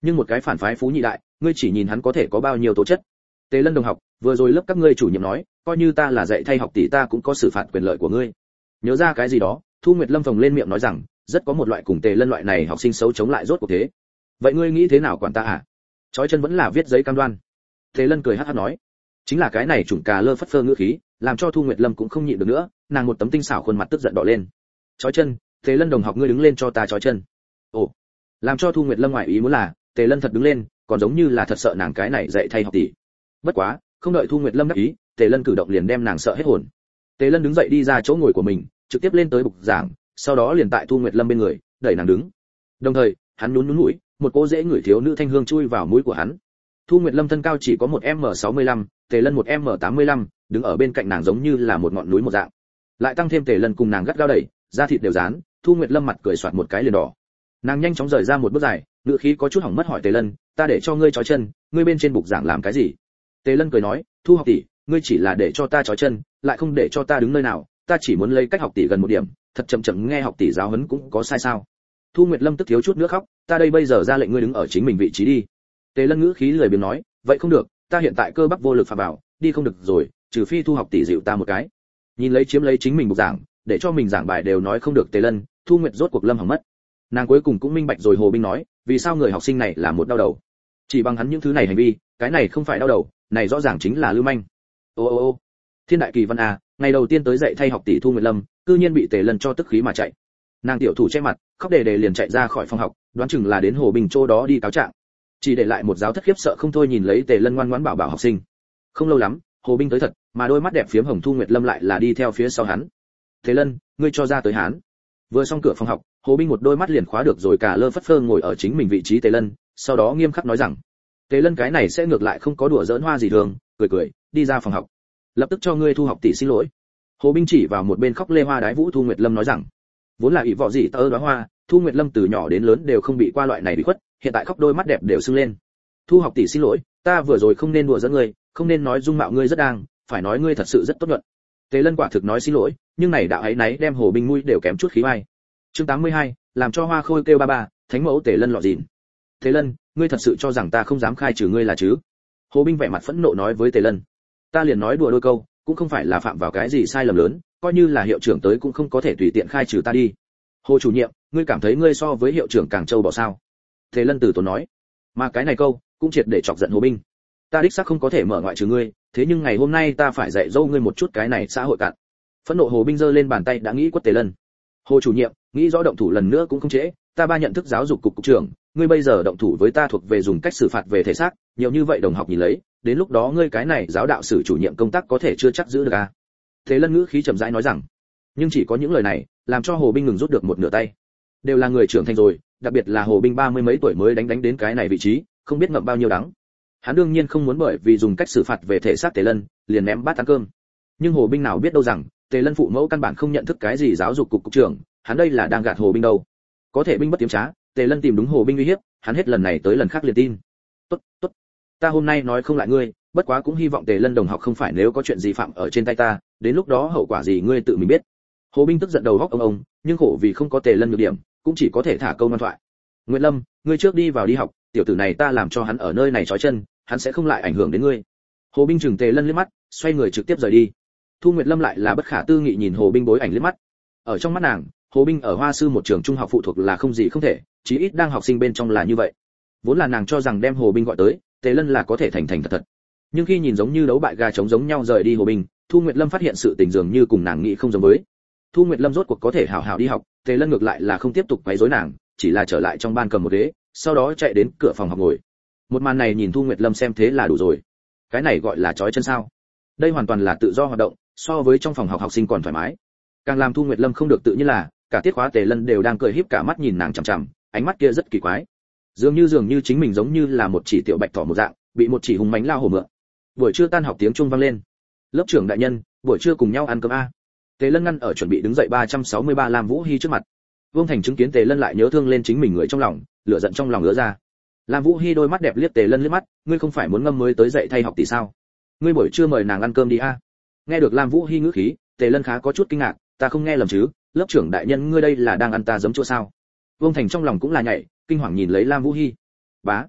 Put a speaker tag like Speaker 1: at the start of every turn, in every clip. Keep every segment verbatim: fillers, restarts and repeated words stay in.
Speaker 1: nhưng một cái phản phái phú nhị đại, ngươi chỉ nhìn hắn có thể có bao nhiêu tố chất. Tề Lân đồng học, vừa rồi lớp các ngươi chủ nhiệm nói, coi như ta là dạy thay học tỷ ta cũng có xử phạt quyền lợi của ngươi. Nhớ ra cái gì đó, Thu Nguyệt Lâm phồng lên miệng nói rằng, rất có một loại cùng Tề Lân loại này học sinh xấu chống lại rốt cuộc thế. Vậy ngươi nghĩ thế nào quản ta à? Chói chân vẫn là viết giấy cam đoan. Tề Lân cười hắc hắc nói, chính là cái này chủng cà lơ phất phơ ngữ khí, làm cho Thu Nguyệt Lâm cũng không nhịn được nữa, nàng một tấm tinh xảo khuôn mặt tức giận đỏ lên. Chói chân, Tề Lân đồng học ngươi đứng lên cho ta chói chân. Ồ, làm cho Thu Nguyệt Lâm ngoại ý muốn là, Tề Lân thật đứng lên, còn giống như là thật sợ nàng cái này dạy thay học tỷ. Bất quá, không đợi Thu Nguyệt Lâm đáp ý, Tề Lân cử động liền đem nàng sợ hết hồn. Tề Lân đứng dậy đi ra chỗ ngồi của mình, trực tiếp lên tới bục giảng, sau đó liền tại Thu Nguyệt Lâm bên người, đẩy nàng đứng. Đồng thời, hắn nhún nhún mũi, một cô dễ ngửi thiếu nữ thanh hương chui vào mũi của hắn. Thu Nguyệt Lâm thân cao chỉ có một em sáu mươi lăm, Tề Lân một em tám mươi lăm, đứng ở bên cạnh nàng giống như là một ngọn núi một dạng. Lại tăng thêm Tề Lân cùng nàng gắt gao đẩy, da thịt đều dán, Thu Nguyệt Lâm mặt cười xoạt một cái liền đỏ. Nàng nhanh chóng rời ra một bước dài, ngựa khí có chút hỏng mất hỏi Tề Lân, ta để cho ngươi trói chân, ngươi bên trên bục giảng làm cái gì? Tề Lân cười nói, Thu học tỷ, ngươi chỉ là để cho ta trói chân, lại không để cho ta đứng nơi nào, ta chỉ muốn lấy cách học tỷ gần một điểm, thật chậm chậm nghe học tỷ giáo huấn cũng có sai sao? Thu Nguyệt Lâm tức thiếu chút nữa khóc, ta đây bây giờ ra lệnh ngươi đứng ở chính mình vị trí đi. Tề Lân ngữ khí lười biếng nói, vậy không được, ta hiện tại cơ bắp vô lực phà vào, đi không được rồi, trừ phi Thu học tỷ dịu ta một cái. Nhìn lấy chiếm lấy chính mình bục giảng, để cho mình giảng bài đều nói không được Tề Lân, Thu Nguyệt rốt cuộc lâm hỏng mất. Nàng cuối cùng cũng minh bạch rồi Hồ Binh nói, vì sao người học sinh này là một đau đầu. Chỉ bằng hắn những thứ này hành vi, cái này không phải đau đầu, này rõ ràng chính là lưu manh. Ô ô ô, thiên đại kỳ văn a, ngày đầu tiên tới dạy thay học tỷ Thu Nguyệt Lâm, cư nhiên bị Tề Lân cho tức khí mà chạy. Nàng tiểu thủ che mặt, khóc đề đề liền chạy ra khỏi phòng học, đoán chừng là đến Hồ Bình chỗ đó đi cáo trạng. Chỉ để lại một giáo thất khiếp sợ không thôi nhìn lấy Tề Lân ngoan ngoãn bảo bảo học sinh. Không lâu lắm, Hồ Bình tới thật, mà đôi mắt đẹp phiếm hồng Thu Nguyệt Lâm lại là đi theo phía sau hắn. Tề Lân, ngươi cho ra tới hắn. Vừa xong cửa phòng học, Hồ Bình một đôi mắt liền khóa được rồi cả lơ phất phơ ngồi ở chính mình vị trí Tề Lân, sau đó nghiêm khắc nói rằng, Tề Lân cái này sẽ ngược lại không có đùa giỡn hoa gì thường, cười cười, đi ra phòng học. Lập tức cho ngươi Thu học tỷ xin lỗi. Hồ Bình chỉ vào một bên khóc lê hoa đái vũ Thu Nguyệt Lâm nói rằng, vốn là ỷ vọ gì tơ đóa hoa, Thu Nguyệt Lâm từ nhỏ đến lớn đều không bị qua loại này bị khuất, hiện tại khóc đôi mắt đẹp đều sưng lên. Thu học tỷ xin lỗi, ta vừa rồi không nên đùa giỡn ngươi, không nên nói dung mạo ngươi rất đang, phải nói ngươi thật sự rất tốt nhuận. Tề Lân quả thực nói xin lỗi, nhưng này đạo ấy náy đem Hồ Bình mũi đều kém chút khí bay. Chương tám mươi hai, làm cho hoa khôi kêu ba ba, thánh mẫu Tề Lân lọ dìn. Tề Lân, ngươi thật sự cho rằng ta không dám khai trừ ngươi là chứ? Hồ Bình vẻ mặt phẫn nộ nói với Tề Lân. Ta liền nói đùa đôi câu, cũng không phải là phạm vào cái gì sai lầm lớn, coi như là hiệu trưởng tới cũng không có thể tùy tiện khai trừ ta đi. Hồ chủ nhiệm, ngươi cảm thấy ngươi so với hiệu trưởng càng trâu bò sao? Tề Lân từ tốn nói. Mà cái này câu cũng triệt để chọc giận Hồ Bình. Ta đích xác không có thể mở ngoại trừ ngươi, thế nhưng ngày hôm nay ta phải dạy dỗ ngươi một chút cái này xã hội cạn. Phẫn nộ Hồ Bình giơ lên bàn tay đã nghĩ quất Tề Lân. Hồ chủ nhiệm, nghĩ rõ động thủ lần nữa cũng không trễ, ta ba nhận thức giáo dục cục cục trưởng, ngươi bây giờ động thủ với ta thuộc về dùng cách xử phạt về thể xác, nhiều như vậy đồng học nhìn lấy, đến lúc đó ngươi cái này giáo đạo sử chủ nhiệm công tác có thể chưa chắc giữ được à? Thế Lân ngữ khí chậm rãi nói rằng, nhưng chỉ có những lời này, làm cho Hồ Bình ngừng rút được một nửa tay. Đều là người trưởng thành rồi, đặc biệt là Hồ Bình ba mươi mấy tuổi mới đánh đánh đến cái này vị trí, không biết ngậm bao nhiêu đắng. Hắn đương nhiên không muốn bởi vì dùng cách xử phạt về thể xác Tề Lân, liền ném bát ăn cơm. Nhưng Hồ Bình nào biết đâu rằng, Tề Lân phụ mẫu căn bản không nhận thức cái gì giáo dục cục cục trưởng, hắn đây là đang gạt Hồ Bình đâu. Có thể binh bất tiếm trá, Tề Lân tìm đúng Hồ Bình uy hiếp, hắn hết lần này tới lần khác liền tin. Tốt, tốt. Ta hôm nay nói không lại ngươi, bất quá cũng hy vọng Tề Lân đồng học không phải nếu có chuyện gì phạm ở trên tay ta, đến lúc đó hậu quả gì ngươi tự mình biết. Hồ Bình tức giận đầu góc ông ông, nhưng khổ vì không có Tề Lân nhược điểm, cũng chỉ có thể thả câu ngoan thoại. Nguyệt Lâm, ngươi trước đi vào đi học, tiểu tử này ta làm cho hắn ở nơi này trói chân, hắn sẽ không lại ảnh hưởng đến ngươi. Hồ Bình chừng Tề Lân liếc mắt, xoay người trực tiếp rời đi. Thu Nguyệt Lâm lại là bất khả tư nghị nhìn Hồ Bình bối ảnh liếc mắt. Ở trong mắt nàng, Hồ Bình ở Hoa Sư một trường trung học phụ thuộc là không gì không thể, chí ít đang học sinh bên trong là như vậy. Vốn là nàng cho rằng đem Hồ Bình gọi tới, Tề Lân là có thể thành thành thật thật. Nhưng khi nhìn giống như đấu bại gà trống giống nhau rời đi Hồ Bình, Thu Nguyệt Lâm phát hiện sự tình dường như cùng nàng nghĩ không giống với. Thu Nguyệt Lâm rốt cuộc có thể hảo hảo đi học, Tề Lân ngược lại là không tiếp tục quấy rối nàng, chỉ là trở lại trong ban cầm một ghế, sau đó chạy đến cửa phòng học ngồi. Một màn này nhìn Thu Nguyệt Lâm xem thế là đủ rồi. Cái này gọi là trói chân sao? Đây hoàn toàn là tự do hoạt động, so với trong phòng học học sinh còn thoải mái. Càng làm Thu Nguyệt Lâm không được tự nhiên là, cả tiết khóa Tề Lân đều đang cười híp cả mắt nhìn nàng chằm chằm, ánh mắt kia rất kỳ quái. Dường như dường như chính mình giống như là một chỉ tiểu bạch thỏ một dạng, bị một chỉ hùng mãnh lao hổ mượn. Buổi trưa tan học tiếng chuông vang lên. Lớp trưởng đại nhân, buổi trưa cùng nhau ăn cơm a. Tề Lân ngăn ở chuẩn bị đứng dậy ba trăm sáu mươi ba Lam Vũ Hi trước mặt. Vương Thành chứng kiến Tề Lân lại nhớ thương lên chính mình người trong lòng, lửa giận trong lòng ứa ra. Lam Vũ Hi đôi mắt đẹp liếc Tề Lân liếc mắt, ngươi không phải muốn ngâm mới tới dậy thay học tỷ sao? Ngươi buổi trưa mời nàng ăn cơm đi a. Nghe được Lam Vũ Hi ngữ khí, Tề Lân khá có chút kinh ngạc, ta không nghe lầm chứ, lớp trưởng đại nhân ngươi đây là đang ăn ta giấm chua sao? Vương Thành trong lòng cũng là nhảy, kinh hoàng nhìn lấy Lam Vũ Hi. Bá,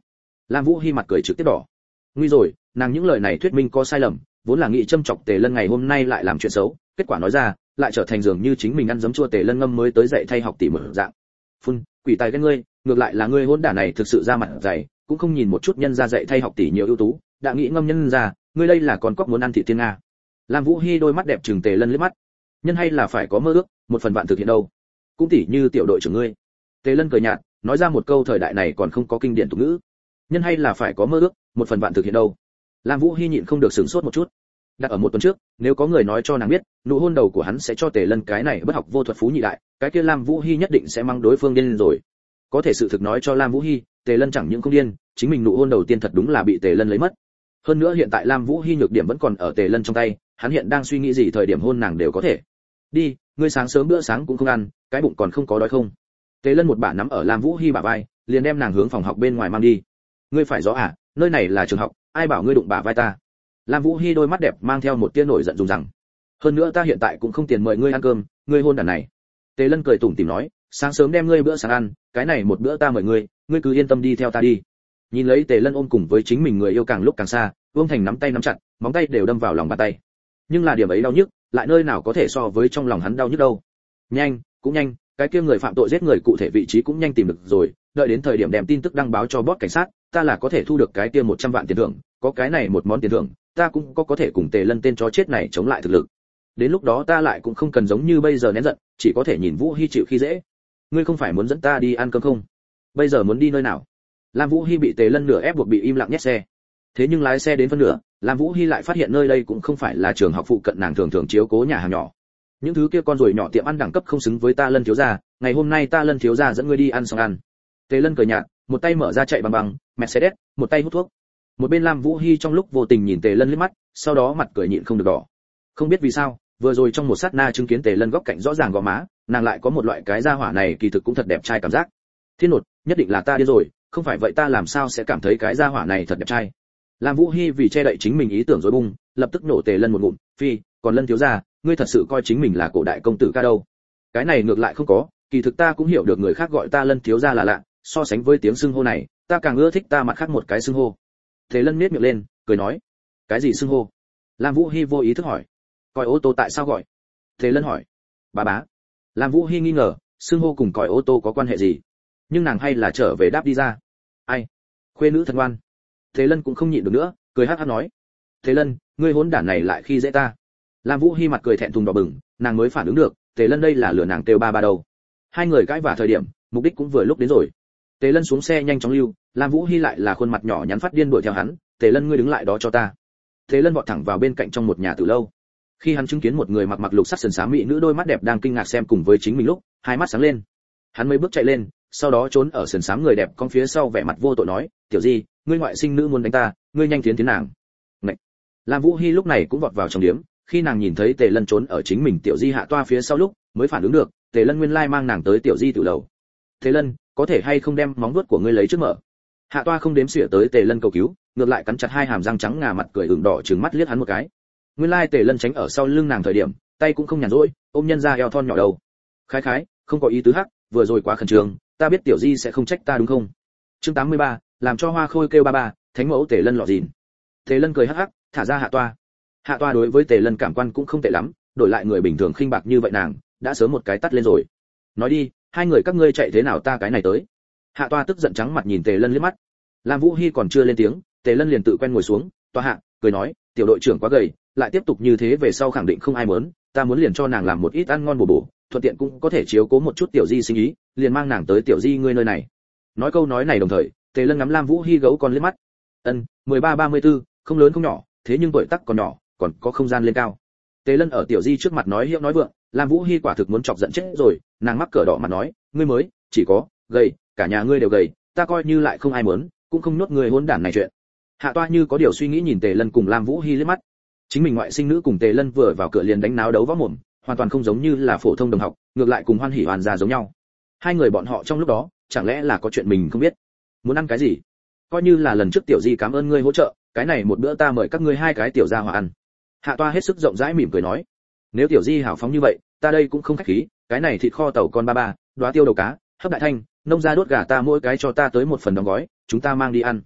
Speaker 1: Lam Vũ Hi mặt cười trực tiếp đỏ. Nguy rồi, nàng những lời này thuyết minh có sai lầm, vốn là nghĩ châm chọc Tề Lân ngày hôm nay lại làm chuyện xấu, kết quả nói ra, lại trở thành dường như chính mình ăn giấm chua Tề Lân ngâm mới tới dậy thay học tỷ mở dạng. Phun, quỷ tài cái ngươi, ngược lại là ngươi hỗn đản này thực sự ra mặt dày, cũng không nhìn một chút nhân gia dạy thay học tỷ nhiều ưu tú, đã nghĩ ngâm nhân ra, ngươi đây là con cóc muốn ăn thị tiên nga. Lam Vũ Hi đôi mắt đẹp trừng Tề Lân liếc mắt. Nhân hay là phải có mơ ước, một phần vạn thực hiện đâu. Cũng tỉ như tiểu đội trưởng ngươi. Tề Lân cười nhạt, nói ra một câu thời đại này còn không có kinh điển tục ngữ. Nhân hay là phải có mơ ước, một phần vạn thực hiện đâu. Lam Vũ Hi nhịn không được sửng sốt một chút. Đặt ở một tuần trước, nếu có người nói cho nàng biết, nụ hôn đầu của hắn sẽ cho Tề Lân cái này bất học vô thuật phú nhị đại, cái kia Lam Vũ Hi nhất định sẽ mang đối phương điên rồi. Có thể sự thực nói cho Lam Vũ Hi, Tề Lân chẳng những không điên, chính mình nụ hôn đầu tiên thật đúng là bị Tề Lân lấy mất. Hơn nữa hiện tại Lam Vũ Hi nhược điểm vẫn còn ở Tề Lân trong tay, hắn hiện đang suy nghĩ gì thời điểm hôn nàng đều có thể. Đi, ngươi sáng sớm bữa sáng cũng không ăn, cái bụng còn không có đói không? Tề Lân một bả nắm ở Lam Vũ Hi bả vai, liền đem nàng hướng phòng học bên ngoài mang đi. Ngươi phải rõ à, nơi này là trường học, ai bảo ngươi đụng bả vai ta? Lam Vũ Hi đôi mắt đẹp mang theo một tia nổi giận dùng rằng, hơn nữa ta hiện tại cũng không tiền mời ngươi ăn cơm, ngươi hôn đàn này. Tề Lân cười tủm tỉm nói, sáng sớm đem ngươi bữa sáng ăn, cái này một bữa ta mời ngươi, ngươi cứ yên tâm đi theo ta đi. Nhìn lấy Tề Lân ôm cùng với chính mình người yêu càng lúc càng xa, Vương Thành nắm tay nắm chặt, móng tay đều đâm vào lòng bàn tay. Nhưng là điểm ấy đau nhức, lại nơi nào có thể so với trong lòng hắn đau nhức đâu. Nhanh, cũng nhanh, cái kia người phạm tội giết người cụ thể vị trí cũng nhanh tìm được rồi, đợi đến thời điểm đem tin tức đăng báo cho boss cảnh sát, ta là có thể thu được cái kia một trăm vạn tiền thưởng, có cái này một món tiền thưởng, ta cũng có có thể cùng Tề Lân tên chó chết này chống lại thực lực. Đến lúc đó ta lại cũng không cần giống như bây giờ nén giận, chỉ có thể nhìn Vũ Hi chịu khi dễ. Ngươi không phải muốn dẫn ta đi ăn cơm không? Bây giờ muốn đi nơi nào? Lam Vũ Hi bị Tề Lân nửa ép buộc bị im lặng nhét xe. Thế nhưng lái xe đến phân nửa, Lam Vũ Hi lại phát hiện nơi đây cũng không phải là trường học phụ cận nàng thường thường chiếu cố nhà hàng nhỏ. Những thứ kia con ruồi nhỏ tiệm ăn đẳng cấp không xứng với ta Lân thiếu gia, ngày hôm nay ta Lân thiếu gia dẫn ngươi đi ăn xong ăn. Tề Lân cười nhạt, một tay mở ra chạy bằng bằng Mercedes, một tay hút thuốc. Một bên Lam Vũ Hi trong lúc vô tình nhìn Tề Lân liếc mắt, sau đó mặt cười nhịn không được đỏ. Không biết vì sao, vừa rồi trong một sát na chứng kiến Tề Lân góc cạnh rõ ràng gò má, nàng lại có một loại cái da hỏa này kỳ thực cũng thật đẹp trai cảm giác. Thiên nột, nhất định là ta điên rồi, không phải vậy ta làm sao sẽ cảm thấy cái da hỏa này thật đẹp trai. Lam Vũ Hi vì che đậy chính mình ý tưởng rối bung, lập tức nổ Tề Lân một ngụm, phi, còn Lân thiếu gia, ngươi thật sự coi chính mình là cổ đại công tử ca đâu? Cái này ngược lại không có, kỳ thực ta cũng hiểu được người khác gọi ta Lân thiếu gia là lạ, so sánh với tiếng xưng hô này, ta càng ưa thích ta mặt khác một cái xưng hô. Tề Lân nhếch miệng lên, cười nói, cái gì xưng hô? Lam Vũ Hi vô ý thức hỏi, coi ô tô tại sao gọi? Tề Lân hỏi, bà bá. Lam Vũ Hi nghi ngờ, xưng hô cùng còi ô tô có quan hệ gì? Nhưng nàng hay là trở về đáp đi ra. Ai? Khuê nữ thân ngoan. Tề Lân cũng không nhịn được nữa, cười hắc hắc nói, Tề Lân, ngươi hỗn đản này lại khi dễ ta. Lam Vũ Hi mặt cười thẹn thùng đỏ bừng, nàng mới phản ứng được, Tề Lân đây là lừa nàng kêu ba ba đầu. Hai người cãi vả thời điểm, mục đích cũng vừa lúc đến rồi. Tề Lân xuống xe nhanh chóng lưu, Lam Vũ Hi lại là khuôn mặt nhỏ nhắn phát điên đuổi theo hắn, Tề Lân ngươi đứng lại đó cho ta. Tề Lân vọt thẳng vào bên cạnh trong một nhà từ lâu. Khi hắn chứng kiến một người mặc mặc lục sắc sườn xám mỹ nữ đôi mắt đẹp đang kinh ngạc xem cùng với chính mình lúc, hai mắt sáng lên. Hắn mấy bước chạy lên, sau đó trốn ở sườn xám người đẹp con phía sau vẻ mặt vô tội nói, tiểu Di, ngươi ngoại sinh nữ muốn đánh ta, ngươi nhanh tiến tiến nàng. Ngậy. Lam Vũ Hi lúc này cũng vọt vào trong điếm, khi nàng nhìn thấy Tề Lân trốn ở chính mình tiểu Di hạ toa phía sau lúc, mới phản ứng được, Tề Lân nguyên lai mang nàng tới tiểu Di tự lầu. Tề Lân, có thể hay không đem móng vuốt của ngươi lấy trước mở? Hạ toa không đếm xỉa tới Tề Lân cầu cứu, ngược lại cắn chặt hai hàm răng trắng ngà mặt cười ửng đỏ trừng mắt liếc hắn một cái. Nguyên lai Tề Lân tránh ở sau lưng nàng thời điểm, tay cũng không nhàn rỗi, ôm nhân ra eo thon nhỏ đầu. Khái khái, không có ý tứ hắc, vừa rồi quá khẩn trương, ta biết tiểu Di sẽ không trách ta đúng không? Chương tám mươi ba, làm cho hoa khôi kêu ba ba, thánh mẫu Tề Lân lọ gìn. Tề Lân cười hắc hắc, thả ra hạ toa. Hạ toa đối với Tề Lân cảm quan cũng không tệ lắm, đổi lại người bình thường khinh bạc như vậy nàng, đã sớm một cái tắt lên rồi. Nói đi, hai người các ngươi chạy thế nào ta cái này tới? Hạ toa tức giận trắng mặt nhìn Tề Lân liếc mắt. Lam Vũ Hi còn chưa lên tiếng, Tề Lân liền tự quen ngồi xuống, toa hạ, cười nói, tiểu đội trưởng quá gầy, lại tiếp tục như thế về sau khẳng định không ai muốn, ta muốn liền cho nàng làm một ít ăn ngon bổ bổ, thuận tiện cũng có thể chiếu cố một chút tiểu Di sinh ý, liền mang nàng tới tiểu Di ngươi nơi này. Nói câu nói này đồng thời, Tề Lân ngắm Lam Vũ Hi gấu con liếc mắt. Ân, mười ba ba mươi tư, không lớn không nhỏ, thế nhưng tuổi tác còn nhỏ, còn có không gian lên cao. Tề Lân ở tiểu Di trước mặt nói hiệu nói vượng, Lam Vũ Hi quả thực muốn chọc giận chết rồi, nàng mắc cỡ đỏ mặt nói, ngươi mới, chỉ có, gầy, cả nhà ngươi đều gầy, ta coi như lại không ai muốn, cũng không nốt người hỗn đản này chuyện. Hạ toa như có điều suy nghĩ nhìn Tề Lân cùng Lam Vũ Hi liếc mắt. Chính mình ngoại sinh nữ cùng Tề Lân vừa vào cửa liền đánh náo đấu võ mồm, hoàn toàn không giống như là phổ thông đồng học, ngược lại cùng hoan hỉ hoàn gia giống nhau. Hai người bọn họ trong lúc đó, chẳng lẽ là có chuyện mình không biết? Muốn ăn cái gì? Coi như là lần trước tiểu Di cảm ơn ngươi hỗ trợ, cái này một bữa ta mời các ngươi hai cái tiểu gia hòa ăn. Hạ toa hết sức rộng rãi mỉm cười nói, nếu tiểu Di hảo phóng như vậy, ta đây cũng không khách khí, cái này thịt kho tàu con ba ba, đóa tiêu đầu cá, hấp đại thanh, nông gia đốt gà ta mỗi cái cho ta tới một phần đóng gói, chúng ta mang đi ăn.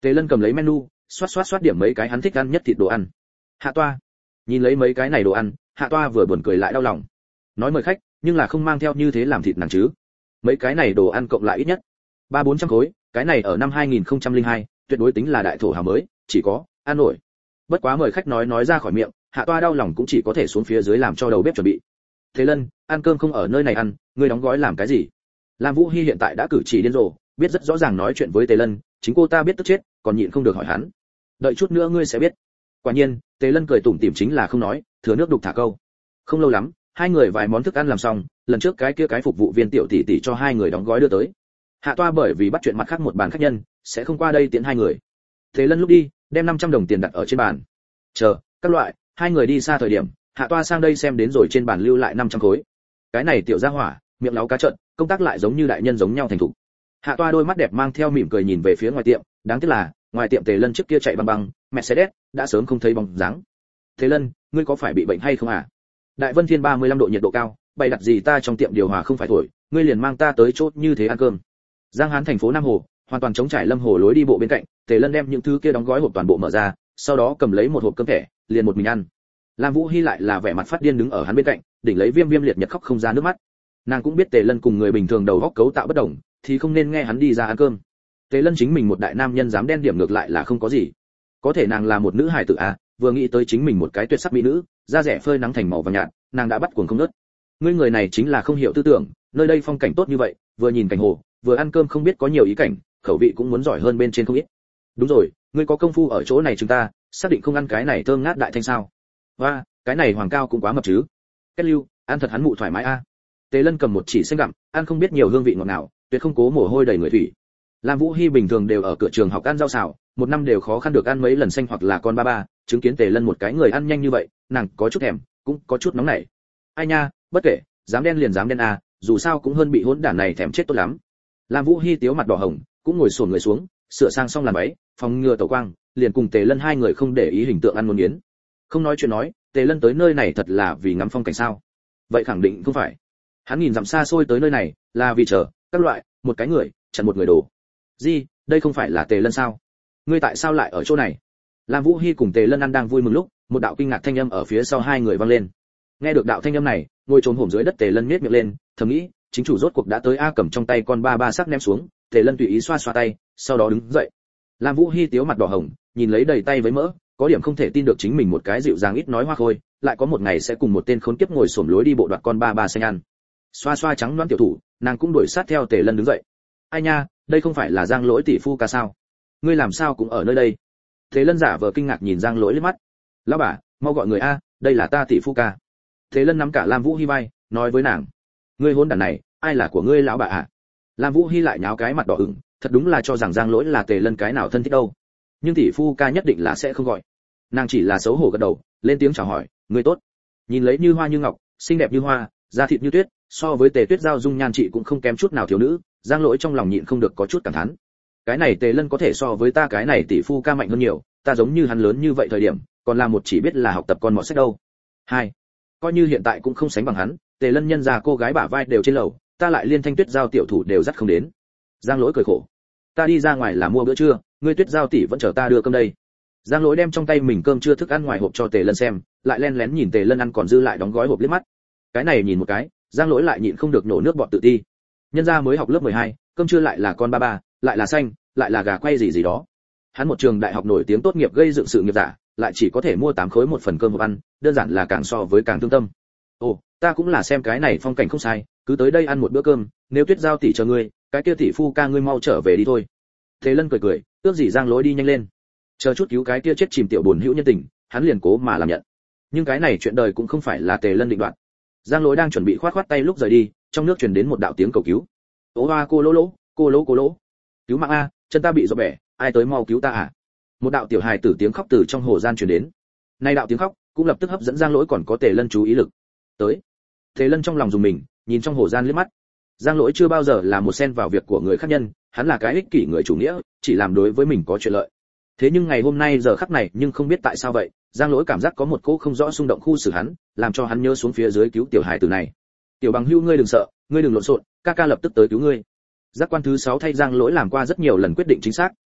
Speaker 1: Tề Lân cầm lấy menu, xoát xoát xoát điểm mấy cái hắn thích ăn nhất thịt đồ ăn. Hạ toa. Nhìn lấy mấy cái này đồ ăn, Hạ toa vừa buồn cười lại đau lòng. Nói mời khách, nhưng là không mang theo như thế làm thịt nàng chứ. Mấy cái này đồ ăn cộng lại ít nhất ba bốn trăm khối, cái này ở năm hai nghìn không trăm lẻ hai, tuyệt đối tính là đại thổ hào mới, chỉ có ăn nổi. Bất quá mời khách nói nói ra khỏi miệng, Hạ toa đau lòng cũng chỉ có thể xuống phía dưới làm cho đầu bếp chuẩn bị. Thế Lân, ăn cơm không ở nơi này ăn, ngươi đóng gói làm cái gì? Lam Vũ Hi hiện tại đã cử chỉ điên rồ, biết rất rõ ràng nói chuyện với Tề Lân, chính cô ta biết tức chết, còn nhịn không được hỏi hắn. Đợi chút nữa ngươi sẽ biết. Quả nhiên, Tề Lân cười tủm tỉm chính là không nói, thừa nước đục thả câu. Không lâu lắm, hai người vài món thức ăn làm xong, lần trước cái kia cái phục vụ viên tiểu tỷ tỷ cho hai người đóng gói đưa tới. Hạ toa bởi vì bắt chuyện mặt khác một bàn khách nhân, sẽ không qua đây tiễn hai người. Tề Lân lúc đi, đem năm trăm đồng tiền đặt ở trên bàn. Chờ, các loại, hai người đi xa thời điểm, Hạ toa sang đây xem đến rồi trên bàn lưu lại năm trăm khối. Cái này tiểu gia hỏa, miệng láo cá trợn, công tác lại giống như đại nhân giống nhau thành thục. Hạ toa đôi mắt đẹp mang theo mỉm cười nhìn về phía ngoài tiệm, đáng tiếc là, ngoài tiệm Tề Lân trước kia chạy băng băng, Mercedes đã sớm không thấy bóng dáng. Tề Lân, ngươi có phải bị bệnh hay không à? Đại Vân Thiên ba mươi lăm độ nhiệt độ cao, bày đặt gì ta trong tiệm điều hòa không phải thổi, ngươi liền mang ta tới chốt như thế ăn cơm. Giang Hán thành phố Nam Hồ, hoàn toàn trống trải lâm hồ lối đi bộ bên cạnh, Tề Lân đem những thứ kia đóng gói hộp toàn bộ mở ra, sau đó cầm lấy một hộp cơm thẻ, liền một mình ăn. Lam Vũ Hi lại là vẻ mặt phát điên đứng ở hắn bên cạnh, đỉnh lấy viêm viêm liệt nhật khóc không ra nước mắt. Nàng cũng biết Tề Lân cùng người bình thường đầu óc cấu tạo bất đồng, thì không nên nghe hắn đi ra ăn cơm. Tề Lân chính mình một đại nam nhân dám đen điểm ngược lại là không có gì. Có thể nàng là một nữ hài tử à, vừa nghĩ tới chính mình một cái tuyệt sắc mỹ nữ, da rẻ phơi nắng thành màu vàng nhạt, nàng đã bắt cuồng không nớt. Ngươi người này chính là không hiểu tư tưởng, nơi đây phong cảnh tốt như vậy, vừa nhìn cảnh hồ, vừa ăn cơm không biết có nhiều ý cảnh, khẩu vị cũng muốn giỏi hơn bên trên không ít. Đúng rồi, ngươi có công phu ở chỗ này chúng ta, xác định không ăn cái này thơm ngát đại thanh sao? Hoa, cái này hoàng cao cũng quá mập chứ. Kết lưu, ăn thật hắn mụ thoải mái a. À. Tề Lân cầm một chỉ xanh gặm, ăn không biết nhiều hương vị ngọt ngào, tuyệt không cố mồ hôi đầy người thủy. Lam Vũ Hi bình thường đều ở cửa trường học ăn rau xào, một năm đều khó khăn được ăn mấy lần xanh hoặc là con ba ba, chứng kiến Tề Lân một cái người ăn nhanh như vậy, nàng có chút thèm, cũng có chút nóng nảy. Ai nha, bất kể, dám đen liền dám đen a, dù sao cũng hơn bị hỗn đản này thèm chết tốt lắm. Lam Vũ Hi tiếu mặt đỏ hồng, cũng ngồi xổm người xuống, sửa sang xong làn váy, phòng ngừa tẩu quang, liền cùng Tề Lân hai người không để ý hình tượng ăn muốn nghiến. Không nói chuyện nói, Tề Lân tới nơi này thật là vì ngắm phong cảnh sao? Vậy khẳng định không phải. Hắn nhìn dặm xa xôi tới nơi này, là vì chờ các loại, một cái người, chặn một người đồ. Gì, đây không phải là Tề Lân sao? Ngươi tại sao lại ở chỗ này? Lam Vũ Hi cùng Tề Lân ăn đang vui mừng lúc, một đạo kinh ngạc thanh âm ở phía sau hai người vang lên. Nghe được đạo thanh âm này, ngồi trồm hổm dưới đất Tề Lân nhếch miệng lên, thầm nghĩ, chính chủ rốt cuộc đã tới a, cầm trong tay con ba ba sắc ném xuống, Tề Lân tùy ý xoa xoa tay, sau đó đứng dậy. Lam Vũ Hi tiếu mặt đỏ hồng, nhìn lấy đầy tay với mỡ, có điểm không thể tin được chính mình một cái dịu dàng ít nói hoa khôi, lại có một ngày sẽ cùng một tên khốn kiếp ngồi xổm lối đi bộ đoạt con ba ba xanh ăn. Xoa xoa trắng loáng tiểu thủ, nàng cũng đuổi sát theo Tề Lân đứng dậy. Ai nha, đây không phải là Giang Lỗi tỷ phu ca sao? Ngươi làm sao cũng ở nơi đây? Tề Lân giả vờ kinh ngạc nhìn Giang Lỗi liếc mắt. Lão bà, mau gọi người a, đây là ta tỷ phu ca. Tề Lân nắm cả Lam Vũ Hi vai, nói với nàng, ngươi hôn đàn này, ai là của ngươi lão bà à? Lam Vũ Hi lại nháo cái mặt đỏ ửng, thật đúng là cho rằng Giang Lỗi là Tề Lân cái nào thân thích đâu. Nhưng tỷ phu ca nhất định là sẽ không gọi. Nàng chỉ là xấu hổ gật đầu, lên tiếng chào hỏi, ngươi tốt. Nhìn lấy như hoa như ngọc, xinh đẹp như hoa, da thịt như tuyết, so với Tề Tuyết Giao dung nhan chị cũng không kém chút nào thiếu nữ, Giang Lỗi trong lòng nhịn không được có chút cảm thán. Cái này Tề Lân có thể so với ta cái này tỷ phu ca mạnh hơn nhiều, ta giống như hắn lớn như vậy thời điểm, còn là một chỉ biết là học tập con mọt sách đâu. Hai, coi như hiện tại cũng không sánh bằng hắn, Tề Lân nhân già cô gái bả vai đều trên lầu, ta lại liên Thanh Tuyết Giao tiểu thủ đều dắt không đến. Giang Lỗi cười khổ, ta đi ra ngoài là mua bữa trưa, ngươi Tuyết Giao tỷ vẫn chờ ta đưa cơm đây. Giang Lỗi đem trong tay mình cơm trưa thức ăn ngoài hộp cho Tề Lân xem, lại len lén nhìn Tề Lân ăn còn dư lại đóng gói hộp liếc mắt. Cái này nhìn một cái, Giang Lỗi lại nhịn không được nổ nước bọt tự ti. Nhân gia mới học lớp mười hai, cơm trưa lại là con ba ba, lại là xanh, lại là gà quay gì gì đó. Hắn một trường đại học nổi tiếng tốt nghiệp gây dựng sự nghiệp giả, lại chỉ có thể mua tám khối một phần cơm hộp ăn, đơn giản là càng so với càng thương tâm. Ồ, ta cũng là xem cái này phong cảnh không sai, cứ tới đây ăn một bữa cơm, nếu Tuyết Giao tỷ chờ ngươi, cái kia tỷ phu ca ngươi mau trở về đi thôi. Tề Lân cười cười, ước gì Giang Lỗi đi nhanh lên. Chờ chút cứu cái kia chết chìm tiểu buồn hữu nhân tình, hắn liền cố mà làm nhận. Nhưng cái này chuyện đời cũng không phải là Tề Lân định đoạt. Giang Lỗi đang chuẩn bị khoát khoát tay lúc rời đi, trong nước truyền đến một đạo tiếng cầu cứu. Ô hoa cô lỗ lỗ, cô lỗ cô lỗ. Cứu mạng a, chân ta bị giọt bẻ, ai tới mau cứu ta à? Một đạo tiểu hài tử tiếng khóc từ trong hồ gian truyền đến. Nay đạo tiếng khóc cũng lập tức hấp dẫn Giang Lỗi còn có Tề Lân chú ý lực. Tới. Tề Lân trong lòng dùng mình, nhìn trong hồ gian liếc mắt. Giang Lỗi chưa bao giờ là một xen vào việc của người khác nhân, hắn là cái ích kỷ người chủ nghĩa, chỉ làm đối với mình có chuyện lợi. Thế nhưng ngày hôm nay giờ khắc này, nhưng không biết tại sao vậy, Giang Lỗi cảm giác có một cỗ không rõ xung động khu xử hắn, làm cho hắn nhớ xuống phía dưới cứu tiểu hài tử này. Tiểu bằng hữu ngươi đừng sợ, ngươi đừng lộn xộn, ca ca lập tức tới cứu ngươi. Giác quan thứ sáu thay Giang Lỗi làm qua rất nhiều lần quyết định chính xác,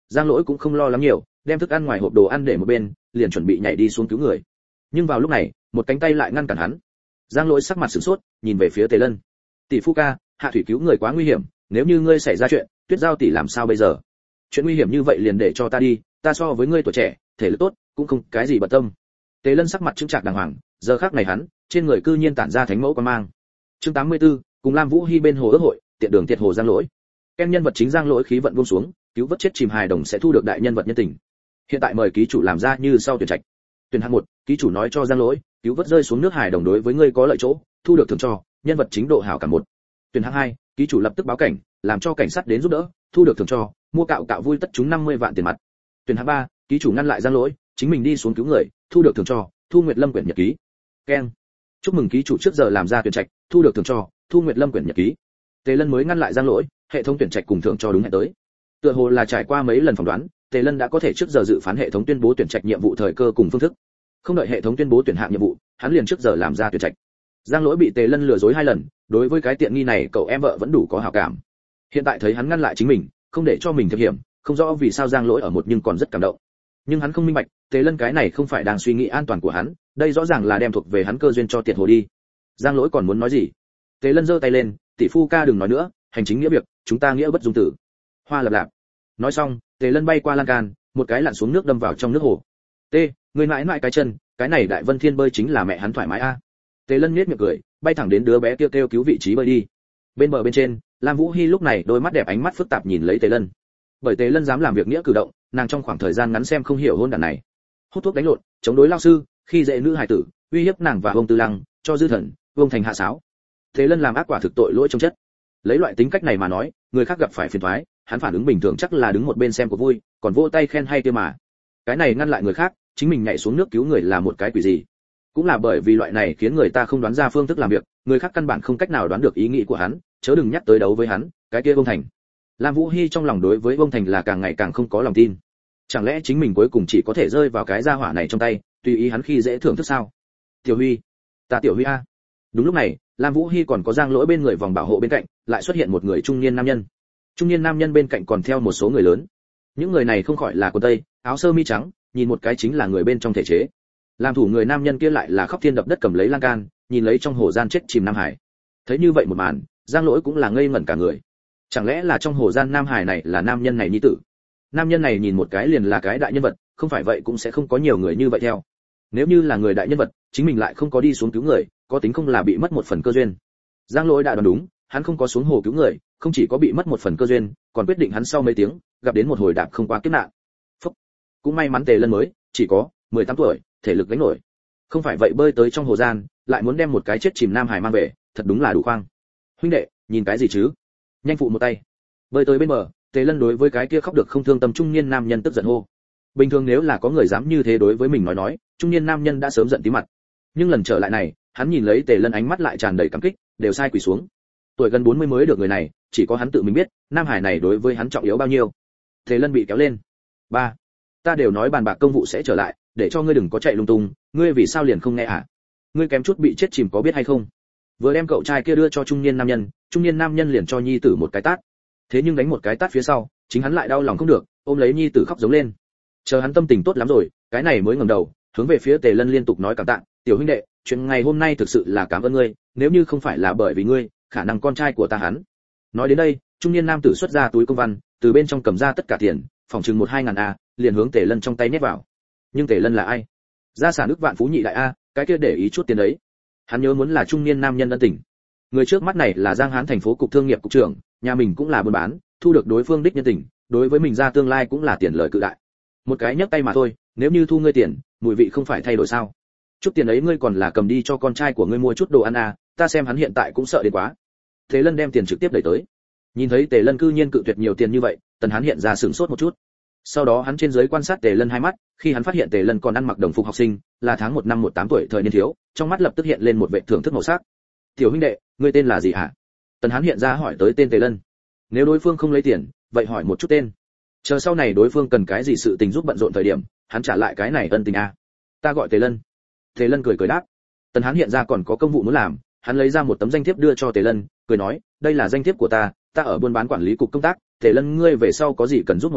Speaker 1: Giang Lỗi cũng không lo lắng nhiều, đem thức ăn ngoài hộp đồ ăn để một bên, liền chuẩn bị nhảy đi xuống cứu người. Nhưng vào lúc này, một cánh tay lại ngăn cản hắn. Giang Lỗi sắc mặt sửng sốt, nhìn về phía Tề Lân. "Tỷ phu ca, hạ thủy cứu người quá nguy hiểm, nếu như ngươi xảy ra chuyện, Tuyết Giao tỷ làm sao bây giờ? Chuyện nguy hiểm như vậy liền để cho ta đi, ta so với ngươi tuổi trẻ, thể lực tốt, cũng không cái gì bận tâm." Tề Lân sắc mặt trưng trạc đàng hoàng, giờ khắc này hắn, trên người cư nhiên tản ra thánh mẫu quan mang. Chương tám mươi tư, cùng Lam Vũ Hi bên hồ ước hội, tiện đường tiệt hồ Giang Lỗi. Ken nhân vật chính Giang Lỗi khí vận buông xuống, cứu vớt chết chìm hài đồng sẽ thu được đại nhân vật nhân tình. Hiện tại mời ký chủ làm ra như sau tuyển trạch. Tuyển hạng một, ký chủ nói cho Giang Lỗi, cứu vớt rơi xuống nước hài đồng đối với ngươi có lợi chỗ, thu được thưởng cho, nhân vật chính độ hảo cảm một. Tuyển hạng hai, ký chủ lập tức báo cảnh, làm cho cảnh sát đến giúp đỡ, thu được thưởng cho, mua cạo cạo vui tất chúng năm mươi vạn tiền mặt. Tuyển hạng ba, ký chủ ngăn lại Giang Lỗi, chính mình đi xuống cứu người, thu được thưởng cho, Thu Nguyệt Lâm quyển nhật ký. Ken. Chúc mừng ký chủ trước giờ làm ra tuyển trạch, thu được thưởng cho, Thu Nguyệt Lâm quyển nhật ký. Tề Lân mới ngăn lại Giang Lỗi, hệ thống tuyển trạch cùng thưởng cho đúng hẹn tới. Tựa hồ là trải qua mấy lần phỏng đoán, Tề Lân đã có thể trước giờ dự phán hệ thống tuyên bố tuyển trạch nhiệm vụ thời cơ cùng phương thức. Không đợi hệ thống tuyên bố tuyển hạng nhiệm vụ, hắn liền trước giờ làm ra tuyển trạch. Giang Lỗi bị Tề Lân lừa dối hai lần, đối với cái tiện nghi này cậu em vợ vẫn đủ có hảo cảm. Hiện tại thấy hắn ngăn lại chính mình, không để cho mình thiệp hiểm, không rõ vì sao Giang Lỗi ở một nhưng còn rất cảm động. Nhưng hắn không minh bạch, Tề Lân cái này không phải đang suy nghĩ an toàn của hắn, đây rõ ràng là đem thuộc về hắn cơ duyên cho tiệt hồ đi. Giang Lỗi còn muốn nói gì? Tề Lân giơ tay lên, tỷ phu ca đừng nói nữa, hành chính nghĩa việc, chúng ta nghĩa bất dung tử. Hoa lập lạp. Nói xong, Tề Lân bay qua lan can, một cái lặn xuống nước đâm vào trong nước hồ. T, người mãi mãi cái chân, cái này Đại Vân Thiên bơi chính là mẹ hắn thoải mái a. À. Tề Lân nhếch miệng cười, bay thẳng đến đứa bé kia kêu, kêu cứu vị trí bơi đi. Bên bờ bên trên, Lam Vũ Hi lúc này đôi mắt đẹp ánh mắt phức tạp nhìn lấy Tề Lân. Bởi Tề Lân dám làm việc nghĩa cử động, nàng trong khoảng thời gian ngắn xem không hiểu hôn đản này. Hút thuốc đánh lộn, chống đối lao sư, khi dễ nữ hài tử, uy hiếp nàng và Vương Tư Lăng, cho dư thần, Vương Thành hạ sáo. Tề Lân làm ác quả thực tội lỗi trong chất. Lấy loại tính cách này mà nói, người khác gặp phải phiền toái, hắn phản ứng bình thường chắc là đứng một bên xem của vui, còn vỗ tay khen hay kia mà. Cái này ngăn lại người khác, chính mình nhảy xuống nước cứu người là một cái quỷ gì? Cũng là bởi vì loại này khiến người ta không đoán ra phương thức làm việc, người khác căn bản không cách nào đoán được ý nghĩ của hắn, chớ đừng nhắc tới đấu với hắn, cái kia Vương Thành. Lam Vũ Hi trong lòng đối với Vương Thành là càng ngày càng không có lòng tin. Chẳng lẽ chính mình cuối cùng chỉ có thể rơi vào cái gia hỏa này trong tay, tùy ý hắn khi dễ thưởng thức sao? Tiểu Huy, ta Tiểu Huy a. Đúng lúc này, Lam Vũ Hi còn có Giang Lỗi bên người vòng bảo hộ bên cạnh, lại xuất hiện một người trung niên nam nhân. Trung niên nam nhân bên cạnh còn theo một số người lớn. Những người này không khỏi là quần tây, áo sơ mi trắng, nhìn một cái chính là người bên trong thể chế. Làm thủ người nam nhân kia lại là khóc thiên đập đất cầm lấy lan can, nhìn lấy trong hồ gian chết chìm Nam Hải. Thấy như vậy một màn, Giang Lỗi cũng là ngây ngẩn cả người. Chẳng lẽ là trong hồ gian Nam Hải này là nam nhân này nhi tử? Nam nhân này nhìn một cái liền là cái đại nhân vật, không phải vậy cũng sẽ không có nhiều người như vậy theo. Nếu như là người đại nhân vật, chính mình lại không có đi xuống cứu người, có tính không là bị mất một phần cơ duyên. Giang Lỗi đã đoán đúng, hắn không có xuống hồ cứu người, không chỉ có bị mất một phần cơ duyên, còn quyết định hắn sau mấy tiếng gặp đến một hồi đạp không qua kiếp nạn. Phúc. Cũng may mắn Tề Lân mới chỉ có mười tám tuổi, thể lực gánh nổi. Không phải vậy bơi tới trong hồ gian, lại muốn đem một cái chết chìm Nam Hải mang về, thật đúng là đủ khoang. Huynh đệ, nhìn cái gì chứ? Nhanh phụ một tay. Bơi tới bên bờ, Tề Lân đối với cái kia khóc được không thương tâm trung niên nam nhân tức giận hô. Bình thường nếu là có người dám như thế đối với mình nói nói, trung niên nam nhân đã sớm giận tí mặt. Nhưng lần trở lại này, hắn nhìn lấy Tề Lân ánh mắt lại tràn đầy cảm kích, đều sai quỳ xuống. Tuổi gần bốn mươi mới được người này, chỉ có hắn tự mình biết, Nam Hải này đối với hắn trọng yếu bao nhiêu. Tề Lân bị kéo lên. Ba, ta đều nói bàn bạc công vụ sẽ trở lại, để cho ngươi đừng có chạy lung tung, ngươi vì sao liền không nghe hả? Ngươi kém chút bị chết chìm có biết hay không? Vừa đem cậu trai kia đưa cho trung niên nam nhân, trung niên nam nhân liền cho nhi tử một cái tát. Thế nhưng đánh một cái tát phía sau, chính hắn lại đau lòng không được, ôm lấy nhi tử khóc giống lên. Chờ hắn tâm tình tốt lắm rồi, cái này mới ngẩng đầu, hướng về phía Tề Lân liên tục nói cảm tạ, "Tiểu huynh đệ, chuyện ngày hôm nay thực sự là cảm ơn ngươi, nếu như không phải là bởi vì ngươi, khả năng con trai của ta hắn." Nói đến đây, trung niên nam tử xuất ra túi công văn, từ bên trong cầm ra tất cả tiền, phòng chừng một hai ngàn a, liền hướng Tề Lân trong tay nhét vào. Nhưng Tề Lân là ai? Gia sản ức vạn phú nhị đại a, cái kia để ý chút tiền đấy. Hắn nhớ muốn là trung niên nam nhân ân tình. Người trước mắt này là Giang Hán thành phố cục thương nghiệp cục trưởng, nhà mình cũng là buôn bán, thu được đối phương đích nhân tình, đối với mình ra tương lai cũng là tiền lời cự đại. Một cái nhấc tay mà thôi, nếu như thu ngươi tiền, mùi vị không phải thay đổi sao? Chút tiền ấy ngươi còn là cầm đi cho con trai của ngươi mua chút đồ ăn à, ta xem hắn hiện tại cũng sợ đến quá. Tề Lân đem tiền trực tiếp đẩy tới. Nhìn thấy Tề Lân cư nhiên cự tuyệt nhiều tiền như vậy, Tần Hán hiện ra sửng sốt một chút. Sau đó hắn trên dưới quan sát Tề Lân hai mắt, khi hắn phát hiện Tề Lân còn ăn mặc đồng phục học sinh, là tháng một năm một tám tuổi thời niên thiếu, trong mắt lập tức hiện lên một vẻ thưởng thức màu sắc. "Tiểu huynh đệ, ngươi tên là gì hả?" Tần Hán hiện ra hỏi tới tên Tề Lân. Nếu đối phương không lấy tiền, vậy hỏi một chút tên. Chờ sau này đối phương cần cái gì sự tình giúp bận rộn thời điểm, hắn trả lại cái này ân tình a. "Ta gọi Tề Lân." Tề Lân cười cười đáp. Tần Hán hiện ra còn có công vụ muốn làm, hắn lấy ra một tấm danh thiếp đưa cho Tề Lân, cười nói, "Đây là danh thiếp của ta, ta ở buôn bán quản lý cục công tác, Tề Lân ngươi về sau có gì cần giúp một tay,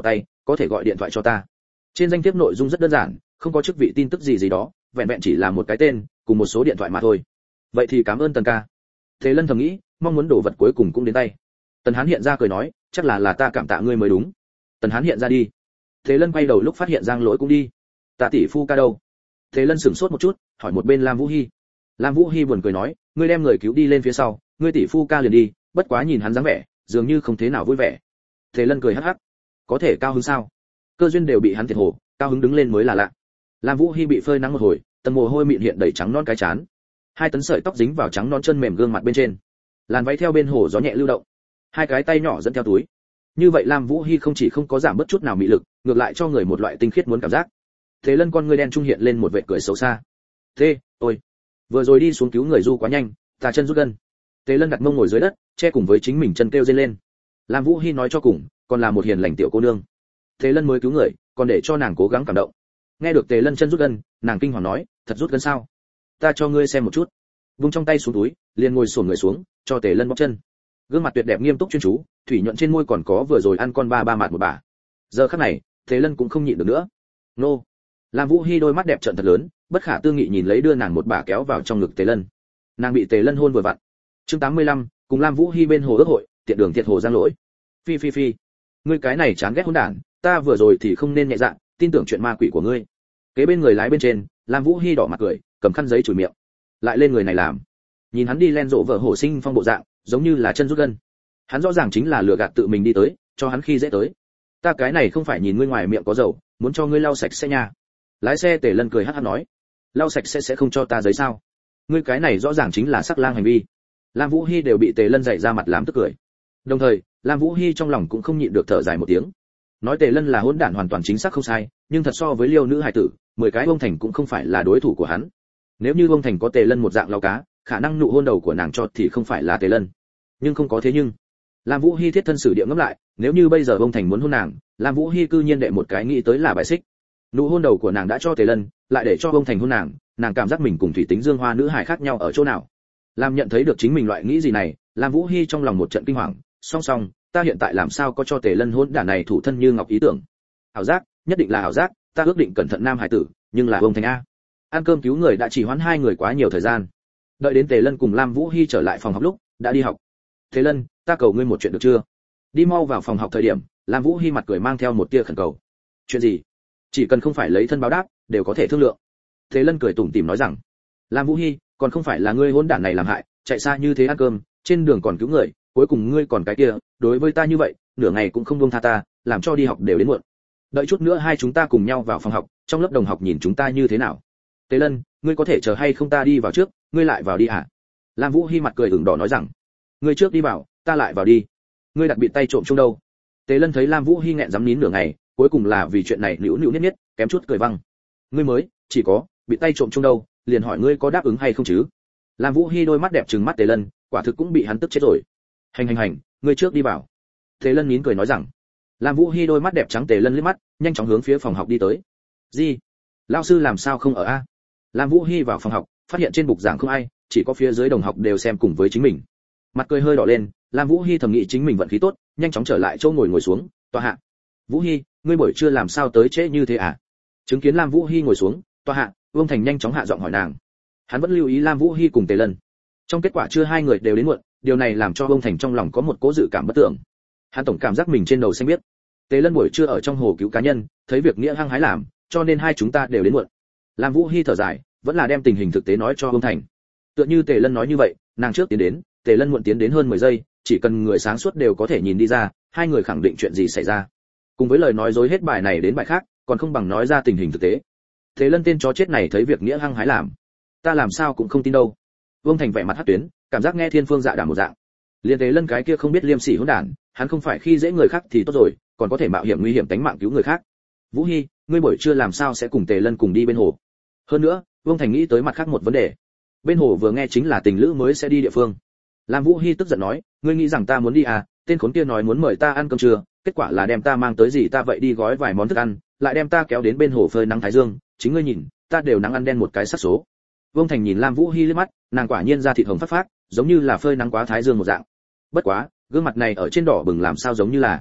Speaker 1: có thể gọi điện thoại cho ta. Trên danh thiếp nội dung rất đơn giản, không có chức vị tin tức gì gì đó, vẹn vẹn chỉ là một cái tên cùng một số điện thoại mà thôi. Vậy thì cảm ơn Tần ca. Thế Lân thầm nghĩ, mong muốn đồ vật cuối cùng cũng đến tay. Tần Hán hiện ra cười nói, chắc là là ta cảm tạ ngươi mới đúng. Tần Hán hiện ra đi. Thế Lân quay đầu lúc phát hiện Giang Lỗi cũng đi. Ta tỷ phu ca đâu? Thế Lân sửng sốt một chút, hỏi một bên Lam Vũ Hi. Lam Vũ Hi buồn cười nói, ngươi đem người cứu đi lên phía sau, ngươi tỷ phu ca liền đi, bất quá nhìn hắn dáng vẻ, dường như không thế nào vui vẻ. Thế Lân cười hắc hắc, có thể cao hứng sao? Cơ duyên đều bị hắn thiệt hồ, cao hứng đứng lên mới là lạ. Lam Vũ Hi bị phơi nắng một hồi, tầng mồ hôi mịn hiện đầy trắng non cái chán, hai tấn sợi tóc dính vào trắng non chân mềm gương mặt bên trên, làn váy theo bên hồ gió nhẹ lưu động, hai cái tay nhỏ dẫn theo túi. Như vậy Lam Vũ Hi không chỉ không có giảm bớt chút nào mị lực, ngược lại cho người một loại tinh khiết muốn cảm giác. Thế Lân con ngươi đen trung hiện lên một vẻ cười xấu xa. Thế, ôi, vừa rồi đi xuống cứu người du quá nhanh, ta chân rút gân. Thế Lân đặt mông ngồi dưới đất, che cùng với chính mình chân kêu dây lên. Lam Vũ Hi nói cho cùng, còn là một hiền lành tiểu cô nương. Thế Lân mới cứu người, còn để cho nàng cố gắng cảm động. Nghe được Tề Lân chân rút gân, nàng kinh hoàng nói, thật rút gân sao? Ta cho ngươi xem một chút. Vung trong tay xuống túi, liền ngồi xổm người xuống, cho Tề Lân bóp chân. Gương mặt tuyệt đẹp nghiêm túc chuyên chú, thủy nhuận trên môi còn có vừa rồi ăn con ba ba mạt một bả. Giờ khắc này, Tề Lân cũng không nhịn được nữa. Nô. Lam Vũ Hi đôi mắt đẹp trợn thật lớn, bất khả tư nghị nhìn lấy đưa nàng một bả kéo vào trong ngực Tề Lân. Nàng bị Tề Lân hôn vừa vặn. Chương tám mươi lăm, cùng Lam Vũ Hi bên hồ ước hội, tiện đường thiệt hồ Giang Lỗi. Phi phi phi, ngươi cái này chán ghét hỗn đản, ta vừa rồi thì không nên nhẹ dạ, tin tưởng chuyện ma quỷ của ngươi. Kế bên người lái bên trên, Lam Vũ Hi đỏ mặt cười, cầm khăn giấy chùi miệng. Lại lên người này làm. Nhìn hắn đi len rộ vợ hổ sinh phong bộ dạng, giống như là chân rút gân. Hắn rõ ràng chính là lừa gạt tự mình đi tới, cho hắn khi dễ tới. Ta cái này không phải nhìn ngươi ngoài miệng có dầu, muốn cho ngươi lau sạch sẽ nha. Lái xe Tề Lân cười hắt hắt nói, lau sạch sẽ sẽ không cho ta giấy sao? Ngươi cái này rõ ràng chính là sắc lang hành vi. Lam Vũ Hi đều bị Tề Lân dạy ra mặt làm tức cười. Đồng thời, Lam Vũ Hi trong lòng cũng không nhịn được thở dài một tiếng. Nói Tề Lân là hỗn đản hoàn toàn chính xác không sai, nhưng thật so với Liêu nữ hài tử, mười cái ông thành cũng không phải là đối thủ của hắn. Nếu như ông thành có Tề Lân một dạng lao cá, khả năng nụ hôn đầu của nàng cho thì không phải là Tề Lân. Nhưng không có thế nhưng, Lam Vũ Hi thiết thân sử địa ngẫm lại, nếu như bây giờ ông thành muốn hôn nàng, Lam Vũ Hi cư nhiên đệ một cái nghĩ tới là bài xích. Nụ hôn đầu của nàng đã cho Tề Lân, lại để cho ông thành hôn nàng, nàng cảm giác mình cùng thủy tính dương hoa nữ hài khác nhau ở chỗ nào? Lam nhận thấy được chính mình loại nghĩ gì này, Lam Vũ Hi trong lòng một trận kinh hoàng, song song, ta hiện tại làm sao có cho Tề Lân hôn đản này thủ thân như ngọc ý tưởng? Ảo giác, nhất định là ảo giác, ta ước định cẩn thận nam hải tử, nhưng là ông thành a. Ăn cơm cứu người đã chỉ hoãn hai người quá nhiều thời gian. Đợi đến Tề Lân cùng Lam Vũ Hi trở lại phòng học lúc, đã đi học. Tề Lân, ta cầu ngươi một chuyện được chưa? Đi mau vào phòng học thời điểm, Lam Vũ Hi mặt cười mang theo một tia khẩn cầu. Chuyện gì? Chỉ cần không phải lấy thân báo đáp, đều có thể thương lượng. Tề Lân cười tủm tỉm nói rằng, Lam Vũ Hi, còn không phải là ngươi hỗn đản này làm hại, chạy xa như thế ăn cơm, trên đường còn cứu người, cuối cùng ngươi còn cái kia, đối với ta như vậy, nửa ngày cũng không buông tha ta, làm cho đi học đều đến muộn. Đợi chút nữa hai chúng ta cùng nhau vào phòng học, trong lớp đồng học nhìn chúng ta như thế nào? Tề Lân, ngươi có thể chờ hay không ta đi vào trước, ngươi lại vào đi hả? Lam Vũ Hi mặt cười ửng đỏ nói rằng, ngươi trước đi vào, ta lại vào đi. Ngươi đặt bị tay trộm chung đâu? Tề Lân thấy Lam Vũ Hi nghẹn dám nín nửa ngày, cuối cùng là vì chuyện này nữu nữu niết niết, kém chút cười văng. Ngươi mới, chỉ có bị tay trộm chung đâu, liền hỏi ngươi có đáp ứng hay không chứ? Lam Vũ Hi đôi mắt đẹp trừng mắt Tề Lân, quả thực cũng bị hắn tức chết rồi. Hành hành hành, ngươi trước đi vào. Tề Lân nín cười nói rằng. Lam Vũ Hi đôi mắt đẹp trắng Tề Lân liếc mắt, nhanh chóng hướng phía phòng học đi tới. Gì? Lão sư làm sao không ở a? Lam Vũ Hi vào phòng học, phát hiện trên bục giảng không ai, chỉ có phía dưới đồng học đều xem cùng với chính mình. Mặt cười hơi đỏ lên, Lam Vũ Hi thầm nghĩ chính mình vận khí tốt, nhanh chóng trở lại chỗ ngồi ngồi xuống, tọa hạ. Vũ Hi, ngươi buổi trưa làm sao tới trễ như thế à? Chứng kiến Lam Vũ Hi ngồi xuống, tọa hạ, Vương Thành nhanh chóng hạ giọng hỏi nàng. Hắn vẫn lưu ý Lam Vũ Hi cùng Tề Lân. Trong kết quả chưa hai người đều đến muộn, điều này làm cho Vương Thành trong lòng có một cố dự cảm bất tưởng. Hắn tổng cảm giác mình trên đầu xanh biết. Tề Lân buổi trưa ở trong hồ cứu cá nhân, thấy việc nghĩa hăng hái làm, cho nên hai chúng ta đều đến muộn. Lam Vũ Hi thở dài, vẫn là đem tình hình thực tế nói cho Vương Thành. Tựa như Tề Lân nói như vậy, nàng trước tiến đến, Tề Lân muộn tiến đến hơn mười giây, chỉ cần người sáng suốt đều có thể nhìn đi ra, hai người khẳng định chuyện gì xảy ra. Cùng với lời nói dối hết bài này đến bài khác, còn không bằng nói ra tình hình thực tế. Tề Lân tên chó chết này thấy việc nghĩa hăng hái làm, ta làm sao cũng không tin đâu. Vương Thành vẻ mặt hất tuyến, cảm giác nghe thiên phương dạ đàm một dạng. Liên Tề Lân cái kia không biết liêm sỉ hỗn đản, hắn không phải khi dễ người khác thì tốt rồi, còn có thể mạo hiểm nguy hiểm tính mạng cứu người khác. Vũ Hi, ngươi buổi trưa làm sao sẽ cùng Tề Lân cùng đi bên hồ? Hơn nữa, Vương Thành nghĩ tới mặt khác một vấn đề. Bên hồ vừa nghe chính là tình lữ mới sẽ đi địa phương. Lam Vũ Hi tức giận nói, ngươi nghĩ rằng ta muốn đi à? Tên khốn kia nói muốn mời ta ăn cơm trưa, kết quả là đem ta mang tới gì ta vậy đi gói vài món thức ăn, lại đem ta kéo đến bên hồ phơi nắng thái dương, chính ngươi nhìn, ta đều nắng ăn đen một cái sắc số. Vương Thành nhìn Lam Vũ Hi liếc mắt, nàng quả nhiên da thịt hồng phát phát, giống như là phơi nắng quá thái dương một dạng. Bất quá, gương mặt này ở trên đỏ bừng làm sao giống như là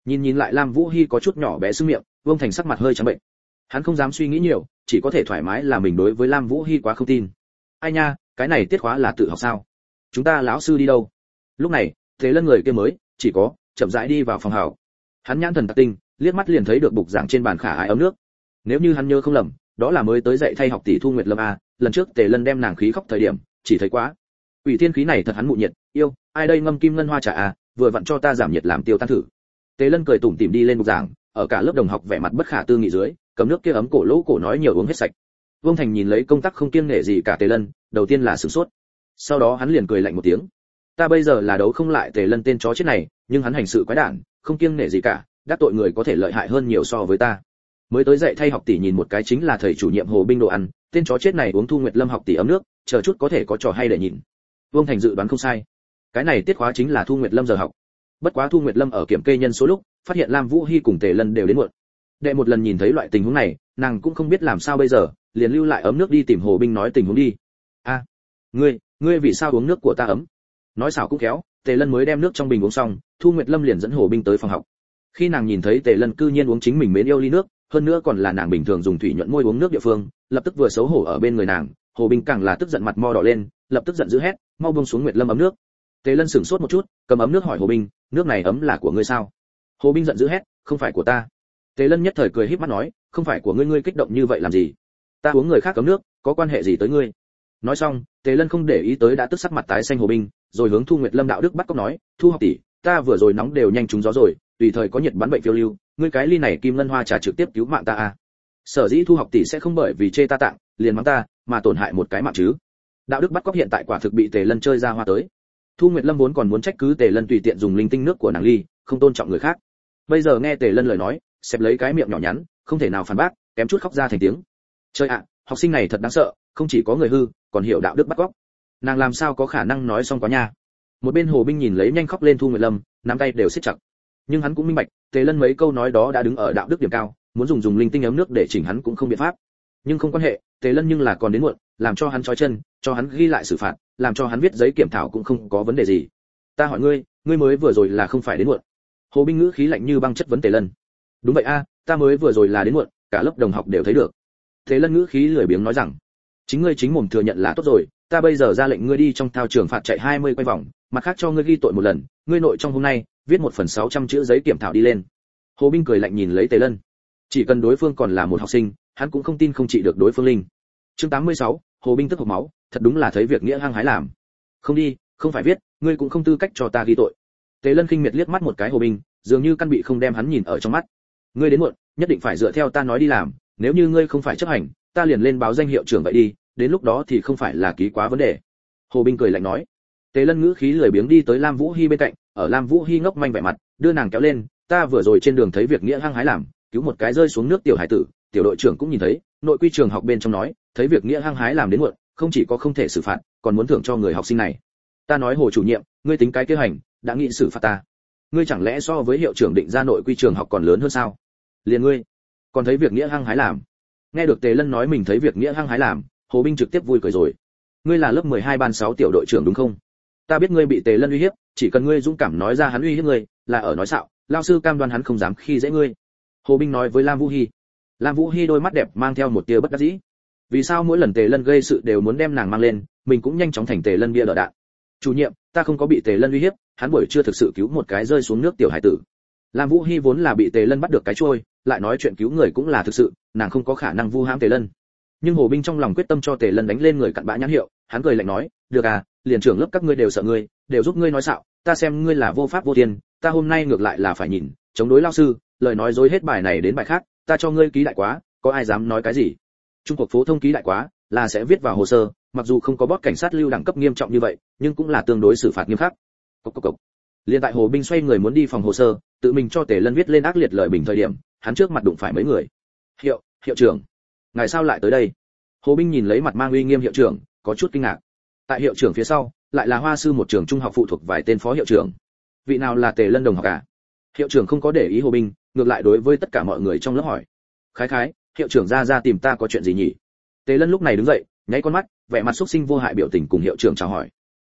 Speaker 1: Nhìn nhìn lại Lam Vũ Hi có chút nhỏ bé sưng miệng, Vương Thành sắc mặt hơi trắng bệnh. Hắn không dám suy nghĩ nhiều, chỉ có thể thoải mái là mình đối với Lam Vũ Hi quá không tin. Ai nha, cái này tiết khóa là tự học sao? Chúng ta lão sư đi đâu? Lúc này, Thế Lân người kia mới chỉ có chậm rãi đi vào phòng học. Hắn nhãn thần tạc tinh, liếc mắt liền thấy được bục giảng trên bàn khả ái ấm nước. Nếu như hắn nhớ không lầm, đó là mới tới dạy thay học tỷ Thu Nguyệt Lâm a, lần trước Tề Lân đem nàng khí khóc thời điểm, chỉ thấy quá. Ủy thiên khí này thật hắn mụ nhiệt, yêu, ai đây ngâm kim ngân hoa trà à, vừa vặn cho ta giảm nhiệt làm tiêu tan thử. Tề Lân cười tủm tỉm đi lên bục giảng, ở cả lớp đồng học vẻ mặt bất khả tư nghị dưới, cầm nước kia ấm cổ lỗ cổ nói nhiều uống hết sạch. Vương Thành nhìn lấy công tác không kiêng nể gì cả Tề Lân, đầu tiên là sửng sốt. Sau đó hắn liền cười lạnh một tiếng. Ta bây giờ là đấu không lại Tề Lân tên chó chết này, nhưng hắn hành sự quái đản, không kiêng nể gì cả, đắc tội người có thể lợi hại hơn nhiều so với ta. Mới tới dạy thay học tỷ nhìn một cái chính là thầy chủ nhiệm Hồ Binh đồ ăn, tên chó chết này uống Thu Nguyệt Lâm học tỷ ấm nước, chờ chút có thể có trò hay để nhìn. Vương Thành dự đoán không sai. Cái này tiết khóa chính là Thu Nguyệt Lâm giờ học. Bất quá Thu Nguyệt Lâm ở kiểm kê nhân số lúc, phát hiện Lam Vũ Hi cùng Tề Lân đều đến muộn. Đệ một lần nhìn thấy loại tình huống này, nàng cũng không biết làm sao bây giờ, liền lưu lại ấm nước đi tìm Hồ Binh nói tình huống đi. A, ngươi, ngươi vì sao uống nước của ta ấm? Nói xảo cũng khéo, Tề Lân mới đem nước trong bình uống xong, Thu Nguyệt Lâm liền dẫn Hồ Binh tới phòng học. Khi nàng nhìn thấy Tề Lân cư nhiên uống chính mình mến yêu ly nước, hơn nữa còn là nàng bình thường dùng thủy nhuận môi uống nước địa phương, lập tức vừa xấu hổ ở bên người nàng, Hồ Binh càng là tức giận mặt mo đỏ lên, lập tức giận dữ hét, mau buông xuống Nguyệt Lâm ấm nước. Tề Lân sửng sốt một chút, cầm ấm nước hỏi Hồ Binh, nước này ấm là của ngươi sao? Hồ Binh giận dữ hét, không phải của ta. Tề Lân nhất thời cười híp mắt nói, không phải của ngươi, ngươi kích động như vậy làm gì? Ta uống người khác ấm nước, có quan hệ gì tới ngươi? Nói xong, Tề Lân không để ý tới đã tức sắc mặt tái xanh Hồ Binh, rồi hướng Thu Nguyệt Lâm đạo đức bắt cóc nói, Thu học tỷ, ta vừa rồi nóng đều nhanh trúng gió rồi, tùy thời có nhiệt bắn bệnh phiêu lưu, ngươi cái ly này kim ngân hoa trà trực tiếp cứu mạng ta à? Sở dĩ Thu học tỷ sẽ không bởi vì chê ta tặng, liền mắng ta, mà tổn hại một cái mạng chứ? Đạo đức bắt cóc hiện tại quả thực bị Tề Lân chơi ra hoa tới. Thu Nguyệt Lâm vốn còn muốn trách cứ Tề Lân tùy tiện dùng linh tinh nước của nàng ly, không tôn trọng người khác. Bây giờ nghe Tề Lân lời nói, xẹp lấy cái miệng nhỏ nhắn, không thể nào phản bác, kém chút khóc ra thành tiếng. Trời ạ, học sinh này thật đáng sợ, không chỉ có người hư, còn hiểu đạo đức bắt cóc. Nàng làm sao có khả năng nói xong quá nha. Một bên Hồ Binh nhìn lấy nhanh khóc lên Thu Nguyệt Lâm, nắm tay đều siết chặt. Nhưng hắn cũng minh bạch, Tề Lân mấy câu nói đó đã đứng ở đạo đức điểm cao, muốn dùng dùng linh tinh ấm nước để chỉnh hắn cũng không biện pháp. Nhưng không quan hệ, Tề Lân nhưng là còn đến muộn, làm cho hắn trói chân, cho hắn ghi lại xử phạt, làm cho hắn viết giấy kiểm thảo cũng không có vấn đề gì. Ta hỏi ngươi, ngươi mới vừa rồi là không phải đến muộn? Hồ Binh ngữ khí lạnh như băng chất vấn Tề Lân. Đúng vậy a, ta mới vừa rồi là đến muộn, cả lớp đồng học đều thấy được. Tề Lân ngữ khí lười biếng nói rằng, chính ngươi chính mồm thừa nhận là tốt rồi, ta bây giờ ra lệnh ngươi đi trong thao trường phạt chạy hai mươi quay vòng, mặt khác cho ngươi ghi tội một lần, ngươi nội trong hôm nay viết một phần sáu trăm chữ giấy kiểm thảo đi lên. Hồ Binh cười lạnh nhìn lấy Tề Lân, chỉ cần đối phương còn là một học sinh, hắn cũng không tin không trị được đối phương linh. Chương tám mươi sáu, Hồ Binh tức hộc máu, thật đúng là thấy việc nghĩa hăng hái làm. Không đi, không phải viết, ngươi cũng không tư cách cho ta ghi tội. Tề Lân khinh miệt liếc mắt một cái Hồ Binh, dường như căn bị không đem hắn nhìn ở trong mắt. Ngươi đến muộn, nhất định phải dựa theo ta nói đi làm, nếu như ngươi không phải chấp hành, ta liền lên báo danh hiệu trưởng vậy đi, đến lúc đó thì không phải là ký quá vấn đề. Hồ Binh cười lạnh nói. Tề Lân ngữ khí lười biếng đi tới Lam Vũ Hi bên cạnh, ở Lam Vũ Hi ngốc manh vẻ mặt, đưa nàng kéo lên, ta vừa rồi trên đường thấy việc nghĩa hăng hái làm, cứu một cái rơi xuống nước tiểu hải tử, tiểu đội trưởng cũng nhìn thấy, nội quy trường học bên trong nói, thấy việc nghĩa hăng hái làm đến muộn, không chỉ có không thể xử phạt, còn muốn thưởng cho người học sinh này. Ta nói Hồ chủ nhiệm, ngươi tính cái kế hành, đã nghĩ xử phạt ta. Ngươi chẳng lẽ so với hiệu trưởng định ra nội quy trường học còn lớn hơn sao? Liền ngươi, còn thấy việc nghĩa hăng hái làm. Nghe được Tề Lân nói mình thấy việc nghĩa hăng hái làm, Hồ Binh trực tiếp vui cười rồi. Ngươi là lớp mười hai ban sáu tiểu đội trưởng đúng không? Ta biết ngươi bị Tề Lân uy hiếp, chỉ cần ngươi dũng cảm nói ra hắn uy hiếp ngươi, là ở nói xạo, lão sư cam đoan hắn không dám khi dễ ngươi. Hồ Binh nói với Lam Vũ Hi. Lam Vũ Hi đôi mắt đẹp mang theo một tia bất đắc dĩ. Vì sao mỗi lần Tề Lân gây sự đều muốn đem nàng mang lên, mình cũng nhanh chóng thành Tề Lân bia đỡ đạn. Chủ nhiệm, ta không có bị Tề Lân uy hiếp, hắn buổi trưa thực sự cứu một cái rơi xuống nước tiểu hải tử. Lam Vũ Hi vốn là bị Tề Lân bắt được cái trôi, lại nói chuyện cứu người cũng là thực sự, nàng không có khả năng vu hãm Tề Lân. Nhưng Hồ Binh trong lòng quyết tâm cho Tề Lân đánh lên người cặn bã nhãn hiệu, hắn cười lạnh nói, được à, liền trưởng lớp các ngươi đều sợ ngươi, đều giúp ngươi nói xạo, ta xem ngươi là vô pháp vô thiên, ta hôm nay ngược lại là phải nhìn, chống đối lão sư, lời nói dối hết bài này đến bài khác, ta cho ngươi ký đại quá, có ai dám nói cái gì? Trung cuộc phổ thông ký đại quá là sẽ viết vào hồ sơ, mặc dù không có bót cảnh sát lưu đẳng cấp nghiêm trọng như vậy, nhưng cũng là tương đối xử phạt nghiêm khắc. Cốc cốc cốc. Liên tại Hồ Binh xoay người muốn đi phòng hồ sơ, tự mình cho Tề Lân viết lên ác liệt lời bình thời điểm, hắn trước mặt đụng phải mấy người. Hiệu, hiệu trưởng, ngài sao lại tới đây? Hồ Binh nhìn lấy mặt mang uy nghiêm hiệu trưởng, có chút kinh ngạc. Tại hiệu trưởng phía sau, lại là Hoa sư một trường trung học phụ thuộc vài tên phó hiệu trưởng. Vị nào là Tề Lân đồng học à? Hiệu trưởng không có để ý Hồ Binh, ngược lại đối với tất cả mọi người trong lớp hỏi. Khái khái, hiệu trưởng ra ra tìm ta có chuyện gì nhỉ? Tề Lân lúc này đứng dậy, nháy con mắt, vẻ mặt xúc sinh vô hại biểu tình cùng hiệu trưởng chào hỏi.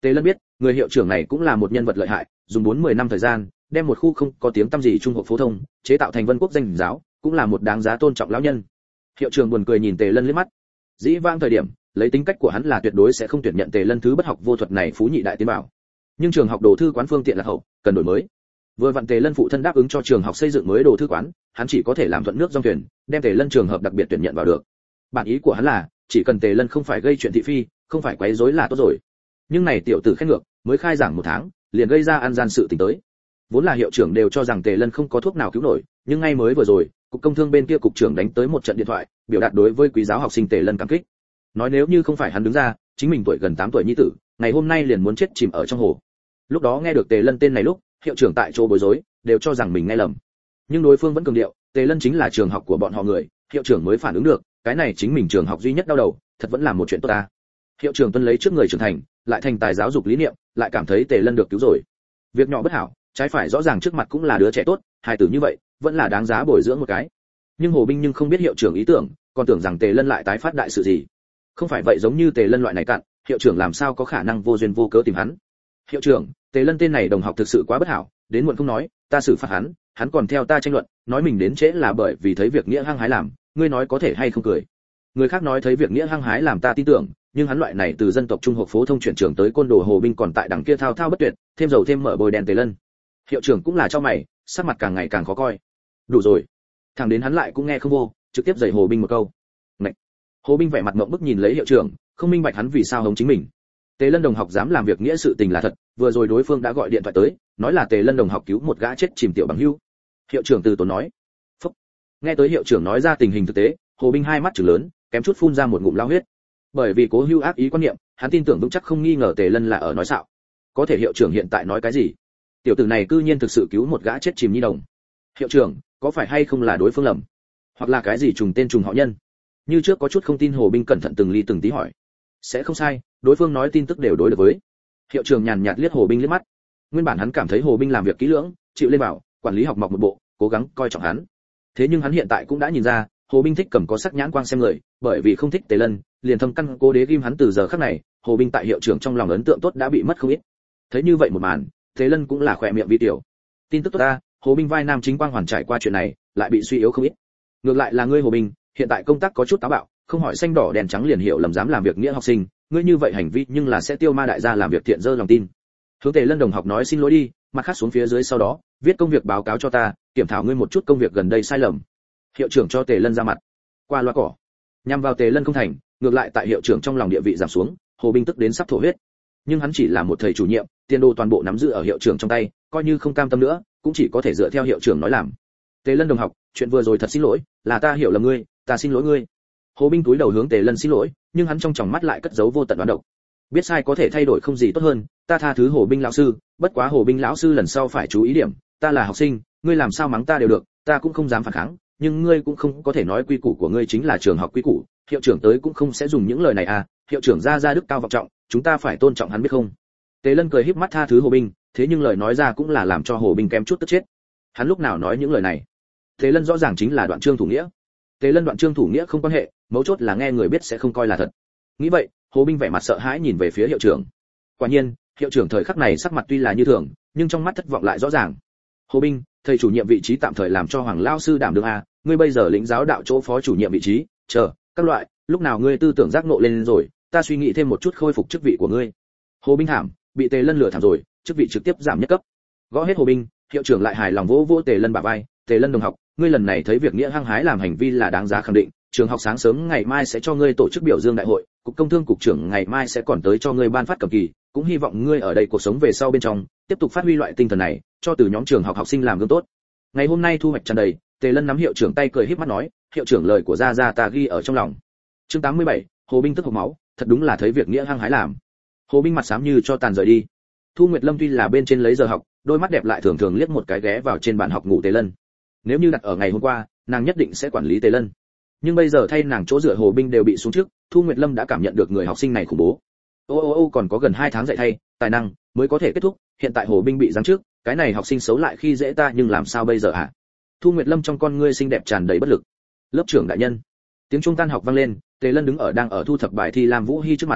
Speaker 1: Tề Lân biết, người hiệu trưởng này cũng là một nhân vật lợi hại, dùng bốn mươi năm thời gian, đem một khu không có tiếng tăm gì trung học phổ thông, chế tạo thành Vân Quốc danh giáo, cũng là một đáng giá tôn trọng lão nhân. Hiệu trưởng buồn cười nhìn Tề Lân liếc mắt. Dĩ vãng thời điểm, lấy tính cách của hắn là tuyệt đối sẽ không tuyển nhận Tề Lân thứ bất học vô thuật này phú nhị đại tiến bảo. Nhưng trường học đồ thư quán phương tiện là hậu, cần đổi mới. Vừa vặn Tề Lân phụ thân đáp ứng cho trường học xây dựng mới đồ thư quán, hắn chỉ có thể làm thuận nước dòng thuyền, đem Tề Lân trường hợp đặc biệt tuyển nhận vào được. Bản ý của hắn là, chỉ cần Tề Lân không phải gây chuyện thị phi, không phải quấy rối là tốt rồi. Nhưng này tiểu tử khen ngược, mới khai giảng một tháng, liền gây ra ăn gian sự tình tới. Vốn là hiệu trưởng đều cho rằng Tề Lân không có thuốc nào cứu nổi, nhưng ngay mới vừa rồi, cục công thương bên kia cục trưởng đánh tới một trận điện thoại, biểu đạt đối với quý giáo học sinh Tề Lân cảm kích. Nói nếu như không phải hắn đứng ra, chính mình tuổi gần tám tuổi nhi tử, ngày hôm nay liền muốn chết chìm ở trong hồ. Lúc đó nghe được Tề Lân tên này lúc, hiệu trưởng tại chỗ bối rối, đều cho rằng mình nghe lầm. Nhưng đối phương vẫn cường điệu, Tề Lân chính là trường học của bọn họ người, hiệu trưởng mới phản ứng được, cái này chính mình trường học duy nhất đau đầu, thật vẫn là một chuyện tốt ta. Hiệu trưởng tuân lấy trước người trưởng thành, lại thành tài giáo dục lý niệm, lại cảm thấy Tề Lân được cứu rồi. Việc nhỏ bất hảo, trái phải rõ ràng trước mặt cũng là đứa trẻ tốt, hài tử như vậy, vẫn là đáng giá bồi dưỡng một cái. Nhưng Hồ Binh nhưng không biết hiệu trưởng ý tưởng, còn tưởng rằng Tề Lân lại tái phát đại sự gì. Không phải vậy, giống như Tề Lân loại này cặn, hiệu trưởng làm sao có khả năng vô duyên vô cớ tìm hắn. Hiệu trưởng, Tề Lân tên này đồng học thực sự quá bất hảo, đến muộn không nói, ta xử phạt hắn, hắn còn theo ta tranh luận, nói mình đến trễ là bởi vì thấy việc nghĩa hăng hái làm, ngươi nói có thể hay không cười. Người khác nói thấy việc nghĩa hăng hái làm ta tin tưởng, nhưng hắn loại này từ dân tộc trung học phổ thông chuyển trường tới côn đồ Hồ Binh còn tại đằng kia thao thao bất tuyệt, thêm dầu thêm mỡ bồi đèn Tề Lân. Hiệu trưởng cũng là cho mày, sắc mặt càng ngày càng khó coi. Đủ rồi. Thằng đến hắn lại cũng nghe không vô, trực tiếp giày Hồ Binh một câu. Ngậy. Hồ Binh vẻ mặt ngậm bức nhìn lấy hiệu trưởng, không minh bạch hắn vì sao hống chính mình. Tề Lân đồng học dám làm việc nghĩa sự tình là thật, vừa rồi đối phương đã gọi điện thoại tới, nói là Tề Lân đồng học cứu một gã chết chìm tiểu bằng hữu. Hiệu trưởng từ tốn nói. Phúc. Nghe tới hiệu trưởng nói ra tình hình thực tế, Hồ Binh hai mắt trừng lớn, kém chút phun ra một ngụm lao huyết. Bởi vì Cố Hưu ác ý quan niệm, hắn tin tưởng vững chắc không nghi ngờ Tề Lân là ở nói xạo. Có thể hiệu trưởng hiện tại nói cái gì? Tiểu tử này cư nhiên thực sự cứu một gã chết chìm nhi đồng. Hiệu trưởng, có phải hay không là đối phương lầm, hoặc là cái gì trùng tên trùng họ nhân? Như trước có chút không tin, Hồ Binh cẩn thận từng ly từng tí hỏi. Sẽ không sai, đối phương nói tin tức đều đối được với. Hiệu trưởng nhàn nhạt liếc Hồ Binh liếc mắt. Nguyên bản hắn cảm thấy Hồ Binh làm việc kỹ lưỡng, chịu lên bảo, quản lý học mọc một bộ, cố gắng coi trọng hắn. Thế nhưng hắn hiện tại cũng đã nhìn ra, Hồ Binh thích cầm có sắc nhãn quang xem người, bởi vì không thích Tề Lân, liền thâm căn cố đế ghim hắn. Từ giờ khắc này, Hồ Binh tại hiệu trưởng trong lòng ấn tượng tốt đã bị mất không ít. Thấy như vậy một màn, Tề Lân cũng là khỏe miệng vi tiểu. Tin tức tốt ta, Hồ Binh vai nam chính quang hoàn trải qua chuyện này, lại bị suy yếu không ít. Ngược lại là ngươi Hồ Binh, hiện tại công tác có chút táo bạo, không hỏi xanh đỏ đèn trắng liền hiểu lầm dám làm việc nghĩa học sinh, ngươi như vậy hành vi nhưng là sẽ tiêu ma đại gia làm việc thiện dơ lòng tin. Hướng Tề Lân đồng học nói xin lỗi đi, mặt khác xuống phía dưới sau đó, viết công việc báo cáo cho ta, kiểm thảo ngươi một chút công việc gần đây sai lầm. Hiệu trưởng cho Tề Lân ra mặt. Qua loa cỏ. Nhằm vào Tề Lân không thành, ngược lại tại hiệu trưởng trong lòng địa vị giảm xuống, Hồ Binh tức đến sắp thổ huyết. Nhưng hắn chỉ là một thầy chủ nhiệm, tiền đồ toàn bộ nắm giữ ở hiệu trưởng trong tay, coi như không cam tâm nữa, cũng chỉ có thể dựa theo hiệu trưởng nói làm. Tề Lân đồng học, chuyện vừa rồi thật xin lỗi, là ta hiểu lầm ngươi, ta xin lỗi ngươi. Hồ Binh túi đầu hướng Tề Lân xin lỗi, nhưng hắn trong tròng mắt lại cất giấu vô tận oán độc. Biết sai có thể thay đổi không gì tốt hơn, ta tha thứ Hồ Binh lão sư, bất quá Hồ Binh lão sư lần sau phải chú ý điểm, ta là học sinh, ngươi làm sao mắng ta đều được, ta cũng không dám phản kháng, nhưng ngươi cũng không có thể nói quy củ của ngươi chính là trường học quy củ, hiệu trưởng tới cũng không sẽ dùng những lời này à, hiệu trưởng gia gia đức cao vọng trọng, chúng ta phải tôn trọng hắn biết không? Tề Lân cười híp mắt tha thứ Hồ Binh, thế nhưng lời nói ra cũng là làm cho Hồ Binh kém chút tức chết. Hắn lúc nào nói những lời này? Tề Lân rõ ràng chính là đoạn chương thủ nghĩa. Tề Lân đoạn chương thủ nghĩa không quan hệ, mấu chốt là nghe người biết sẽ không coi là thật. Nghĩ vậy, Hồ Binh vẻ mặt sợ hãi nhìn về phía hiệu trưởng. Quả nhiên, hiệu trưởng thời khắc này sắc mặt tuy là như thường, nhưng trong mắt thất vọng lại rõ ràng. Hồ Binh, thầy chủ nhiệm vị trí tạm thời làm cho Hoàng lão sư đảm đương a, ngươi bây giờ lĩnh giáo đạo chỗ phó chủ nhiệm vị trí, chờ, các loại, lúc nào ngươi tư tưởng giác ngộ lên rồi, ta suy nghĩ thêm một chút khôi phục chức vị của ngươi. Hồ Binh thảm, bị Tề Lân lừa thảm rồi, chức vị trực tiếp giảm nhất cấp. Gõ hết Hồ Binh, hiệu trưởng lại hài lòng vỗ vỗ Tề Lân bả vai, Tề Lân đồng học, ngươi lần này thấy việc nghĩa hăng hái làm hành vi là đáng giá khẳng định, trường học sáng sớm ngày mai sẽ cho ngươi tổ chức biểu dương đại hội, cục công thương cục trưởng ngày mai sẽ còn tới cho ngươi ban phát cầm kỳ, cũng hy vọng ngươi ở đây cuộc sống về sau bên trong, tiếp tục phát huy loại tinh thần này, cho từ nhóm trường học học sinh làm gương tốt. Ngày hôm nay thu hoạch tràn đầy, Tề Lân nắm hiệu trưởng tay cười híp mắt nói, hiệu trưởng lời của gia gia ta ghi ở trong lòng. Chương tám mươi bảy, Hồ Binh tức hộc máu, thật đúng là thấy việc nghĩa hăng hái làm. Hồ Binh mặt xám như cho tàn rời đi. Thu Nguyệt Lâm tuy là bên trên lấy giờ học, đôi mắt đẹp lại thường thường liếc một cái ghé vào trên bàn học ngủ Tề Lân. Nếu như đặt ở ngày hôm qua, nàng nhất định sẽ quản lý Tề Lân. Nhưng bây giờ thay nàng chỗ dựa Hồ Binh đều bị xuống trước, Thu Nguyệt Lâm đã cảm nhận được người học sinh này khủng bố. Ô ô ô còn có gần hai tháng dạy thay, tài năng mới có thể kết thúc, hiện tại Hồ Binh bị giáng trước, cái này học sinh xấu lại khi dễ ta, nhưng làm sao bây giờ hả? Thu Nguyệt Lâm trong con ngươi xinh đẹp tràn đầy bất lực. Lớp trưởng đại nhân. Tiếng chuông tan học vang lên, Tề Lân đứng ở đang ở thu thập bài thi Lam Vũ Hi trước mặt.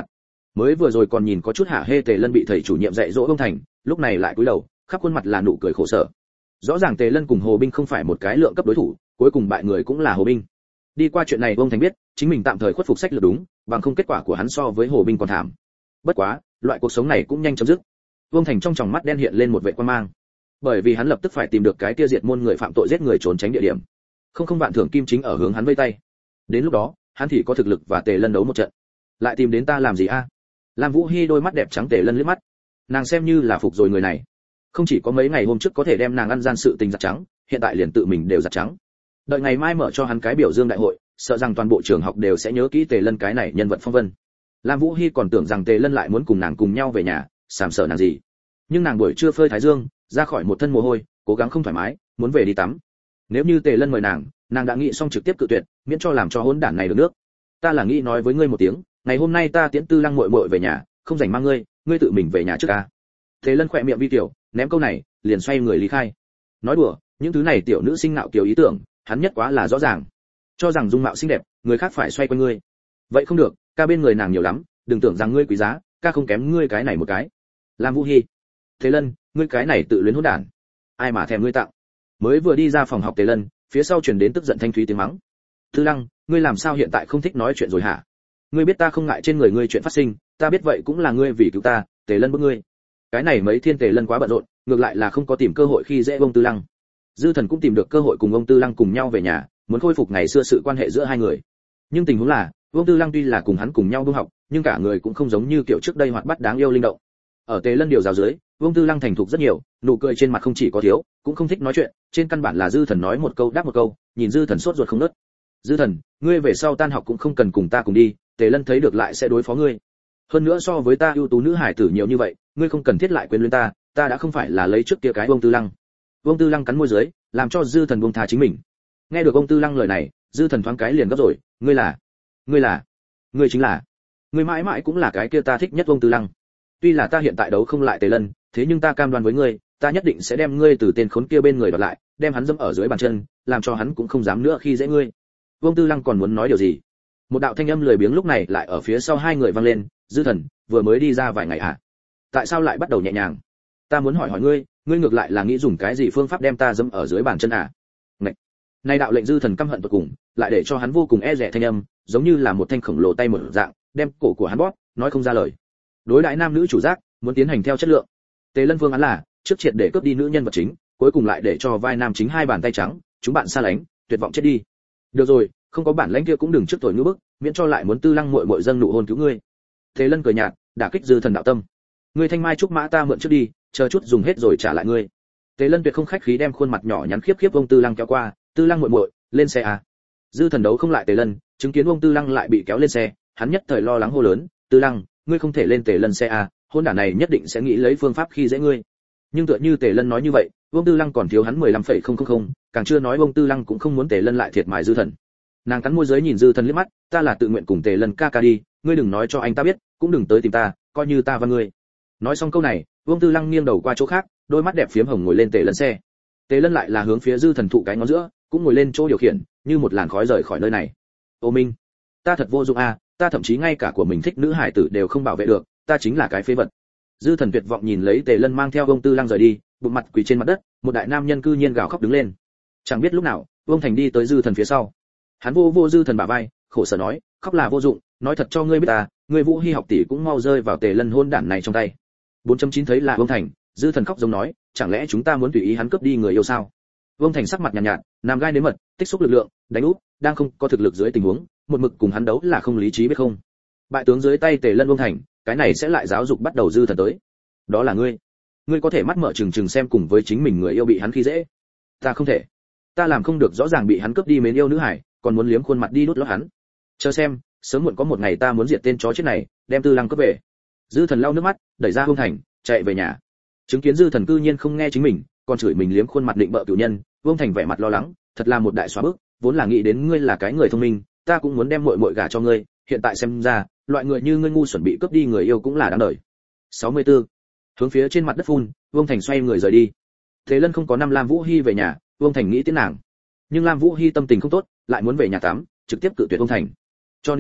Speaker 1: Mới vừa rồi còn nhìn có chút hả hê Tề Lân bị thầy chủ nhiệm dạy dỗ Vương Thành, lúc này lại cúi đầu, khắp khuôn mặt là nụ cười khổ sở. Rõ ràng Tề Lân cùng Hồ Binh không phải một cái lượng cấp đối thủ, cuối cùng bại người cũng là Hồ Binh. Đi qua chuyện này Vương Thành biết, chính mình tạm thời khuất phục sách lược đúng, bằng không kết quả của hắn so với Hồ Binh còn thảm. Bất quá, loại cuộc sống này cũng nhanh chấm dứt. Vương Thành trong tròng mắt đen hiện lên một vẻ quan mang, bởi vì hắn lập tức phải tìm được cái kia diệt môn người phạm tội giết người trốn tránh địa điểm. Không không vạn thưởng kim chính ở hướng hắn vây tay. Đến lúc đó, hắn thì có thực lực và Tề Lân đấu một trận. Lại tìm đến ta làm gì a? Lam Vũ Hi đôi mắt đẹp trắng Tề Lân liếc mắt. Nàng xem như là phục rồi người này. Không chỉ có mấy ngày hôm trước có thể đem nàng ăn gian sự tình giặt trắng, hiện tại liền tự mình đều giặt trắng. Đợi ngày mai mở cho hắn cái biểu dương đại hội, sợ rằng toàn bộ trường học đều sẽ nhớ kỹ Tề Lân cái này nhân vật phong vân. Lam Vũ Hi còn tưởng rằng Tề Lân lại muốn cùng nàng cùng nhau về nhà, sàm sợ nàng gì. Nhưng nàng buổi trưa phơi thái dương, ra khỏi một thân mồ hôi, cố gắng không thoải mái, muốn về đi tắm. Nếu như Tề Lân mời nàng, nàng đã nghĩ xong trực tiếp cự tuyệt, miễn cho làm cho hỗn đản này được nước. Ta là nghĩ nói với ngươi một tiếng, ngày hôm nay ta tiễn Tư Lăng muội muội về nhà, không rảnh mang ngươi, ngươi tự mình về nhà trước a. Tề Lân khỏe miệng vi tiểu, ném câu này, liền xoay người lý khai. Nói đùa, những thứ này tiểu nữ sinh nạo kiều ý tưởng, hắn nhất quá là rõ ràng. Cho rằng dung mạo xinh đẹp, người khác phải xoay quanh ngươi. Vậy không được, ca bên người nàng nhiều lắm, đừng tưởng rằng ngươi quý giá, ca không kém ngươi cái này một cái. Lam Vũ Hi. Tề Lân, ngươi cái này tự luyến hỗn đản. Ai mà thèm ngươi tặng. Mới vừa đi ra phòng học Tề Lân, phía sau truyền đến tức giận thanh thúy tiếng mắng. Tư Lăng, ngươi làm sao hiện tại không thích nói chuyện rồi hả? Ngươi biết ta không ngại trên người ngươi chuyện phát sinh, ta biết vậy cũng là ngươi vì cứu ta, Tề Lân bức ngươi. Cái này mấy thiên Tề Lân quá bận rộn, ngược lại là không có tìm cơ hội khi dễ ông Tư Lăng. Dư Thần cũng tìm được cơ hội cùng ông Tư Lăng cùng nhau về nhà, muốn khôi phục ngày xưa sự quan hệ giữa hai người. Nhưng tình huống là, ông Tư Lăng tuy là cùng hắn cùng nhau du học, nhưng cả người cũng không giống như kiểu trước đây hoạt bát đáng yêu linh động. Ở Tề Lân điều giáo dưới, ông Tư Lăng thành thục rất nhiều, nụ cười trên mặt không chỉ có thiếu, cũng không thích nói chuyện, trên căn bản là Dư Thần nói một câu đáp một câu, nhìn Dư Thần sốt ruột không ngớt. Dư Thần, ngươi về sau tan học cũng không cần cùng ta cùng đi, Tề Lân thấy được lại sẽ đối phó ngươi. Hơn nữa so với ta ưu tú nữ hải tử nhiều như vậy, ngươi không cần thiết lại quên luyến ta, ta đã không phải là lấy trước kia cái ông Tư Lăng. Ông Tư Lăng cắn môi dưới, làm cho Dư Thần buông tha chính mình. Nghe được ông Tư Lăng lời này, Dư Thần thoáng cái liền gấp rồi, ngươi là, ngươi là, ngươi chính là, ngươi mãi mãi cũng là cái kia ta thích nhất ông Tư Lăng. Tuy là ta hiện tại đấu không lại Tề Lân, thế nhưng ta cam đoan với ngươi, ta nhất định sẽ đem ngươi từ tên khốn kia bên người đoạt lại, đem hắn dẫm ở dưới bàn chân, làm cho hắn cũng không dám nữa khi dễ ngươi. Vương Tư Lăng còn muốn nói điều gì? Một đạo thanh âm lười biếng lúc này lại ở phía sau hai người vang lên, Dư Thần, vừa mới đi ra vài ngày à? Tại sao lại bắt đầu nhẹ nhàng? Ta muốn hỏi hỏi ngươi, ngươi ngược lại là nghĩ dùng cái gì phương pháp đem ta dẫm ở dưới bàn chân à? Này, này đạo lệnh Dư Thần căm hận tột cùng, lại để cho hắn vô cùng e dè thanh âm, giống như là một thanh khổng lồ tay mở dạng, đem cổ của hắn bóp, nói không ra lời. Đối đãi nam nữ chủ giác, muốn tiến hành theo chất lượng. Tề Lân Vương án là, trước triệt để cướp đi nữ nhân vật chính, cuối cùng lại để cho vai nam chính hai bàn tay trắng, chúng bạn xa lánh, tuyệt vọng chết đi. Được rồi, không có bản lãnh kia cũng đừng trước tuổi ngữ bức, miễn cho lại muốn Tư Lăng muội muội dâng nụ hôn cứu ngươi. Tề Lân cười nhạt, đả kích Dư Thần đạo tâm. Ngươi thanh mai trúc mã ta mượn trước đi, chờ chút dùng hết rồi trả lại ngươi. Tề Lân tuyệt không khách khí đem khuôn mặt nhỏ nhắn khiếp khiếp ông Tư Lăng kéo qua, Tư Lăng muội muội, lên xe à. Dư Thần đấu không lại Tề Lân, chứng kiến ông Tư Lăng lại bị kéo lên xe, hắn nhất thời lo lắng hô lớn, Tư Lăng, ngươi không thể lên Tề Lân xe à, hôn đản này nhất định sẽ nghĩ lấy phương pháp khi dễ ngươi. Nhưng tựa như Tề Lân nói như vậy, Vương Tư Lăng còn thiếu hắn mười lăm phẩy không không không, càng chưa nói Vương Tư Lăng cũng không muốn Tề Lân lại thiệt mài Dư Thần. Nàng cắn môi dưới nhìn Dư Thần liếc mắt, ta là tự nguyện cùng Tề Lân ca ca đi, ngươi đừng nói cho anh ta biết, cũng đừng tới tìm ta, coi như ta và ngươi. Nói xong câu này, Vương Tư Lăng nghiêng đầu qua chỗ khác, đôi mắt đẹp phiếm hồng ngồi lên Tề Lân xe. Tề Lân lại là hướng phía Dư Thần thụ cái ngón giữa, cũng ngồi lên chỗ điều khiển, như một làn khói rời khỏi nơi này. Ô Minh, ta thật vô dụng à, ta thậm chí ngay cả của mình thích nữ hải tử đều không bảo vệ được, ta chính là cái phế vật. Dư Thần tuyệt vọng nhìn lấy Tề Lân mang theo Vương Tư Lăng rời đi, bụng mặt quỳ trên mặt đất, một đại nam nhân cư nhiên gào khóc đứng lên. Chẳng biết lúc nào, Vương Thành đi tới Dư Thần phía sau. Hắn vô vô Dư Thần bả vai, khổ sở nói, khóc là vô dụng, nói thật cho ngươi biết ta, ngươi Vũ Hi học tỷ cũng mau rơi vào Tề Lân hôn đản này trong tay. bốn chấm chín thấy là Vương Thành, Dư Thần khóc giống nói, chẳng lẽ chúng ta muốn tùy ý hắn cướp đi người yêu sao? Vương Thành sắc mặt nhàn nhạt, nhạt, nam gai đến mật, tích xúc lực lượng, đánh úp, đang không có thực lực dưới tình huống, một mực cùng hắn đấu là không lý trí biết không? Bại tướng dưới tay Tề Lân Vương Thành, cái này sẽ lại giáo dục bắt đầu Dư Thần tới. Đó là ngươi. Ngươi có thể mắt mở trừng trừng xem cùng với chính mình người yêu bị hắn khi dễ. Ta không thể. Ta làm không được, rõ ràng bị hắn cướp đi mến yêu nữ hải, còn muốn liếm khuôn mặt đi đút lót hắn. Chờ xem, sớm muộn có một ngày ta muốn diệt tên chó chết này, đem Tư Lăng cướp về. Dư Thần lau nước mắt, đẩy ra Vương Thành, chạy về nhà. Chứng kiến Dư Thần cư nhiên không nghe chính mình, còn chửi mình liếm khuôn mặt định bợ cửu nhân, Vương Thành vẻ mặt lo lắng, thật là một đại xóa bước, vốn là nghĩ đến ngươi là cái người thông minh, ta cũng muốn đem muội muội gả cho ngươi, hiện tại xem ra, loại người như ngươi ngu xuẩn bị cướp đi người yêu cũng là đáng đời. sáu mươi tư. Hướng phía trên mặt đất phun, Vương Thành xoay người rời đi. Thế Lân không có năm Lam Vũ Hi về nhà, Vương Thành nghĩ tiến nàng. Nhưng Lam Vũ Hi tâm tình không tốt, lại muốn về nhà tắm, trực tiếp cự tuyệt Vương Thành. Cho nên nói,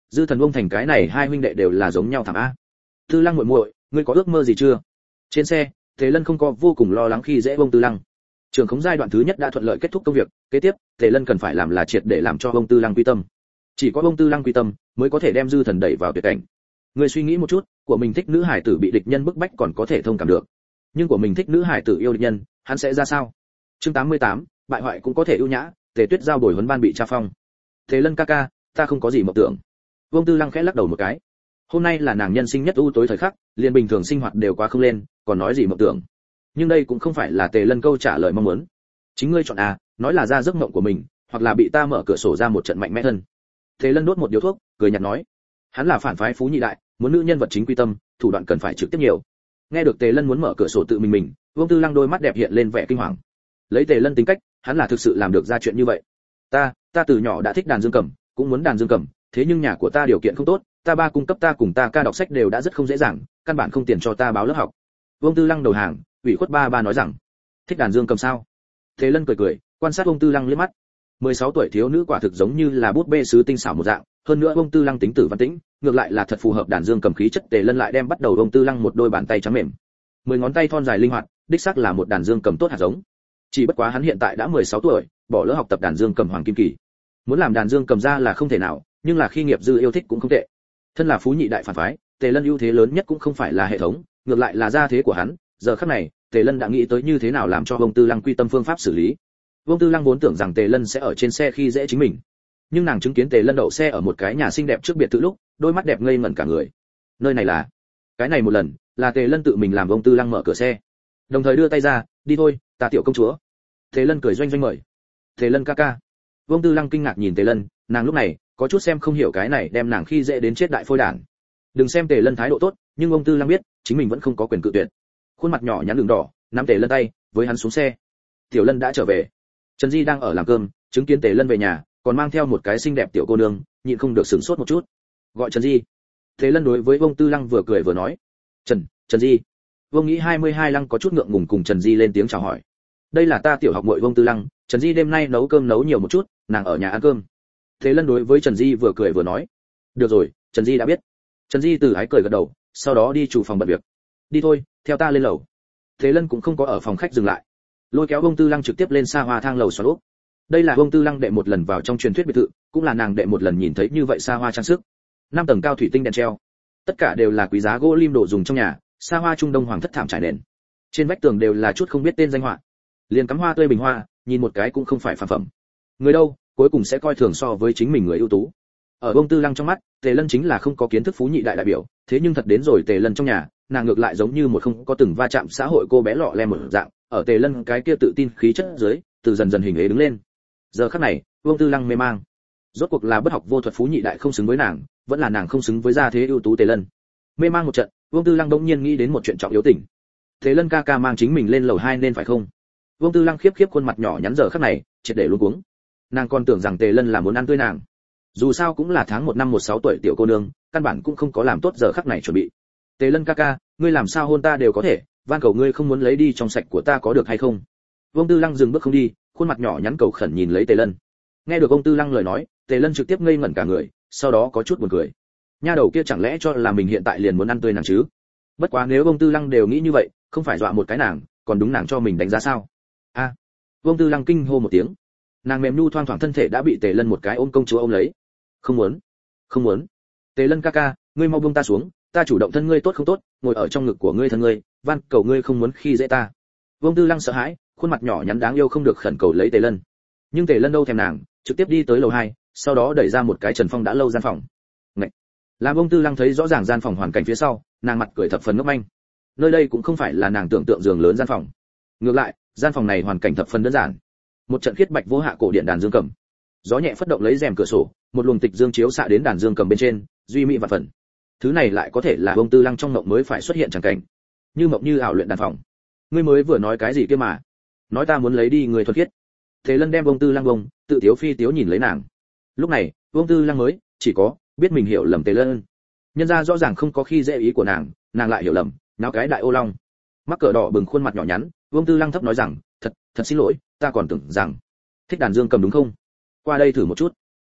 Speaker 1: Dư Thần Vông Thành cái này hai huynh đệ đều là giống nhau thảm a. Tư Lăng muội muội, ngươi có ước mơ gì chưa? Trên xe, Tề Lân không có vô cùng lo lắng khi dễ Vông Tư Lăng. Trường khống giai đoạn thứ nhất đã thuận lợi kết thúc công việc, kế tiếp, Tề Lân cần phải làm là triệt để làm cho Vông Tư Lăng quy tâm. Chỉ có Vông Tư Lăng quy tâm, mới có thể đem Dư Thần đẩy vào tuyệt cảnh. Ngươi suy nghĩ một chút, của mình thích nữ hải tử bị địch nhân bức bách còn có thể thông cảm được, nhưng của mình thích nữ hải tử yêu địch nhân, hắn sẽ ra sao? Chương tám mươi tám, bại hoại cũng có thể ưu nhã, Tề Tuyết giao bồi huấn ban bị tra phong. Tề Lân ca ca, ta không có gì mộng tưởng. Vông Tư Lăng khẽ lắc đầu một cái. Hôm nay là nàng nhân sinh nhất u tối thời khắc, liền bình thường sinh hoạt đều quá không lên, còn nói gì mộng tưởng. Nhưng đây cũng không phải là Tề Lân câu trả lời mong muốn. Chính ngươi chọn à, nói là ra giấc mộng của mình, hoặc là bị ta mở cửa sổ ra một trận mạnh mẽ thân. Tề Lân đốt một điếu thuốc, cười nhạt nói, hắn là phản phái phú nhị đại, muốn nữ nhân vật chính quy tâm, thủ đoạn cần phải trực tiếp nhiều. Nghe được Tề Lân muốn mở cửa sổ tự mình mình, Vông Tư Lăng đôi mắt đẹp hiện lên vẻ kinh hoàng. Lấy Tề Lân tính cách, hắn là thực sự làm được ra chuyện như vậy. Ta, ta từ nhỏ đã thích đàn dương cầm, cũng muốn đàn dương cầm, thế nhưng nhà của ta điều kiện không tốt, ta ba cung cấp ta cùng ta ca đọc sách đều đã rất không dễ dàng, căn bản không tiền cho ta báo lớp học. Vông Tư Lăng đầu hàng, ủy khuất ba ba nói rằng, thích đàn dương cầm sao? Tề Lân cười cười, quan sát Vông Tư Lăng liếc mắt. mười sáu tuổi thiếu nữ quả thực giống như là bút bê sứ tinh xảo một dạng, hơn nữa Vông Tư Lăng tính tử văn tĩnh, ngược lại là thật phù hợp đàn dương cầm khí chất. Tề Lân lại đem bắt đầu Vông Tư Lăng một đôi bàn tay trắng mềm, mười ngón tay thon dài linh hoạt, đích xác là một đàn dương cầm tốt hạt giống. Chỉ bất quá hắn hiện tại đã mười sáu tuổi, bỏ lỡ học tập đàn dương cầm hoàng kim kỳ. Muốn làm đàn dương cầm ra là không thể nào, nhưng là khi nghiệp dư yêu thích cũng không tệ. Thân là phú nhị đại phản phái, Tề Lân ưu thế lớn nhất cũng không phải là hệ thống, ngược lại là gia thế của hắn. Giờ khắc này, Tề Lân đã nghĩ tới như thế nào làm cho Vông Tư Lăng quy tâm phương pháp xử lý. Vông Tư Lăng vốn tưởng rằng Tề Lân sẽ ở trên xe khi dễ chính mình, nhưng nàng chứng kiến Tề Lân đậu xe ở một cái nhà xinh đẹp trước biệt thự lúc, đôi mắt đẹp ngây ngẩn cả người. Nơi này là? Cái này một lần, là Tề Lân tự mình làm Vông Tư Lăng mở cửa xe, đồng thời đưa tay ra, đi thôi, ta tiểu công chúa. Tề Lân cười doanh doanh mời. Tề Lân ca ca. Vông Tư Lăng kinh ngạc nhìn Tề Lân, nàng lúc này có chút xem không hiểu cái này đem nàng khi dễ đến chết đại phôi đản. Đừng xem Tề Lân thái độ tốt, nhưng Vông Tư Lăng biết, chính mình vẫn không có quyền cự tuyệt. Khuôn mặt nhỏ nhắn đường đỏ, nắm Tề Lân tay, với hắn xuống xe. Tiểu Lân đã trở về. Trần Di đang ở làm cơm, chứng kiến Tề Lân về nhà, còn mang theo một cái xinh đẹp tiểu cô nương, nhịn không được sửng sốt một chút. Gọi Trần Di. Tề Lân đối với Vông Tư Lăng vừa cười vừa nói, Trần, Trần Di. Vông nghĩ hai mươi hai Lăng có chút ngượng ngùng cùng Trần Di lên tiếng chào hỏi. Đây là ta tiểu học muội Vông Tư Lăng, Trần Di đêm nay nấu cơm nấu nhiều một chút, nàng ở nhà ăn cơm. Tề Lân đối với Trần Di vừa cười vừa nói, được rồi, Trần Di đã biết. Trần Di từ ái cười gật đầu, sau đó đi chủ phòng bận việc. Đi thôi, theo ta lên lầu. Tề Lân cũng không có ở phòng khách dừng lại, lôi kéo Vông Tư Lăng trực tiếp lên xa hoa thang lầu xoắn úp. Đây là Vông Tư Lăng đệ một lần vào trong truyền thuyết biệt thự, cũng là nàng đệ một lần nhìn thấy như vậy xa hoa trang sức. Năm tầng cao thủy tinh đèn treo, tất cả đều là quý giá gỗ lim đồ dùng trong nhà, xa hoa trung đông hoàng thất thảm trải nền. Trên vách tường đều là chút không biết tên danh họa, liền cắm hoa tươi bình hoa, nhìn một cái cũng không phải phàm phẩm. Người đâu, cuối cùng sẽ coi thường so với chính mình người ưu tú. Ở Vông Tư Lăng trong mắt, Tề Lân chính là không có kiến thức phú nhị đại đại biểu, thế nhưng thật đến rồi Tề Lân trong nhà, nàng ngược lại giống như một không có từng va chạm xã hội cô bé lọ lem một dạng, ở Tề Lân cái kia tự tin khí chất dưới, từ dần dần hình ế đứng lên. Giờ khắc này, Vông Tư Lăng mê mang. Rốt cuộc là bất học vô thuật phú nhị đại không xứng với nàng, vẫn là nàng không xứng với gia thế ưu tú Tề Lân. Mê mang một trận, Vông Tư Lăng đống nhiên nghĩ đến một chuyện trọng yếu tình. Tề Lân ca ca mang chính mình lên lầu hai nên phải không? Vông Tư Lăng khiếp khiếp khuôn mặt nhỏ nhắn giờ khắc này, triệt để luống cuống. Nàng còn tưởng rằng Tề Lân là muốn ăn tươi nàng. Dù sao cũng là tháng một năm một sáu tuổi tiểu cô nương, căn bản cũng không có làm tốt giờ khắc này chuẩn bị. Tề Lân ca ca, ngươi làm sao hôn ta đều có thể, van cầu ngươi không muốn lấy đi trong sạch của ta có được hay không? Vông Tư Lăng dừng bước không đi, khuôn mặt nhỏ nhắn cầu khẩn nhìn lấy Tề Lân. Nghe được Vông Tư Lăng lời nói, Tề Lân trực tiếp ngây ngẩn cả người, sau đó có chút buồn cười. Nha đầu kia chẳng lẽ cho là mình hiện tại liền muốn ăn tươi nàng chứ? Bất quá nếu Vông Tư Lăng đều nghĩ như vậy, không phải dọa một cái nàng, còn đúng nàng cho mình đánh giá sao? A! À, Vông Tư Lăng kinh hô một tiếng. Nàng mềm nhu thoang thoảng thân thể đã bị Tề Lân một cái ôm công chúa ôm lấy. Không muốn, không muốn. Tề Lân ca ca, ngươi mau buông ta xuống, ta chủ động thân ngươi tốt không tốt, ngồi ở trong ngực của ngươi thân ngươi, van cầu ngươi không muốn khi dễ ta. Vông Tư Lăng sợ hãi, khuôn mặt nhỏ nhắn đáng yêu không được khẩn cầu lấy Tề Lân. Nhưng Tề Lân đâu thèm nàng, trực tiếp đi tới lầu hai, sau đó đẩy ra một cái Trần Phong đã lâu gian phòng. Ngậy. Làm Vông Tư Lăng thấy rõ ràng gian phòng hoàn cảnh phía sau, nàng mặt cười thập phần ngốc manh. Nơi đây cũng không phải là nàng tưởng tượng giường lớn gian phòng. Ngược lại, gian phòng này hoàn cảnh thập phần đơn giản. Một trận khiết bạch vô hạ cổ điện đàn dương cầm. Gió nhẹ phất động lấy rèm cửa sổ, một luồng tịch dương chiếu xạ đến đàn dương cầm bên trên, duy mỹ vạn phần. Thứ này lại có thể là Vông Tư Lăng trong mộng mới phải xuất hiện chẳng cảnh. Như mộng như ảo luyện đàn phòng. Ngươi mới vừa nói cái gì kia mà? Nói ta muốn lấy đi người thuần khiết. Thế Lân đem Vông Tư Lăng bông, tự tiếu phi tiếu nhìn lấy nàng. Lúc này, Vông Tư Lăng mới chỉ có biết mình hiểu lầm Tề Lân. Nhân ra rõ ràng không có khi dễ ý của nàng, nàng lại hiểu lầm, náo cái đại ô long. Mắc cỡ đỏ bừng khuôn mặt nhỏ nhắn, Vông Tư Lăng thấp nói rằng, thật, thật xin lỗi, ta còn tưởng rằng thích đàn dương cầm đúng không? Qua đây thử một chút.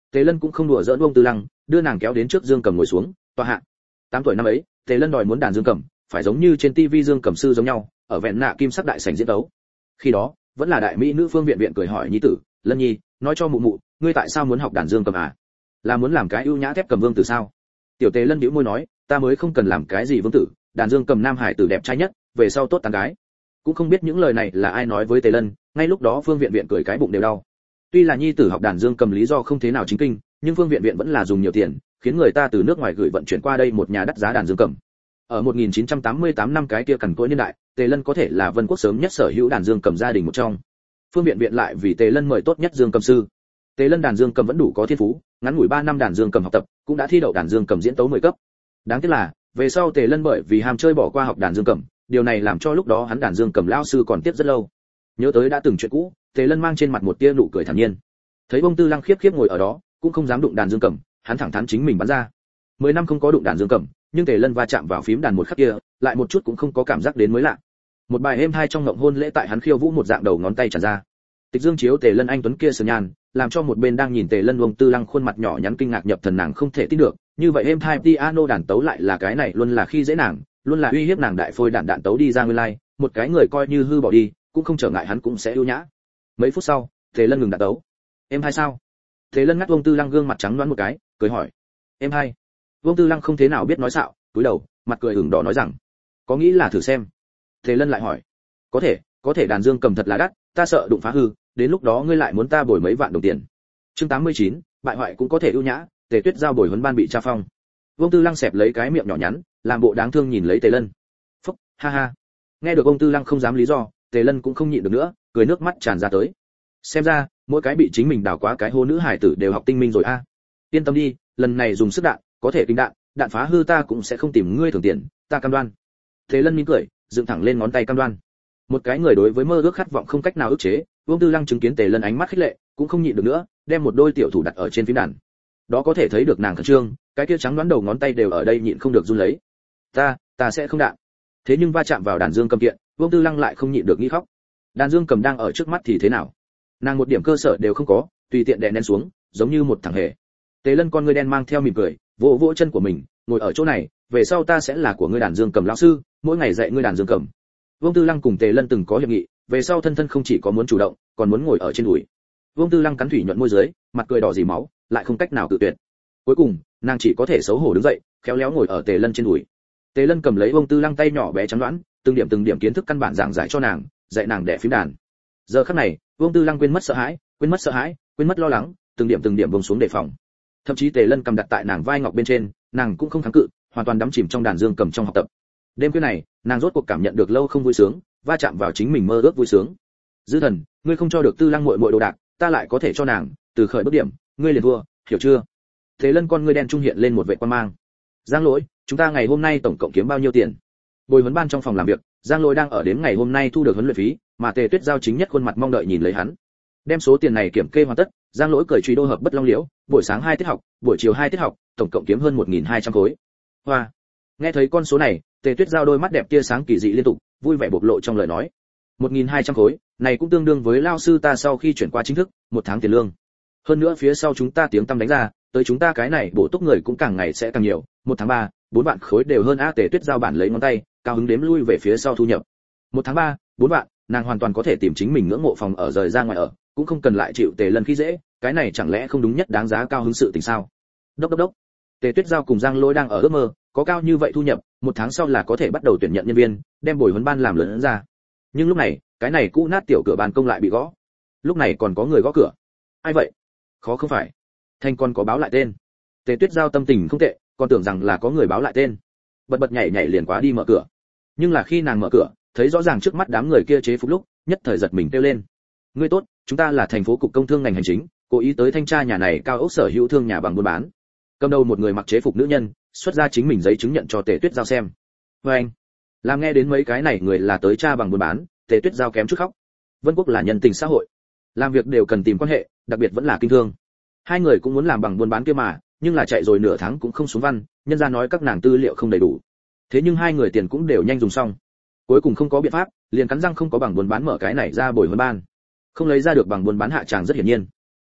Speaker 1: Tề Lân cũng không đùa giỡn Vương Tư Lăng, đưa nàng kéo đến trước Dương Cầm ngồi xuống, tọa hạ. Tám tuổi năm ấy, Tề Lân đòi muốn đàn Dương Cầm, phải giống như trên tivi Dương Cầm sư giống nhau, ở vẹn nạ kim sắc đại sảnh diễn đấu. Khi đó, vẫn là đại mỹ nữ Phương Viện Viện cười hỏi nhi tử, Lân nhi, nói cho mụ mụ, ngươi tại sao muốn học đàn Dương Cầm à? Là muốn làm cái ưu nhã thép cầm vương tử sao? Tiểu Tề Lân bĩu môi nói, ta mới không cần làm cái gì vương tử, đàn Dương Cầm nam hải tử đẹp trai nhất, về sau tốt tán gái. Cũng không biết những lời này là ai nói với Tề Lân, ngay lúc đó Phương Viện Viện cười cái bụng đều đau. Tuy là nhi tử học đàn Dương Cầm lý do không thế nào chính kinh, nhưng Phương Viện Viện vẫn là dùng nhiều tiền, khiến người ta từ nước ngoài gửi vận chuyển qua đây một nhà đắt giá đàn Dương Cầm. Ở một nghìn chín trăm tám mươi tám năm cái kia cằn cỗi niên đại, Tề Lân có thể là Vân Quốc sớm nhất sở hữu đàn Dương Cầm gia đình một trong. Phương Viện Viện lại vì Tề Lân mời tốt nhất Dương Cầm sư. Tề Lân đàn Dương Cầm vẫn đủ có thiên phú, ngắn ngủi ba năm đàn Dương Cầm học tập, cũng đã thi đậu đàn Dương Cầm diễn tấu mười cấp. Đáng tiếc là, về sau Tề Lân bởi vì ham chơi bỏ qua học đàn Dương Cầm, điều này làm cho lúc đó hắn đàn Dương Cầm lão sư còn tiếp rất lâu. Nhớ tới đã từng chuyện cũ, Tề Lân mang trên mặt một tia nụ cười thản nhiên. Thấy Vương Tư Lăng khiếp khiếp ngồi ở đó, cũng không dám đụng đàn Dương Cầm, hắn thẳng thắn chính mình bắn ra. Mười năm không có đụng đàn Dương Cầm, nhưng Tề Lân va chạm vào phím đàn một khắc kia, lại một chút cũng không có cảm giác đến mới lạ. Một bài êm hai trong ngộng hôn lễ tại hắn khiêu vũ một dạng đầu ngón tay tràn ra. Tịch Dương chiếu Tề Lân anh tuấn kia sườn nhàn, làm cho một bên đang nhìn Tề Lân Vương Tư Lăng khuôn mặt nhỏ nhắn kinh ngạc nhập thần nàng không thể tin được, như vậy êm hai piano đàn tấu lại là cái này luôn là khi dễ nàng, luôn là uy hiếp nàng đại phôi đàn đạn tấu đi ra nguyên lai, like, một cái người coi như hư bỏ đi, cũng không trở ngại hắn cũng sẽ ưu nhã. Mấy phút sau, Tề Lân ngừng đạn tấu. Êm hai sao? Tề Lân ngắt Vương Tư Lăng gương mặt trắng nõn một cái, cười hỏi. Êm hai. Vương Tư Lăng không thế nào biết nói xạo, cúi đầu, mặt cười ửng đỏ nói rằng, có nghĩ là thử xem. Tề Lân lại hỏi, có thể, có thể đàn Dương Cầm thật là đắt, ta sợ đụng phá hư, đến lúc đó ngươi lại muốn ta bồi mấy vạn đồng tiền. Chương tám mươi chín, bại hoại cũng có thể ưu nhã, Tề Tuyết giao bồi huấn ban bị tra phong. Vương Tư Lăng xẹp lấy cái miệng nhỏ nhắn, làm bộ đáng thương nhìn lấy Tề Lân. Phúc, ha ha. Nghe được Vương Tư Lăng không dám lý do, Tề Lân cũng không nhịn được nữa, cười nước mắt tràn ra tới. Xem ra, mỗi cái bị chính mình đào quá cái hô nữ hải tử đều học tinh minh rồi a. Yên tâm đi, lần này dùng sức đạn, có thể kinh đạn, đạn phá hư ta cũng sẽ không tìm ngươi thưởng tiền, ta cam đoan. Tề Lân mỉm cười, dựng thẳng lên ngón tay cam đoan. Một cái người đối với mơ ước khát vọng không cách nào ức chế, Vương Tư Lăng chứng kiến Tề Lân ánh mắt khích lệ, cũng không nhịn được nữa, đem một đôi tiểu thủ đặt ở trên phím đàn. Đó có thể thấy được nàng khẩn trương, cái kia trắng đoán đầu ngón tay đều ở đây nhịn không được run lấy. Ta, ta sẽ không đạn. Thế nhưng va chạm vào đàn Dương Cầm kiện, Vương Tư Lăng lại không nhịn được nghĩ khóc. Đàn Dương Cầm đang ở trước mắt thì thế nào? Nàng một điểm cơ sở đều không có, tùy tiện đè nén xuống, giống như một thằng hề. Tề Lân con ngươi đen mang theo mỉm cười, vỗ vỗ chân của mình, ngồi ở chỗ này, về sau ta sẽ là của ngươi đàn Dương Cầm lão sư, mỗi ngày dạy ngươi đàn Dương Cầm. Vương Tư Lăng cùng Tề Lân từng có hiệp nghị, về sau thân thân không chỉ có muốn chủ động, còn muốn ngồi ở trên đùi. Vương Tư Lăng cắn thủy nhuận môi dưới, mặt cười đỏ dì máu, lại không cách nào cự tuyệt. Cuối cùng, nàng chỉ có thể xấu hổ đứng dậy, khéo léo ngồi ở Tề Lân trên đùi. Tề Lân cầm lấy Vương Tư Lăng tay nhỏ bé trắng đoán, từng điểm từng điểm kiến thức căn bản giảng giải cho nàng, dạy nàng đẻ phím đàn. Giờ khắc này, Vương Tư Lăng quên mất sợ hãi, quên mất sợ hãi, quên mất lo lắng, từng điểm từng điểm buông xuống đề phòng. Thậm chí Tề Lân cầm đặt tại nàng vai ngọc bên trên, nàng cũng không kháng cự, hoàn toàn đắm chìm trong đàn Dương Cầm trong học tập. Đêm khuya này, nàng rốt cuộc cảm nhận được lâu không vui sướng, va chạm vào chính mình mơ ước vui sướng. Dư Thần, ngươi không cho được Tư Lăng muội muội đồ đạc, ta lại có thể cho nàng, từ khởi bước điểm, ngươi liền thua, hiểu chưa? Thế Lân con ngươi đen trung hiện lên một vẻ quan mang. Giang Lỗi, chúng ta ngày hôm nay tổng cộng kiếm bao nhiêu tiền? Bồi huấn ban trong phòng làm việc, Giang Lỗi đang ở đến ngày hôm nay thu được huấn luyện phí, mà Tề Tuyết giao chính nhất khuôn mặt mong đợi nhìn lấy hắn. Đem số tiền này kiểm kê hoàn tất, Giang Lỗi cười truy đô hợp bất long liễu, buổi sáng hai tiết học, buổi chiều hai tiết học, tổng cộng kiếm hơn một nghìn hai trăm khối. Hoa. Nghe thấy con số này, Tề Tuyết giao đôi mắt đẹp tia sáng kỳ dị liên tục, vui vẻ bộc lộ trong lời nói. một nghìn hai trăm khối, này cũng tương đương với lao sư ta sau khi chuyển qua chính thức, một tháng tiền lương. Hơn nữa phía sau chúng ta tiếng tăm đánh ra, tới chúng ta cái này bổ túc người cũng càng ngày sẽ càng nhiều, một tháng ba, bốn vạn khối đều hơn a. Tề Tuyết giao bản lấy ngón tay, cao hứng đếm lui về phía sau thu nhập. Một tháng ba, bốn vạn, nàng hoàn toàn có thể tìm chính mình ngưỡng mộ phòng ở rời ra ngoài ở, cũng không cần lại chịu Tề Lân khi dễ, cái này chẳng lẽ không đúng nhất đáng giá cao hứng sự tình sao? Đốc đốc đốc. Tề Tuyết giao cùng Giang Lỗi đang ở ước mơ, có cao như vậy thu nhập, một tháng sau là có thể bắt đầu tuyển nhận nhân viên, đem bồi huấn ban làm lớn ra. Nhưng lúc này, cái này cũ nát tiểu cửa ban công lại bị gõ. Lúc này còn có người gõ cửa. Ai vậy? Khó không phải. Thanh con có báo lại tên. Tề Tuyết giao tâm tình không tệ, còn tưởng rằng là có người báo lại tên. Bật bật nhảy nhảy liền quá đi mở cửa. Nhưng là khi nàng mở cửa, thấy rõ ràng trước mắt đám người kia chế phục lúc, nhất thời giật mình kêu lên. Ngươi tốt, chúng ta là thành phố cục công thương ngành hành chính, cố ý tới thanh tra nhà này cao ốc sở hữu thương nhà bằng buôn bán. Cầm đầu một người mặc chế phục nữ nhân, xuất ra chính mình giấy chứng nhận cho Tề Tuyết giao xem. Và anh, làm nghe đến mấy cái này người là tới tra bằng buôn bán, Tề Tuyết giao kém chút khóc. Vân Quốc là nhân tình xã hội, làm việc đều cần tìm quan hệ, đặc biệt vẫn là kinh thương. Hai người cũng muốn làm bằng buôn bán kia mà, nhưng là chạy rồi nửa tháng cũng không xuống văn, nhân gia nói các nàng tư liệu không đầy đủ. Thế nhưng hai người tiền cũng đều nhanh dùng xong. Cuối cùng không có biện pháp, liền cắn răng không có bằng buôn bán mở cái này ra bồi huấn ban. Không lấy ra được bằng buôn bán hạ tràng rất hiển nhiên.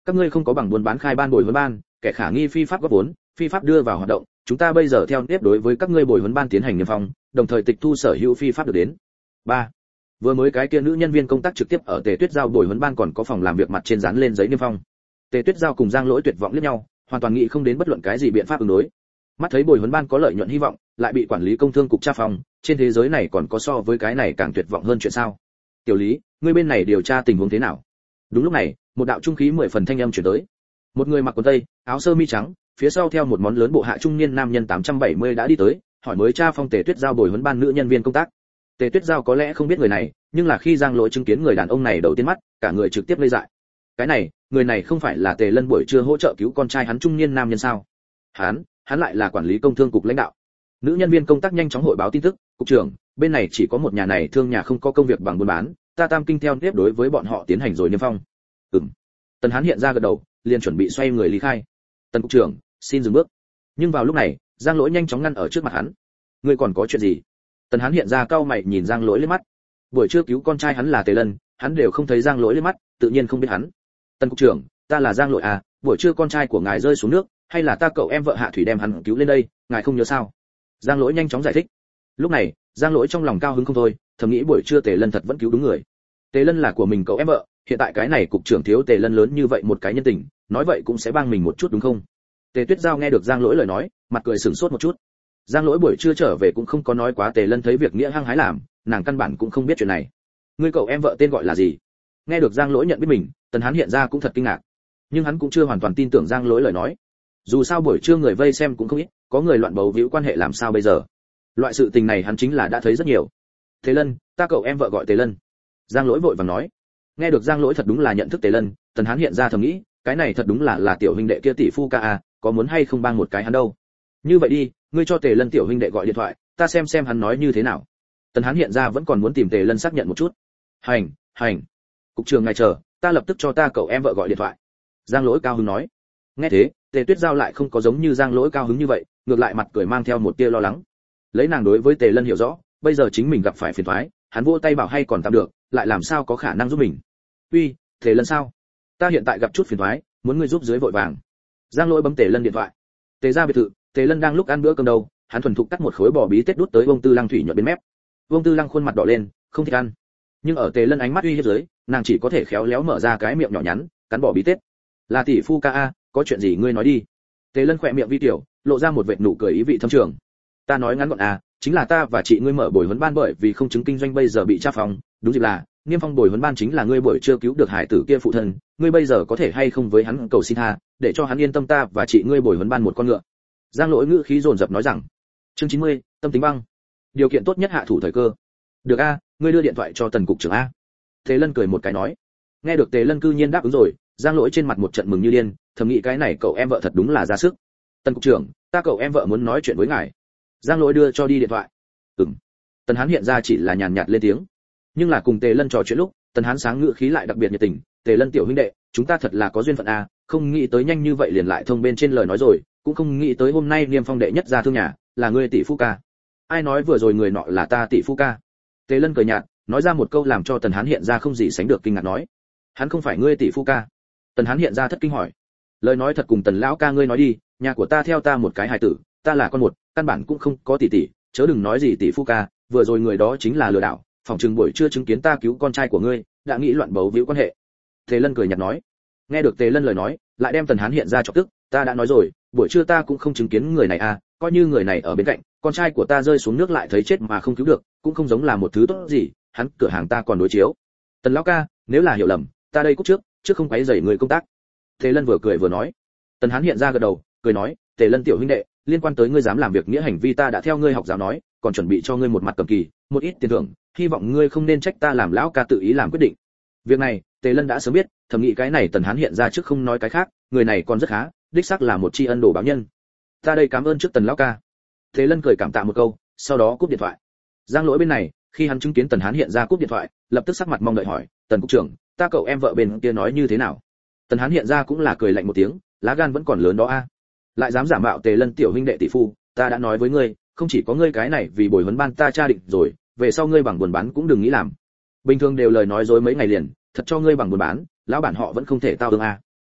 Speaker 1: các ngươi không có bằng buôn bán khai ban bồi huấn ban, kẻ khả nghi phi pháp góp vốn, phi pháp đưa vào hoạt động, chúng ta bây giờ theo nếp đối với các ngươi bồi huấn ban tiến hành niêm phong, đồng thời tịch thu sở hữu phi pháp được đến. ba. Vừa mới cái kia nữ nhân viên công tác trực tiếp ở Tề Tuyết Giao bồi huấn ban còn có phòng làm việc mặt trên dán lên giấy niêm phong. Tề Tuyết Giao cùng Giang Lỗi tuyệt vọng liếc nhau, hoàn toàn nghĩ không đến bất luận cái gì biện pháp ứng đối. Mắt thấy bồi huấn ban có lợi nhuận hy vọng, lại bị quản lý công thương cục tra phòng, trên thế giới này còn có so với cái này càng tuyệt vọng hơn chuyện sao? Tiểu Lý, ngươi bên này điều tra tình huống thế nào? Đúng lúc này, một đạo trung khí mười phần thanh âm truyền tới. Một người mặc quần tây, áo sơ mi trắng, phía sau theo một món lớn bộ hạ trung niên nam nhân tám trăm bảy mươi đã đi tới, hỏi mới tra phong Tề Tuyết Giao bồi huấn ban nữ nhân viên công tác. Tề Tuyết Giao có lẽ không biết người này, nhưng là khi Giang Lỗi chứng kiến người đàn ông này đầu tiên mắt, cả người trực tiếp lây dại. Cái này, người này không phải là Tề Lân buổi trưa hỗ trợ cứu con trai hắn trung niên nam nhân sao? Hắn, hắn lại là quản lý công thương cục lãnh đạo. Nữ nhân viên công tác nhanh chóng hội báo tin tức, cục trưởng, bên này chỉ có một nhà này thương nhà không có công việc bằng buôn bán, ta tam kinh theo tiếp đối với bọn họ tiến hành rồi niêm phong. Ừm. Tần Hán hiện ra gật đầu, liền chuẩn bị xoay người ly khai. Tần cục trưởng, xin dừng bước. Nhưng vào lúc này, Giang Lỗi nhanh chóng ngăn ở trước mặt hắn. Ngươi còn có chuyện gì? Tần Hán hiện ra cau mày nhìn Giang Lỗi liếc mắt. Buổi trưa cứu con trai hắn là Tề Lân, hắn đều không thấy Giang Lỗi liếc mắt, tự nhiên không biết hắn. Tần cục trưởng, ta là Giang Lỗi à, buổi trưa con trai của ngài rơi xuống nước, hay là ta cậu em vợ Hạ Thủy đem hắn cứu lên đây, ngài không nhớ sao? Giang Lỗi nhanh chóng giải thích. Lúc này, Giang Lỗi trong lòng cao hứng không thôi, thầm nghĩ buổi trưa Tề Lân thật vẫn cứu đúng người. Tề Lân là của mình cậu em vợ, hiện tại cái này cục trưởng thiếu Tề Lân lớn như vậy một cái nhân tình, nói vậy cũng sẽ bang mình một chút đúng không? Tề Tuyết Giao nghe được Giang Lỗi lời nói, mặt cười sửng sốt một chút. Giang Lỗi buổi trưa trở về cũng không có nói quá Tề Lân thấy việc nghĩa hăng hái làm, nàng căn bản cũng không biết chuyện này. Ngươi cậu em vợ tên gọi là gì? Nghe được Giang Lỗi nhận biết mình, Tần Hán hiện ra cũng thật kinh ngạc, nhưng hắn cũng chưa hoàn toàn tin tưởng Giang Lỗi lời nói. Dù sao buổi trưa người vây xem cũng không ít, có người loạn bầu víu quan hệ làm sao bây giờ? Loại sự tình này hắn chính là đã thấy rất nhiều. Tề Lân, ta cậu em vợ gọi Tề Lân. Giang Lỗi vội vàng nói. Nghe được Giang Lỗi thật đúng là nhận thức Tề Lân, Tần Hán hiện ra thầm nghĩ, cái này thật đúng là là tiểu huynh đệ kia tỷ phu ca a, có muốn hay không bang một cái hắn đâu. Như vậy đi, ngươi cho Tề Lân tiểu huynh đệ gọi điện thoại, ta xem xem hắn nói như thế nào. Tần Hán hiện ra vẫn còn muốn tìm Tề Lân xác nhận một chút. Hành, hành. Cục trưởng ngài chờ, ta lập tức cho ta cậu em vợ gọi điện thoại. Giang Lỗi cao hứng nói. Nghe thế, Tề Tuyết Giao lại không có giống như Giang Lỗi cao hứng như vậy, ngược lại mặt cười mang theo một tia lo lắng. Lấy nàng đối với Tề Lân hiểu rõ, bây giờ chính mình gặp phải phiền toái, hắn vỗ tay bảo hay còn tạm được, lại làm sao có khả năng giúp mình. Uy, Tề Lân sao? Ta hiện tại gặp chút phiền toái, muốn ngươi giúp dưới vội vàng. Giang Lỗi bấm Tề Lân điện thoại. Tề gia biệt thự, Tề Lân đang lúc ăn bữa cơm đâu, hắn thuần thục cắt một khối bò bí tết đút tới Vương Tư Lăng thủy nhuận bên mép. Vương Tư Lăng khuôn mặt đỏ lên, không thích ăn. Nhưng ở Tề Lân ánh mắt uy hiếp dưới, nàng chỉ có thể khéo léo mở ra cái miệng nhỏ nhắn, cắn bò bí tết. Là tỷ phu ca a, có chuyện gì ngươi nói đi. Tề Lân khỏe miệng vi tiểu, lộ ra một vệt nụ cười ý vị thâm trường. Ta nói ngắn gọn à, chính là ta và chị ngươi mở bồi huấn ban bởi vì không chứng kinh doanh bây giờ bị tra phòng, đúng dịp là, niêm phong bồi huấn ban chính là ngươi buổi chưa cứu được hải tử kia phụ thân, ngươi bây giờ có thể hay không với hắn cầu xin tha, để cho hắn yên tâm ta và chị ngươi bồi huấn ban một con ngựa. Giang Lỗi ngữ khí dồn dập nói rằng. Chương chín mươi, tâm tính băng. Điều kiện tốt nhất hạ thủ thời cơ. Được a, ngươi đưa điện thoại cho Tần cục trưởng a. Tề Lân cười một cái nói. Nghe được Tề Lân cư nhiên đáp ứng rồi, Giang Lỗi trên mặt một trận mừng như điên, thầm nghĩ cái này cậu em vợ thật đúng là ra sức. Tần cục trưởng, ta cậu em vợ muốn nói chuyện với ngài. Giang Lỗi đưa cho đi điện thoại. Ừm. Tần Hán hiện ra chỉ là nhàn nhạt lên tiếng, nhưng là cùng Tề Lân trò chuyện lúc, Tần Hán sáng ngữ khí lại đặc biệt nhiệt tình. Tề Lân tiểu huynh đệ, chúng ta thật là có duyên phận a, không nghĩ tới nhanh như vậy liền lại thông bên trên lời nói rồi, cũng không nghĩ tới hôm nay niêm phong đệ nhất gia thương nhà, là ngươi tỷ phu ca. Ai nói vừa rồi người nọ là ta tỷ phu ca? Tề Lân cười nhạt, nói ra một câu làm cho Tần Hán hiện ra không gì sánh được kinh ngạc nói. Hắn không phải ngươi tỷ phu ca? Tần Hán hiện ra thất kinh hỏi. Lời nói thật cùng Tần lão ca ngươi nói đi, nhà của ta theo ta một cái hài tử, ta là con một, căn bản cũng không có tỷ tỷ, chớ đừng nói gì tỷ phu ca, vừa rồi người đó chính là lừa đảo, phòng trừng buổi trưa chứng kiến ta cứu con trai của ngươi, đã nghĩ loạn bấu víu quan hệ. Tề Lân cười nhạt nói. Nghe được Tề Lân lời nói, lại đem Tần Hán hiện ra chọc tức, ta đã nói rồi, buổi trưa ta cũng không chứng kiến người này à, coi như người này ở bên cạnh, con trai của ta rơi xuống nước lại thấy chết mà không cứu được, cũng không giống là một thứ tốt gì, hắn cửa hàng ta còn đối chiếu. Tần lão ca, nếu là hiểu lầm, ta đây cút trước, trước không quấy rầy người công tác. Tề Lân vừa cười vừa nói. Tần Hán hiện ra gật đầu, cười nói, Tề Lân tiểu huynh đệ, liên quan tới ngươi dám làm việc nghĩa hành vi ta đã theo ngươi học giáo nói, còn chuẩn bị cho ngươi một mặt cầm kỳ, một ít tiền thưởng, hy vọng ngươi không nên trách ta làm lão ca tự ý làm quyết định. Việc này, Tề Lân đã sớm biết, thầm nghĩ cái này Tần Hán hiện ra trước không nói cái khác, người này còn rất khá, đích xác là một tri ân đồ báo nhân. Ta đây cảm ơn trước Tần lão ca. Tề Lân cười cảm tạ một câu, sau đó cúp điện thoại. Giang Lỗi bên này, khi hắn chứng kiến Tần Hán hiện ra cúp điện thoại, lập tức sắc mặt mong đợi hỏi, Tần cục trưởng, ta cậu em vợ bên kia nói như thế nào? Tần Hán hiện ra cũng là cười lạnh một tiếng, lá gan vẫn còn lớn đó a. Lại dám giả mạo Tề Lân tiểu huynh đệ tỷ phu, ta đã nói với ngươi, không chỉ có ngươi cái này vì bồi huấn ban ta tra định rồi, về sau ngươi bằng buồn bán cũng đừng nghĩ làm. Bình thường đều lời nói dối mấy ngày liền, thật cho ngươi bằng buồn bán, lão bản họ vẫn không thể tao tương a.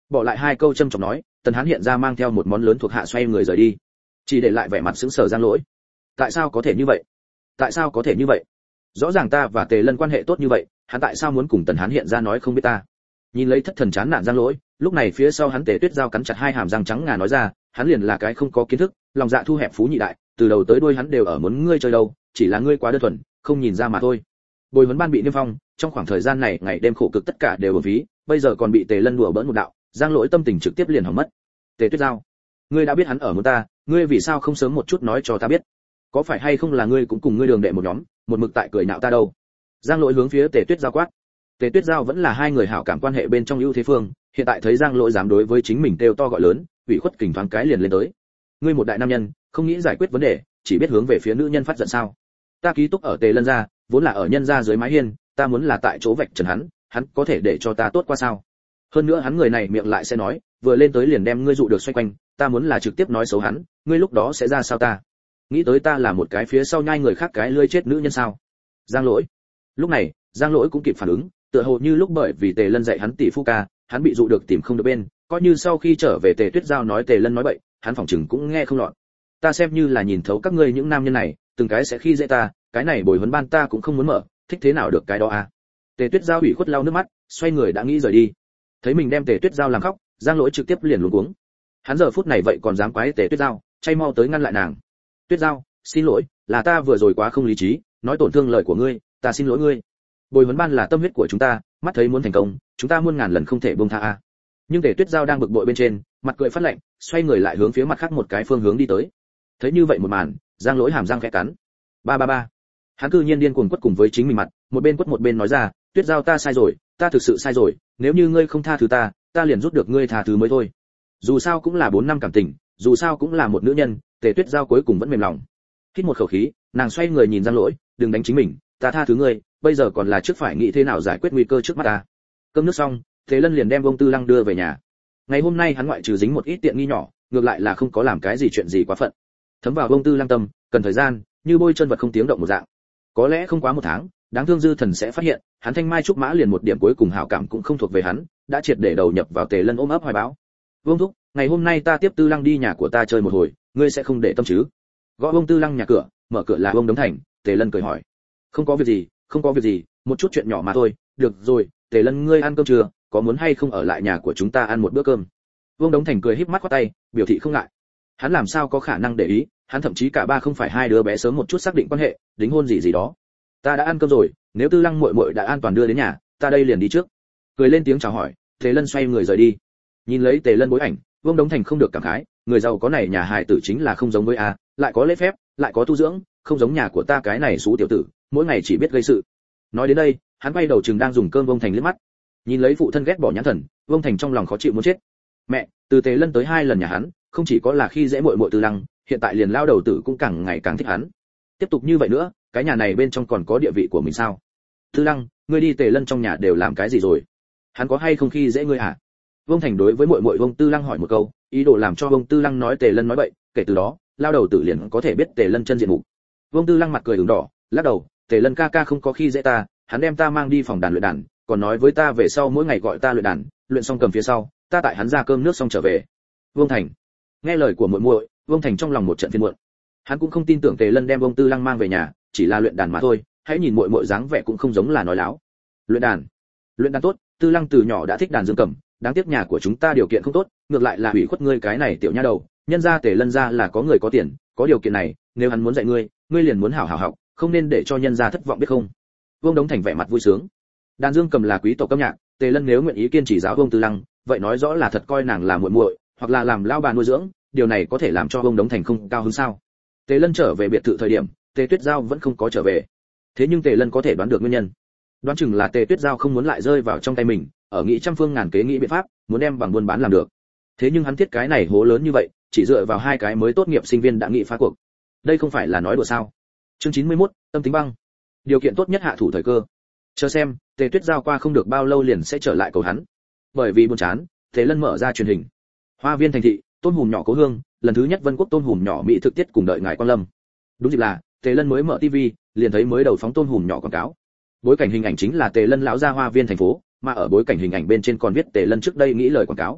Speaker 1: bỏ lại hai câu châm chọc nói, Tần Hán hiện ra mang theo một món lớn thuộc hạ xoay người rời đi, chỉ để lại vẻ mặt sững sờ Giang Lỗi. Tại sao có thể như vậy? Tại sao có thể như vậy? Rõ ràng ta và Tề Lân quan hệ tốt như vậy, hắn tại sao muốn cùng Tần Hán hiện ra nói không biết ta? Nhìn lấy thất thần chán nản Giang Lỗi, lúc này phía sau hắn Tề Tuyết Giao cắn chặt hai hàm răng trắng ngà nói ra, hắn liền là cái không có kiến thức, lòng dạ thu hẹp phú nhị đại, từ đầu tới đuôi hắn đều ở muốn ngươi chơi đâu, chỉ là ngươi quá đơn thuần, không nhìn ra mà thôi. Bồi huấn ban bị niêm phong, trong khoảng thời gian này ngày đêm khổ cực tất cả đều uổng phí, bây giờ còn bị Tề Lân đùa bỡn một đạo, Giang Lỗi tâm tình trực tiếp liền hỏng mất. Tề Tuyết Giao, ngươi đã biết hắn ở muốn ta, ngươi vì sao không sớm một chút nói cho ta biết? Có phải hay không là ngươi cũng cùng ngươi đường đệ một nhóm, một mực tại cười nhạo ta đâu? Giang Lỗi hướng phía Tề Tuyết Giao quát. Tề Tuyết Giao vẫn là hai người hảo cảm quan hệ bên trong ưu thế phương, hiện tại thấy Giang Lỗi dám đối với chính mình kêu to gọi lớn, ủy khuất kình thoáng cái liền lên tới. Ngươi một đại nam nhân, không nghĩ giải quyết vấn đề, chỉ biết hướng về phía nữ nhân phát giận sao? Ta ký túc ở Tề Lân gia, vốn là ở nhân gia dưới mái hiên, ta muốn là tại chỗ vạch trần hắn, hắn có thể để cho ta tốt qua sao? Hơn nữa hắn người này miệng lại sẽ nói, vừa lên tới liền đem ngươi dụ được xoay quanh, ta muốn là trực tiếp nói xấu hắn, ngươi lúc đó sẽ ra sao ta? Nghĩ tới ta là một cái phía sau nhai người khác cái lươi chết nữ nhân sao? Giang Lỗi. Lúc này, Giang Lỗi cũng kịp phản ứng, tựa hồ như lúc bởi vì Tề Lân dạy hắn tỷ phu ca, hắn bị dụ được tìm không được bên, coi như sau khi trở về Tề Tuyết Giao nói Tề Lân nói bậy, hắn phỏng chừng cũng nghe không lọt. Ta xem như là nhìn thấu các ngươi những nam nhân này, từng cái sẽ khi dễ ta, cái này bồi huấn ban ta cũng không muốn mở, thích thế nào được cái đó à? Tề Tuyết Giao ủy khuất lau nước mắt, xoay người đã nghĩ rời đi. Thấy mình đem Tề Tuyết Giao làm khóc, Giang Lỗi trực tiếp liền luống cuống. Hắn giờ phút này vậy còn dám quái Tề Tuyết Giao, chay mau tới ngăn lại nàng. Tuyết Giao, xin lỗi, là ta vừa rồi quá không lý trí, nói tổn thương lời của ngươi, ta xin lỗi ngươi. Bồi huấn ban là tâm huyết của chúng ta, mắt thấy muốn thành công, chúng ta muôn ngàn lần không thể buông tha a. Nhưng Tề Tuyết Giao đang bực bội bên trên, mặt cười phát lạnh, xoay người lại hướng phía mặt khác một cái phương hướng đi tới. Thấy như vậy một màn, Giang Lỗi hàm răng khẽ cắn. Ba ba ba. Hắn cư nhiên điên cuồng quất cùng với chính mình mặt, một bên quất một bên nói ra, Tuyết Giao ta sai rồi, ta thực sự sai rồi, nếu như ngươi không tha thứ ta, ta liền rút được ngươi tha thứ mới thôi. Dù sao cũng là bốn năm cảm tình, dù sao cũng là một nữ nhân, Tề Tuyết Giao cuối cùng vẫn mềm lòng. Hít một khẩu khí, nàng xoay người nhìn Giang Lỗi, đừng đánh chính mình, ta tha thứ ngươi, bây giờ còn là trước phải nghĩ thế nào giải quyết nguy cơ trước mắt ta. Cơm nước xong, Thế Lân liền đem Vương Tư Lăng đưa về nhà. Ngày hôm nay hắn ngoại trừ dính một ít tiện nghi nhỏ, ngược lại là không có làm cái gì chuyện gì quá phận. Thấm vào Vương Tư Lăng tâm, cần thời gian, như bôi chân vật không tiếng động một dạng. Có lẽ không quá một tháng, đáng thương dư thần sẽ phát hiện, hắn thanh mai trúc mã liền một điểm cuối cùng hảo cảm cũng không thuộc về hắn, đã triệt để đầu nhập vào Tề Lân ôm ấp hoài bão. Vương thúc, ngày hôm nay ta tiếp Tư Lăng đi nhà của ta chơi một hồi, ngươi sẽ không để tâm chứ? Gõ Vương Tư Lăng nhà cửa, mở cửa là Vương Đống Thành, Tề Lân cười hỏi. Không có việc gì, không có việc gì, một chút chuyện nhỏ mà thôi, được rồi, Tề Lân ngươi ăn cơm chưa, có muốn hay không ở lại nhà của chúng ta ăn một bữa cơm? Vương Đống Thành cười híp mắt quát tay, biểu thị không ngại. Hắn làm sao có khả năng để ý, hắn thậm chí cả ba không phải hai đứa bé sớm một chút xác định quan hệ, đính hôn gì gì đó. Ta đã ăn cơm rồi, nếu Tư Lăng muội muội đã an toàn đưa đến nhà, ta đây liền đi trước. Cười lên tiếng chào hỏi, Tề Lân xoay người rời đi. Nhìn lấy Tề Lân bối ảnh, Vương Đống Thành không được cảm khái, người giàu có này nhà hài tử chính là không giống với a, lại có lễ phép, lại có tu dưỡng, không giống nhà của ta cái này xú tiểu tử, mỗi ngày chỉ biết gây sự. Nói đến đây, hắn quay đầu chừng đang dùng cơm Vương Thành liếc mắt. Nhìn lấy phụ thân ghét bỏ nhãn thần, Vương Thành trong lòng khó chịu muốn chết. Mẹ, từ Tề Lân tới hai lần nhà hắn, không chỉ có là khi dễ muội muội Tư Lăng, hiện tại liền lao đầu tử cũng càng ngày càng thích hắn. Tiếp tục như vậy nữa, cái nhà này bên trong còn có địa vị của mình sao? Tư Lăng, ngươi đi Tề Lân trong nhà đều làm cái gì rồi? Hắn có hay không khi dễ ngươi hả? Vương Thành đối với muội muội Vương Tư Lăng hỏi một câu, ý đồ làm cho Vương Tư Lăng nói Tề Lân nói bậy, kể từ đó, lao đầu tử liền có thể biết Tề Lân chân diện mục. Vương Tư Lăng mặt cười ửng đỏ, lắc đầu, Tề Lân ca ca không có khi dễ ta, hắn đem ta mang đi phòng đàn luyện đàn, còn nói với ta về sau mỗi ngày gọi ta luyện đàn, luyện xong cầm phía sau, ta tại hắn ra cơm nước xong trở về. Vương Thành nghe lời của muội muội, Vương Thành trong lòng một trận phiền muộn. Hắn cũng không tin tưởng Tề Lân đem Vương Tư Lăng mang về nhà, chỉ là luyện đàn mà thôi, hãy nhìn muội muội dáng vẻ cũng không giống là nói láo. Luyện đàn, luyện đàn tốt, Tư Lăng từ nhỏ đã thích đàn dương cầm, đáng tiếc nhà của chúng ta điều kiện không tốt, ngược lại là ủy khuất ngươi cái này tiểu nha đầu, nhân gia Tề Lân gia là có người có tiền, có điều kiện này, nếu hắn muốn dạy ngươi, ngươi liền muốn hảo hảo học, không nên để cho nhân gia thất vọng biết không? Vương Đống Thành vẻ mặt vui sướng. Đàn dương cầm là quý tộc âm nhạc, Tề Lân nếu nguyện ý kiên trì giáo Vương Tư Lăng, vậy nói rõ là thật coi nàng là muội muội, hoặc là làm lao bà nuôi dưỡng, điều này có thể làm cho Vương Đống Thành không cao hứng sao? Tề Lân trở về biệt thự thời điểm, Tề Tuyết Giao vẫn không có trở về. Thế nhưng Tề Lân có thể đoán được nguyên nhân. Đoán chừng là Tề Tuyết Giao không muốn lại rơi vào trong tay mình, ở nghĩ trăm phương ngàn kế nghĩ biện pháp, muốn đem bằng buôn bán làm được. Thế nhưng hắn thiết cái này hố lớn như vậy, chỉ dựa vào hai cái mới tốt nghiệp sinh viên đã nghị phá cuộc. Đây không phải là nói đùa sao? Chương chín mươi mốt, tâm tính băng. Điều kiện tốt nhất hạ thủ thời cơ. Chờ xem, Tề Tuyết Giao qua không được bao lâu liền sẽ trở lại cầu hắn. Bởi vì buồn chán, Tề Lân mở ra truyền hình. Hoa viên thành thị, Tôn Hùm nhỏ Cố Hương, lần thứ nhất Vân Quốc Tôn Hùm nhỏ mỹ thực tiết cùng đợi ngài quan lâm. Đúng dịp là, Tề Lân mới mở tivi, liền thấy mới đầu phóng Tôn Hùm nhỏ quảng cáo. Bối cảnh hình ảnh chính là Tề Lân lão ra hoa viên thành phố, mà ở bối cảnh hình ảnh bên trên còn viết Tề Lân trước đây nghĩ lời quảng cáo.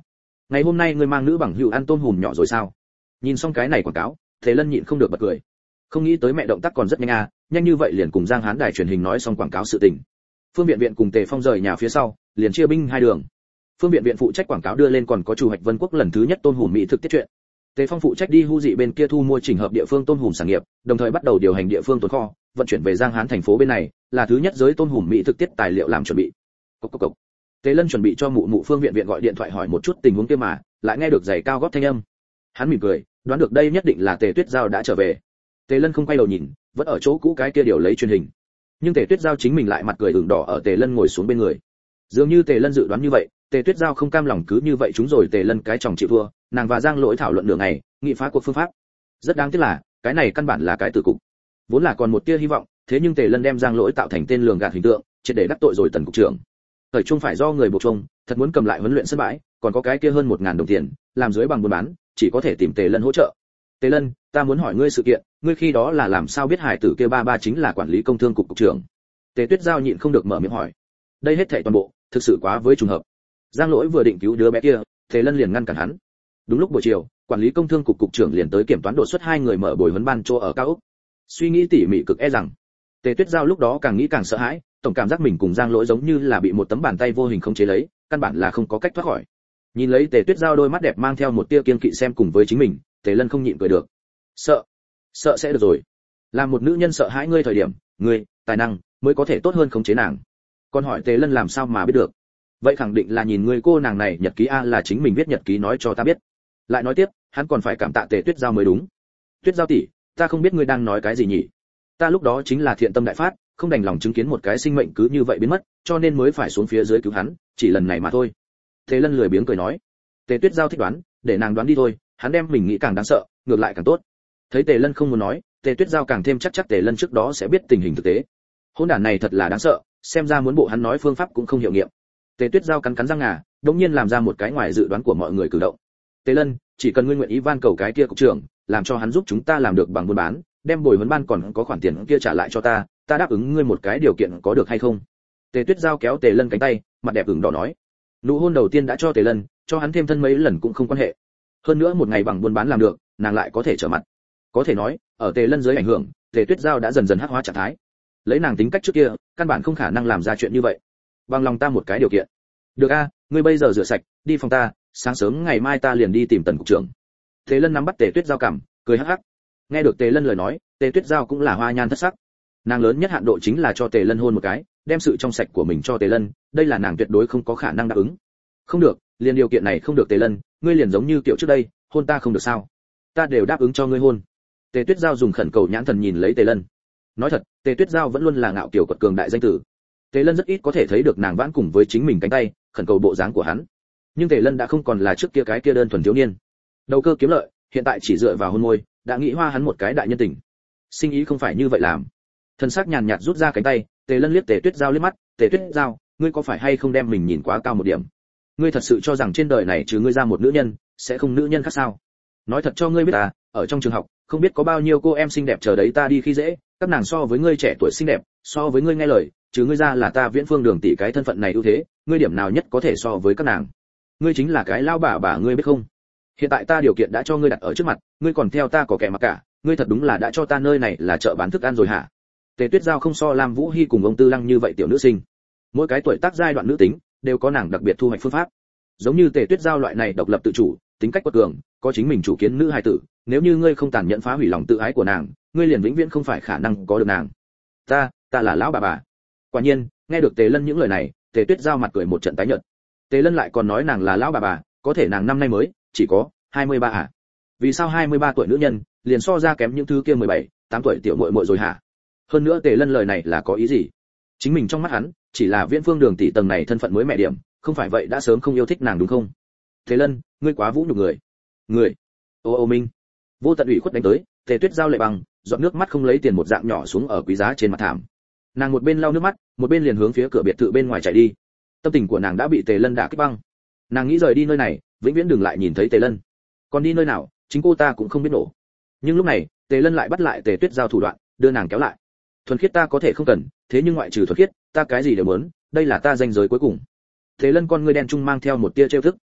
Speaker 1: ngày hôm nay ngươi mang nữ bằng hữu ăn tôm hùm nhỏ rồi sao? Nhìn xong cái này quảng cáo, Tề Lân nhịn không được bật cười. Không nghĩ tới mẹ động tác còn rất nhanh à, nhanh như vậy liền cùng Giang Hán đài truyền hình nói xong quảng cáo sự tình. Phương Viện Viện cùng Tề Phong rời nhà phía sau, liền chia binh hai đường. Phương Viện Viện phụ trách quảng cáo đưa lên còn có chủ hoạch Vân Quốc lần thứ nhất tôm hùm mỹ thực tiết truyện. Tề Phong phụ trách đi hu dị bên kia thu mua chỉnh hợp địa phương tôm hùm sản nghiệp, đồng thời bắt đầu điều hành địa phương tồn kho, vận chuyển về Giang Hán thành phố bên này, là thứ nhất giới tôm hùm mỹ thực tiết tài liệu làm chuẩn bị. Cốc cốc cốc. Tề Lân chuẩn bị cho mụ mụ Phương Viện Viện gọi điện thoại hỏi một chút tình huống kia mà, lại nghe được giày cao gót thanh âm. Hắn mỉm cười, đoán được đây nhất định là Tề Tuyết Giao đã trở về. Tề Lân không quay đầu nhìn, vẫn ở chỗ cũ cái kia điều lấy truyền hình. Nhưng Tề Tuyết Giao chính mình lại mặt cười ửng đỏ ở Tề Lân ngồi xuống bên người. Dường như Tề Lân dự đoán như vậy, Tề Tuyết Giao không cam lòng cứ như vậy chúng rồi Tề Lân cái chồng chịu thua, nàng và Giang Lỗi thảo luận nửa ngày, nghị phá cuộc phương pháp. Rất đáng tiếc là, cái này căn bản là cái tử cục. Vốn là còn một tia hy vọng, thế nhưng Tề Lân đem Giang Lỗi tạo thành tên lường gạt hình tượng, triệt để đắc tội rồi Tần cục trưởng. Thời trung phải do người buộc chung, thật muốn cầm lại huấn luyện sân bãi, còn có cái kia hơn một ngàn đồng tiền, làm dưới bằng buôn bán, chỉ có thể tìm Tề Lân hỗ trợ. Tề Lân, ta muốn hỏi ngươi sự kiện, ngươi khi đó là làm sao biết hải tử kia ba ba chính là quản lý công thương cục cục trưởng? Tề Tuyết Giao nhịn không được mở miệng hỏi. Đây hết thảy toàn bộ, thực sự quá với trùng hợp. Giang Lỗi vừa định cứu đứa bé kia, Tề Lân liền ngăn cản hắn. Đúng lúc buổi chiều, quản lý công thương cục cục trưởng liền tới kiểm toán đột xuất hai người mở buổi huấn ban chỗ ở cao ốc. Suy nghĩ tỉ mỉ cực e rằng, Tề Tuyết Giao lúc đó càng nghĩ càng sợ hãi, tổng cảm giác mình cùng Giang Lỗi giống như là bị một tấm bàn tay vô hình khống chế lấy, căn bản là không có cách thoát khỏi. Nhìn lấy Tề Tuyết Giao đôi mắt đẹp mang theo một tia kiên kỵ xem cùng với chính mình, Tề Lân không nhịn cười được. Sợ, sợ sẽ được rồi. Làm một nữ nhân sợ hãi ngươi thời điểm, ngươi, tài năng mới có thể tốt hơn khống chế nàng. Còn hỏi Tề Lân làm sao mà biết được? Vậy khẳng định là nhìn người cô nàng này nhật ký a là chính mình viết nhật ký nói cho ta biết. Lại nói tiếp, hắn còn phải cảm tạ Tề Tuyết Giao mới đúng. Tuyết Giao tỷ, ta không biết ngươi đang nói cái gì nhỉ? Ta lúc đó chính là thiện tâm đại phát, không đành lòng chứng kiến một cái sinh mệnh cứ như vậy biến mất, cho nên mới phải xuống phía dưới cứu hắn, chỉ lần này mà thôi. Tề Lân lười biếng cười nói. Tề Tuyết Giao thích đoán, để nàng đoán đi thôi, hắn đem mình nghĩ càng đáng sợ, ngược lại càng tốt. Thấy Tề Lân không muốn nói, Tề Tuyết Giao càng thêm chắc chắc Tề Lân trước đó sẽ biết tình hình thực tế. Hỗn đản này thật là đáng sợ, xem ra muốn bộ hắn nói phương pháp cũng không hiệu nghiệm. Tề Tuyết Giao cắn cắn răng ngà, đống nhiên làm ra một cái ngoài dự đoán của mọi người cử động. Tề Lân, chỉ cần ngươi nguyện ý van cầu cái kia cục trưởng, làm cho hắn giúp chúng ta làm được bằng buôn bán, đem bồi huấn ban còn có khoản tiền kia trả lại cho ta, ta đáp ứng ngươi một cái điều kiện có được hay không? Tề Tuyết Giao kéo Tề Lân cánh tay, mặt đẹp ửng đỏ nói. Nụ hôn đầu tiên đã cho Tề Lân, cho hắn thêm thân mấy lần cũng không quan hệ. Hơn nữa một ngày bằng buôn bán làm được, nàng lại có thể trở mặt. Có thể nói, ở Tề Lân dưới ảnh hưởng, Tề Tuyết Giao đã dần dần hắc hóa trạng thái. Lấy nàng tính cách trước kia, căn bản không khả năng làm ra chuyện như vậy. Bằng lòng ta một cái điều kiện. Được a, ngươi bây giờ rửa sạch, đi phòng ta, sáng sớm ngày mai ta liền đi tìm Tần cục trưởng. Tề Lân nắm bắt Tề Tuyết Giao cằm, cười hắc hắc. Nghe được Tề Lân lời nói, Tề Tuyết Giao cũng là hoa nhan thất sắc. Nàng lớn nhất hạn độ chính là cho Tề Lân hôn một cái, đem sự trong sạch của mình cho Tề Lân, đây là nàng tuyệt đối không có khả năng đáp ứng. Không được, liền điều kiện này không được Tề Lân, ngươi liền giống như kiểu trước đây, hôn ta không được sao? Ta đều đáp ứng cho ngươi hôn. Tề Tuyết Giao dùng khẩn cầu nhãn thần nhìn lấy Tề Lân. Nói thật, Tề Tuyết Giao vẫn luôn là ngạo kiều quật cường đại danh tử. Tề Lân rất ít có thể thấy được nàng vãn cùng với chính mình cánh tay, khẩn cầu bộ dáng của hắn. Nhưng Tề Lân đã không còn là trước kia cái kia đơn thuần thiếu niên. Đầu cơ kiếm lợi, hiện tại chỉ dựa vào hôn môi, đã nghĩ hoa hắn một cái đại nhân tình. Sinh ý không phải như vậy làm. Thân xác nhàn nhạt rút ra cánh tay, Tề Lân liếc Tề Tuyết Giao liếc mắt, "Tề Tuyết Giao, ngươi có phải hay không đem mình nhìn quá cao một điểm? Ngươi thật sự cho rằng trên đời này trừ ngươi ra một nữ nhân, sẽ không nữ nhân khác sao? Nói thật cho ngươi biết à, ở trong trường học, không biết có bao nhiêu cô em xinh đẹp chờ đấy ta đi khi dễ, các nàng so với ngươi trẻ tuổi xinh đẹp, so với ngươi nghe lời, trừ ngươi ra là ta Viễn Phương Đường tỷ cái thân phận này ưu thế, ngươi điểm nào nhất có thể so với các nàng? Ngươi chính là cái lao bà bà ngươi biết không? Hiện tại ta điều kiện đã cho ngươi đặt ở trước mặt, ngươi còn theo ta có kẻ mặc cả, ngươi thật đúng là đã cho ta nơi này là chợ bán thức ăn rồi hả?" Tề Tuyết Giao không so Lam Vũ Hi cùng ông Tư Lăng như vậy tiểu nữ sinh. Mỗi cái tuổi tác giai đoạn nữ tính đều có nàng đặc biệt thu hoạch phương pháp. Giống như Tề Tuyết Giao loại này độc lập tự chủ, tính cách quật cường, có chính mình chủ kiến nữ hài tử, nếu như ngươi không tàn nhẫn phá hủy lòng tự ái của nàng, ngươi liền vĩnh viễn không phải khả năng có được nàng. Ta, ta là lão bà bà. Quả nhiên, nghe được Tề Lân những lời này, Tề Tuyết Giao mặt cười một trận tái nhợt. Tề Lân lại còn nói nàng là lão bà bà, có thể nàng năm nay mới chỉ có hai mươi ba à? Vì sao hai mươi ba tuổi nữ nhân liền so ra kém những thứ kia mười bảy, tám tuổi tiểu muội muội rồi hả? Hơn nữa Tề Lân lời này là có ý gì? Chính mình trong mắt hắn, chỉ là Viễn Phương Đường tỷ tầng này thân phận mới mẹ điểm, không phải vậy đã sớm không yêu thích nàng đúng không? Tề Lân, ngươi quá vũ nhục người. Người. Ô ô Minh. Vô tận ủy khuất đánh tới, Tề Tuyết Giao lệ bằng, giọt nước mắt không lấy tiền một dạng nhỏ xuống ở quý giá trên mặt thảm. Nàng một bên lau nước mắt, một bên liền hướng phía cửa biệt thự bên ngoài chạy đi. Tâm tình của nàng đã bị Tề Lân đả kích băng. Nàng nghĩ rời đi nơi này, vĩnh viễn đừng lại nhìn thấy Tề Lân. Còn đi nơi nào, chính cô ta cũng không biết nổ. Nhưng lúc này, Tề Lân lại bắt lại Tề Tuyết Giao thủ đoạn, đưa nàng kéo lại. Thuần khiết ta có thể không cần, thế nhưng ngoại trừ thuần khiết, ta cái gì đều muốn, đây là ta danh giới cuối cùng. Tề Lân con ngươi đen trung mang theo một tia trêu thức.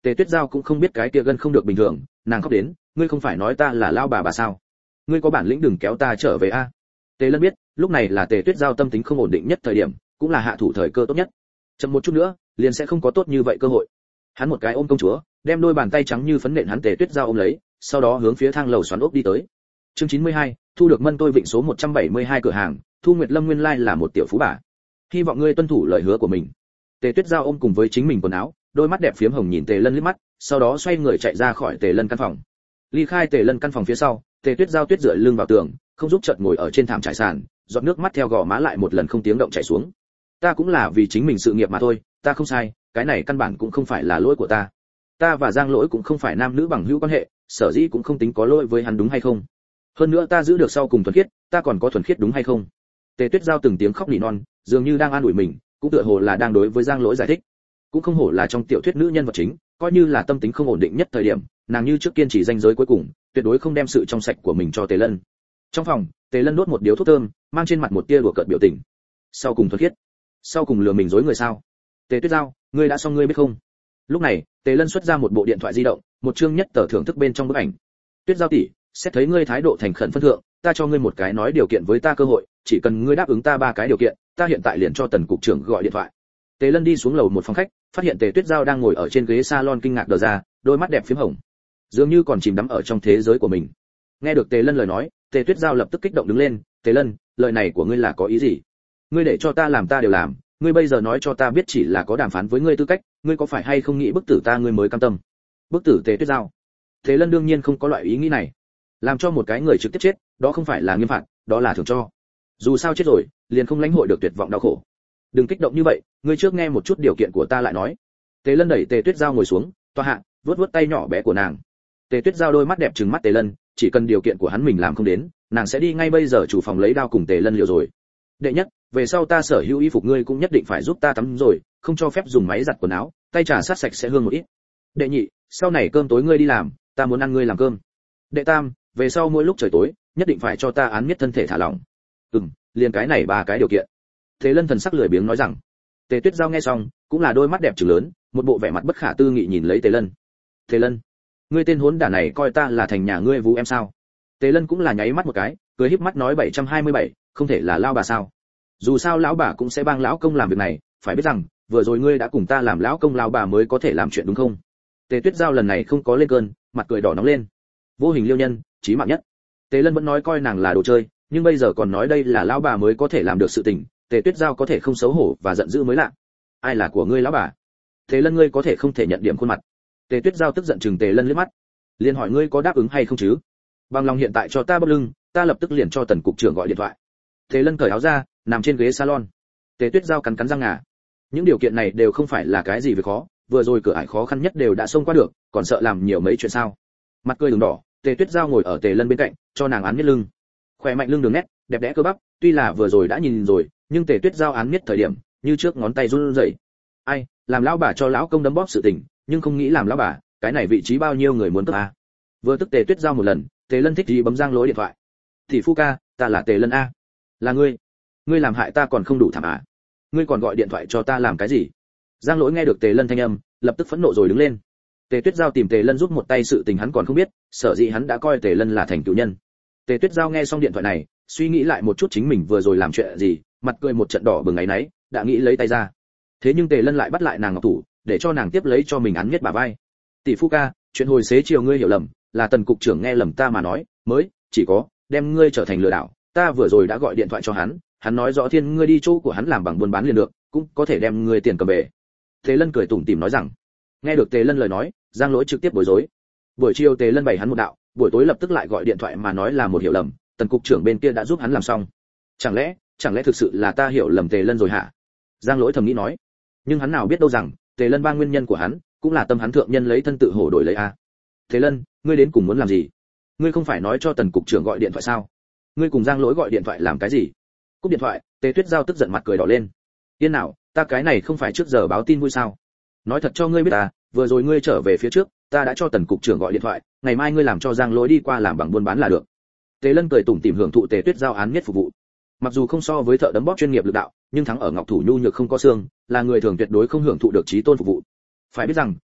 Speaker 1: Tề Tuyết Giao cũng không biết cái kia gân không được bình thường, nàng khóc đến, ngươi không phải nói ta là lao bà bà sao? Ngươi có bản lĩnh đừng kéo ta trở về a. Tề Lân biết, lúc này là Tề Tuyết Giao tâm tính không ổn định nhất thời điểm, cũng là hạ thủ thời cơ tốt nhất. Chậm một chút nữa, liền sẽ không có tốt như vậy cơ hội. Hắn một cái ôm công chúa, đem đôi bàn tay trắng như phấn nện hắn Tề Tuyết Giao ôm lấy, sau đó hướng phía thang lầu xoắn ốc đi tới. Chương chín mươi hai, thu được mân tôi vịnh số một trăm bảy mươi hai cửa hàng, Thu Nguyệt Lâm nguyên lai là một tiểu phú bà. Hy vọng ngươi tuân thủ lời hứa của mình. Tề Tuyết Giao ôm cùng với chính mình quần áo, đôi mắt đẹp phiếm hồng nhìn Tề Lân liếc mắt, sau đó xoay người chạy ra khỏi Tề Lân căn phòng. Ly khai Tề Lân căn phòng phía sau, Tề Tuyết Giao tuyết dựa lưng vào tường, không giúp chợt ngồi ở trên thảm trải sàn, giọt nước mắt theo gò má lại một lần không tiếng động chảy xuống. Ta cũng là vì chính mình sự nghiệp mà thôi, ta không sai, cái này căn bản cũng không phải là lỗi của ta. Ta và Giang Lỗi cũng không phải nam nữ bằng hữu quan hệ, sở dĩ cũng không tính có lỗi với hắn đúng hay không. Hơn nữa ta giữ được sau cùng thuần khiết, ta còn có thuần khiết đúng hay không? Tề Tuyết Giao từng tiếng khóc nỉ non, dường như đang an ủi mình, cũng tựa hồ là đang đối với Giang Lỗi giải thích. Cũng không hổ là trong tiểu thuyết nữ nhân vật chính, coi như là tâm tính không ổn định nhất thời điểm, nàng như trước kiên trì ranh giới cuối cùng, tuyệt đối không đem sự trong sạch của mình cho Tề Lân. Trong phòng, Tề Lân đốt một điếu thuốc thơm, mang trên mặt một tia đùa cợt biểu tình. Sau cùng thuần khiết, sau cùng lừa mình dối người sao? Tề Tuyết Giao, ngươi đã xong ngươi biết không? Lúc này, Tề Lân xuất ra một bộ điện thoại di động, một chương nhất tờ thưởng thức bên trong bức ảnh. Tuyết Giao tỷ, xét thấy ngươi thái độ thành khẩn phân thượng, ta cho ngươi một cái nói điều kiện với ta cơ hội, chỉ cần ngươi đáp ứng ta ba cái điều kiện, ta hiện tại liền cho Tần cục trưởng gọi điện thoại. Tề Lân đi xuống lầu một phòng khách, phát hiện Tề Tuyết Giao đang ngồi ở trên ghế salon kinh ngạc đờ ra, đôi mắt đẹp phím hồng, dường như còn chìm đắm ở trong thế giới của mình. Nghe được Tề Lân lời nói, Tề Tuyết Giao lập tức kích động đứng lên, "Tề Lân, lời này của ngươi là có ý gì? Ngươi để cho ta làm ta đều làm, ngươi bây giờ nói cho ta biết chỉ là có đàm phán với ngươi tư cách, ngươi có phải hay không nghĩ bức tử ta ngươi mới cam tâm?" Bức tử Tề Tuyết Giao? Tề Lân đương nhiên không có loại ý nghĩ này. Làm cho một cái người trực tiếp chết, đó không phải là nghiêm phạt, đó là thưởng cho. Dù sao chết rồi, liền không lãnh hội được tuyệt vọng đau khổ. Đừng kích động như vậy, ngươi trước nghe một chút điều kiện của ta lại nói. Tề Lân đẩy Tề Tuyết Giao ngồi xuống, toa hạ, vuốt vuốt tay nhỏ bé của nàng. Tề Tuyết Giao đôi mắt đẹp trừng mắt Tề Lân, chỉ cần điều kiện của hắn mình làm không đến, nàng sẽ đi ngay bây giờ chủ phòng lấy đao cùng Tề Lân liều rồi. Đệ nhất, về sau ta sở hữu y phục ngươi cũng nhất định phải giúp ta tắm rồi, không cho phép dùng máy giặt quần áo, tay trà sát sạch sẽ hương một ít. Đệ nhị, sau này cơm tối ngươi đi làm, ta muốn ăn ngươi làm cơm. Đệ tam, về sau mỗi lúc trời tối, nhất định phải cho ta án miết thân thể thả lỏng. Ừm, liền cái này ba cái điều kiện. Tề Lân thần sắc lười biếng nói rằng. Tề Tuyết Giao nghe xong, cũng là đôi mắt đẹp trừng lớn, một bộ vẻ mặt bất khả tư nghị nhìn lấy Tề Lân. Tề Lân, ngươi tên hỗn đản này coi ta là thành nhà ngươi vú em sao? Tề Lân cũng là nháy mắt một cái, cười híp mắt nói bảy trăm hai mươi bảy, không thể là lao bà sao? Dù sao lão bà cũng sẽ bang lão công làm việc này, phải biết rằng, vừa rồi ngươi đã cùng ta làm lão công lão bà mới có thể làm chuyện đúng không? Tề Tuyết Giao lần này không có lên cơn, mặt cười đỏ nóng lên. Vô hình liêu nhân, chí mạng nhất. Tề Lân vẫn nói coi nàng là đồ chơi, nhưng bây giờ còn nói đây là lão bà mới có thể làm được sự tình, Tề Tuyết Giao có thể không xấu hổ và giận dữ mới lạ. Ai là của ngươi lão bà? Tề Lân ngươi có thể không thể nhận điểm khuôn mặt. Tề Tuyết Giao tức giận chừng Tề Lân liếc mắt, liền hỏi ngươi có đáp ứng hay không chứ? Bằng lòng hiện tại cho ta bắp lưng, ta lập tức liền cho Tần cục trưởng gọi điện thoại. Tề Lân cởi áo ra, nằm trên ghế salon. Tề Tuyết Giao cắn cắn răng ngà. Những điều kiện này đều không phải là cái gì việc khó, vừa rồi cửa ải khó khăn nhất đều đã xông qua được, còn sợ làm nhiều mấy chuyện sao? Mặt cười đường đỏ, Tề Tuyết Giao ngồi ở Tề Lân bên cạnh, cho nàng án miết lưng. Khỏe mạnh lưng đường nét, đẹp đẽ cơ bắp, tuy là vừa rồi đã nhìn rồi, nhưng Tề Tuyết Giao án miết thời điểm, như trước ngón tay run rẩy. Ai, làm lão bà cho lão công đấm bóp sự tình, nhưng không nghĩ làm lão bà, cái này vị trí bao nhiêu người muốn cướp a. Vừa tức Tề Tuyết Giao một lần, Tề Lân thích gì bấm Giang Lỗi điện thoại. "Thì phu ca, ta là Tề Lân a." "Là ngươi? Ngươi làm hại ta còn không đủ thảm à? Ngươi còn gọi điện thoại cho ta làm cái gì?" Giang Lỗi nghe được Tề Lân thanh âm, lập tức phẫn nộ rồi đứng lên. Tề Tuyết Giao tìm Tề Lân giúp một tay sự tình hắn còn không biết, sở dĩ hắn đã coi Tề Lân là thành cựu nhân. Tề Tuyết Giao nghe xong điện thoại này, suy nghĩ lại một chút chính mình vừa rồi làm chuyện gì, mặt cười một trận đỏ bừng ấy nấy, đã nghĩ lấy tay ra. Thế nhưng Tề Lân lại bắt lại nàng ngọc thủ, để cho nàng tiếp lấy cho mình án miết bà vai. "Tỷ phu ca, chuyện hồi xế chiều ngươi hiểu lầm, là Tần cục trưởng nghe lầm ta mà nói, mới chỉ có đem ngươi trở thành lừa đảo, ta vừa rồi đã gọi điện thoại cho hắn, hắn nói rõ thiên ngươi đi chỗ của hắn làm bằng buôn bán liền được, cũng có thể đem ngươi tiền cầm về." Tề Lân cười tủm tỉm nói rằng. Nghe được Tề Lân lời nói, Giang Lỗi trực tiếp bối rối. Buổi chiều Tề Lân bày hắn một đạo, buổi tối lập tức lại gọi điện thoại mà nói là một hiểu lầm, Tần cục trưởng bên kia đã giúp hắn làm xong. Chẳng lẽ, chẳng lẽ thực sự là ta hiểu lầm Tề Lân rồi hả? Giang Lỗi thầm nghĩ nói. Nhưng hắn nào biết đâu rằng, Tề Lân ba nguyên nhân của hắn, cũng là tâm hắn thượng nhân lấy thân tự hổ đổi lấy a. Tề Lân, ngươi đến cùng muốn làm gì? Ngươi không phải nói cho Tần cục trưởng gọi điện thoại sao? Ngươi cùng Giang Lỗi gọi điện thoại làm cái gì? Cúp điện thoại, Tề Tuyết Giao tức giận mặt cười đỏ lên. Yên nào, ta cái này không phải trước giờ báo tin vui sao? Nói thật cho ngươi biết à, vừa rồi ngươi trở về phía trước, ta đã cho Tần cục trưởng gọi điện thoại, ngày mai ngươi làm cho Giang Lỗi đi qua làm bằng buôn bán là được. Tề Lân cười tủm tỉm hưởng thụ Tề Tuyết Giao án miết phục vụ. Mặc dù không so với thợ đấm bóp chuyên nghiệp lực đạo, nhưng thắng ở ngọc thủ nhu nhược không có xương, là người thường tuyệt đối không hưởng thụ được trí tôn phục vụ. Phải biết rằng,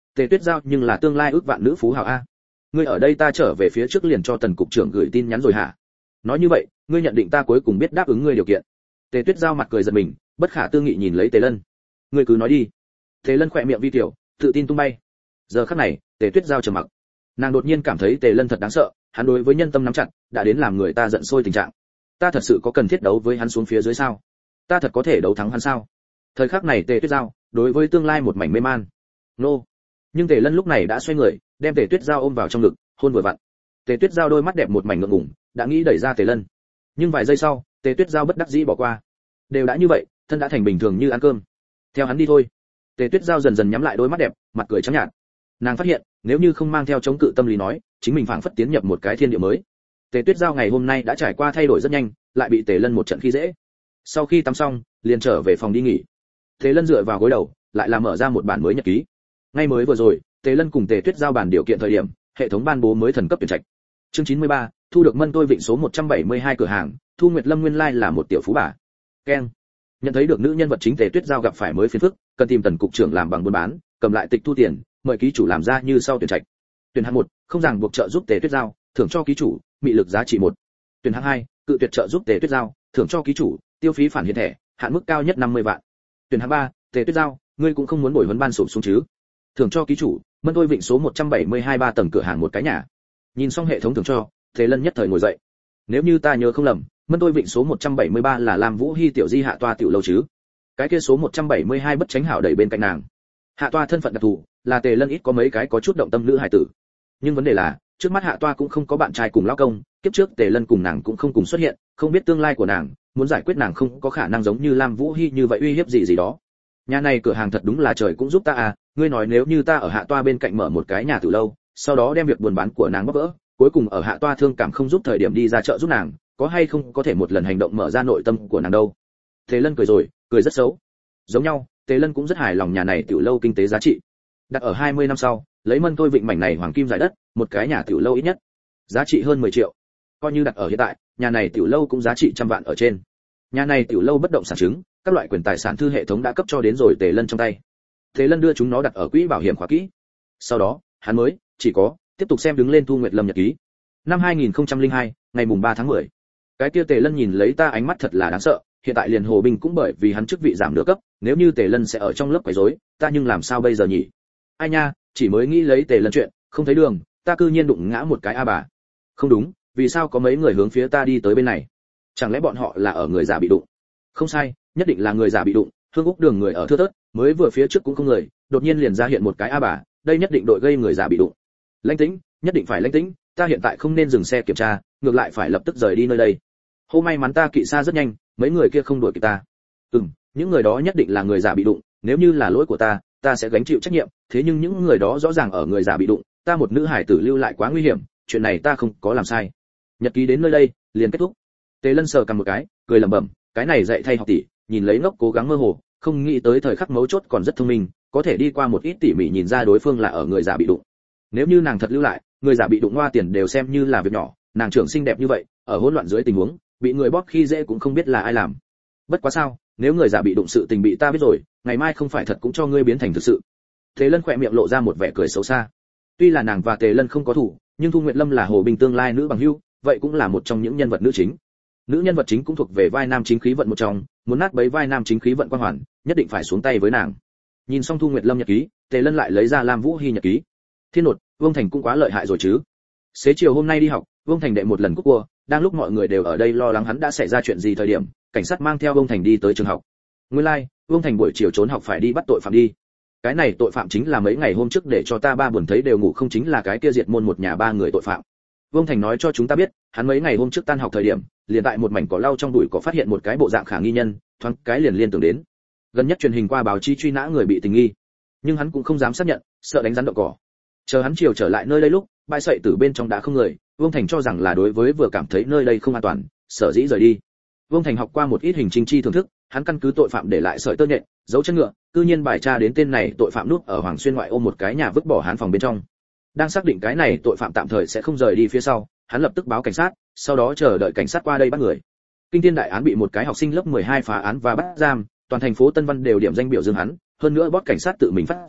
Speaker 1: Tề Tuyết Giao nhưng là tương lai ước vạn nữ phú hào a. Ngươi ở đây ta trở về phía trước liền cho Tần cục trưởng gửi tin nhắn rồi hả? Nói như vậy, ngươi nhận định ta cuối cùng biết đáp ứng ngươi điều kiện. Tề Tuyết Giao mặt cười giật mình, bất khả tư nghị nhìn lấy Tề Lân. Ngươi cứ nói đi. Tề Lân khỏe miệng vi tiểu, tự tin tung bay. Giờ khắc này, Tề Tuyết Giao trầm mặc. Nàng đột nhiên cảm thấy Tề Lân thật đáng sợ, hắn đối với nhân tâm nắm chặt, đã đến làm người ta giận sôi tình trạng. Ta thật sự có cần thiết đấu với hắn xuống phía dưới sao? Ta thật có thể đấu thắng hắn sao? Thời khắc này Tề Tuyết Giao, đối với tương lai một mảnh mê man. Nô. Nhưng Tề Lân lúc này đã xoay người, đem Tề Tuyết Giao ôm vào trong ngực, hôn vừa vặn. Tề Tuyết Giao đôi mắt đẹp một mảnh ngượng ngùng, đã nghĩ đẩy ra Tề Lân. Nhưng vài giây sau, Tề Tuyết Giao bất đắc dĩ bỏ qua. Đều đã như vậy, thân đã thành bình thường như ăn cơm. Theo hắn đi thôi. Tề Tuyết Giao dần dần nhắm lại đôi mắt đẹp, mặt cười trắng nhạt. Nàng phát hiện, nếu như không mang theo chống cự tâm lý nói, chính mình phảng phất tiến nhập một cái thiên địa mới. Tề Tuyết Giao ngày hôm nay đã trải qua thay đổi rất nhanh, lại bị Tề Lân một trận khi dễ. Sau khi tắm xong, liền trở về phòng đi nghỉ. Tề Lân dựa vào gối đầu, lại làm mở ra một bản mới nhật ký. Ngay mới vừa rồi, Tề Lân cùng Tề Tuyết Giao bàn điều kiện thời điểm, hệ thống ban bố mới thần cấp tuyển trạch. Chương chín mươi ba, thu được mân tôi vịnh số một trăm bảy mươi hai cửa hàng, Thu Nguyệt Lâm nguyên lai là một tiểu phú bà. Keng. Nhận thấy được nữ nhân vật chính Tề Tuyết Giao gặp phải mới phiền phức, cần tìm Tần cục trưởng làm bằng buôn bán, cầm lại tịch thu tiền, mời ký chủ làm ra như sau tuyển trạch. Tuyển hạng một, không ràng buộc trợ giúp Tề Tuyết Giao, thưởng cho ký chủ, mị lực giá trị một. Tuyển hạng hai, cự tuyệt trợ giúp Tề Tuyết Giao, thưởng cho ký chủ, tiêu phí phản hiện thẻ, hạn mức cao nhất năm mươi vạn. Tuyển hạng ba, Tề Tuyết Giao, ngươi cũng không muốn bồi huấn ban sụp xuống chứ? Thưởng cho ký chủ, mân tôi vịnh số một trăm bảy mươi hai ba tầng cửa hàng một cái nhà. Nhìn xong hệ thống thưởng cho, Tề Lân nhất thời ngồi dậy. Nếu như ta nhớ không lầm, mân tôi vịnh số một trăm bảy mươi ba là Lam Vũ Hi tiểu di hạ toa tiểu lâu chứ? Cái kia số một trăm bảy mươi hai bất tránh hảo đẩy bên cạnh nàng. Hạ toa thân phận đặc thù, là Tề Lân ít có mấy cái có chút động tâm nữ hài tử. Nhưng vấn đề là, trước mắt Hạ toa cũng không có bạn trai cùng lão công, kiếp trước Tề Lân cùng nàng cũng không cùng xuất hiện, không biết tương lai của nàng, muốn giải quyết nàng không có khả năng giống như Lam Vũ Hi như vậy uy hiếp gì gì đó. Nhà này cửa hàng thật đúng là trời cũng giúp ta à, ngươi nói nếu như ta ở Hạ toa bên cạnh mở một cái nhà từ lâu, sau đó đem việc buôn bán của nàng bóc vỡ, cuối cùng ở Hạ toa thương cảm không giúp thời điểm đi ra chợ giúp nàng, có hay không có thể một lần hành động mở ra nội tâm của nàng đâu. Tề Lân cười rồi, cười rất xấu. Giống nhau, Tề Lân cũng rất hài lòng nhà này tiểu lâu kinh tế giá trị. Đặt ở hai mươi năm sau, lấy mân tôi vịnh mảnh này hoàng kim giải đất, một cái nhà tiểu lâu ít nhất giá trị hơn mười triệu. Coi như đặt ở hiện tại, nhà này tiểu lâu cũng giá trị trăm vạn ở trên. Nhà này tiểu lâu bất động sản chứng, các loại quyền tài sản thư hệ thống đã cấp cho đến rồi Tề Lân trong tay. Tề Lân đưa chúng nó đặt ở quỹ bảo hiểm khóa kỹ. Sau đó, hắn mới chỉ có tiếp tục xem đứng lên Thu Nguyệt Lâm nhật ký. Năm hai nghìn không trăm lẻ hai, ngày mùng ba tháng mười. Cái kia Tề Lân nhìn lấy ta ánh mắt thật là đáng sợ, hiện tại liền Hồ Bình cũng bởi vì hắn chức vị giảm nửa cấp, nếu như Tề Lân sẽ ở trong lớp quấy rối, ta nhưng làm sao bây giờ nhỉ? Ai nha, chỉ mới nghĩ lấy Tề Lân chuyện, không thấy đường, ta cư nhiên đụng ngã một cái a bà. Không đúng, vì sao có mấy người hướng phía ta đi tới bên này? Chẳng lẽ bọn họ là ở người già bị đụng? Không sai, nhất định là người già bị đụng, Hương Úc đường người ở thưa thớt, mới vừa phía trước cũng không người, đột nhiên liền ra hiện một cái a bà, đây nhất định đội gây người già bị đụng. Lãnh tĩnh, nhất định phải lãnh tĩnh, ta hiện tại không nên dừng xe kiểm tra, ngược lại phải lập tức rời đi nơi đây. Hôm may mắn ta kỵ xa rất nhanh, mấy người kia không đuổi kịp ta. Ừm, những người đó nhất định là người già bị đụng, nếu như là lỗi của ta, ta sẽ gánh chịu trách nhiệm, thế nhưng những người đó rõ ràng ở người già bị đụng, ta một nữ hải tử lưu lại quá nguy hiểm, chuyện này ta không có làm sai. Nhật ký đến nơi đây, liền kết thúc. Tề Lân sờ cầm một cái, cười lẩm bẩm, cái này dạy thay học tỷ, nhìn lấy ngốc cố gắng mơ hồ, không nghĩ tới thời khắc mấu chốt còn rất thông minh, có thể đi qua một ít tỉ mỉ nhìn ra đối phương là ở người già bị đụng. Nếu như nàng thật lưu lại, người già bị đụng hoa tiền đều xem như là việc nhỏ, nàng trưởng xinh đẹp như vậy, ở hỗn loạn dưới tình huống, bị người bóp khi dễ cũng không biết là ai làm. Bất quá sao, nếu người già bị đụng sự tình bị ta biết rồi, ngày mai không phải thật cũng cho ngươi biến thành thực sự. Tề Lân khỏe miệng lộ ra một vẻ cười xấu xa. Tuy là nàng và Tề Lân không có thủ, nhưng Thu Nguyệt Lâm là Hồ Bình tương lai nữ bằng hữu, vậy cũng là một trong những nhân vật nữ chính. Nữ nhân vật chính cũng thuộc về vai nam chính khí vận một trong, muốn nát bấy vai nam chính khí vận quan hoàn, nhất định phải xuống tay với nàng. Nhìn xong Thu Nguyệt Lâm nhật ký, Tề Lân lại lấy ra Lam Vũ Hi nhật ký. Thiên nột, Vương Thành cũng quá lợi hại rồi chứ. Xế chiều hôm nay đi học, Vương Thành đệ một lần cúp cua, đang lúc mọi người đều ở đây lo lắng hắn đã xảy ra chuyện gì thời điểm, cảnh sát mang theo Vương Thành đi tới trường học. Nguyên lai, like, Vương Thành buổi chiều trốn học phải đi bắt tội phạm đi. Cái này tội phạm chính là mấy ngày hôm trước để cho ta ba buồn thấy đều ngủ không chính là cái kia diệt môn một nhà ba người tội phạm. Vương Thành nói cho chúng ta biết, hắn mấy ngày hôm trước tan học thời điểm, liền tại một mảnh cỏ lau trong bụi có phát hiện một cái bộ dạng khả nghi nhân, thoáng cái liền liên tưởng đến. Gần nhất truyền hình qua báo chí truy nã người bị tình nghi, nhưng hắn cũng không dám xác nhận, sợ đánh rắn đậu cỏ. Chờ hắn chiều trở lại nơi đây lúc, bãi sậy tử bên trong đã không người, Vương Thành cho rằng là đối với vừa cảm thấy nơi đây không an toàn, sở dĩ rời đi. Vương Thành học qua một ít hình trình chi thưởng thức, hắn căn cứ tội phạm để lại sợi tơ nhện, dấu chân ngựa, cư nhiên bài tra đến tên này tội phạm núp ở Hoàng Xuyên ngoại ô một cái nhà vứt bỏ hán phòng bên trong. Đang xác định cái này tội phạm tạm thời sẽ không rời đi phía sau, hắn lập tức báo cảnh sát, sau đó chờ đợi cảnh sát qua đây bắt người. Kinh thiên đại án bị một cái học sinh lớp mười hai phá án và bắt giam, toàn thành phố Tân Văn đều điểm danh biểu dương hắn, hơn nữa bót cảnh sát tự mình phát ra,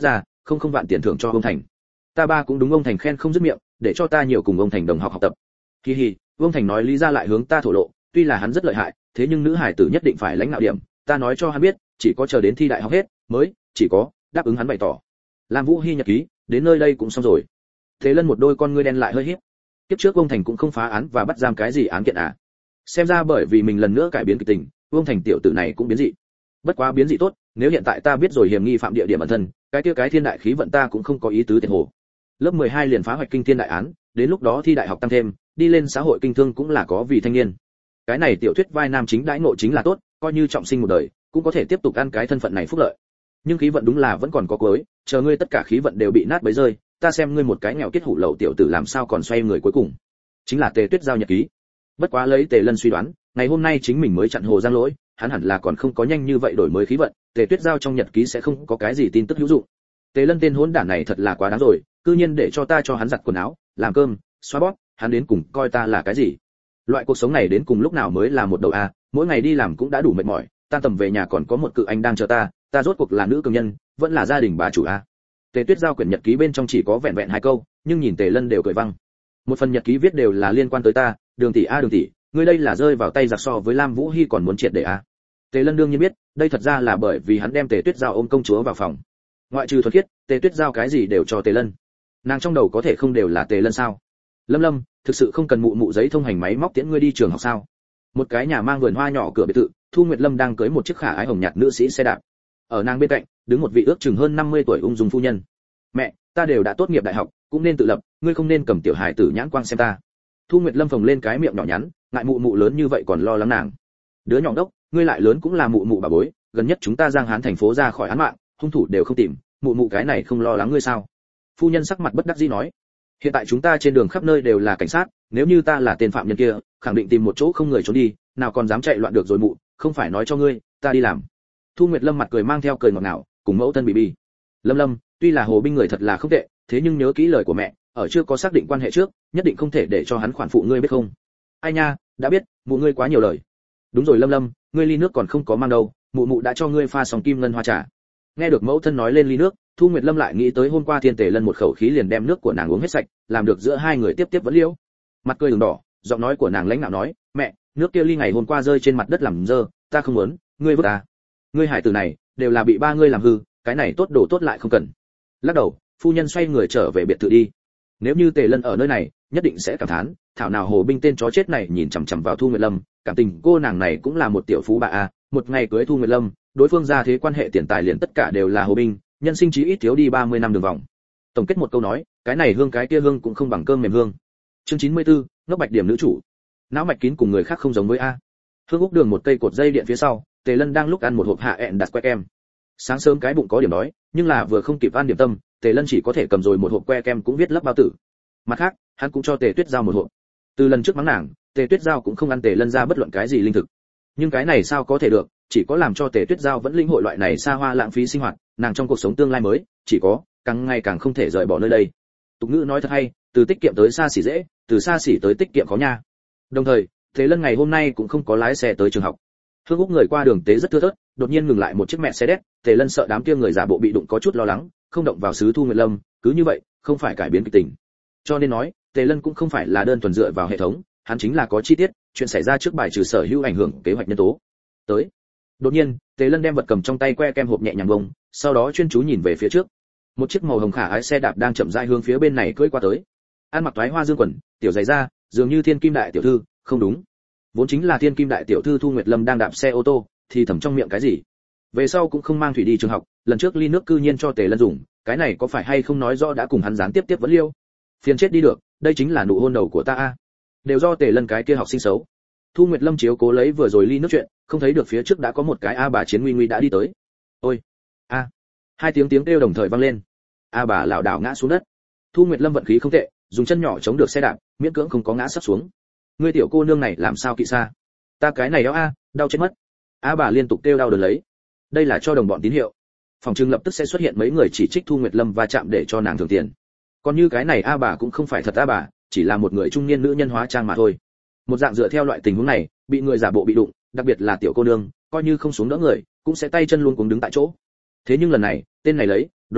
Speaker 1: không không vạn tiền thưởng cho ông Thành. Ta ba cũng đúng, ông Thành khen không dứt miệng, để cho ta nhiều cùng ông Thành đồng học học tập. Hi hi, ông Thành nói lý ra lại hướng ta thổ lộ, tuy là hắn rất lợi hại, thế nhưng nữ hải tử nhất định phải lãnh đạo điểm, ta nói cho hắn biết, chỉ có chờ đến thi đại học hết mới chỉ có đáp ứng hắn bày tỏ. Lam Vũ Hi nhật ký, đến nơi đây cũng xong rồi. Thế Lân một đôi con ngươi đen lại hơi híp. Kiếp trước ông Thành cũng không phá án và bắt giam cái gì án kiện à? Xem ra bởi vì mình lần nữa cải biến kịch tình, ông Thành tiểu tử này cũng biến dị. Bất quá biến dị tốt, nếu hiện tại ta biết rồi hiểm nghi phạm địa điểm ẩn thân, cái kia cái thiên đại khí vận ta cũng không có ý tứ tiền hồ. Lớp mười hai liền phá hoạch kinh thiên đại án, đến lúc đó thi đại học tăng thêm, đi lên xã hội kinh thương cũng là có vì thanh niên. Cái này tiểu thuyết vai nam chính đãi ngộ chính là tốt, coi như trọng sinh một đời, cũng có thể tiếp tục ăn cái thân phận này phúc lợi. Nhưng khí vận đúng là vẫn còn có cuối, chờ ngươi tất cả khí vận đều bị nát bấy rơi, ta xem ngươi một cái nghèo kết hủ lậu tiểu tử làm sao còn xoay người cuối cùng. Chính là Tề Tuyết Giao nhật ký. Bất quá lấy Tề Lân suy đoán, ngày hôm nay chính mình mới chặn Hồ Giang lỗi, hắn hẳn là còn không có nhanh như vậy đổi mới khí vận, Tề Tuyết Giao trong nhật ký sẽ không có cái gì tin tức hữu dụng. Tề Lân tên hỗn đản này thật là quá đáng rồi, cư nhiên để cho ta cho hắn giặt quần áo, làm cơm, xoa bóp, hắn đến cùng coi ta là cái gì? Loại cuộc sống này đến cùng lúc nào mới là một đầu a, mỗi ngày đi làm cũng đã đủ mệt mỏi, tan tầm về nhà còn có một cự anh đang chờ ta, ta rốt cuộc là nữ cường nhân, vẫn là gia đình bà chủ a. Tề Tuyết Giao quyển nhật ký bên trong chỉ có vẹn vẹn hai câu, nhưng nhìn Tề Lân đều cười văng. Một phần nhật ký viết đều là liên quan tới ta, Đường tỷ a Đường tỷ, ngươi đây là rơi vào tay giặc so với Lam Vũ Hi còn muốn triệt để a. Tề Lân đương nhiên biết, đây thật ra là bởi vì hắn đem Tề Tuyết Giao ôm công chúa vào phòng. Ngoại trừ thuật khiết, Tề Tuyết Giao cái gì đều cho Tề Lân. Nàng trong đầu có thể không đều là Tề Lân sao? Lâm Lâm, thực sự không cần mụ mụ giấy thông hành máy móc tiễn ngươi đi trường học sao? Một cái nhà mang vườn hoa nhỏ cửa biệt thự, Thu Nguyệt Lâm đang cưới một chiếc khả ái hồng nhạt nữ sĩ xe đạp. Ở nàng bên cạnh, đứng một vị ước chừng hơn năm mươi tuổi ung dung phu nhân. Mẹ, ta đều đã tốt nghiệp đại học, cũng nên tự lập, ngươi không nên cầm tiểu hài tử nhãn quang xem ta. Thu Nguyệt Lâm phồng lên cái miệng nhỏ nhắn, ngại mụ mụ lớn như vậy còn lo lắng nàng. Đứa nhỏ đốc, ngươi lại lớn cũng là mụ mụ bà bối, gần nhất chúng ta Giang Hán thành phố ra khỏi án mạng, hung thủ đều không tìm, mụ mụ cái này không lo lắng ngươi sao? Phu nhân sắc mặt bất đắc dĩ nói. Hiện tại chúng ta trên đường khắp nơi đều là cảnh sát, nếu như ta là tên phạm nhân kia, khẳng định tìm một chỗ không người trốn đi, nào còn dám chạy loạn được rồi mụ, không phải nói cho ngươi, ta đi làm. Thu Nguyệt Lâm mặt cười mang theo cười ngọt ngào, cùng mẫu thân bị bi. Lâm Lâm, tuy là Hồ Binh người thật là không tệ, thế nhưng nhớ kỹ lời của mẹ, ở chưa có xác định quan hệ trước, nhất định không thể để cho hắn khoản phụ ngươi biết không? Ai nha, đã biết, mụ ngươi quá nhiều lời. Đúng rồi Lâm Lâm, ngươi ly nước còn không có mang đâu, mụ mụ đã cho ngươi pha xong kim ngân hoa trà. Nghe được mẫu thân nói lên ly nước, Thu Nguyệt Lâm lại nghĩ tới hôm qua Thiên Tề Lân một khẩu khí liền đem nước của nàng uống hết sạch, làm được giữa hai người tiếp tiếp vẫn liễu. Mặt cười ửng đỏ, giọng nói của nàng lãnh đạo nói, mẹ, nước kia ly ngày hôm qua rơi trên mặt đất làm dơ, ta không muốn, ngươi vứt ta. Ngươi hải tử này, đều là bị ba ngươi làm hư, cái này tốt đồ tốt lại không cần. Lắc đầu, phu nhân xoay người trở về biệt thự đi. Nếu như Tề Lân ở nơi này, nhất định sẽ cảm thán, thảo nào Hồ Binh tên chó chết này nhìn chằm chằm vào Thu Nguyệt Lâm, cảm tình cô nàng này cũng là một tiểu phú bà a, một ngày cưới Thu Nguyệt Lâm, đối phương ra thế quan hệ tiền tài liền tất cả đều là Hồ Binh, nhân sinh chí ít thiếu đi ba mươi năm đường vòng. Tổng kết một câu nói, cái này hương cái kia hương cũng không bằng cơm mềm hương. Chương chín mươi tư, ngốc bạch điểm nữ chủ. Não mạch kín cùng người khác không giống với a. Hương Úc Đường một cây cột dây điện phía sau, Tề Lân đang lúc ăn một hộp hạ ẹn đặt que kem. Sáng sớm cái bụng có điểm đói, nhưng là vừa không kịp ăn điểm tâm, Tề Lân chỉ có thể cầm rồi một hộp que kem cũng viết lấp bao tử. Mặt khác, hắn cũng cho Tề Tuyết Giao một hộp. Từ lần trước mắng nàng, Tề Tuyết Giao cũng không ăn Tề Lân ra bất luận cái gì linh thực. Nhưng cái này sao có thể được, chỉ có làm cho Tề Tuyết Giao vẫn linh hội loại này xa hoa lãng phí sinh hoạt, nàng trong cuộc sống tương lai mới, chỉ có càng ngày càng không thể rời bỏ nơi đây. Tục ngữ nói thật hay, từ tiết kiệm tới xa xỉ dễ, từ xa xỉ tới tiết kiệm khó nha. Đồng thời, Tề Lân ngày hôm nay cũng không có lái xe tới trường học. Hương Úc người qua đường tế rất thưa thớt, đột nhiên ngừng lại một chiếc mẹ xe đét, Tề Lân sợ đám kia người giả bộ bị đụng có chút lo lắng, không động vào sứ Thu Nguyệt Lâm, cứ như vậy, không phải cải biến kịch tình. Cho nên nói, Tề Lân cũng không phải là đơn thuần dựa vào hệ thống, hắn chính là có chi tiết, chuyện xảy ra trước bài trừ sở hữu ảnh hưởng kế hoạch nhân tố. Tới. Đột nhiên, Tề Lân đem vật cầm trong tay que kem hộp nhẹ nhàng bông, sau đó chuyên chú nhìn về phía trước. Một chiếc màu hồng khả ái xe đạp đang chậm rãi hướng phía bên này cưỡi qua tới. Ăn mặc toái hoa dương quần, tiểu giày da, dường như thiên kim đại tiểu thư, không đúng. Vốn chính là thiên kim đại tiểu thư Thu Nguyệt Lâm đang đạp xe ô tô, thì thầm trong miệng cái gì. Về sau cũng không mang thủy đi trường học, lần trước ly nước cư nhiên cho Tề Lân dùng, cái này có phải hay không nói rõ đã cùng hắn gián tiếp tiếp vẫn liêu. Phiền chết đi được, đây chính là nụ hôn đầu của ta a. Đều do Tề Lân cái kia học sinh xấu. Thu Nguyệt Lâm chiếu cố lấy vừa rồi ly nước chuyện, không thấy được phía trước đã có một cái a bà chiến nguy nguy đã đi tới. Ôi, a. Hai tiếng tiếng kêu đồng thời vang lên. A bà lảo đảo ngã xuống đất. Thu Nguyệt Lâm vận khí không tệ, dùng chân nhỏ chống được xe đạp, miễn cưỡng không có ngã sắp xuống. Ngươi tiểu cô nương này làm sao kỵ xa? Ta cái này đau a, đau chết mất. A bà liên tục kêu đau đớn lấy. Đây là cho đồng bọn tín hiệu. Phòng trưng lập tức sẽ xuất hiện mấy người chỉ trích Thu Nguyệt Lâm và chạm để cho nàng thưởng tiền. Còn như cái này A bà cũng không phải thật A bà, chỉ là một người trung niên nữ nhân hóa trang mà thôi. Một dạng dựa theo loại tình huống này, bị người giả bộ bị đụng, đặc biệt là tiểu cô nương, coi như không xuống đỡ người, cũng sẽ tay chân luôn cuống đứng tại chỗ. Thế nhưng lần này, tên này lấy đồ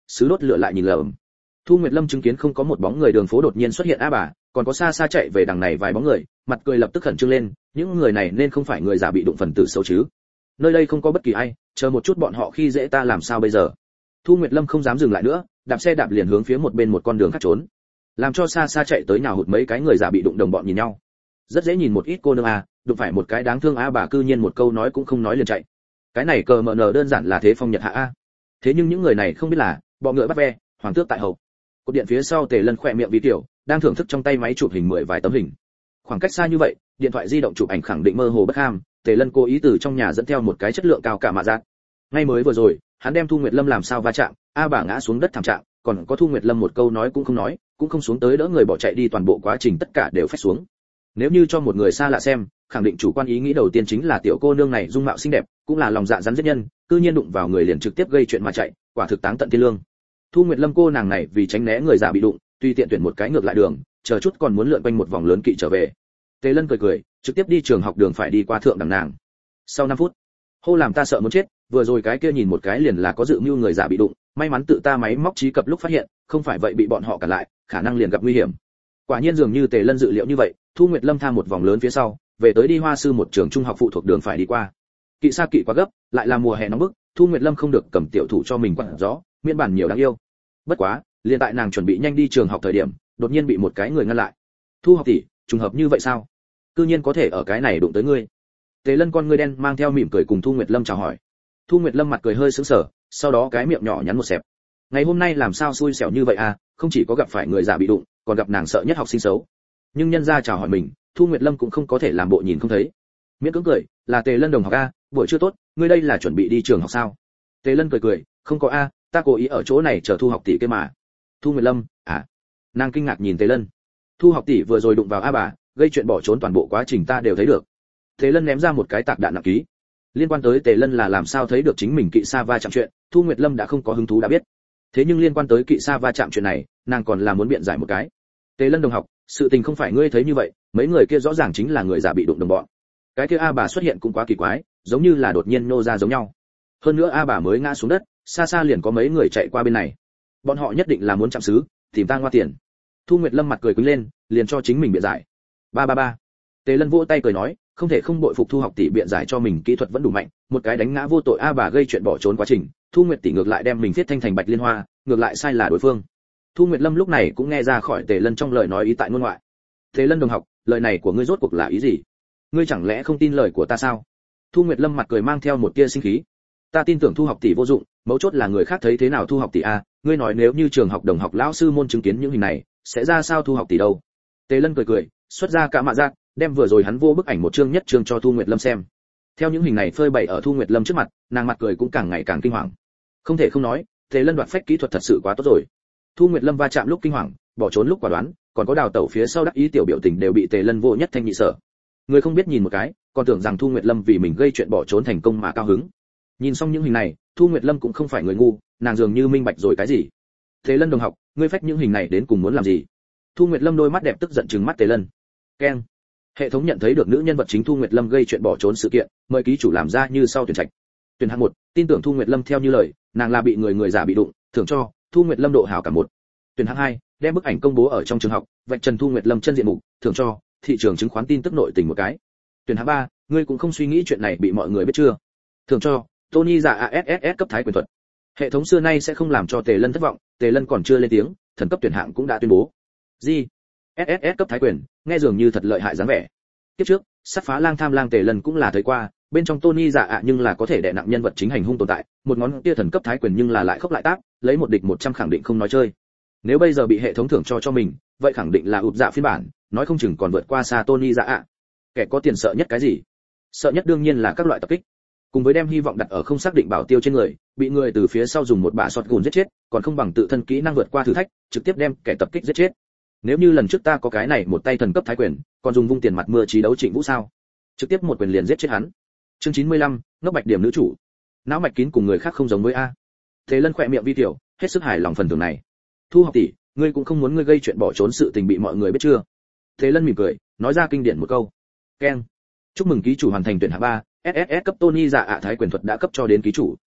Speaker 1: sứ đốt lửa lại nhìn lởm. Thu Nguyệt Lâm chứng kiến không có một bóng người đường phố đột nhiên xuất hiện a bà, còn có xa xa chạy về đằng này vài bóng người, mặt cười lập tức khẩn trương lên, những người này nên không phải người giả bị đụng phần tử xấu chứ? Nơi đây không có bất kỳ ai, chờ một chút bọn họ khi dễ ta làm sao bây giờ? Thu Nguyệt Lâm không dám dừng lại nữa, đạp xe đạp liền hướng phía một bên một con đường khác trốn, làm cho xa xa chạy tới nhào hụt mấy cái người giả bị đụng đồng bọn nhìn nhau. Rất dễ nhìn một ít cô nương à, đụng phải một cái đáng thương a bà cư nhiên một câu nói cũng không nói liền chạy. Cái này cờ mờ nờ đơn giản là thế phong nhật hạ a. Thế nhưng những người này không biết là, bọ ngựa bắt ve, hoàng tước tại hậu. Cột điện phía sau Tề Lân khỏe miệng vì tiểu, đang thưởng thức trong tay máy chụp hình mười vài tấm hình. Khoảng cách xa như vậy, điện thoại di động chụp ảnh khẳng định mơ hồ bất ham, Tề Lân cố ý từ trong nhà dẫn theo một cái chất lượng cao cả mạ giác. Ngay mới vừa rồi, hắn đem Thu Nguyệt Lâm làm sao va chạm, a bà ngã xuống đất thảm trạng, còn có Thu Nguyệt Lâm một câu nói cũng không nói, cũng không xuống tới đỡ người bỏ chạy đi, toàn bộ quá trình tất cả đều phách xuống. Nếu như cho một người xa lạ xem, khẳng định chủ quan ý nghĩ đầu tiên chính là tiểu cô nương này dung mạo xinh đẹp, cũng là lòng dạ rắn giết nhân, cư nhiên đụng vào người liền trực tiếp gây chuyện mà chạy, quả thực táng tận thiên lương. Thu Nguyệt Lâm cô nàng này vì tránh né người già bị đụng, tùy tiện tuyển một cái ngược lại đường, chờ chút còn muốn lượn quanh một vòng lớn kỵ trở về. Tề Lân cười cười, trực tiếp đi trường học đường phải đi qua thượng đẳng nàng. Sau năm phút, hô làm ta sợ muốn chết, vừa rồi cái kia nhìn một cái liền là có dự mưu người già bị đụng, may mắn tự ta máy móc trí cập lúc phát hiện, không phải vậy bị bọn họ cản lại, khả năng liền gặp nguy hiểm. Quả nhiên dường như Tề Lân dự liệu như vậy, Thu Nguyệt Lâm tham một vòng lớn phía sau, về tới đi Hoa Sư một trường trung học phụ thuộc đường phải đi qua. Kỵ xa kỵ quá gấp, lại là mùa hè nóng bức, Thu Nguyệt Lâm không được cầm tiểu thủ cho mình quặn gió, miễn bản nhiều đáng yêu. Bất quá, liền tại nàng chuẩn bị nhanh đi trường học thời điểm, đột nhiên bị một cái người ngăn lại. Thu học tỷ, trùng hợp như vậy sao? Cư nhiên có thể ở cái này đụng tới ngươi. Tề Lân con ngươi đen mang theo mỉm cười cùng Thu Nguyệt Lâm chào hỏi. Thu Nguyệt Lâm mặt cười hơi sững sờ, sau đó cái miệng nhỏ nhắn một xẹp. Ngày hôm nay làm sao xui xẻo như vậy à, không chỉ có gặp phải người già bị đụng, còn gặp nàng sợ nhất học sinh xấu. Nhưng nhân gia chào hỏi mình, Thu Nguyệt Lâm cũng không có thể làm bộ nhìn không thấy. Miễn cưỡng cười, là Tề Lân đồng học a, buổi trưa tốt, ngươi đây là chuẩn bị đi trường học sao? Tề Lân cười cười, không có a, ta cố ý ở chỗ này chờ Thu học tỷ kia mà. Thu Nguyệt Lâm, à? Nàng kinh ngạc nhìn Tề Lân. Thu học tỷ vừa rồi đụng vào a bà, gây chuyện bỏ trốn toàn bộ quá trình ta đều thấy được. Tề Lân ném ra một cái tạc đạn nặng ký. Liên quan tới Tề Lân là làm sao thấy được chính mình kỵ xa va chạm chuyện, Thu Nguyệt Lâm đã không có hứng thú đã biết. Thế nhưng liên quan tới kỵ xa va chạm chuyện này, nàng còn là muốn biện giải một cái. Tề Lân đồng học, sự tình không phải ngươi thấy như vậy, mấy người kia rõ ràng chính là người giả bị đụng đồng bọn. Cái kia a bà xuất hiện cũng quá kỳ quái, giống như là đột nhiên nô ra giống nhau. Hơn nữa a bà mới ngã xuống đất, xa xa liền có mấy người chạy qua bên này. Bọn họ nhất định là muốn chạm xứ, tìm ta ngoa tiền. Thu Nguyệt Lâm mặt cười quýnh lên, liền cho chính mình biện giải. Ba ba ba. Tề Lân vỗ tay cười nói, không thể không bội phục Thu học tỷ biện giải cho mình kỹ thuật vẫn đủ mạnh, một cái đánh ngã vô tội a bà gây chuyện bỏ trốn quá trình, Thu Nguyệt tỷ ngược lại đem mình viết thanh thành bạch liên hoa, ngược lại sai là đối phương. Thu Nguyệt Lâm lúc này cũng nghe ra khỏi Tề Lân trong lời nói ý tại ngôn ngoại. Tề Lân đồng học, lời này của ngươi rốt cuộc là ý gì? Ngươi chẳng lẽ không tin lời của ta sao? Thu Nguyệt Lâm mặt cười mang theo một tia sinh khí. Ta tin tưởng Thu học tỷ vô dụng, mấu chốt là người khác thấy thế nào Thu học tỷ a, ngươi nói nếu như trường học đồng học lão sư môn chứng kiến những hình này, sẽ ra sao Thu học tỷ đâu? Tề Lân cười cười, xuất ra cả mạ giác, đem vừa rồi hắn vô bức ảnh một chương nhất chương cho Thu Nguyệt Lâm xem. Theo những hình này phơi bày ở Thu Nguyệt Lâm trước mặt, nàng mặt cười cũng càng ngày càng kinh hoàng. Không thể không nói, Tề Lân đoạt phách kỹ thuật thật sự quá tốt rồi. Thu Nguyệt Lâm va chạm lúc kinh hoàng, bỏ trốn lúc quả đoán, còn có đào tẩu phía sau đắc ý tiểu biểu tình đều bị Tề Lân vô nhất thanh nhị sở. Người không biết nhìn một cái, còn tưởng rằng Thu Nguyệt Lâm vì mình gây chuyện bỏ trốn thành công mà cao hứng. Nhìn xong những hình này, Thu Nguyệt Lâm cũng không phải người ngu, nàng dường như minh bạch rồi cái gì. Tề Lân đồng học, ngươi phách những hình này đến cùng muốn làm gì? Thu Nguyệt Lâm đôi mắt đẹp tức giận trừng mắt Tề Lân. Keng. Hệ thống nhận thấy được nữ nhân vật chính Thu Nguyệt Lâm gây chuyện bỏ trốn sự kiện, mời ký chủ làm ra như sau tuyển trạch. Tuyển hạng một, tin tưởng Thu Nguyệt Lâm theo như lời, nàng là bị người người giả bị đụng, thưởng cho Thu Nguyệt Lâm độ hảo cảm một. Tuyển hạng hai, đem bức ảnh công bố ở trong trường học, vạch trần Thu Nguyệt Lâm chân diện mục, thưởng cho thị trường chứng khoán tin tức nội tình một cái. Tuyển hạng ba, ngươi cũng không suy nghĩ chuyện này bị mọi người biết chưa, thưởng cho Tony giả a ét ét cấp thái quyền thuật. Hệ thống xưa nay sẽ không làm cho Tề Lân thất vọng, Tề Lân còn chưa lên tiếng, thần cấp tuyển hạng cũng đã tuyên bố. Gì? ét ét ét cấp thái quyền, nghe dường như thật lợi hại dáng vẻ. Kiếp trước, sát phá lang tham lang Tề Lân cũng là thấy qua, bên trong Tony giả ạ nhưng là có thể đè nặng nhân vật chính hành hung tồn tại, một ngón tia thần cấp thái quyền nhưng là lại khốc lại tác, lấy một địch một trăm khẳng định không nói chơi. Nếu bây giờ bị hệ thống thưởng cho cho mình, vậy khẳng định là ụp dạ phiên bản, nói không chừng còn vượt qua xa Tony giả ạ. Kẻ có tiền sợ nhất cái gì? Sợ nhất đương nhiên là các loại tập kích. Cùng với đem hy vọng đặt ở không xác định bảo tiêu trên người, bị người từ phía sau dùng một bả sọt gùn giết chết, còn không bằng tự thân kỹ năng vượt qua thử thách, trực tiếp đem kẻ tập kích giết chết. Nếu như lần trước ta có cái này một tay thần cấp thái quyền, còn dùng vung tiền mặt mưa trí đấu Trịnh Vũ sao? Trực tiếp một quyền liền giết chết hắn. Chương chín mươi lăm, ngốc bạch điểm nữ chủ. Não mạch kín cùng người khác không giống với a. Thế Lân khỏe miệng vi tiểu, hết sức hài lòng phần thưởng này. Thu học tỷ, ngươi cũng không muốn ngươi gây chuyện bỏ trốn sự tình bị mọi người biết chưa? Thế Lân mỉm cười, nói ra kinh điển một câu. Keng. Chúc mừng ký chủ hoàn thành tuyển hạng ba, ét ét ét cấp Tony giả ạ thái quyền thuật đã cấp cho đến ký chủ.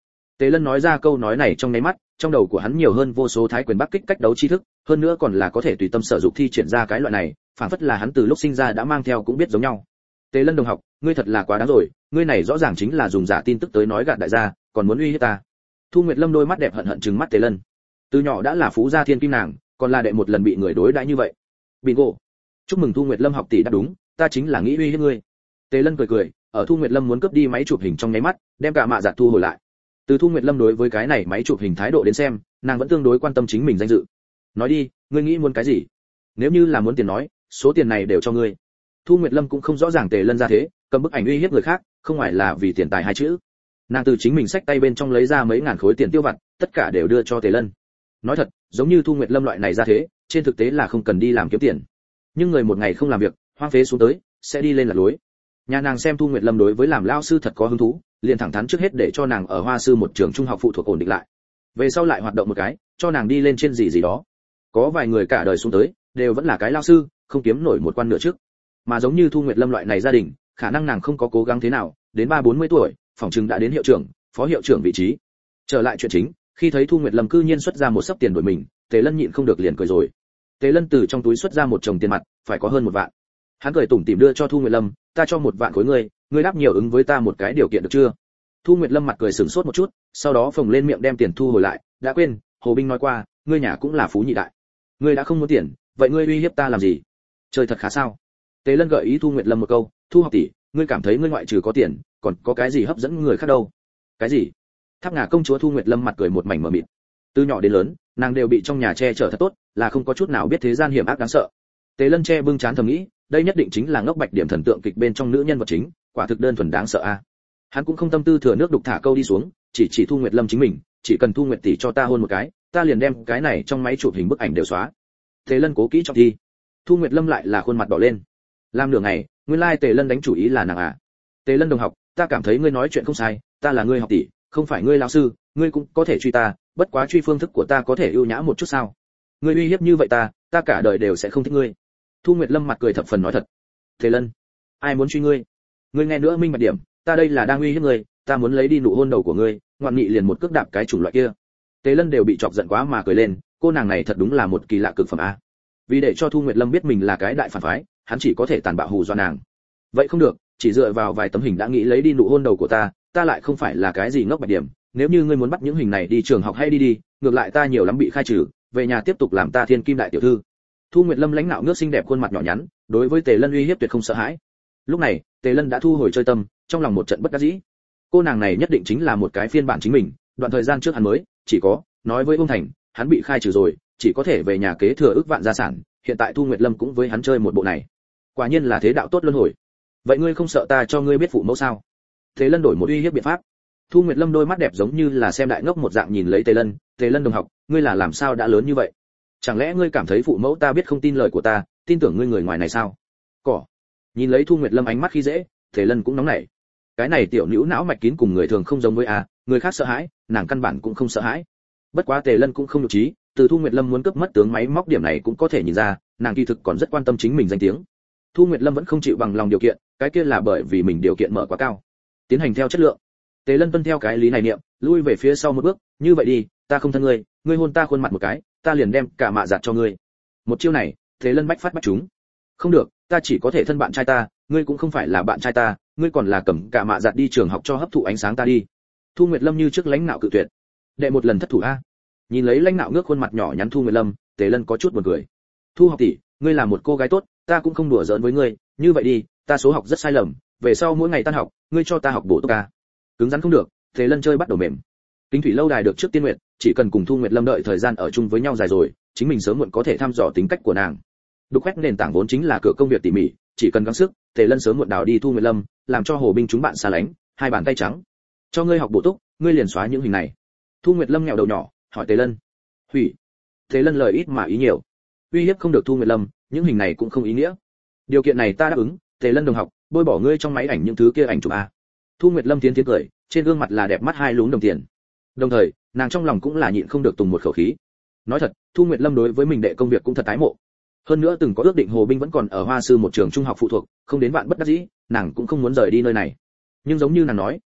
Speaker 1: Tề Lân nói ra câu nói này trong nháy mắt, trong đầu của hắn nhiều hơn vô số thái quyền bắc kích cách đấu tri thức, hơn nữa còn là có thể tùy tâm sở dụng thi triển ra cái loại này, phản phất là hắn từ lúc sinh ra đã mang theo cũng biết giống nhau. Tề Lân đồng học, ngươi thật là quá đáng rồi, ngươi này rõ ràng chính là dùng giả tin tức tới nói gạt đại gia, còn muốn uy hiếp ta. Thu Nguyệt Lâm đôi mắt đẹp hận hận trừng mắt Tề Lân. Từ nhỏ đã là phú gia thiên kim nàng, còn là đệ một lần bị người đối đãi như vậy. Bingo. Chúc mừng Thu Nguyệt Lâm học tỷ đáp đúng, ta chính là nghĩ uy hiếp ngươi. Tề Lân cười cười, ở Thu Nguyệt Lâm muốn cướp đi máy chụp hình trong nháy mắt, đem cả mạ giặt thu hồi lại. Từ Thu Nguyệt Lâm đối với cái này máy chụp hình thái độ đến xem, nàng vẫn tương đối quan tâm chính mình danh dự. Nói đi, ngươi nghĩ muốn cái gì? Nếu như là muốn tiền nói, số tiền này đều cho ngươi. Thu Nguyệt Lâm cũng không rõ ràng Tề Lân ra thế, cầm bức ảnh uy hiếp người khác, không phải là vì tiền tài hai chữ. Nàng từ chính mình xách tay bên trong lấy ra mấy ngàn khối tiền tiêu vặt, tất cả đều đưa cho Tề Lân. Nói thật, giống như Thu Nguyệt Lâm loại này ra thế, trên thực tế là không cần đi làm kiếm tiền. Nhưng người một ngày không làm việc, hoang phế xuống tới, sẽ đi lên lạc lối. Nhà nàng xem Thu Nguyệt Lâm đối với làm lao sư thật có hứng thú, liền thẳng thắn trước hết để cho nàng ở Hoa sư một trường trung học phụ thuộc ổn định lại. Về sau lại hoạt động một cái, cho nàng đi lên trên gì gì đó. Có vài người cả đời xuống tới, đều vẫn là cái lao sư, không kiếm nổi một quan nửa trước. Mà giống như Thu Nguyệt Lâm loại này gia đình, khả năng nàng không có cố gắng thế nào, đến ba bốn mươi tuổi, phòng trừng đã đến hiệu trưởng, phó hiệu trưởng vị trí. Trở lại chuyện chính, khi thấy Thu Nguyệt Lâm cư nhiên xuất ra một sấp tiền đổi mình, Tề Lân nhịn không được liền cười rồi. Tề Lân từ trong túi xuất ra một chồng tiền mặt, phải có hơn một vạn. Hắn cười tủm tỉm đưa cho Thu Nguyệt Lâm, ta cho một vạn khối ngươi, ngươi đáp nhiều ứng với ta một cái điều kiện được chưa? Thu Nguyệt Lâm mặt cười sửng sốt một chút, sau đó phồng lên miệng đem tiền thu hồi lại, đã quên, Hồ Binh nói qua, ngươi nhà cũng là phú nhị đại. Ngươi đã không muốn tiền, vậy ngươi uy hiếp ta làm gì? Chơi thật khá sao? Tề Lân gợi ý Thu Nguyệt Lâm một câu, Thu học tỷ, ngươi cảm thấy ngươi ngoại trừ có tiền, còn có cái gì hấp dẫn người khác đâu? Cái gì? Tháp Ngà công chúa Thu Nguyệt Lâm mặt cười một mảnh mờ mịt. Từ nhỏ đến lớn, nàng đều bị trong nhà che chở thật tốt, là không có chút nào biết thế gian hiểm ác đáng sợ. Tề Lân che bưng chán thầm nghĩ, đây nhất định chính là ngốc bạch điểm thần tượng kịch bên trong nữ nhân vật chính, quả thực đơn thuần đáng sợ a. Hắn cũng không tâm tư thừa nước đục thả câu đi xuống, chỉ chỉ Thu Nguyệt Lâm chính mình, chỉ cần Thu Nguyệt tỷ cho ta hôn một cái, ta liền đem cái này trong máy chụp hình bức ảnh đều xóa. Tề Lân cố kỹ trọng thi. Thu Nguyệt Lâm lại là khuôn mặt đỏ lên. Làm nửa ngày, nguyên lai Tề Lân đánh chủ ý là nàng à? Tề Lân đồng học, ta cảm thấy ngươi nói chuyện không sai, ta là ngươi học tỷ, không phải ngươi lão sư, ngươi cũng có thể truy ta, bất quá truy phương thức của ta có thể ưu nhã một chút sao? Ngươi uy hiếp như vậy ta, ta cả đời đều sẽ không thích ngươi. Thu Nguyệt Lâm mặt cười thập phần nói thật. Tề Lân, ai muốn truy ngươi? Ngươi nghe nữa minh bạch điểm, ta đây là đang uy hiếp ngươi, ta muốn lấy đi nụ hôn đầu của ngươi, ngoạn nghị liền một cước đạp cái chủng loại kia. Tề Lân đều bị chọc giận quá mà cười lên, cô nàng này thật đúng là một kỳ lạ cực phẩm a. Vì để cho Thu Nguyệt Lâm biết mình là cái đại phản phái, hắn chỉ có thể tàn bạo hù dọa nàng. Vậy không được, chỉ dựa vào vài tấm hình đã nghĩ lấy đi nụ hôn đầu của ta, ta lại không phải là cái gì ngốc bạch điểm, nếu như ngươi muốn bắt những hình này đi trường học hay đi đi, ngược lại ta nhiều lắm bị khai trừ, về nhà tiếp tục làm ta thiên kim đại tiểu thư. Thu Nguyệt Lâm lãnh nạo ngước xinh đẹp khuôn mặt nhỏ nhắn, đối với Tề Lân uy hiếp tuyệt không sợ hãi. Lúc này, Tề Lân đã thu hồi chơi tâm, trong lòng một trận bất đắc dĩ. Cô nàng này nhất định chính là một cái phiên bản chính mình, đoạn thời gian trước hắn mới chỉ có nói với ông Thành, hắn bị khai trừ rồi, chỉ có thể về nhà kế thừa ước vạn gia sản, hiện tại Thu Nguyệt Lâm cũng với hắn chơi một bộ này. Quả nhiên là thế đạo tốt luân hồi. Vậy ngươi không sợ ta cho ngươi biết phụ mẫu sao? Tề Lân đổi một uy hiếp biện pháp. Thu Nguyệt Lâm đôi mắt đẹp giống như là xem đại ngốc một dạng nhìn lấy Tề Lân, Tề Lân đồng học, ngươi là làm sao đã lớn như vậy? Chẳng lẽ ngươi cảm thấy phụ mẫu ta biết không tin lời của ta, tin tưởng ngươi người ngoài này sao? Cỏ. Nhìn lấy Thu Nguyệt Lâm ánh mắt khi dễ, Tề Lân cũng nóng nảy. Cái này tiểu nữ não mạch kín cùng người thường không giống với a, người khác sợ hãi, nàng căn bản cũng không sợ hãi. Bất quá Tề Lân cũng không nhục trí, từ Thu Nguyệt Lâm muốn cướp mất tướng máy móc điểm này cũng có thể nhìn ra, nàng kỳ thực còn rất quan tâm chính mình danh tiếng. Thu Nguyệt Lâm vẫn không chịu bằng lòng điều kiện, cái kia là bởi vì mình điều kiện mở quá cao. Tiến hành theo chất lượng. Tề Lân tuân theo cái lý này niệm, lui về phía sau một bước, như vậy đi, ta không thân ngươi, ngươi hôn ta khuôn mặt một cái, ta liền đem cả mạ giặt cho ngươi. Một chiêu này, Tề Lân bách phát bách trúng. Không được, ta chỉ có thể thân bạn trai ta, ngươi cũng không phải là bạn trai ta, ngươi còn là cầm cả mạ giặt đi trường học cho hấp thụ ánh sáng ta đi. Thu Nguyệt Lâm như trước lãnh nạo cự tuyệt. Đệ một lần thất thủ a. Nhìn lấy lãnh nạo ngước khuôn mặt nhỏ nhắn Thu Nguyệt Lâm, Tề Lân có chút buồn cười. Thu học tỷ, ngươi là một cô gái tốt, ta cũng không đùa giỡn với ngươi, như vậy đi, ta số học rất sai lầm, về sau mỗi ngày tan học, ngươi cho ta học bổ túc ca. Cứng rắn không được, Tề Lân chơi bắt đầu mềm. Kính thủy lâu đài được trước tiên nguyện, chỉ cần cùng Thu Nguyệt Lâm đợi thời gian ở chung với nhau dài rồi, chính mình sớm muộn có thể thăm dò tính cách của nàng. Đục khoét nền tảng vốn chính là cửa công việc tỉ mỉ, chỉ cần gắng sức, Tề Lân sớm muộn đào đi Thu Nguyệt Lâm, làm cho Hồ Binh chúng bạn xa lánh, hai bàn tay trắng. Cho ngươi học bổ túc, ngươi liền xóa những hình này. Thu Nguyệt Lâm nghèo đầu nhỏ, hỏi Tề Lân. Hủy. Tề Lân lời ít mà ý nhiều. Uy hiếp không được Thu Nguyệt Lâm, những hình này cũng không ý nghĩa. Điều kiện này ta đáp ứng, Tề Lân đồng học, bôi bỏ ngươi trong máy ảnh những thứ kia ảnh chụp a. Thu Nguyệt Lâm tiến tiến cười, trên gương mặt là đẹp mắt hai lún đồng tiền. Đồng thời, nàng trong lòng cũng là nhịn không được tùng một khẩu khí. Nói thật, Thu Nguyệt Lâm đối với mình đệ công việc cũng thật tái mộ. Hơn nữa từng có ước định Hồ Binh vẫn còn ở Hoa sư một trường trung học phụ thuộc, không đến vạn bất đắc dĩ, nàng cũng không muốn rời đi nơi này. Nhưng giống như nàng nói,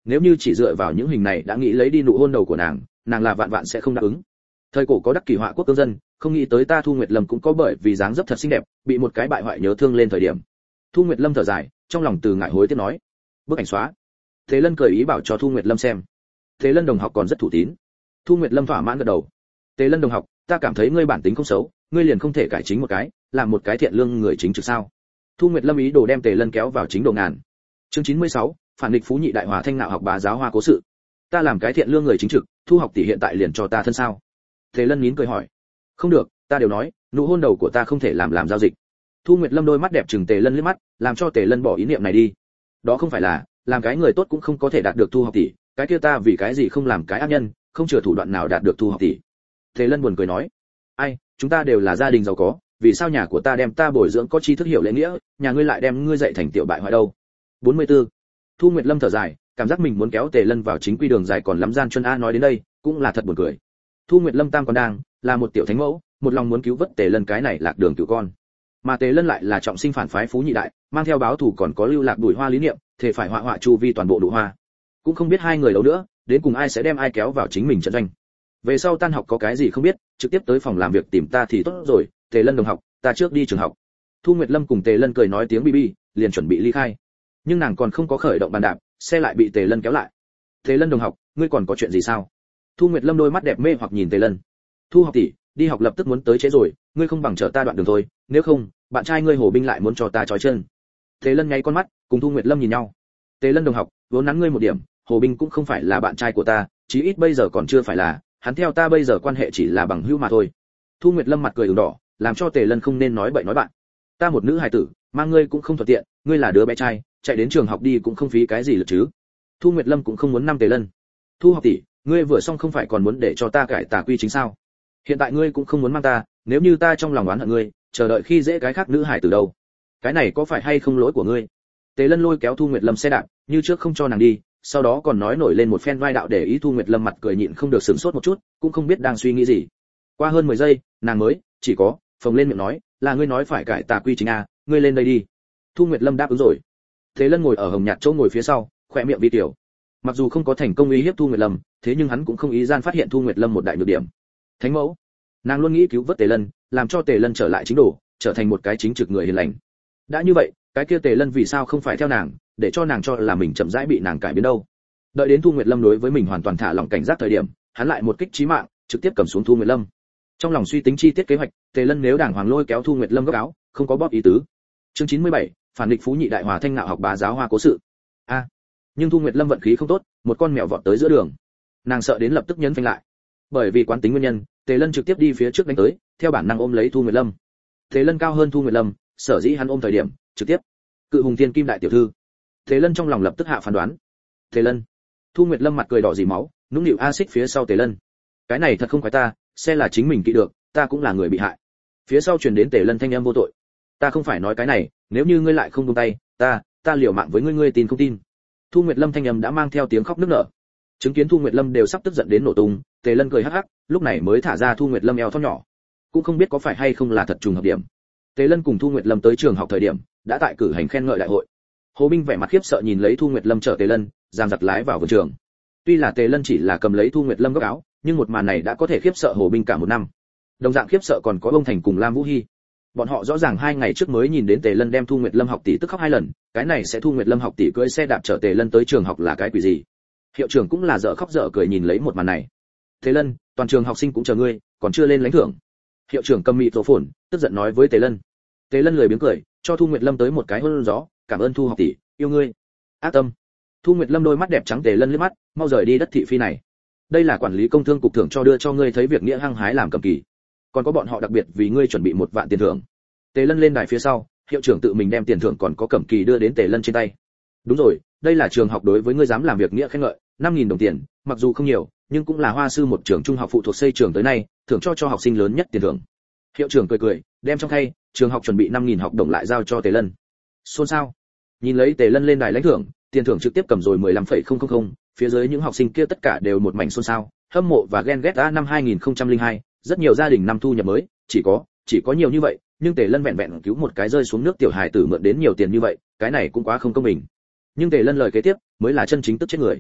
Speaker 1: nếu như chỉ dựa vào những hình này đã nghĩ lấy đi nụ hôn đầu của nàng, nàng là vạn vạn sẽ không đáp ứng. Thời cổ có đắc kỷ họa quốc cương dân, không nghĩ tới ta Thu Nguyệt Lâm cũng có bởi vì dáng dấp thật xinh đẹp, bị một cái bại hoại nhớ thương lên thời điểm. Thu Nguyệt Lâm thở dài, trong lòng từ ngại hối tiếc nói. Bức ảnh xóa. Thế Lân cười ý bảo cho Thu Nguyệt Lâm xem. Thế Lân đồng học còn rất thủ tín. Thu Nguyệt Lâm thỏa mãn gật đầu. Thế Lân đồng học, ta cảm thấy ngươi bản tính không xấu, ngươi liền không thể cải chính một cái, làm một cái thiện lương người chính trực sao? Thu Nguyệt Lâm ý đồ đem Tề Lân kéo vào chính độ ngàn. Chương chín mươi sáu, phản nghịch phú nhị đại hòa thanh nạo học bá giáo hoa cố sự. Ta làm cái thiện lương người chính trực, Thu học tỷ hiện tại liền cho ta thân sao? Tề Lân nín cười hỏi. Không được, ta đều nói, nụ hôn đầu của ta không thể làm làm giao dịch. Thu Nguyệt Lâm đôi mắt đẹp trừng Tề Lân liếc mắt, làm cho Tề Lân bỏ ý niệm này đi. Đó không phải là, làm cái người tốt cũng không có thể đạt được Thu học tỷ, cái kia ta vì cái gì không làm cái ác nhân, không chừa thủ đoạn nào đạt được Thu học tỷ. Tề Lân buồn cười nói. Ai, chúng ta đều là gia đình giàu có, vì sao nhà của ta đem ta bồi dưỡng có tri thức hiểu lễ nghĩa, nhà ngươi lại đem ngươi dạy thành tiểu bại hoại đâu? bốn mươi tư. Thu Nguyệt Lâm thở dài, cảm giác mình muốn kéo Tề Lân vào chính quy đường dài còn lắm gian chân a nói đến đây, cũng là thật buồn cười. Thu Nguyệt Lâm tam còn đang là một tiểu thánh mẫu, một lòng muốn cứu vớt Tề Lân cái này lạc đường cửu con. Mà Tề Lân lại là trọng sinh phản phái phú nhị đại, mang theo báo thù còn có lưu lạc đuổi hoa lý niệm, thể phải họa họa chu vi toàn bộ đủ hoa. Cũng không biết hai người đấu nữa, đến cùng ai sẽ đem ai kéo vào chính mình trận doanh. Về sau tan học có cái gì không biết, trực tiếp tới phòng làm việc tìm ta thì tốt rồi, Tề Lân đồng học, ta trước đi trường học. Thu Nguyệt Lâm cùng Tề Lân cười nói tiếng bi bi, liền chuẩn bị ly khai. Nhưng nàng còn không có khởi động bàn đạp, xe lại bị Tề Lân kéo lại. Tề Lân đồng học, ngươi còn có chuyện gì sao? Thu Nguyệt Lâm đôi mắt đẹp mê hoặc nhìn Tề Lân. Thu học tỷ, đi học lập tức muốn tới trễ rồi, ngươi không bằng chở ta đoạn đường thôi, nếu không, bạn trai ngươi Hồ Binh lại muốn cho ta trói chân. Tề Lân nháy con mắt, cùng Thu Nguyệt Lâm nhìn nhau. Tề Lân đồng học, vốn nắn ngươi một điểm, Hồ Binh cũng không phải là bạn trai của ta, chí ít bây giờ còn chưa phải là, hắn theo ta bây giờ quan hệ chỉ là bằng hữu mà thôi. Thu Nguyệt Lâm mặt cười ửng đỏ, làm cho Tề Lân không nên nói bậy nói bạn. Ta một nữ hài tử, mang ngươi cũng không thuận tiện, ngươi là đứa bé trai, chạy đến trường học đi cũng không phí cái gì lực chứ. Thu Nguyệt Lâm cũng không muốn năm Tề Lân. Thu học tỷ, ngươi vừa xong không phải còn muốn để cho ta cải tà quy chính sao? Hiện tại ngươi cũng không muốn mang ta, nếu như ta trong lòng oán hận ngươi, chờ đợi khi dễ cái khác nữ hài tử đâu? Cái này có phải hay không lỗi của ngươi? Tề Lân lôi kéo Thu Nguyệt Lâm xe đạp, như trước không cho nàng đi, sau đó còn nói nổi lên một phen vai đạo để ý. Thu Nguyệt Lâm mặt cười nhịn không được sửng sốt một chút, cũng không biết đang suy nghĩ gì. Qua hơn mười giây, nàng mới chỉ có phồng lên miệng nói, là ngươi nói phải cải tà quy chính à, ngươi lên đây đi. Thu Nguyệt Lâm đáp ứng rồi. Tề Lân ngồi ở hồng nhạt chỗ ngồi phía sau, khỏe miệng vi tiểu. Mặc dù không có thành công uy hiếp Thu Nguyệt Lâm, thế nhưng hắn cũng không ý gian phát hiện Thu Nguyệt Lâm một đại nhược điểm. Thánh mẫu, nàng luôn nghĩ cứu vớt Tề Lân, làm cho Tề Lân trở lại chính đồ, trở thành một cái chính trực người hiền lành. Đã như vậy, cái kia Tề Lân vì sao không phải theo nàng, để cho nàng cho là mình chậm rãi bị nàng cải biến đâu? Đợi đến Thu Nguyệt Lâm đối với mình hoàn toàn thả lỏng cảnh giác thời điểm, hắn lại một kích chí mạng, trực tiếp cầm xuống Thu Nguyệt Lâm. Trong lòng suy tính chi tiết kế hoạch, Tề Lân nếu đàng hoàng lôi kéo Thu Nguyệt Lâm góc áo, không có bóp ý tứ. Chương chín mươi bảy, phản nghịch phú nhị đại hòa thanh nạo học bá giáo hoa cố sự. A, à, nhưng Thu Nguyệt Lâm vận khí không tốt, một con mèo vọt tới giữa đường. Nàng sợ đến lập tức nhấn phanh lại. Bởi vì quán tính nguyên nhân, Tề Lân trực tiếp đi phía trước đánh tới, theo bản năng ôm lấy Thu Nguyệt Lâm. Tề Lân cao hơn Thu Nguyệt Lâm, sở dĩ hắn ôm thời điểm, trực tiếp cự hùng thiên kim đại tiểu thư. Tề Lân trong lòng lập tức hạ phán đoán. Tề Lân. Thu Nguyệt Lâm mặt cười đỏ dì máu, nũng nịu a xích phía sau Tề Lân. Cái này thật không phải ta, xe là chính mình kỵ được, ta cũng là người bị hại. Phía sau truyền đến Tề Lân thanh âm vô tội. Ta không phải nói cái này, nếu như ngươi lại không buông tay, ta, ta liều mạng với ngươi, ngươi tin không tin? Thu Nguyệt Lâm thanh âm đã mang theo tiếng khóc nức nở. Chứng kiến Thu Nguyệt Lâm đều sắp tức giận đến nổ tung, Tề Lân cười hắc hắc, lúc này mới thả ra Thu Nguyệt Lâm eo thon nhỏ. Cũng không biết có phải hay không là thật trùng hợp điểm. Tề Lân cùng Thu Nguyệt Lâm tới trường học thời điểm, đã tại cử hành khen ngợi đại hội. Hồ Binh vẻ mặt khiếp sợ nhìn lấy Thu Nguyệt Lâm chở Tề Lân, giang giật lái vào vườn trường. Tuy là Tề Lân chỉ là cầm lấy Thu Nguyệt Lâm góc áo, nhưng một màn này đã có thể khiếp sợ Hồ Binh cả một năm. Đồng dạng khiếp sợ còn có Ông Thành cùng Lam Vũ Hi. Bọn họ rõ ràng hai ngày trước mới nhìn đến Tề Lân đem Thu Nguyệt Lâm học tỷ tức khóc hai lần, cái này sẽ Thu Nguyệt Lâm học tỷ cưỡi xe đạp chở Tề Lân tới trường học là cái quỷ gì? Hiệu trưởng cũng là dở khóc dở cười nhìn lấy một màn này. Tề Lân, toàn trường học sinh cũng chờ ngươi, còn chưa lên lãnh thưởng. Hiệu trưởng cầm mịt rổ phồn, tức giận nói với Tề Lân. Tề Lân lười biếng cười, cho Thu Nguyệt Lâm tới một cái hôn gió, cảm ơn Thu học tỷ, yêu ngươi. Ác tâm. Thu Nguyệt Lâm đôi mắt đẹp trắng Tề Lân liếc mắt, mau rời đi đất thị phi này. Đây là quản lý công thương cục thưởng cho đưa cho ngươi thấy việc nghĩa hăng hái làm cầm kỳ. Còn có bọn họ đặc biệt vì ngươi chuẩn bị một vạn tiền thưởng. Tề Lân lên đài phía sau, hiệu trưởng tự mình đem tiền thưởng còn có cẩm kỳ đưa đến Tề Lân trên tay. Đúng rồi, đây là trường học đối với ngươi dám làm việc nghĩa khen ngợi, năm nghìn đồng tiền, mặc dù không nhiều, nhưng cũng là hoa sư một trường trung học phụ thuộc xây trường tới nay, thưởng cho cho học sinh lớn nhất tiền thưởng. Hiệu trưởng cười cười, đem trong khay, trường học chuẩn bị năm nghìn học đồng lại giao cho Tề Lân. Xôn xao. Nhìn lấy Tề Lân lên đài lãnh thưởng, tiền thưởng trực tiếp cầm rồi mười lăm phẩy không không không, phía dưới những học sinh kia tất cả đều một mảnh xôn xao, hâm mộ và ghen ghét. Đã năm hai nghìn không trăm lẻ hai, rất nhiều gia đình năm thu nhập mới, chỉ có, chỉ có nhiều như vậy, nhưng Tề Lân vẹn vẹn cứu một cái rơi xuống nước tiểu hài tử mượn đến nhiều tiền như vậy, cái này cũng quá không công bình. Nhưng Tề Lân lời kế tiếp mới là chân chính tức chết người.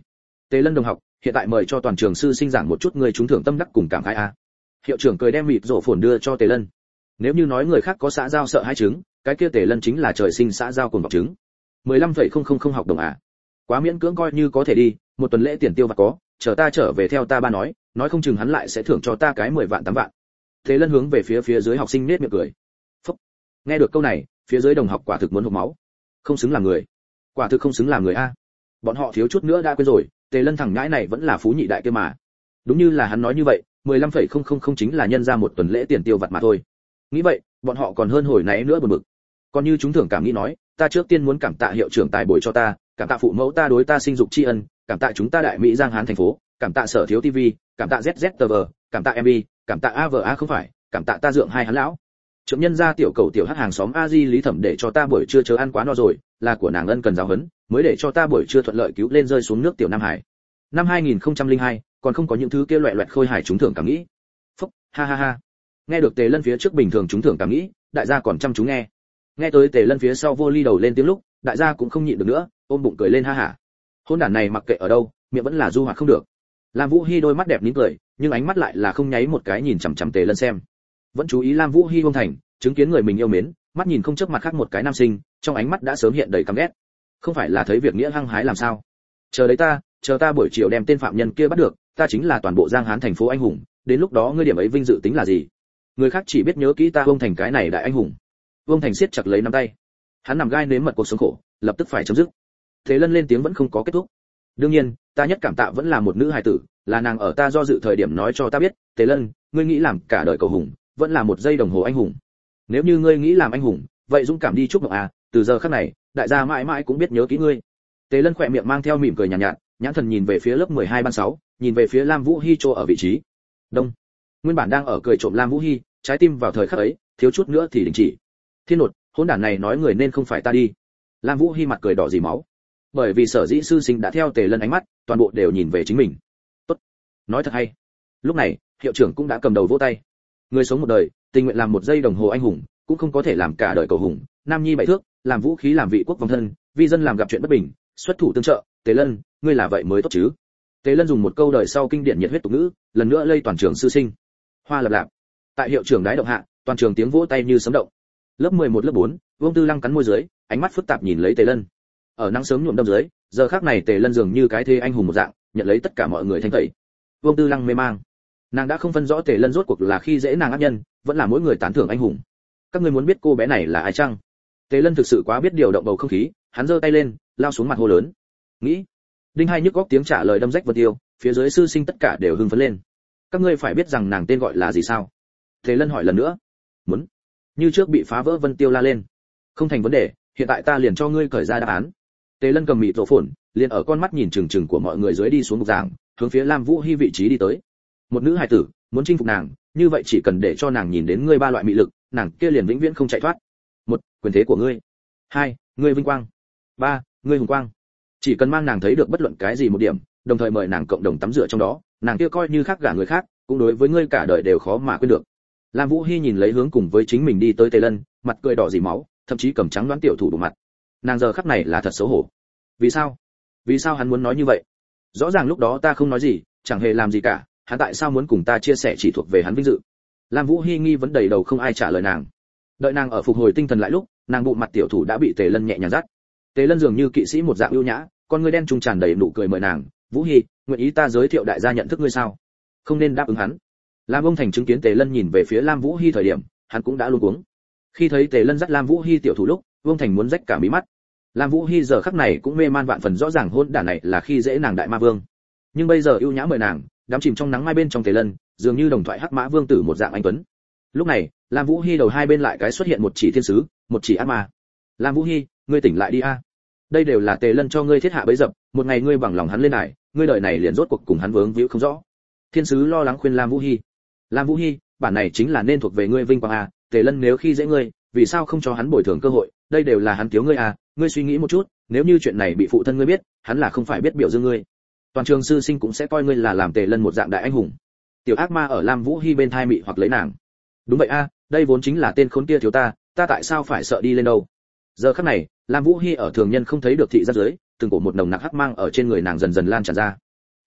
Speaker 1: Tề Lân đồng học, hiện tại mời cho toàn trường sư sinh giảng một chút người trúng thưởng tâm đắc cùng cảm khái a. Hiệu trưởng cười đem mịt rổ phồn đưa cho Tề Lân. Nếu như nói người khác có xã giao sợ hai trứng, cái kia Tề Lân chính là trời sinh xã giao cùng vọng trứng. mười lăm phẩy không không không học đồng à? Quá miễn cưỡng coi như có thể đi, một tuần lễ tiền tiêu vặt có, chờ ta trở về theo ta ba nói, nói không chừng hắn lại sẽ thưởng cho ta cái mười vạn tám vạn. Tề Lân hướng về phía phía dưới học sinh nết miệng cười. Phúc. Nghe được câu này, phía dưới đồng học quả thực muốn hộc máu. Không xứng làm người. Quả thực không xứng làm người a. Bọn họ thiếu chút nữa đã quên rồi, Tề Lân thằng nhãi này vẫn là phú nhị đại kia mà. Đúng như là hắn nói như vậy, mười lăm phẩy không không không chính là nhân ra một tuần lễ tiền tiêu vặt mà thôi. Nghĩ vậy, bọn họ còn hơn hồi nãy nữa buồn bực. Còn như chúng thưởng cảm nghĩ nói, ta trước tiên muốn cảm tạ hiệu trưởng tài bồi cho ta, cảm tạ phụ mẫu ta đối ta sinh dục tri ân, cảm tạ chúng ta đại Mỹ Giang Hán thành phố, cảm tạ sở thiếu tivi, cảm tạ zét zét tê vê, cảm tạ em bê, cảm tạ a vê a không phải, cảm tạ ta dượng hai hắn lão. Trưởng nhân gia tiểu cầu tiểu hát hàng xóm a di Lý Thẩm để cho ta buổi trưa chớ ăn quá no rồi, là của nàng ân cần giáo huấn, mới để cho ta buổi trưa thuận lợi cứu lên rơi xuống nước tiểu Nam Hải. Năm hai nghìn không trăm lẻ hai, còn không có những thứ kia loẹt loẹt khôi hài trúng thưởng cảm nghĩ. Phúc, ha ha ha. Nghe được Tề Lân phía trước bình thường trúng thưởng cảm nghĩ, đại gia còn chăm chú nghe. Nghe tới Tề Lân phía sau vô ly đầu lên tiếng lúc, đại gia cũng không nhịn được nữa, ôm bụng cười lên ha hả. Hôn đản này mặc kệ ở đâu, miệng vẫn là du hoạt không được. Lam Vũ Hi đôi mắt đẹp nín cười, nhưng ánh mắt lại là không nháy một cái nhìn chằm chằm Tề Lân xem. Vẫn chú ý Lam Vũ Hi Hông Thành, chứng kiến người mình yêu mến, mắt nhìn không chớp mặt khác một cái nam sinh, trong ánh mắt đã sớm hiện đầy căm ghét. Không phải là thấy việc nghĩa hăng hái làm sao? Chờ đấy ta, chờ ta buổi chiều đem tên phạm nhân kia bắt được, ta chính là toàn bộ Giang Hán thành phố anh hùng, đến lúc đó ngươi điểm ấy vinh dự tính là gì? Người khác chỉ biết nhớ kỹ ta Hông Thành cái này đại anh hùng. Hông Thành siết chặt lấy nắm tay. Hắn nằm gai nếm mật cuộc sống khổ, lập tức phải chấm dứt. Thế Lân lên tiếng vẫn không có kết thúc. Đương nhiên, ta nhất cảm tạ vẫn là một nữ hài tử, là nàng ở ta do dự thời điểm nói cho ta biết, Tề Lân, ngươi nghĩ làm cả đời cầu hùng, vẫn là một giây đồng hồ anh hùng. Nếu như ngươi nghĩ làm anh hùng, vậy dũng cảm đi chúc mừng à, từ giờ khắc này, đại gia mãi mãi cũng biết nhớ kỹ ngươi. Tề Lân khỏe miệng mang theo mỉm cười nhàn nhạt, nhạt, nhãn thần nhìn về phía lớp mười hai ban sáu, nhìn về phía Lam Vũ Hi chỗ ở vị trí. Đông. Nguyên bản đang ở cười trộm Lam Vũ Hi, trái tim vào thời khắc ấy, thiếu chút nữa thì đình chỉ. Thiên nột, hỗn đản này nói người nên không phải ta đi. Lam Vũ Hi mặt cười đỏ dì máu. Bởi vì sở dĩ sư sinh đã theo Tề Lân ánh mắt, toàn bộ đều nhìn về chính mình. Tốt, nói thật hay. Lúc này, hiệu trưởng cũng đã cầm đầu vỗ tay. Người sống một đời, tình nguyện làm một giây đồng hồ anh hùng, cũng không có thể làm cả đời cầu hùng. Nam nhi bảy thước, làm vũ khí làm vị quốc vong thân, vi dân làm gặp chuyện bất bình, xuất thủ tương trợ. Tề Lân, ngươi là vậy mới tốt chứ? Tề Lân dùng một câu đời sau kinh điển nhiệt huyết tục ngữ, lần nữa lây toàn trường sư sinh. Hoa lập lạp. Tại hiệu trưởng đái động hạ, toàn trường tiếng vỗ tay như sấm động. Lớp mười một lớp bốn, Vương Tư Lăng cắn môi dưới, ánh mắt phức tạp nhìn lấy Tề Lân. Ở nắng sớm nhuộm đâm dưới, giờ khắc này Tề Lân dường như cái thế anh hùng một dạng, nhận lấy tất cả mọi người thanh tẩy. Vương Tư Lăng mê mang. Nàng đã không phân rõ Tề Lân rốt cuộc là khi dễ nàng ác nhân, vẫn là mỗi người tán thưởng anh hùng. Các ngươi muốn biết cô bé này là ai chăng? Tề Lân thực sự quá biết điều động bầu không khí, hắn giơ tay lên, lao xuống mặt hô lớn. Nghĩ. Đinh hai nhức góc tiếng trả lời đâm rách vân tiêu, phía dưới sư sinh tất cả đều hưng phấn lên. Các ngươi phải biết rằng nàng tên gọi là gì sao? Tề Lân hỏi lần nữa. Muốn. Như trước bị phá vỡ Vân Tiêu la lên. Không thành vấn đề, hiện tại ta liền cho ngươi cởi ra đáp án. Tề Lân cầm mịt rổ phồn, liền ở con mắt nhìn chừng chừng của mọi người dưới đi xuống bục giảng, hướng phía Lam Vũ Hi vị trí đi tới. Một nữ hài tử, muốn chinh phục nàng, như vậy chỉ cần để cho nàng nhìn đến ngươi ba loại mị lực, nàng kia liền vĩnh viễn không chạy thoát. Một, quyền thế của ngươi. Hai, ngươi vinh quang. Ba, ngươi hùng quang. Chỉ cần mang nàng thấy được bất luận cái gì một điểm, đồng thời mời nàng cộng đồng tắm rửa trong đó, nàng kia coi như khác gả người khác, cũng đối với ngươi cả đời đều khó mà quên được. Lam Vũ Hi nhìn lấy hướng cùng với chính mình đi tới Tề Lân, mặt cười đỏ dì máu, thậm chí cầm trắng đoán tiểu thủ đủ mặt. Nàng giờ khắc này là thật xấu hổ. Vì sao? Vì sao hắn muốn nói như vậy? Rõ ràng lúc đó ta không nói gì, chẳng hề làm gì cả, hắn tại sao muốn cùng ta chia sẻ chỉ thuộc về hắn vinh dự? Lam Vũ Hi nghi vấn đầy đầu không ai trả lời nàng. Đợi nàng ở phục hồi tinh thần lại lúc, nàng bụng mặt tiểu thủ đã bị Tề Lân nhẹ nhàng dắt. Tề Lân dường như kỵ sĩ một dạng ưu nhã, con ngươi đen trung tràn đầy nụ cười mời nàng, "Vũ Hi, nguyện ý ta giới thiệu đại gia nhận thức ngươi sao?" Không nên đáp ứng hắn. Lam Ông Thành chứng kiến Tề Lân nhìn về phía Lam Vũ Hi thời điểm, hắn cũng đã luống cuống. Khi thấy Tề Lân dắt Lam Vũ Hi tiểu thủ lúc, Vương Thành muốn rách cả mí mắt. Lam Vũ Hi giờ khắc này cũng mê man vạn phần, rõ ràng hôn đản này là khi dễ nàng đại ma vương. Nhưng bây giờ ưu nhã mời nàng, đắm chìm trong nắng mai bên trong Tề Lân, dường như đồng thoại hắc mã vương tử một dạng anh tuấn. Lúc này, Lam Vũ Hi đầu hai bên lại cái xuất hiện một chỉ thiên sứ, một chỉ ác ma. Lam Vũ Hi, ngươi tỉnh lại đi a. Đây đều là Tề Lân cho ngươi thiết hạ bẫy dập, một ngày ngươi bằng lòng hắn lên này, ngươi đời này liền rốt cuộc cùng hắn vướng víu không rõ. Thiên sứ lo lắng khuyên Lam Vũ Hi. Lam Vũ Hi, bản này chính là nên thuộc về ngươi vinh quang a, Tề Lân nếu khi dễ ngươi, vì sao không cho hắn bồi thường cơ hội, đây đều là hắn thiếu ngươi a, ngươi suy nghĩ một chút, nếu như chuyện này bị phụ thân ngươi biết, hắn là không phải biết biểu dương ngươi. Toàn trường sư sinh cũng sẽ coi ngươi là làm Tề Lân một dạng đại anh hùng. Tiểu ác ma ở Lam Vũ Hi bên thai mị hoặc lấy nàng. Đúng vậy a, đây vốn chính là tên khốn kia thiếu ta, ta tại sao phải sợ đi lên đâu? Giờ khắc này, Lam Vũ Hi ở thường nhân không thấy được thị giác dưới, từng cổ một nồng nặc hắc mang ở trên người nàng dần dần lan tràn ra.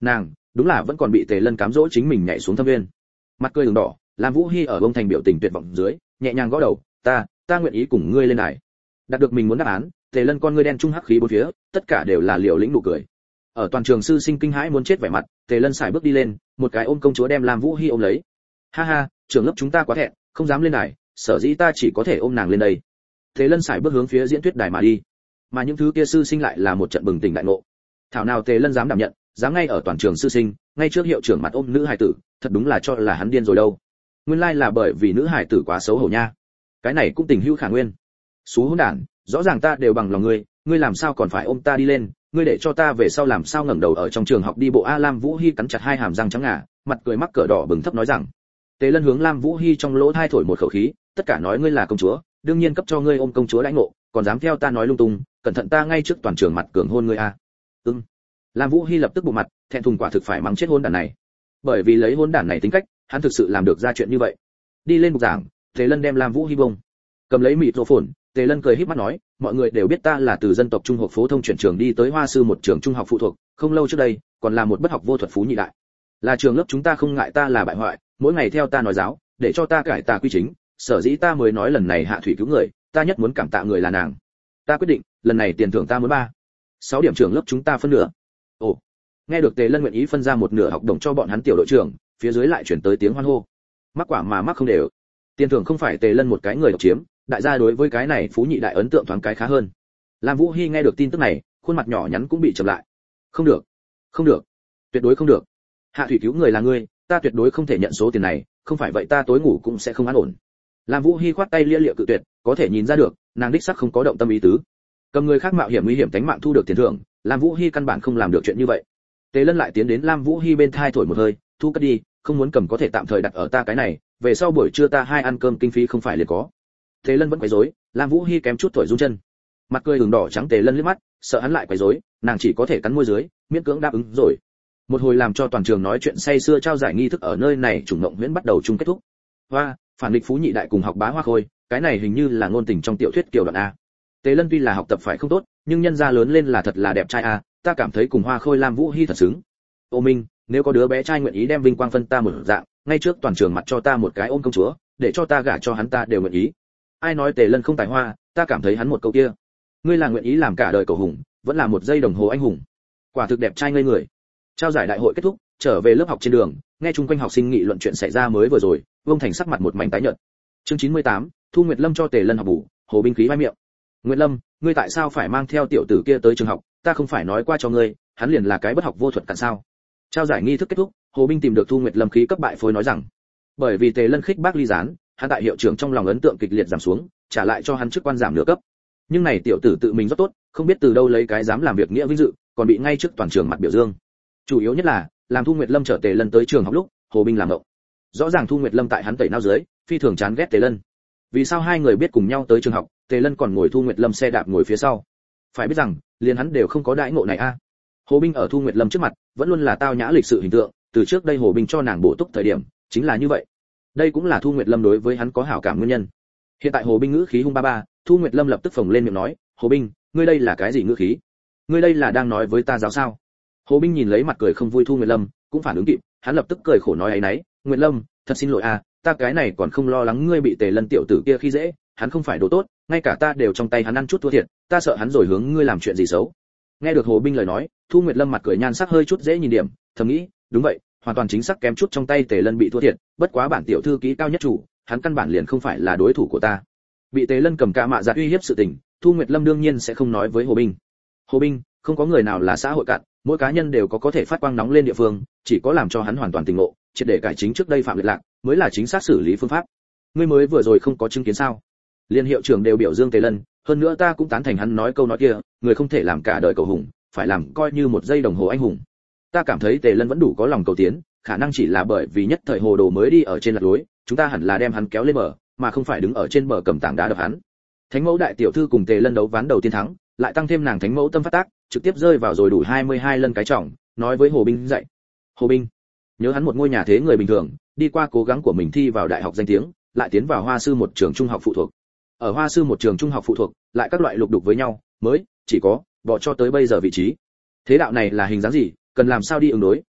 Speaker 1: Nàng đúng là vẫn còn bị Tề Lân cám dỗ chính mình nhảy xuống thâm viên. Mặt cười ửng đỏ, Lam Vũ Hi ở bông thành biểu tình tuyệt vọng dưới nhẹ nhàng gõ đầu, ta ta nguyện ý cùng ngươi lên đài. Đạt được mình muốn đáp án, Tề Lân con ngươi đen trung hắc khí bốn phía, tất cả đều là liều lĩnh nụ cười. Ở toàn trường sư sinh kinh hãi muốn chết vẻ mặt, Tề Lân sải bước đi lên, một cái ôm công chúa đem Lam Vũ Hi ôm lấy. Ha ha, trưởng lớp chúng ta quá thẹn, không dám lên đài, sở dĩ ta chỉ có thể ôm nàng lên đây. Tề Lân sải bước hướng phía diễn thuyết đài mà đi. Mà những thứ kia sư sinh lại là một trận bừng tỉnh đại ngộ. Thảo nào Tề Lân dám đảm nhận, dám ngay ở toàn trường sư sinh, ngay trước hiệu trưởng mặt ôm nữ hài tử, thật đúng là cho là hắn điên rồi đâu. Nguyên lai là bởi vì nữ hài tử quá xấu hổ nha. Cái này cũng tình hữu khả nguyên. Xú hỗn đản, rõ ràng ta đều bằng lòng ngươi, ngươi làm sao còn phải ôm ta đi lên, ngươi để cho ta về sau làm sao ngẩng đầu ở trong trường học đi bộ. A Lam Vũ Hi cắn chặt hai hàm răng trắng ngà, mặt cười mắc cỡ đỏ bừng thấp nói rằng. Tề Lân hướng Lam Vũ Hi trong lỗ tai thổi một khẩu khí, tất cả nói ngươi là công chúa, đương nhiên cấp cho ngươi ôm công chúa đãi ngộ, còn dám theo ta nói lung tung, cẩn thận ta ngay trước toàn trường mặt cường hôn ngươi a. Ừm. Lam Vũ Hi lập tức bụng mặt, thẹn thùng quả thực phải mắng chết hôn đản này. Bởi vì lấy hôn đản này tính cách, hắn thực sự làm được ra chuyện như vậy. Đi lên bục giảng, Tề Lân đem Lam Vũ Hi bông, cầm lấy mịt rô phồn, Tề Lân cười híp mắt nói, mọi người đều biết ta là từ dân tộc trung học phổ thông chuyển trường đi tới Hoa Sư một trường trung học phụ thuộc, không lâu trước đây, còn là một bất học vô thuật phú nhị đại. Là trường lớp chúng ta không ngại ta là bại hoại, mỗi ngày theo ta nói giáo, để cho ta cải tà quy chính, sở dĩ ta mới nói lần này hạ thủy cứu người, ta nhất muốn cảm tạ người là nàng. Ta quyết định, lần này tiền thưởng ta muốn ba, sáu điểm trường lớp chúng ta phân nửa. Ồ, nghe được Tề Lân nguyện ý phân ra một nửa học đồng cho bọn hắn tiểu đội trưởng, phía dưới lại chuyển tới tiếng hoan hô. Mắc quả mà mắc không đều. Tiền thưởng không phải Tề Lân một cái người độc chiếm, đại gia đối với cái này phú nhị đại ấn tượng thoáng cái khá hơn. Lam Vũ Hi nghe được tin tức này, khuôn mặt nhỏ nhắn cũng bị chậm lại. Không được, không được, tuyệt đối không được. Hạ thủy cứu người là ngươi, ta tuyệt đối không thể nhận số tiền này, không phải vậy ta tối ngủ cũng sẽ không an ổn. Lam Vũ Hi khoát tay lia lịa cự tuyệt, có thể nhìn ra được, nàng đích xác không có động tâm ý tứ. Cầm người khác mạo hiểm nguy hiểm tính mạng thu được tiền thưởng, Lam Vũ Hi căn bản không làm được chuyện như vậy. Tề Lân lại tiến đến Lam Vũ Hi bên thai thổi một hơi, thu cất đi, không muốn cầm có thể tạm thời đặt ở ta cái này, về sau buổi trưa ta hai ăn cơm kinh phí không phải liền có. Tề Lân vẫn quấy rối, Lam Vũ Hi kém chút thổi run chân. Mặt cười ửng đỏ trắng Tề Lân liếc mắt, sợ hắn lại quấy rối, nàng chỉ có thể cắn môi dưới, miễn cưỡng đáp ứng rồi. Một hồi làm cho toàn trường nói chuyện say sưa trao giải nghi thức ở nơi này chủng ngộng huyễn bắt đầu chung kết thúc. Hoa, phản nghịch phú nhị đại cùng học bá hoa khôi, cái này hình như là ngôn tình trong tiểu thuyết kiều đoạn a. Tề Lân tuy là học tập phải không tốt, nhưng nhân gia lớn lên là thật là đẹp trai a, ta cảm thấy cùng hoa khôi Lam Vũ Hi thật xứng. Ô Minh, nếu có đứa bé trai nguyện ý đem vinh quang phân ta một dạng, ngay trước toàn trường mặt cho ta một cái ôm công chúa, để cho ta gả cho hắn ta đều nguyện ý. Ai nói Tề Lân không tài hoa, ta cảm thấy hắn một câu kia. Ngươi là nguyện ý làm cả đời cầu hùng, vẫn là một giây đồng hồ anh hùng. Quả thực đẹp trai ngây người. Trao giải đại hội kết thúc, trở về lớp học trên đường, nghe chung quanh học sinh nghị luận chuyện xảy ra mới vừa rồi, Vương Thành sắc mặt một mảnh tái nhợt. Chương chín mươi tám, Thu Nguyệt Lâm cho Tề Lân học bù, Hồ binh khí vai miệng. Nguyệt Lâm, ngươi tại sao phải mang theo tiểu tử kia tới trường học, ta không phải nói qua cho ngươi, hắn liền là cái bất học vô thuật cặn sao? Trao giải nghi thức kết thúc, Hồ binh tìm được Thu Nguyệt Lâm khí cấp bại phối nói rằng, bởi vì Tề Lân khích bác ly gián, hắn tại hiệu trưởng trong lòng ấn tượng kịch liệt giảm xuống, trả lại cho hắn chức quan giảm nửa cấp. Nhưng này tiểu tử tự mình rất tốt, không biết từ đâu lấy cái dám làm việc nghĩa vinh dự, còn bị ngay trước toàn trường mặt biểu dương. Chủ yếu nhất là, làm Thu Nguyệt Lâm chở Tề Lân tới trường học lúc, Hồ binh làm động. Rõ ràng Thu Nguyệt Lâm tại hắn tẩy não dưới, phi thường chán ghét Tề Lân. Vì sao hai người biết cùng nhau tới trường học, Tề Lân còn ngồi Thu Nguyệt Lâm xe đạp ngồi phía sau? Phải biết rằng, liền hắn đều không có đãi ngộ này a. Hồ binh ở Thu Nguyệt Lâm trước mặt, vẫn luôn là tao nhã lịch sự hình tượng, từ trước đây Hồ binh cho nàng bổ túc thời điểm, chính là như vậy. Đây cũng là Thu Nguyệt Lâm đối với hắn có hảo cảm nguyên nhân. Hiện tại Hồ binh ngữ khí hung ba ba, Thu Nguyệt Lâm lập tức phồng lên miệng nói, "Hồ binh, ngươi đây là cái gì ngữ khí? Ngươi đây là đang nói với ta giáo sao?" Hồ binh nhìn lấy mặt cười không vui Thu Nguyệt Lâm, cũng phản ứng kịp, hắn lập tức cười khổ nói ấy nấy, "Nguyệt Lâm, thật xin lỗi a, ta cái này còn không lo lắng ngươi bị Tề Lân tiểu tử kia khi dễ, hắn không phải đồ tốt, ngay cả ta đều trong tay hắn ăn chút thua thiệt, ta sợ hắn rồi hướng ngươi làm chuyện gì xấu." Nghe được Hồ binh lời nói, Thu Nguyệt Lâm mặt cười nhan sắc hơi chút dễ nhìn điểm, thầm nghĩ, đúng vậy, hoàn toàn chính xác kém chút trong tay Tề Lân bị thua thiệt, bất quá bản tiểu thư ký cao nhất chủ, hắn căn bản liền không phải là đối thủ của ta. Bị Tề Lân cầm cạ mạ giặt uy hiếp sự tình, Thu Nguyệt Lâm đương nhiên sẽ không nói với Hồ binh. Hồ binh, không có người nào là xã hội cạn, mỗi cá nhân đều có có thể phát quang nóng lên địa phương, chỉ có làm cho hắn hoàn toàn tỉnh ngộ, triệt để cải chính trước đây phạm lệch lạc, mới là chính xác xử lý phương pháp. Ngươi mới vừa rồi không có chứng kiến sao? Liên hiệu trưởng đều biểu dương Tề Lân, hơn nữa ta cũng tán thành hắn nói câu nói kia, người không thể làm cả đời cầu hùng, phải làm coi như một giây đồng hồ anh hùng. Ta cảm thấy Tề Lân vẫn đủ có lòng cầu tiến, khả năng chỉ là bởi vì nhất thời hồ đồ mới đi ở trên lạc lối, chúng ta hẳn là đem hắn kéo lên bờ, mà không phải đứng ở trên bờ cầm tảng đá đập hắn. Thánh mẫu đại tiểu thư cùng Tề Lân đấu ván đầu tiên thắng, lại tăng thêm nàng thánh mẫu tâm phát tác, trực tiếp rơi vào rồi đủ hai mươi hai lần cái trọng, nói với Hồ binh dạy. Hồ binh, nhớ hắn một ngôi nhà thế người bình thường, đi qua cố gắng của mình thi vào đại học danh tiếng, lại tiến vào Hoa Sư một trường trung học phụ thuộc. Ở Hoa Sư một trường trung học phụ thuộc, lại các loại lục đục với nhau, mới chỉ có bỏ cho tới bây giờ vị trí. Thế đạo này là hình dáng gì, cần làm sao đi ứng đối,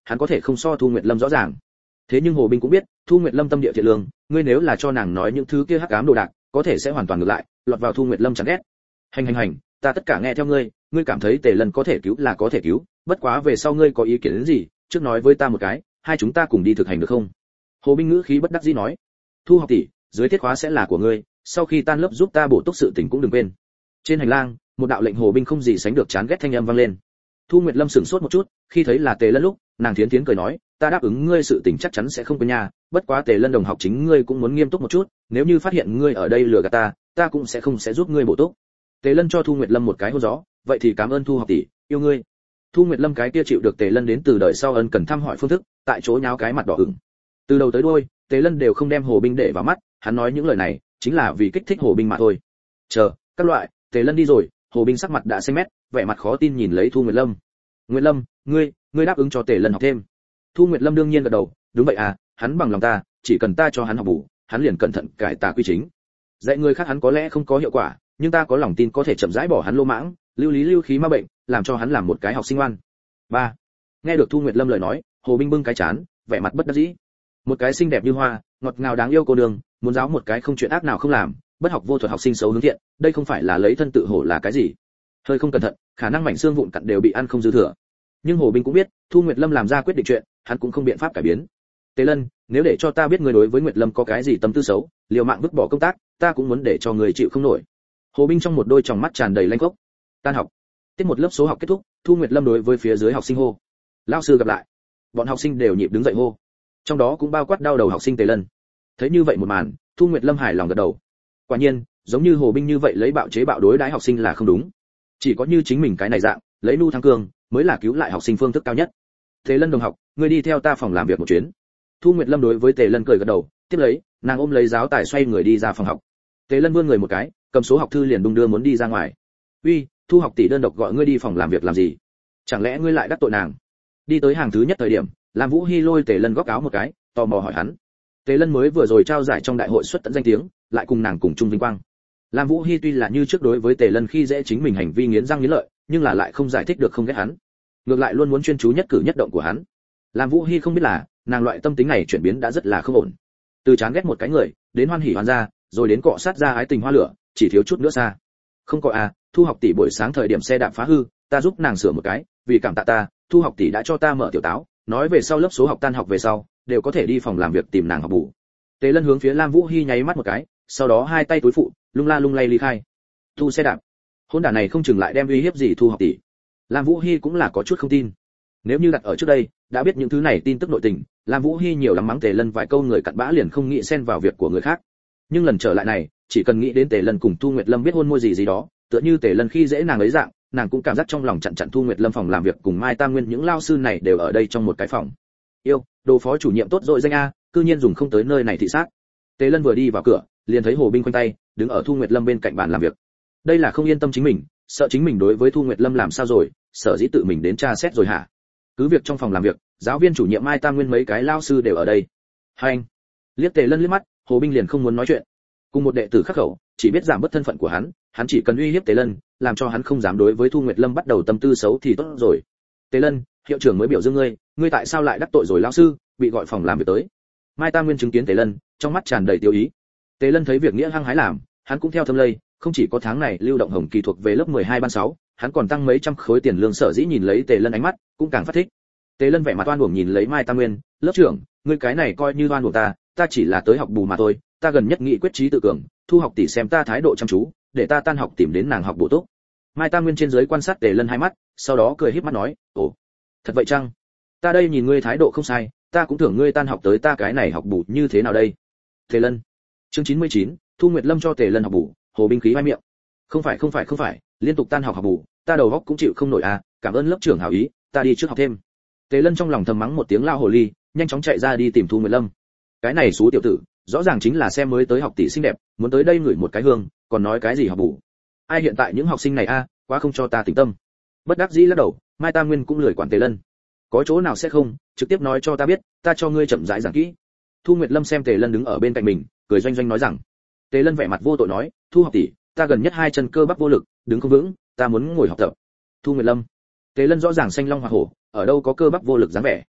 Speaker 1: hắn có thể không so Thu Nguyệt Lâm rõ ràng. Thế nhưng Hồ Binh cũng biết, Thu Nguyệt Lâm tâm địa thiện lương, ngươi nếu là cho nàng nói những thứ kia hắc ám đồ đạc, có thể sẽ hoàn toàn ngược lại, lọt vào Thu Nguyệt Lâm chán ghét. Hành hành hành, ta tất cả nghe theo ngươi, ngươi cảm thấy Tề Lân có thể cứu là có thể cứu, bất quá về sau ngươi có ý kiến đến gì, trước nói với ta một cái, hai chúng ta cùng đi thực hành được không? Hồ Binh ngữ khí bất đắc dĩ nói. Thu học tỷ, dưới tiết khóa sẽ là của ngươi, sau khi tan lớp giúp ta bổ túc sự tình cũng đừng quên. Trên hành lang, một đạo lệnh Hồ Binh không gì sánh được chán ghét thanh âm vang lên. Thu Nguyệt Lâm sửng sốt một chút, khi thấy là Tề Lân lúc, nàng thiến thiến cười nói, ta đáp ứng ngươi sự tình chắc chắn sẽ không quên nha, bất quá Tề Lân đồng học chính ngươi cũng muốn nghiêm túc một chút, nếu như phát hiện ngươi ở đây lừa gạt ta, ta cũng sẽ không sẽ giúp ngươi bổ túc. Tề Lân cho Thu Nguyệt Lâm một cái hôn gió, vậy thì cảm ơn Thu học tỷ, yêu ngươi. Thu Nguyệt Lâm cái kia chịu được Tề Lân đến từ đời sau ân cần thăm hỏi phương thức, tại chỗ nháo cái mặt đỏ ửng. Từ đầu tới đuôi, Tề Lân đều không đem Hồ Binh để vào mắt, hắn nói những lời này chính là vì kích thích Hồ Binh mà thôi. Chờ, các loại, Tề Lân đi rồi, Hồ Binh sắc mặt đã xanh mét, vẻ mặt khó tin nhìn lấy Thu Nguyệt Lâm. Nguyệt Lâm, ngươi, ngươi đáp ứng cho Tề Lân học thêm. Thu Nguyệt Lâm đương nhiên gật đầu, đúng vậy à, hắn bằng lòng ta, chỉ cần ta cho hắn học bù, hắn liền cẩn thận cải tà quy chính. Dạy người khác hắn có lẽ không có hiệu quả, nhưng ta có lòng tin có thể chậm rãi bỏ hắn lô mãng, lưu lý lưu khí ma bệnh, làm cho hắn làm một cái học sinh ngoan. Ba. Nghe được Thu Nguyệt Lâm lời nói, Hồ Binh bưng cái chán, vẻ mặt bất đắc dĩ. Một cái xinh đẹp như hoa, ngọt ngào đáng yêu cô đường, muốn giáo một cái không chuyện ác nào không làm, bất học vô thuật học sinh xấu hướng thiện, đây không phải là lấy thân tự hổ là cái gì? Hơi không cẩn thận, khả năng mảnh xương vụn cặn đều bị ăn không dư thừa. Nhưng Hồ Binh cũng biết, Thu Nguyệt Lâm làm ra quyết định chuyện, hắn cũng không biện pháp cải biến. Tề Lân, nếu để cho ta biết ngươi đối với Nguyệt Lâm có cái gì tâm tư xấu, liều mạng vứt bỏ công tác, ta cũng muốn để cho người chịu không nổi. Hồ Binh trong một đôi tròng mắt tràn đầy lanh khốc. Tan học. Tiết một lớp số học kết thúc, Thu Nguyệt Lâm đối với phía dưới học sinh hô. Lão sư gặp lại. Bọn học sinh đều nhịp đứng dậy hô. Trong đó cũng bao quát đau đầu học sinh Tề Lân. Thấy như vậy một màn, Thu Nguyệt Lâm hài lòng gật đầu. Quả nhiên, giống như Hồ Binh như vậy lấy bạo chế bạo đối đãi học sinh là không đúng. Chỉ có như chính mình cái này dạng, lấy nu thắng cương, mới là cứu lại học sinh phương thức cao nhất. Tề Lân đồng học, ngươi đi theo ta phòng làm việc một chuyến. Thu Nguyệt Lâm đối với Tề Lân cười gật đầu, tiếp lấy, nàng ôm lấy giáo tài xoay người đi ra phòng học. Tề Lân vươn người một cái, cầm số học thư liền đung đưa muốn đi ra ngoài. "Uy, Thu học tỷ đơn độc gọi ngươi đi phòng làm việc làm gì? Chẳng lẽ ngươi lại đắc tội nàng?" Đi tới hàng thứ nhất thời điểm, Lam Vũ Hi lôi Tề Lân góc áo một cái, tò mò hỏi hắn. Tề Lân mới vừa rồi trao giải trong đại hội xuất tận danh tiếng, lại cùng nàng cùng chung vinh quang. Lam Vũ Hi tuy là như trước đối với Tề Lân khi dễ chính mình hành vi nghiến răng nghiến lợi, nhưng là lại không giải thích được không ghét hắn. Ngược lại luôn muốn chuyên chú nhất cử nhất động của hắn. Lam Vũ Hi không biết là, nàng loại tâm tính này chuyển biến đã rất là không ổn. Từ chán ghét một cái người, đến hoan hỉ hoan ra, rồi đến cọ sát ra ái tình hoa lửa, chỉ thiếu chút nữa xa. Không có à, Thu học tỷ buổi sáng thời điểm xe đạp phá hư, ta giúp nàng sửa một cái, vì cảm tạ ta, Thu học tỷ đã cho ta mở tiểu táo, nói về sau lớp số học tan học về sau, đều có thể đi phòng làm việc tìm nàng học bù. Tề Lân hướng phía Lam Vũ Hi nháy mắt một cái, sau đó hai tay túi phụ, lung la lung lay ly khai. Thu xe đạp, hôn đản này không chừng lại đem uy hiếp gì Thu học tỷ. Lam Vũ Hi cũng là có chút không tin. Nếu như đặt ở trước đây, đã biết những thứ này tin tức nội tình, Lam Vũ Hi nhiều lắm mắng Tề Lân vài câu người cặn bã liền không nghĩ xen vào việc của người khác. Nhưng lần trở lại này, chỉ cần nghĩ đến Tề Lân cùng Thu Nguyệt Lâm biết hôn môi gì gì đó, tựa như Tề Lân khi dễ nàng ấy dạng, nàng cũng cảm giác trong lòng chặn chặn. Thu Nguyệt Lâm phòng làm việc cùng Mai Tam Nguyên những lao sư này đều ở đây trong một cái phòng. Yêu, đồ phó chủ nhiệm tốt rồi danh a, cư nhiên dùng không tới nơi này thị sát. Tề Lân vừa đi vào cửa, liền thấy Hồ Binh quanh tay, đứng ở Thu Nguyệt Lâm bên cạnh bàn làm việc. Đây là không yên tâm chính mình, sợ chính mình đối với Thu Nguyệt Lâm làm sao rồi, sợ dĩ tự mình đến tra xét rồi hả? Cứ việc trong phòng làm việc, giáo viên chủ nhiệm Mai Tam Nguyên mấy cái lao sư đều ở đây. Hai anh. Liếc Tề Lân liếc mắt, Hồ Binh liền không muốn nói chuyện. Cùng một đệ tử khắc khẩu, chỉ biết giảm bớt thân phận của hắn, hắn chỉ cần uy hiếp Tề Lân, làm cho hắn không dám đối với Thu Nguyệt Lâm bắt đầu tâm tư xấu thì tốt rồi. Tề Lân, hiệu trưởng mới biểu dương ngươi, ngươi tại sao lại đắc tội rồi lão sư, bị gọi phòng làm việc tới. Mai Tam Nguyên chứng kiến Tề Lân, trong mắt tràn đầy tiêu ý. Tề Lân thấy việc nghĩa hăng hái làm, hắn cũng theo thâm lây, không chỉ có tháng này lưu động hồng kỳ thuộc về lớp mười hai ban sáu, hắn còn tăng mấy trăm khối tiền lương, sở dĩ nhìn lấy Tề Lân ánh mắt cũng càng phát thích. Tề Lân vẻ mặt oan uổng nhìn lấy Mai Tam Nguyên, lớp trưởng, ngươi cái này coi như oan uổng ta, ta chỉ là tới học bù mà thôi, ta gần nhất nghị quyết trí tự cường, Thu học tỷ xem ta thái độ chăm chú, để ta tan học tìm đến nàng học bổ túc. Mai Tam Nguyên trên dưới quan sát Tề Lân hai mắt, sau đó cười híp mắt nói, ồ, thật vậy chăng? Ta đây nhìn ngươi thái độ không sai, ta cũng tưởng ngươi tan học tới ta cái này học bù như thế nào đây? Tề Lân. Chương chín mươi chín, Thu Nguyệt Lâm cho Tề Lân học bù, Hồ Binh khí hai miệng. Không phải không phải không phải, liên tục tan học học bù, ta đầu óc cũng chịu không nổi à, cảm ơn lớp trưởng hảo ý, ta đi trước học thêm. Tề Lân trong lòng thầm mắng một tiếng lao hồ ly, nhanh chóng chạy ra đi tìm Thu Nguyệt Lâm. Cái này xú tiểu tử, rõ ràng chính là xem mới tới học tỷ xinh đẹp, muốn tới đây ngửi một cái hương, còn nói cái gì học bù. Ai hiện tại những học sinh này a, quá không cho ta tỉnh tâm. Bất đắc dĩ lắc đầu, Mai Tam Nguyên cũng lười quản Tề Lân. Có chỗ nào sẽ không, trực tiếp nói cho ta biết, ta cho ngươi chậm rãi giảng kỹ. Thu Nguyệt Lâm xem Tề Lân đứng ở bên cạnh mình, cười doanh doanh nói rằng. Tề Lân vẻ mặt vô tội nói, Thu học tỷ, ta gần nhất hai chân cơ bắp vô lực, đứng không vững, ta muốn ngồi học tập. Thu Nguyệt Lâm. Tề Lân rõ ràng xanh long hoa hổ, ở đâu có cơ bắp vô lực dáng vẻ.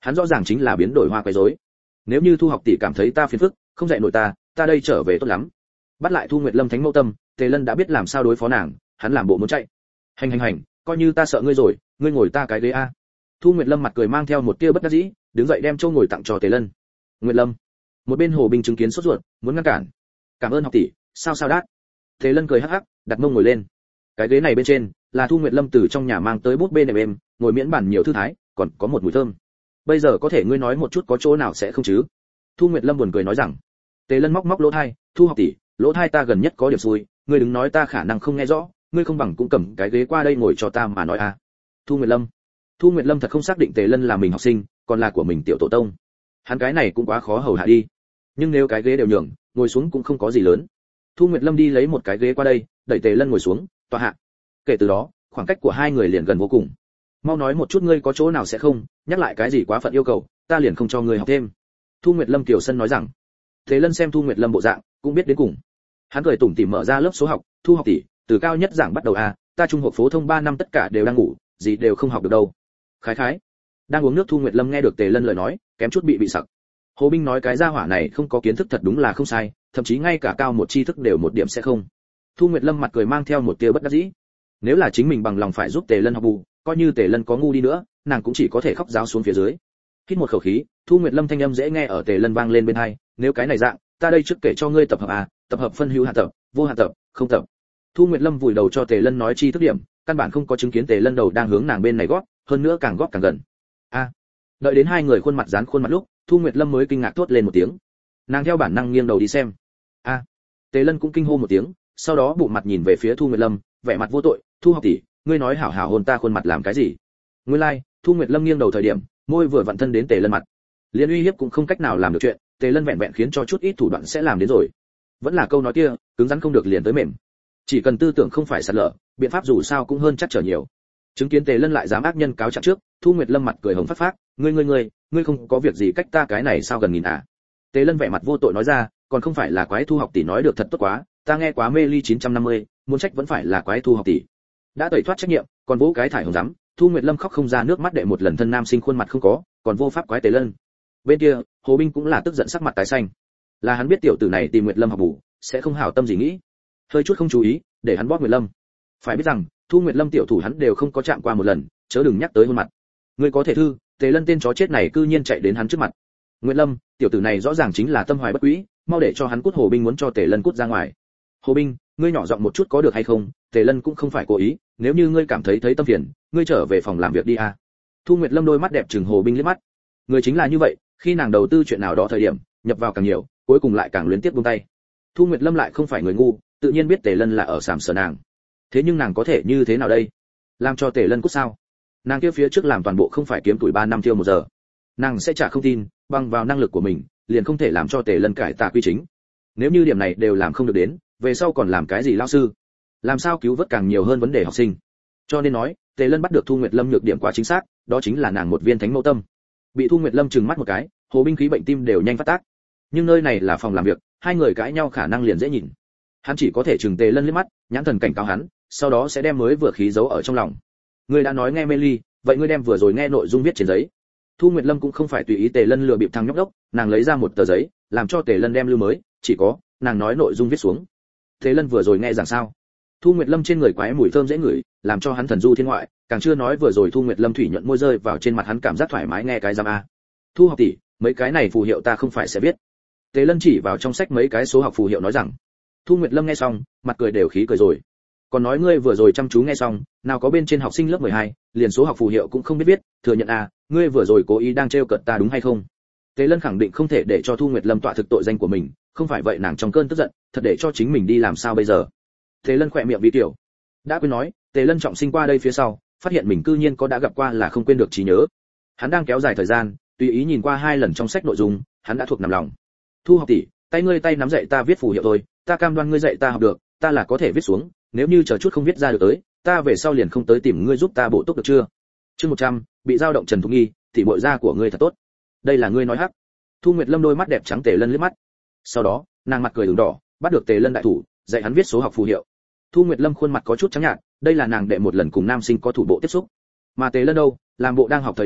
Speaker 1: Hắn rõ ràng chính là biến đổi hoa quấy rối. Nếu như Thu học tỷ cảm thấy ta phiền phức, không dạy nổi ta, ta đây trở về tốt lắm. Bắt lại Thu Nguyệt Lâm thánh mẫu tâm, Tề Lân đã biết làm sao đối phó nàng, hắn làm bộ muốn chạy. Hành hành hành, coi như ta sợ ngươi rồi, ngươi ngồi ta cái ghế a. Thu Nguyệt Lâm mặt cười mang theo một tia bất đắc dĩ, đứng dậy đem châu ngồi tặng cho Tề Lân. Nguyệt Lâm. Một bên Hồ Bình chứng kiến sốt ruột, muốn ngăn cản. Cảm ơn học tỷ, sao sao đát. Tề Lân cười hắc hắc, đặt mông ngồi lên. Cái ghế này bên trên là Thu Nguyệt Lâm từ trong nhà mang tới bút bê nệm êm, ngồi miễn bản nhiều thư thái, còn có một mùi thơm. Bây giờ có thể ngươi nói một chút có chỗ nào sẽ không chứ? Thu Nguyệt Lâm buồn cười nói rằng. Tề Lân móc móc lỗ tai, Thu học tỷ, lỗ tai ta gần nhất có điểm xui, ngươi đừng nói ta khả năng không nghe rõ, ngươi không bằng cũng cầm cái ghế qua đây ngồi cho ta mà nói a. À. Thu Nguyệt Lâm. Thu Nguyệt Lâm thật không xác định Tề Lân là mình học sinh, còn là của mình tiểu tổ tông. Hắn cái này cũng quá khó hầu hạ đi. Nhưng nếu cái ghế đều nhường, ngồi xuống cũng không có gì lớn. Thu Nguyệt Lâm đi lấy một cái ghế qua đây, đẩy Tề Lân ngồi xuống, tọa hạ. Kể từ đó, khoảng cách của hai người liền gần vô cùng. Mau nói một chút ngươi có chỗ nào sẽ không, nhắc lại cái gì quá phận yêu cầu, ta liền không cho ngươi học thêm. Thu Nguyệt Lâm kiều sân nói rằng. Tề Lân xem Thu Nguyệt Lâm bộ dạng, cũng biết đến cùng. Hắn cười tủm tỉm mở ra lớp số học, Thu học tỷ, từ cao nhất giảng bắt đầu a, ta trung học phổ thông ba năm tất cả đều đang ngủ, gì đều không học được đâu. Khái khái. Đang uống nước Thu Nguyệt Lâm nghe được Tề Lân lời nói, kém chút bị bị sặc. Hồ Binh nói cái gia hỏa này không có kiến thức thật đúng là không sai, thậm chí ngay cả cao một tri thức đều một điểm sẽ không. Thu Nguyệt Lâm mặt cười mang theo một tia bất đắc dĩ. Nếu là chính mình bằng lòng phải giúp Tề Lân học bù, coi như Tề Lân có ngu đi nữa, nàng cũng chỉ có thể khóc giáo xuống phía dưới. Hít một khẩu khí, Thu Nguyệt Lâm thanh âm dễ nghe ở Tề Lân vang lên bên tai, nếu cái này dạng, ta đây trước kể cho ngươi tập hợp à, tập hợp phân hữu hạn tập, vô hạn tập, không tập. Thu Nguyệt Lâm vùi đầu cho Tề Lân nói chi thức điểm, căn bản không có chứng kiến Tề Lân đầu đang hướng nàng bên này gót, hơn nữa càng gót càng gần. A. À, đợi đến hai người khuôn mặt dán khuôn mặt lúc, Thu Nguyệt Lâm mới kinh ngạc thốt lên một tiếng. Nàng theo bản năng nghiêng đầu đi xem. A. À, Tề Lân cũng kinh hô một tiếng, sau đó bụng mặt nhìn về phía Thu Nguyệt Lâm, vẻ mặt vô tội, "Thu học tỷ, ngươi nói hảo hảo hôn ta khuôn mặt làm cái gì?" Nguyên lai, like, Thu Nguyệt Lâm nghiêng đầu thời điểm, môi vừa vặn thân đến Tề Lân mặt. Liên uy hiếp cũng không cách nào làm được chuyện, Tề Lân vẹn vẹn khiến cho chút ít thủ đoạn sẽ làm đến rồi. Vẫn là câu nói kia, cứng rắn không được liền tới mềm. Chỉ cần tư tưởng không phải sạt lở, biện pháp dù sao cũng hơn chắc trở nhiều. Chứng kiến Tề Lân lại dám ác nhân cáo trạng trước, Thu Nguyệt Lâm mặt cười hồng phát phát, "Ngươi ngươi ngươi, ngươi không có việc gì cách ta cái này sao gần nghìn à?" Tề Lân vẻ mặt vô tội nói ra, "Còn không phải là quái Thu học tỷ nói được thật tốt quá, ta nghe quá mê ly chín trăm năm mươi, muốn trách vẫn phải là quái Thu học tỷ." Đã tẩy thoát trách nhiệm, còn vỗ cái thải hồng rắm, Thu Nguyệt Lâm khóc không ra nước mắt đệ một lần thân nam sinh khuôn mặt không có, còn vô pháp quái Tề Lân. Bên kia, Hồ Binh cũng là tức giận sắc mặt tái xanh. Là hắn biết tiểu tử này tìm Nguyệt Lâm học bù, sẽ không hảo tâm gì nghĩ. Hơi chút không chú ý, để hắn bóp Nguyệt Lâm. Phải biết rằng, Thu Nguyệt Lâm tiểu thủ hắn đều không có chạm qua một lần, chớ đừng nhắc tới hôn mặt. Ngươi có thể thư, Tề Lân tên chó chết này cư nhiên chạy đến hắn trước mặt. Nguyệt Lâm, tiểu tử này rõ ràng chính là tâm hoài bất quý, mau để cho hắn cút. Hồ Binh muốn cho Tề Lân cút ra ngoài. Hồ Binh, ngươi nhỏ giọng một chút có được hay không? Tề Lân cũng không phải cố ý, nếu như ngươi cảm thấy thấy tâm phiền, ngươi trở về phòng làm việc đi a. Thu Nguyệt Lâm đôi mắt đẹp trừng Hồ Binh liếc mắt. Người chính là như vậy, khi nàng đầu tư chuyện nào đó thời điểm, nhập vào càng nhiều, cuối cùng lại càng luyến tiếc buông tay. Thu Nguyệt Lâm lại không phải người ngu, tự nhiên biết Tề Lân là ở sàm sờ nàng. Thế nhưng nàng có thể như thế nào đây? Làm cho Tề Lân cút sao? Nàng kia phía trước làm toàn bộ không phải kiếm tuổi ba năm tiêu một giờ. Nàng sẽ trả không tin, bằng vào năng lực của mình, liền không thể làm cho Tề Lân cải tà quy chính. Nếu như điểm này đều làm không được đến, về sau còn làm cái gì lão sư? Làm sao cứu vớt càng nhiều hơn vấn đề học sinh? Cho nên nói, Tề Lân bắt được Thu Nguyệt Lâm nhược điểm quá chính xác, đó chính là nàng một viên thánh mẫu tâm. Bị Thu Nguyệt Lâm trừng mắt một cái, Hồ Binh khí bệnh tim đều nhanh phát tác. Nhưng nơi này là phòng làm việc, hai người cãi nhau khả năng liền dễ nhìn. Hắn chỉ có thể trừng Tề Lân liếc mắt, nhãn thần cảnh cáo hắn, sau đó sẽ đem mới vừa khí giấu ở trong lòng. Ngươi đã nói nghe mê ly, vậy ngươi đem vừa rồi nghe nội dung viết trên giấy. Thu Nguyệt Lâm cũng không phải tùy ý Tề Lân lừa bịp thằng nhóc đốc, nàng lấy ra một tờ giấy, làm cho Tề Lân đem lưu mới, chỉ có, nàng nói nội dung viết xuống. Tề Lân vừa rồi nghe rằng sao? Thu Nguyệt Lâm trên người quái mùi thơm dễ ngửi, làm cho hắn thần du thiên ngoại, càng chưa nói vừa rồi Thu Nguyệt Lâm thủy nhuận môi rơi vào trên mặt hắn cảm giác thoải mái nghe cái giam a. Thu học tỷ, mấy cái này phù hiệu ta không phải sẽ biết. Tề Lân chỉ vào trong sách mấy cái số học phù hiệu nói rằng. Thu Nguyệt Lâm nghe xong, mặt cười đều khí cười rồi. Còn nói ngươi vừa rồi chăm chú nghe xong, nào có bên trên học sinh lớp mười hai, liền số học phù hiệu cũng không biết viết, thừa nhận à, ngươi vừa rồi cố ý đang trêu cợt ta đúng hay không? Tề Lân khẳng định không thể để cho Thu Nguyệt Lâm tọa thực tội danh của mình, không phải vậy nàng trong cơn tức giận, thật để cho chính mình đi làm sao bây giờ? Tề Lân khỏe miệng vì tiểu. Đã quên nói, Tề Lân trọng sinh qua đây phía sau, phát hiện mình cư nhiên có đã gặp qua là không quên được trí nhớ. Hắn đang kéo dài thời gian, tùy ý nhìn qua hai lần trong sách nội dung, hắn đã thuộc nằm lòng. Thu học tỷ, tay ngươi tay nắm dạy ta viết phù hiệu thôi, ta cam đoan ngươi dạy ta học được, ta là có thể viết xuống, nếu như chờ chút không viết ra được tới, ta về sau liền không tới tìm ngươi giúp ta bổ túc được chưa? Chương một trăm, bị dao động Trần Thục Nghi, thì bội da của ngươi thật tốt. Đây là ngươi nói hắc. Thu Nguyệt Lâm đôi mắt đẹp trắng Tề Lân liếc mắt. Sau đó, nàng mặt cười ửng đỏ, bắt được Tề Lân đại thủ, dạy hắn viết số học phù hiệu. Thu Nguyệt Lâm khuôn mặt có chút trắng nhạt, đây là nàng đệ một lần cùng nam sinh có thủ bộ tiếp xúc. Mà Tề Lân đâu, làm bộ đang học thời điểm,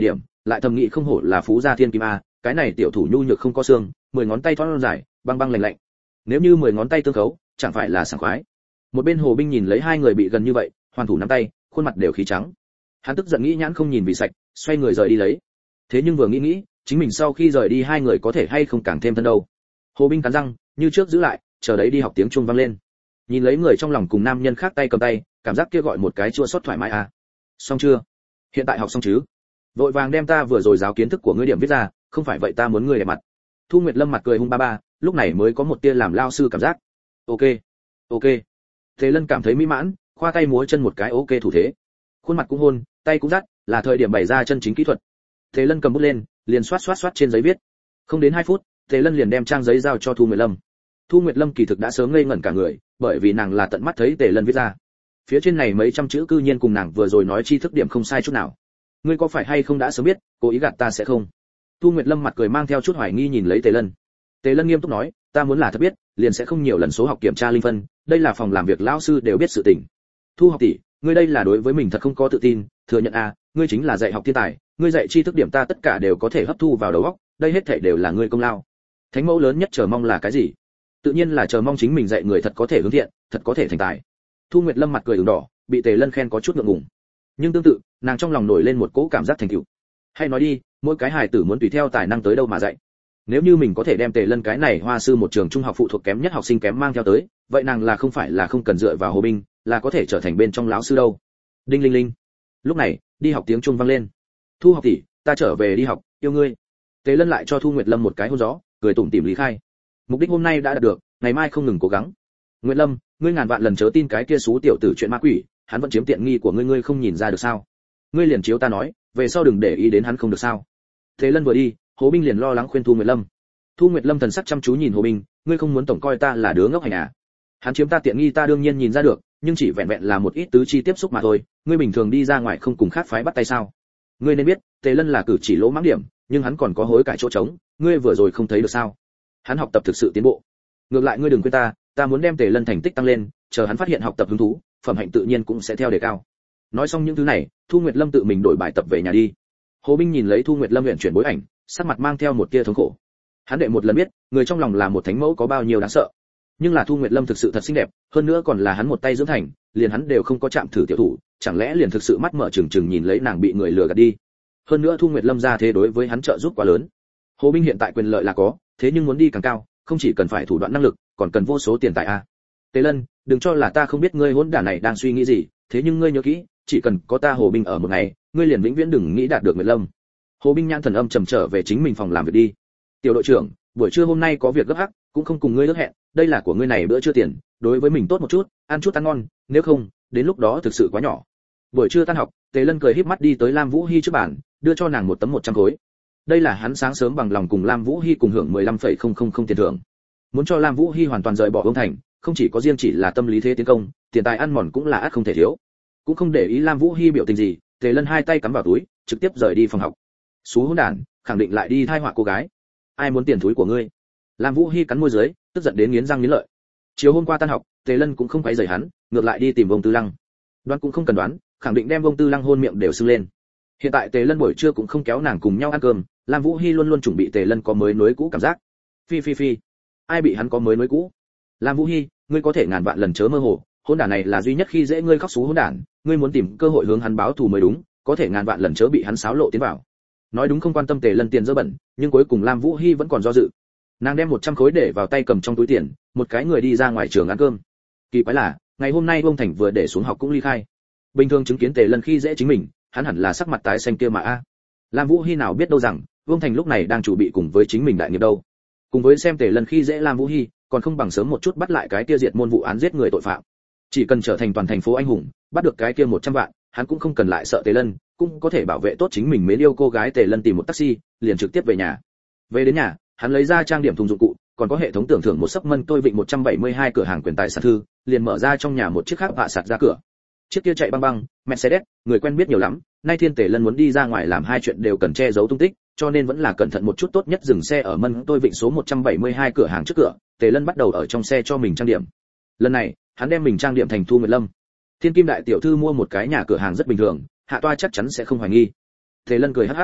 Speaker 1: lại thầm nghĩ không hổ là phú gia thiên kim a, cái này tiểu thủ nhu nhược không có xương, mười ngón tay thon dài, băng băng lạnh lạnh. Nếu như mười ngón tay tương khấu, chẳng phải là sảng khoái. Một bên Hồ Binh nhìn lấy hai người bị gần như vậy, hoàn thủ nắm tay, khuôn mặt đều khí trắng. Hắn tức giận nghĩ nhãn không nhìn vì sạch, xoay người rời đi lấy. Thế nhưng vừa nghĩ nghĩ, chính mình sau khi rời đi hai người có thể hay không càng thêm thân đâu. Hồ Binh cắn răng, như trước giữ lại, chờ đấy đi học tiếng chuông vang lên. Nhìn lấy người trong lòng cùng nam nhân khác tay cầm tay, cảm giác kia gọi một cái chua xót thoải mái à. Xong chưa? Hiện tại học xong chứ? Vội vàng đem ta vừa rồi giáo kiến thức của ngươi điểm viết ra, không phải vậy ta muốn ngươi đẹp mặt. Thu Nguyệt Lâm mặt cười hung ba ba, lúc này mới có một tia làm lao sư cảm giác. Ok, ok. Thế Lân cảm thấy mỹ mãn, khoa tay múa chân một cái ok thủ thế. Khuôn mặt cũng hôn, tay cũng dắt, là thời điểm bày ra chân chính kỹ thuật. Thế Lân cầm bút lên, liền xoát xoát xoát trên giấy viết. Không đến hai phút, Thế Lân liền đem trang giấy giao cho Thu Nguyệt Lâm. Thu Nguyệt Lâm kỳ thực đã sớm ngây ngẩn cả người, bởi vì nàng là tận mắt thấy Tề Lân viết ra. Phía trên này mấy trăm chữ cư nhiên cùng nàng vừa rồi nói tri thức điểm không sai chút nào. Ngươi có phải hay không đã sớm biết, cố ý gạt ta sẽ không? Thu Nguyệt Lâm mặt cười mang theo chút hoài nghi nhìn lấy Tề Lân. Tề Lân nghiêm túc nói, ta muốn là thật biết, liền sẽ không nhiều lần số học kiểm tra linh phân, đây là phòng làm việc lão sư đều biết sự tình. Thu học tỷ, ngươi đây là đối với mình thật không có tự tin, thừa nhận a, ngươi chính là dạy học thiên tài, ngươi dạy tri thức điểm ta tất cả đều có thể hấp thu vào đầu óc, đây hết thảy đều là ngươi công lao. Thánh mẫu lớn nhất chờ mong là cái gì? Tự nhiên là chờ mong chính mình dạy người thật có thể hướng thiện, thật có thể thành tài. Thu Nguyệt Lâm mặt cười ửng đỏ, bị Tề Lân khen có chút ngượng ngùng. Nhưng tương tự, nàng trong lòng nổi lên một cỗ cảm giác thành tựu. Hay nói đi, mỗi cái hài tử muốn tùy theo tài năng tới đâu mà dạy. Nếu như mình có thể đem Tề Lân cái này hoa sư một trường trung học phụ thuộc kém nhất học sinh kém mang theo tới, vậy nàng là không phải là không cần dựa vào Hồ Binh, là có thể trở thành bên trong lão sư đâu. Đinh linh linh. Lúc này, đi học tiếng chuông vang lên. Thu học tỷ, ta trở về đi học, yêu ngươi. Tề Lân lại cho Thu Nguyệt Lâm một cái hôn gió, cười tủm tỉm lý khai. Mục đích hôm nay đã đạt được, ngày mai không ngừng cố gắng. Nguyệt Lâm, ngươi ngàn vạn lần chớ tin cái kia xú tiểu tử chuyện ma quỷ, hắn vẫn chiếm tiện nghi của ngươi, ngươi không nhìn ra được sao? Ngươi liền chiếu ta nói, về sau đừng để ý đến hắn không được sao? Thế Lân vừa đi, Hồ Binh liền lo lắng khuyên Thu Nguyệt Lâm. Thu Nguyệt Lâm thần sắc chăm chú nhìn Hồ Binh, ngươi không muốn tổng coi ta là đứa ngốc hành à? Hắn chiếm ta tiện nghi ta đương nhiên nhìn ra được, nhưng chỉ vẹn vẹn là một ít tứ chi tiếp xúc mà thôi, ngươi bình thường đi ra ngoài không cùng khác phái bắt tay sao? Ngươi nên biết, Tề Lân là cử chỉ lỗ mãng điểm, nhưng hắn còn có hối cải chỗ trống, ngươi vừa rồi không thấy được sao? Hắn học tập thực sự tiến bộ. Ngược lại ngươi đừng quên ta, ta muốn đem Tề Lân thành tích tăng lên, chờ hắn phát hiện học tập hứng thú, phẩm hạnh tự nhiên cũng sẽ theo đề cao. Nói xong những thứ này, Thu Nguyệt Lâm tự mình đổi bài tập về nhà đi. Hồ Binh nhìn lấy Thu Nguyệt Lâm luyện chuyển bối ảnh, sắc mặt mang theo một tia thống khổ. Hắn đệ một lần biết, người trong lòng là một thánh mẫu có bao nhiêu đáng sợ. Nhưng là Thu Nguyệt Lâm thực sự thật xinh đẹp, hơn nữa còn là hắn một tay dưỡng thành, liền hắn đều không có chạm thử tiểu thủ, chẳng lẽ liền thực sự mắt mở trừng trừng nhìn lấy nàng bị người lừa gạt đi. Hơn nữa Thu Nguyệt Lâm ra thế đối với hắn trợ giúp quá lớn. Hồ Binh hiện tại quyền lợi là có, thế nhưng muốn đi càng cao, không chỉ cần phải thủ đoạn năng lực, còn cần vô số tiền tài a. Tề Lân, đừng cho là ta không biết ngươi hỗn đản này đang suy nghĩ gì, thế nhưng ngươi nhớ kỹ, chỉ cần có ta Hồ Binh ở một ngày, ngươi liền vĩnh viễn đừng nghĩ đạt được Nguyệt Lâm. Hồ Binh nhãn thần âm trầm trở về chính mình phòng làm việc đi. Tiểu đội trưởng, buổi trưa hôm nay có việc gấp hắc, cũng không cùng ngươi ước hẹn, đây là của ngươi này bữa trưa tiền, đối với mình tốt một chút, ăn chút ăn ngon, nếu không, đến lúc đó thực sự quá nhỏ. Buổi trưa tan học, Tề Lân cười híp mắt đi tới Lam Vũ Hi trước bàn, đưa cho nàng một tấm một trăm khối. Đây là hắn sáng sớm bằng lòng cùng Lam Vũ Hi cùng hưởng mười lăm phẩy không không không tiền thưởng. Muốn cho Lam Vũ Hi hoàn toàn rời bỏ Vương Thành, không chỉ có riêng chỉ là tâm lý thế tiến công, tiền tài ăn mòn cũng là ắt không thể thiếu. Cũng không để ý Lam Vũ Hi biểu tình gì, Tề Lân hai tay cắm vào túi, trực tiếp rời đi phòng học. Xú hỗn đản, khẳng định lại đi thai họa cô gái. Ai muốn tiền túi của ngươi? Lam Vũ Hi cắn môi dưới, tức giận đến nghiến răng nghiến lợi. Chiều hôm qua tan học, Tề Lân cũng không quấy rầy hắn, ngược lại đi tìm Vông Tư Lăng. Đoán cũng không cần đoán, khẳng định đem Vông Tư Lăng hôn miệng đều sưng lên. Hiện tại Tề Lân buổi trưa cũng không kéo nàng cùng nhau ăn cơm, Lam Vũ Hi luôn luôn chuẩn bị Tề Lân có mới nối cũ cảm giác. Phi phi phi, ai bị hắn có mới nối cũ? Lam Vũ Hi, ngươi có thể ngàn vạn lần chớ mơ hồ, hôn đản này là duy nhất khi dễ ngươi khóc xú hôn đản, ngươi muốn tìm cơ hội hướng hắn báo thù mới đúng, có thể ngàn vạn lần chớ bị hắn xáo lộ tiến vào. Nói đúng không quan tâm Tề Lân tiền dơ bẩn, nhưng cuối cùng Lam Vũ Hi vẫn còn do dự. Nàng đem một trăm khối để vào tay cầm trong túi tiền, một cái người đi ra ngoài trường ăn cơm. Kỳ quái là, ngày hôm nay Vương Thành vừa để xuống học cũng ly khai. Bình thường chứng kiến Tề Lân khi dễ chính mình, hắn hẳn là sắc mặt tái xanh kia mà a. Lam Vũ Hi nào biết đâu rằng, Vương Thành lúc này đang chuẩn bị cùng với chính mình đại nghiệp đâu. Cùng với xem Tề Lân khi dễ Lam Vũ Hi, còn không bằng sớm một chút bắt lại cái kia diệt môn vụ án giết người tội phạm. Chỉ cần trở thành toàn thành phố anh hùng, bắt được cái kia một trăm vạn, hắn cũng không cần lại sợ Tề Lân, cũng có thể bảo vệ tốt chính mình mến yêu cô gái. Tề Lân tìm một taxi, liền trực tiếp về nhà. Về đến nhà, hắn lấy ra trang điểm thùng dụng cụ, còn có hệ thống tưởng thưởng một sấp mân tôi vịnh một trăm bảy mươi hai cửa hàng quyền tài sản thư, liền mở ra trong nhà một chiếc khác vạ sạt ra cửa. Chiếc kia chạy băng băng, Mercedes, người quen biết nhiều lắm, nay Thiên Tề Lân muốn đi ra ngoài làm hai chuyện đều cần che giấu tung tích, cho nên vẫn là cẩn thận một chút tốt nhất, dừng xe ở mân tôi vịnh số một trăm bảy mươi hai cửa hàng trước cửa. Tề Lân bắt đầu ở trong xe cho mình trang điểm. Lần này, hắn đem mình trang điểm thành Thu Nguyệt Lâm. Thiên Kim đại tiểu thư mua một cái nhà cửa hàng rất bình thường, hạ toa chắc chắn sẽ không hoài nghi. Tề Lân cười hắc hắc.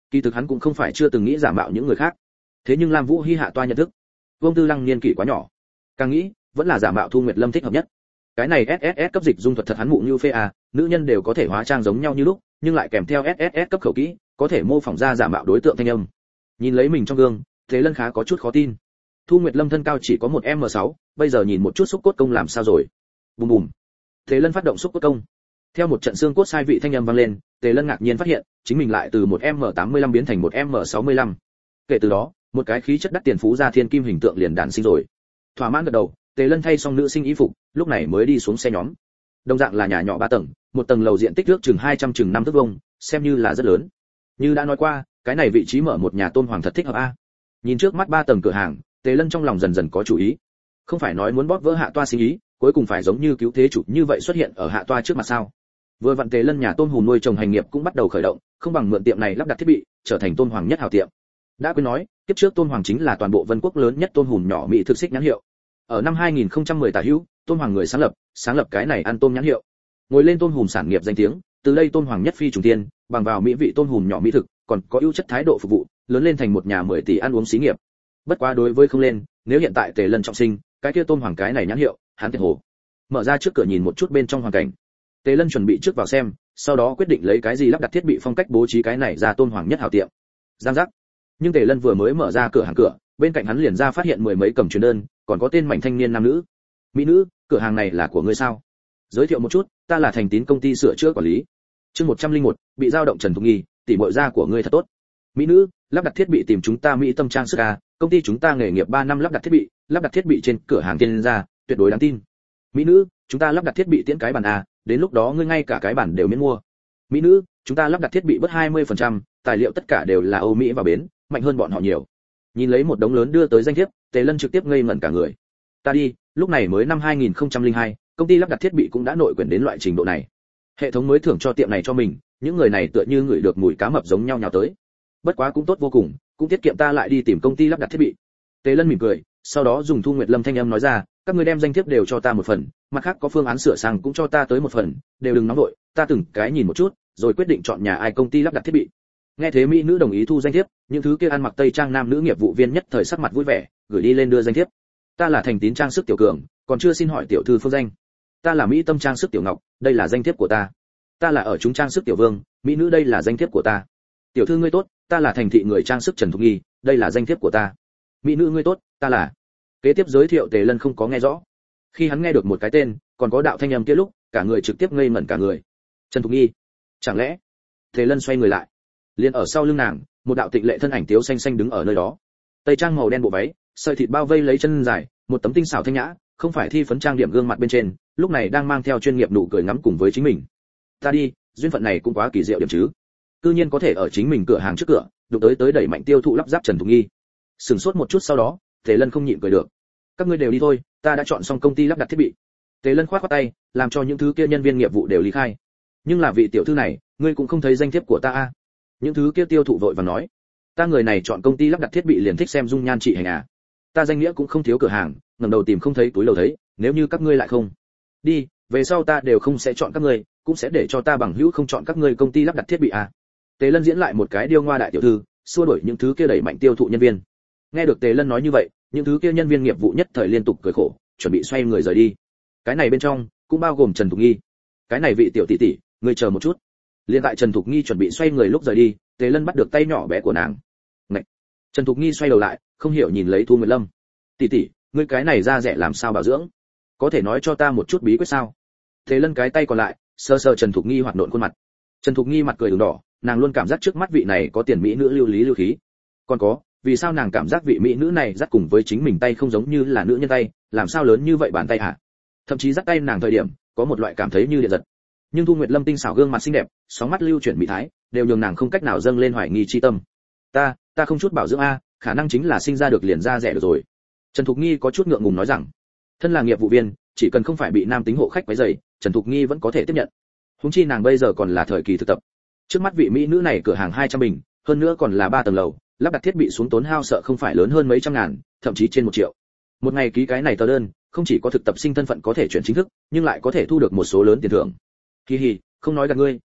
Speaker 1: Kỳ thực hắn cũng không phải chưa từng nghĩ giả mạo những người khác. Thế nhưng Lam Vũ Hi hạ toa nhận thức, Vương Tư Lăng niên kỷ quá nhỏ, càng nghĩ vẫn là giả mạo Thu Nguyệt Lâm thích hợp nhất. Cái này ét ét ét cấp dịch dung thuật thật hắn mụ như phê à, nữ nhân đều có thể hóa trang giống nhau như lúc, nhưng lại kèm theo ét ét ét cấp khẩu kỹ, có thể mô phỏng ra giả mạo đối tượng thanh âm. Nhìn lấy mình trong gương, Thế Lân khá có chút khó tin. Thu Nguyệt Lâm thân cao chỉ có một em sáu, bây giờ nhìn một chút xúc cốt công làm sao rồi. Bùm bùm. Thế Lân phát động xúc cốt công. Theo một trận xương cốt sai vị thanh âm vang lên, Tề Lân ngạc nhiên phát hiện, chính mình lại từ một em tám mươi lăm biến thành một em sáu mươi lăm. Kể từ đó, một cái khí chất đắt tiền phú gia thiên kim hình tượng liền đản sinh rồi. Thỏa mãn gật đầu, Tề Lân thay xong nữ sinh y phục, lúc này mới đi xuống xe nhóm. Đồng dạng là nhà nhỏ ba tầng, một tầng lầu diện tích ước chừng hai trăm chừng năm thước vuông, xem như là rất lớn. Như đã nói qua, cái này vị trí mở một nhà tôn hoàng thật thích hợp a. Nhìn trước mắt ba tầng cửa hàng, Tề Lân trong lòng dần dần có chủ ý. Không phải nói muốn bóp vỡ hạ toa sinh ý, cuối cùng phải giống như cứu thế chủ như vậy xuất hiện ở hạ toa trước mặt sao? Vừa vặn Tề Lân nhà tôm hùm nuôi trồng hành nghiệp cũng bắt đầu khởi động, không bằng mượn tiệm này lắp đặt thiết bị, trở thành tôn hoàng nhất hào tiệm. Đã quên nói, kiếp trước tôn hoàng chính là toàn bộ Vân Quốc lớn nhất tôm hùm nhỏ mỹ thực xích nhãn hiệu. Ở năm hai nghìn không trăm mười tả hữu, tôn hoàng người sáng lập, sáng lập cái này ăn tôm nhãn hiệu. Ngồi lên tôm hùm sản nghiệp danh tiếng, từ đây tôn hoàng nhất phi trùng tiên, bằng vào mỹ vị tôm hùm nhỏ mỹ thực, còn có ưu chất thái độ phục vụ, lớn lên thành một nhà mười tỷ ăn uống xí nghiệp. Bất quá đối với không lên, nếu hiện tại Tề Lân trọng sinh, cái kia tôn hoàng cái này nhãn hiệu, hắn tiệt hồ. Mở ra trước cửa nhìn một chút bên trong hoàn cảnh. Tề Lân chuẩn bị trước vào xem, sau đó quyết định lấy cái gì lắp đặt thiết bị phong cách bố trí cái này ra tôn hoàng nhất hảo tiệm. Giang giác. Nhưng Tề Lân vừa mới mở ra cửa hàng cửa, bên cạnh hắn liền ra phát hiện mười mấy cầm truyền đơn, còn có tên mảnh thanh niên nam nữ. Mỹ nữ, cửa hàng này là của ngươi sao? Giới thiệu một chút, ta là Thành Tín công ty sửa chữa quản lý. Chương một trăm lẻ một, bị dao động Trần Thục Nghi, tỷ muội da của ngươi thật tốt. Mỹ nữ, lắp đặt thiết bị tìm chúng ta Mỹ Tâm Trang sức à, công ty chúng ta nghề nghiệp ba năm lắp đặt thiết bị, lắp đặt thiết bị trên cửa hàng tiên ra, tuyệt đối đáng tin. Mỹ nữ, chúng ta lắp đặt thiết bị tiễn cái bàn à, đến lúc đó ngươi ngay cả cái bàn đều miễn mua. Mỹ nữ, chúng ta lắp đặt thiết bị bớt hai mươi phần trăm, tài liệu tất cả đều là Âu Mỹ và bến, mạnh hơn bọn họ nhiều. Nhìn lấy một đống lớn đưa tới danh thiếp, Tề Lân trực tiếp ngây ngẩn cả người. Ta đi, lúc này mới năm hai nghìn không trăm lẻ hai, công ty lắp đặt thiết bị cũng đã nội quyền đến loại trình độ này. Hệ thống mới thưởng cho tiệm này cho mình, những người này tựa như người được mùi cá mập giống nhau nhào tới. Bất quá cũng tốt vô cùng, cũng tiết kiệm ta lại đi tìm công ty lắp đặt thiết bị. Tề Lân mỉm cười, sau đó dùng Thu Nguyệt Lâm thanh âm nói ra, các ngươi đem danh thiếp đều cho ta một phần, mặt khác có phương án sửa sang cũng cho ta tới một phần, đều đừng nóng đội, ta từng cái nhìn một chút, rồi quyết định chọn nhà ai công ty lắp đặt thiết bị. Nghe thế mỹ nữ đồng ý thu danh thiếp, những thứ kia ăn mặc tây trang nam nữ nghiệp vụ viên nhất thời sắc mặt vui vẻ, gửi đi lên đưa danh thiếp. Ta là Thành Tín Trang sức tiểu cường, còn chưa xin hỏi tiểu thư phương danh. Ta là Mỹ Tâm Trang sức tiểu ngọc, đây là danh thiếp của ta. Ta là ở chúng trang sức tiểu vương, mỹ nữ đây là danh thiếp của ta. Tiểu thư ngươi tốt, ta là Thành thị người trang sức Trần Thục Nghi, đây là danh thiếp của ta. Mỹ nữ ngươi tốt, ta là. Kế tiếp giới thiệu Tề Lân không có nghe rõ. Khi hắn nghe được một cái tên, còn có đạo thanh âm kia lúc, cả người trực tiếp ngây ngẩn cả người. Trần Thục Nghi, chẳng lẽ? Tề Lân xoay người lại, liền ở sau lưng nàng, một đạo tịnh lệ thân ảnh tiếu xanh xanh đứng ở nơi đó. Tây trang màu đen bộ váy, sợi thịt bao vây lấy chân dài, một tấm tinh xảo thanh nhã, không phải thi phấn trang điểm gương mặt bên trên, lúc này đang mang theo chuyên nghiệp nụ cười ngắm cùng với chính mình. Ta đi, duyên phận này cũng quá kỳ diệu điểm chứ. Cư nhiên có thể ở chính mình cửa hàng trước cửa, đụng tới tới đẩy mạnh tiêu thụ lắp ráp Trần Thục Nghi. Sừng sốt một chút sau đó, Tề Lân không nhịn cười được. Các ngươi đều đi thôi, ta đã chọn xong công ty lắp đặt thiết bị. Tề Lân khoát khoát tay, làm cho những thứ kia nhân viên nghiệp vụ đều ly khai. Nhưng là vị tiểu thư này, ngươi cũng không thấy danh thiếp của ta a? Những thứ kia tiêu thụ vội vàng nói, ta người này chọn công ty lắp đặt thiết bị liền thích xem dung nhan trị hành à? Ta danh nghĩa cũng không thiếu cửa hàng, ngẩng đầu tìm không thấy túi lầu thấy, nếu như các ngươi lại không đi, về sau ta đều không sẽ chọn các ngươi, cũng sẽ để cho ta bằng hữu không chọn các ngươi công ty lắp đặt thiết bị à? Tề Lân diễn lại một cái điêu ngoa đại tiểu thư, xua đuổi những thứ kia đẩy mạnh tiêu thụ nhân viên. Nghe được Tề Lân nói như vậy, những thứ kia nhân viên nghiệp vụ nhất thời liên tục cười khổ, chuẩn bị xoay người rời đi. Cái này bên trong cũng bao gồm Trần Thục Nghi. Cái này vị tiểu tỷ tỷ, ngươi chờ một chút. Liên tại Trần Thục Nghi chuẩn bị xoay người lúc rời đi, Tề Lân bắt được tay nhỏ bé của nàng. Ngậy. Trần Thục Nghi xoay đầu lại, không hiểu nhìn lấy Thu Nguyệt Lâm. Tỷ tỷ, ngươi cái này da rẻ làm sao bảo dưỡng? Có thể nói cho ta một chút bí quyết sao? Tề Lân cái tay còn lại, sờ sờ Trần Thục Nghi hoạt nộn khuôn mặt. Trần Thục Nghi mặt cười ửng đỏ, nàng luôn cảm giác trước mắt vị này có tiền mỹ nữ lưu lý lưu khí. Còn có, vì sao nàng cảm giác vị mỹ nữ này dắt cùng với chính mình tay không giống như là nữ nhân tay, làm sao lớn như vậy bàn tay hả? Thậm chí dắt tay nàng thời điểm, có một loại cảm thấy như điện giật. Nhưng Thu Nguyệt Lâm tinh xảo gương mặt xinh đẹp, sóng mắt lưu chuyển mỹ thái, đều nhường nàng không cách nào dâng lên hoài nghi chi tâm. Ta, ta không chút bảo dưỡng a, khả năng chính là sinh ra được liền da rẻ được rồi. Trần Thục Nghi có chút ngượng ngùng nói rằng, thân là nghiệp vụ viên, chỉ cần không phải bị nam tính hộ khách quấy rầy, Trần Thục Nghi vẫn có thể tiếp nhận. Huống chi nàng bây giờ còn là thời kỳ thực tập. Trước mắt vị mỹ nữ này cửa hàng hai trăm bình, hơn nữa còn là ba tầng lầu, lắp đặt thiết bị xuống tốn hao sợ không phải lớn hơn mấy trăm ngàn, thậm chí trên một triệu. Một ngày ký cái này tờ đơn, không chỉ có thực tập sinh thân phận có thể chuyển chính thức, nhưng lại có thể thu được một số lớn tiền thưởng. Hi hi, không nói gạt ngươi,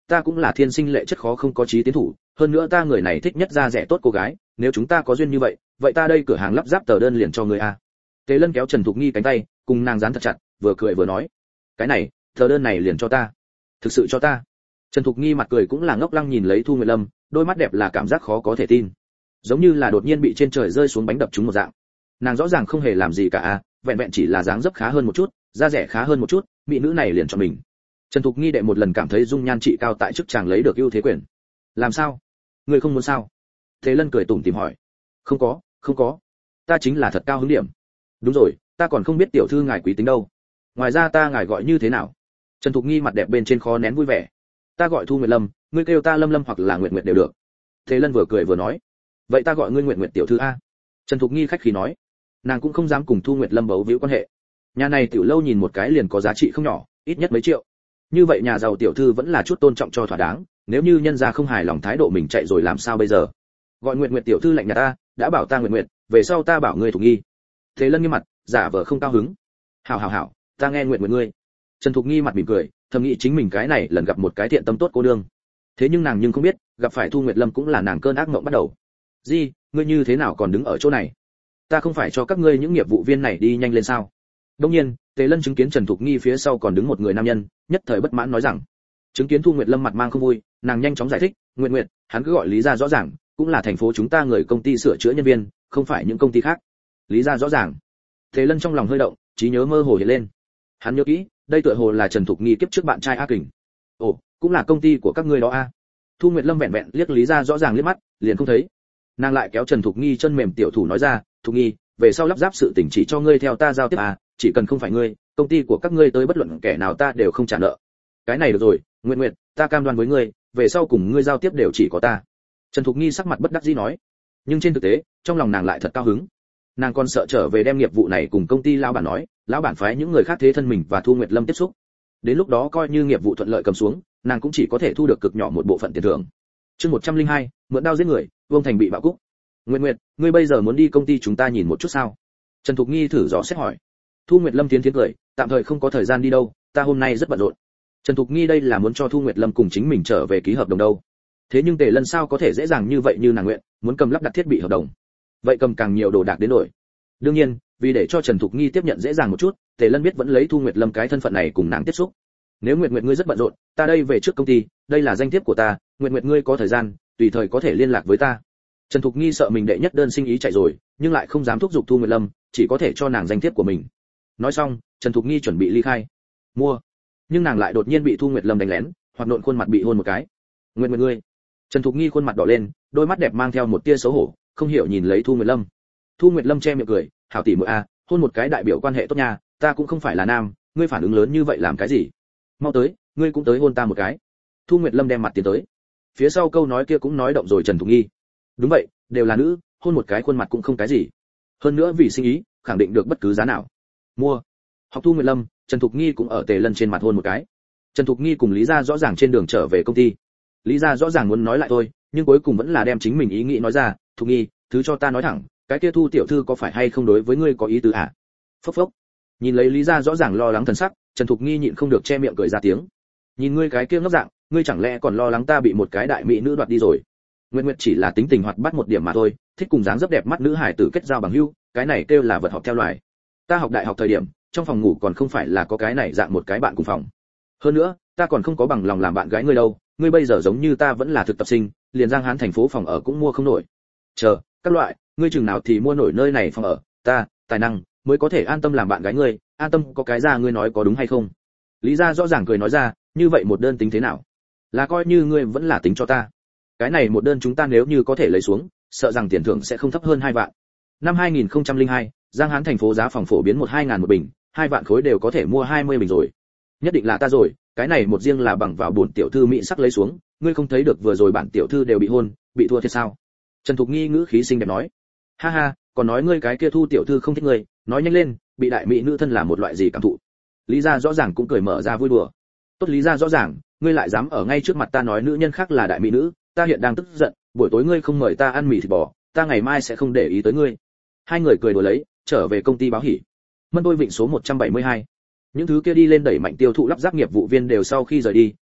Speaker 1: ta cũng là thiên sinh lệ chất khó không có chí tiến thủ, hơn nữa ta người này thích nhất da rẻ tốt cô gái, nếu chúng ta có duyên như vậy, vậy ta đây cửa hàng lắp ráp tờ đơn liền cho ngươi a. Tề Lân kéo Trần Thục Nghi cánh tay, cùng nàng dán thật chặt, vừa cười vừa nói, cái này, tờ đơn này liền cho ta. Thực sự cho ta? Trần Thục Nghi mặt cười cũng là ngốc lăng nhìn lấy Thu Nguyệt Lâm, đôi mắt đẹp là cảm giác khó có thể tin, giống như là đột nhiên bị trên trời rơi xuống bánh đập trúng một dạng. Nàng rõ ràng không hề làm gì cả a, vẹn vẹn chỉ là dáng dấp khá hơn một chút, da rẻ khá hơn một chút, mỹ nữ này liền cho mình. Trần Thục Nghi đệ một lần cảm thấy dung nhan trị cao tại chức chàng lấy được ưu thế quyền. Làm sao? Ngươi không muốn sao? Thế Lân cười tủm tỉm hỏi. Không có, không có. Ta chính là thật cao hứng điểm. Đúng rồi, ta còn không biết tiểu thư ngài quý tính đâu. Ngoài ra ta ngài gọi như thế nào? Trần Thục Nghi mặt đẹp bên trên khó nén vui vẻ. Ta gọi Thu Nguyệt Lâm, ngươi kêu ta Lâm Lâm hoặc là Nguyệt Nguyệt đều được. Thế Lân vừa cười vừa nói. Vậy ta gọi ngươi Nguyệt Nguyệt tiểu thư a. Trần Thục Nghi khách khí nói. Nàng cũng không dám cùng Thu Nguyệt Lâm bấu víu quan hệ. Nhà này tiểu lâu nhìn một cái liền có giá trị không nhỏ, ít nhất mấy triệu. Như vậy nhà giàu tiểu thư vẫn là chút tôn trọng cho thỏa đáng, nếu như nhân gia không hài lòng thái độ mình chạy rồi làm sao bây giờ? Gọi Nguyệt Nguyệt tiểu thư lạnh nhà ta, đã bảo ta Nguyệt Nguyệt, về sau ta bảo ngươi Thục Nghi. Thế Lân nghiêm mặt, giả vờ không cao hứng. Hảo hảo hảo, ta nghe Nguyệt Nguyệt ngươi. Trần Thục Nghi mặt mỉm cười, thầm nghĩ chính mình cái này lần gặp một cái thiện tâm tốt cô đương. Thế nhưng nàng nhưng không biết, gặp phải Thu Nguyệt Lâm cũng là nàng cơn ác mộng bắt đầu. Gì, ngươi như thế nào còn đứng ở chỗ này? Ta không phải cho các ngươi những nghiệp vụ viên này đi nhanh lên sao? Đương nhiên, Tề Lân chứng kiến Trần Thục Nghi phía sau còn đứng một người nam nhân, nhất thời bất mãn nói rằng. Chứng kiến Thu Nguyệt Lâm mặt mang không vui, nàng nhanh chóng giải thích, "Nguyệt Nguyệt, hắn cứ gọi lý ra rõ ràng, cũng là thành phố chúng ta người công ty sửa chữa nhân viên, không phải những công ty khác." Lý ra rõ ràng. Tề Lân trong lòng hơi động, trí nhớ mơ hồ hiện lên. Hắn nhớ kỹ, đây tựa hồ là Trần Thục Nghi kiếp trước bạn trai A Kình. Ồ, cũng là công ty của các ngươi đó a. Thu Nguyệt Lâm vẹn vẹn liếc Lý ra rõ ràng liếc mắt, liền không thấy. Nàng lại kéo Trần Thục Nghi chân mềm tiểu thủ nói ra, "Thục Nghi, về sau lắp ráp sự tình chỉ cho ngươi theo ta giao tiếp à, chỉ cần không phải ngươi, công ty của các ngươi tới bất luận kẻ nào ta đều không trả nợ." Cái này được rồi, Nguyệt Nguyệt, ta cam đoan với ngươi, về sau cùng ngươi giao tiếp đều chỉ có ta. Trần Thục Nghi sắc mặt bất đắc dĩ nói. Nhưng trên thực tế, trong lòng nàng lại thật cao hứng. Nàng còn sợ trở về đem nghiệp vụ này cùng công ty lão bản nói, lão bản phái những người khác thế thân mình và Thu Nguyệt Lâm tiếp xúc. Đến lúc đó coi như nghiệp vụ thuận lợi cầm xuống, nàng cũng chỉ có thể thu được cực nhỏ một bộ phận tiền thưởng. Chương một trăm lẻ hai, mượn đao giết người, Vương Thành bị bạo cúc. Nguyệt Nguyệt, ngươi bây giờ muốn đi công ty chúng ta nhìn một chút sao? Trần Thục Nghi thử dò xét hỏi. Thu Nguyệt Lâm tiến tiến cười, tạm thời không có thời gian đi đâu, ta hôm nay rất bận rộn. Trần Thục Nghi đây là muốn cho Thu Nguyệt Lâm cùng chính mình trở về ký hợp đồng đâu. Thế nhưng Tề Lân sao có thể dễ dàng như vậy như nàng nguyện, muốn cầm lắp đặt thiết bị hợp đồng. Vậy cầm càng nhiều đồ đạc đến đổi. Đương nhiên, vì để cho Trần Thục Nghi tiếp nhận dễ dàng một chút, Tề Lân biết vẫn lấy Thu Nguyệt Lâm cái thân phận này cùng nàng tiếp xúc. Nếu Nguyệt Nguyệt ngươi rất bận rộn, ta đây về trước công ty, đây là danh thiếp của ta, Nguyệt Nguyệt ngươi có thời gian, tùy thời có thể liên lạc với ta. Trần Thục Nghi sợ mình đệ nhất đơn sinh ý chạy rồi, nhưng lại không dám thúc giục Thu Nguyệt Lâm, chỉ có thể cho nàng danh thiếp của mình. Nói xong, Trần Thục Nghi chuẩn bị ly khai. Mua. Nhưng nàng lại đột nhiên bị Thu Nguyệt Lâm đánh lén, hoặc nộn khuôn mặt bị hôn một cái. Nguyệt Nguyệt ngươi. Trần Thục Nghi khuôn mặt đỏ lên, đôi mắt đẹp mang theo một tia xấu hổ, không hiểu nhìn lấy Thu Nguyệt Lâm. Thu Nguyệt Lâm che miệng cười, hảo tỷ muội a, hôn một cái đại biểu quan hệ tốt nha, ta cũng không phải là nam, ngươi phản ứng lớn như vậy làm cái gì? Mau tới, ngươi cũng tới hôn ta một cái. Thu Nguyệt Lâm đem mặt tiến tới. Phía sau câu nói kia cũng nói động rồi Trần Thục Nghi. Đúng vậy, đều là nữ, hôn một cái khuôn mặt cũng không cái gì. Hơn nữa vì sinh ý, khẳng định được bất cứ giá nào. Mua. Học Thu Nguyệt Lâm, Trần Thục Nghi cũng ở Tề Lân trên mặt hôn một cái. Trần Thục Nghi cùng Lý Gia rõ ràng trên đường trở về công ty. Lý Gia rõ ràng muốn nói lại thôi, nhưng cuối cùng vẫn là đem chính mình ý nghĩ nói ra, "Thục Nghi, thứ cho ta nói thẳng, cái kia Thu tiểu thư có phải hay không đối với ngươi có ý tứ à?" Phốc phốc. Nhìn lấy Lý Gia rõ ràng lo lắng thần sắc, Trần Thục Nghi nhịn không được che miệng cười ra tiếng. Nhìn ngươi cái kia ngốc dạng, ngươi chẳng lẽ còn lo lắng ta bị một cái đại mỹ nữ đoạt đi rồi? Nguyệt Nguyệt chỉ là tính tình hoạt bát một điểm mà thôi, thích cùng dáng dấp đẹp mắt nữ hải tử kết giao bằng hữu, cái này kêu là vật học theo loài. Ta học đại học thời điểm, trong phòng ngủ còn không phải là có cái này dạng một cái bạn cùng phòng. Hơn nữa, ta còn không có bằng lòng làm bạn gái ngươi đâu, ngươi bây giờ giống như ta vẫn là thực tập sinh, liền Giang Hán thành phố phòng ở cũng mua không nổi. Chờ, các loại, ngươi chừng nào thì mua nổi nơi này phòng ở, ta, tài năng mới có thể an tâm làm bạn gái ngươi, an tâm có cái ra ngươi nói có đúng hay không? Lý Gia rõ ràng cười nói ra, như vậy một đơn tính thế nào? Là coi như ngươi vẫn là tính cho ta. Cái này một đơn chúng ta nếu như có thể lấy xuống, sợ rằng tiền thưởng sẽ không thấp hơn hai vạn. Năm hai nghìn không trăm lẻ hai, Giang Hán thành phố giá phòng phổ biến một hai ngàn một bình, hai vạn khối đều có thể mua hai mươi bình rồi. Nhất định là ta rồi, cái này một riêng là bằng vào bổn tiểu thư mỹ sắc lấy xuống, ngươi không thấy được vừa rồi bản tiểu thư đều bị hôn, bị thua thiệt sao? Trần Thục Nghi ngữ khí xinh đẹp nói. Ha ha, còn nói ngươi cái kia Thu tiểu thư không thích ngươi, nói nhanh lên, bị đại mỹ nữ thân là một loại gì cảm thụ? Lý Gia rõ ràng cũng cười mở ra vui đùa. Tốt Lý Gia rõ ràng, ngươi lại dám ở ngay trước mặt ta nói nữ nhân khác là đại mỹ nữ, ta hiện đang tức giận, buổi tối ngươi không mời ta ăn mì thịt bò, ta ngày mai sẽ không để ý tới ngươi. Hai người cười đùa lấy, trở về công ty báo hỉ. Mân Đôi Vịnh số một trăm bảy mươi hai. Những thứ kia đi lên đẩy mạnh tiêu thụ lắp ráp nghiệp vụ viên đều sau khi rời đi,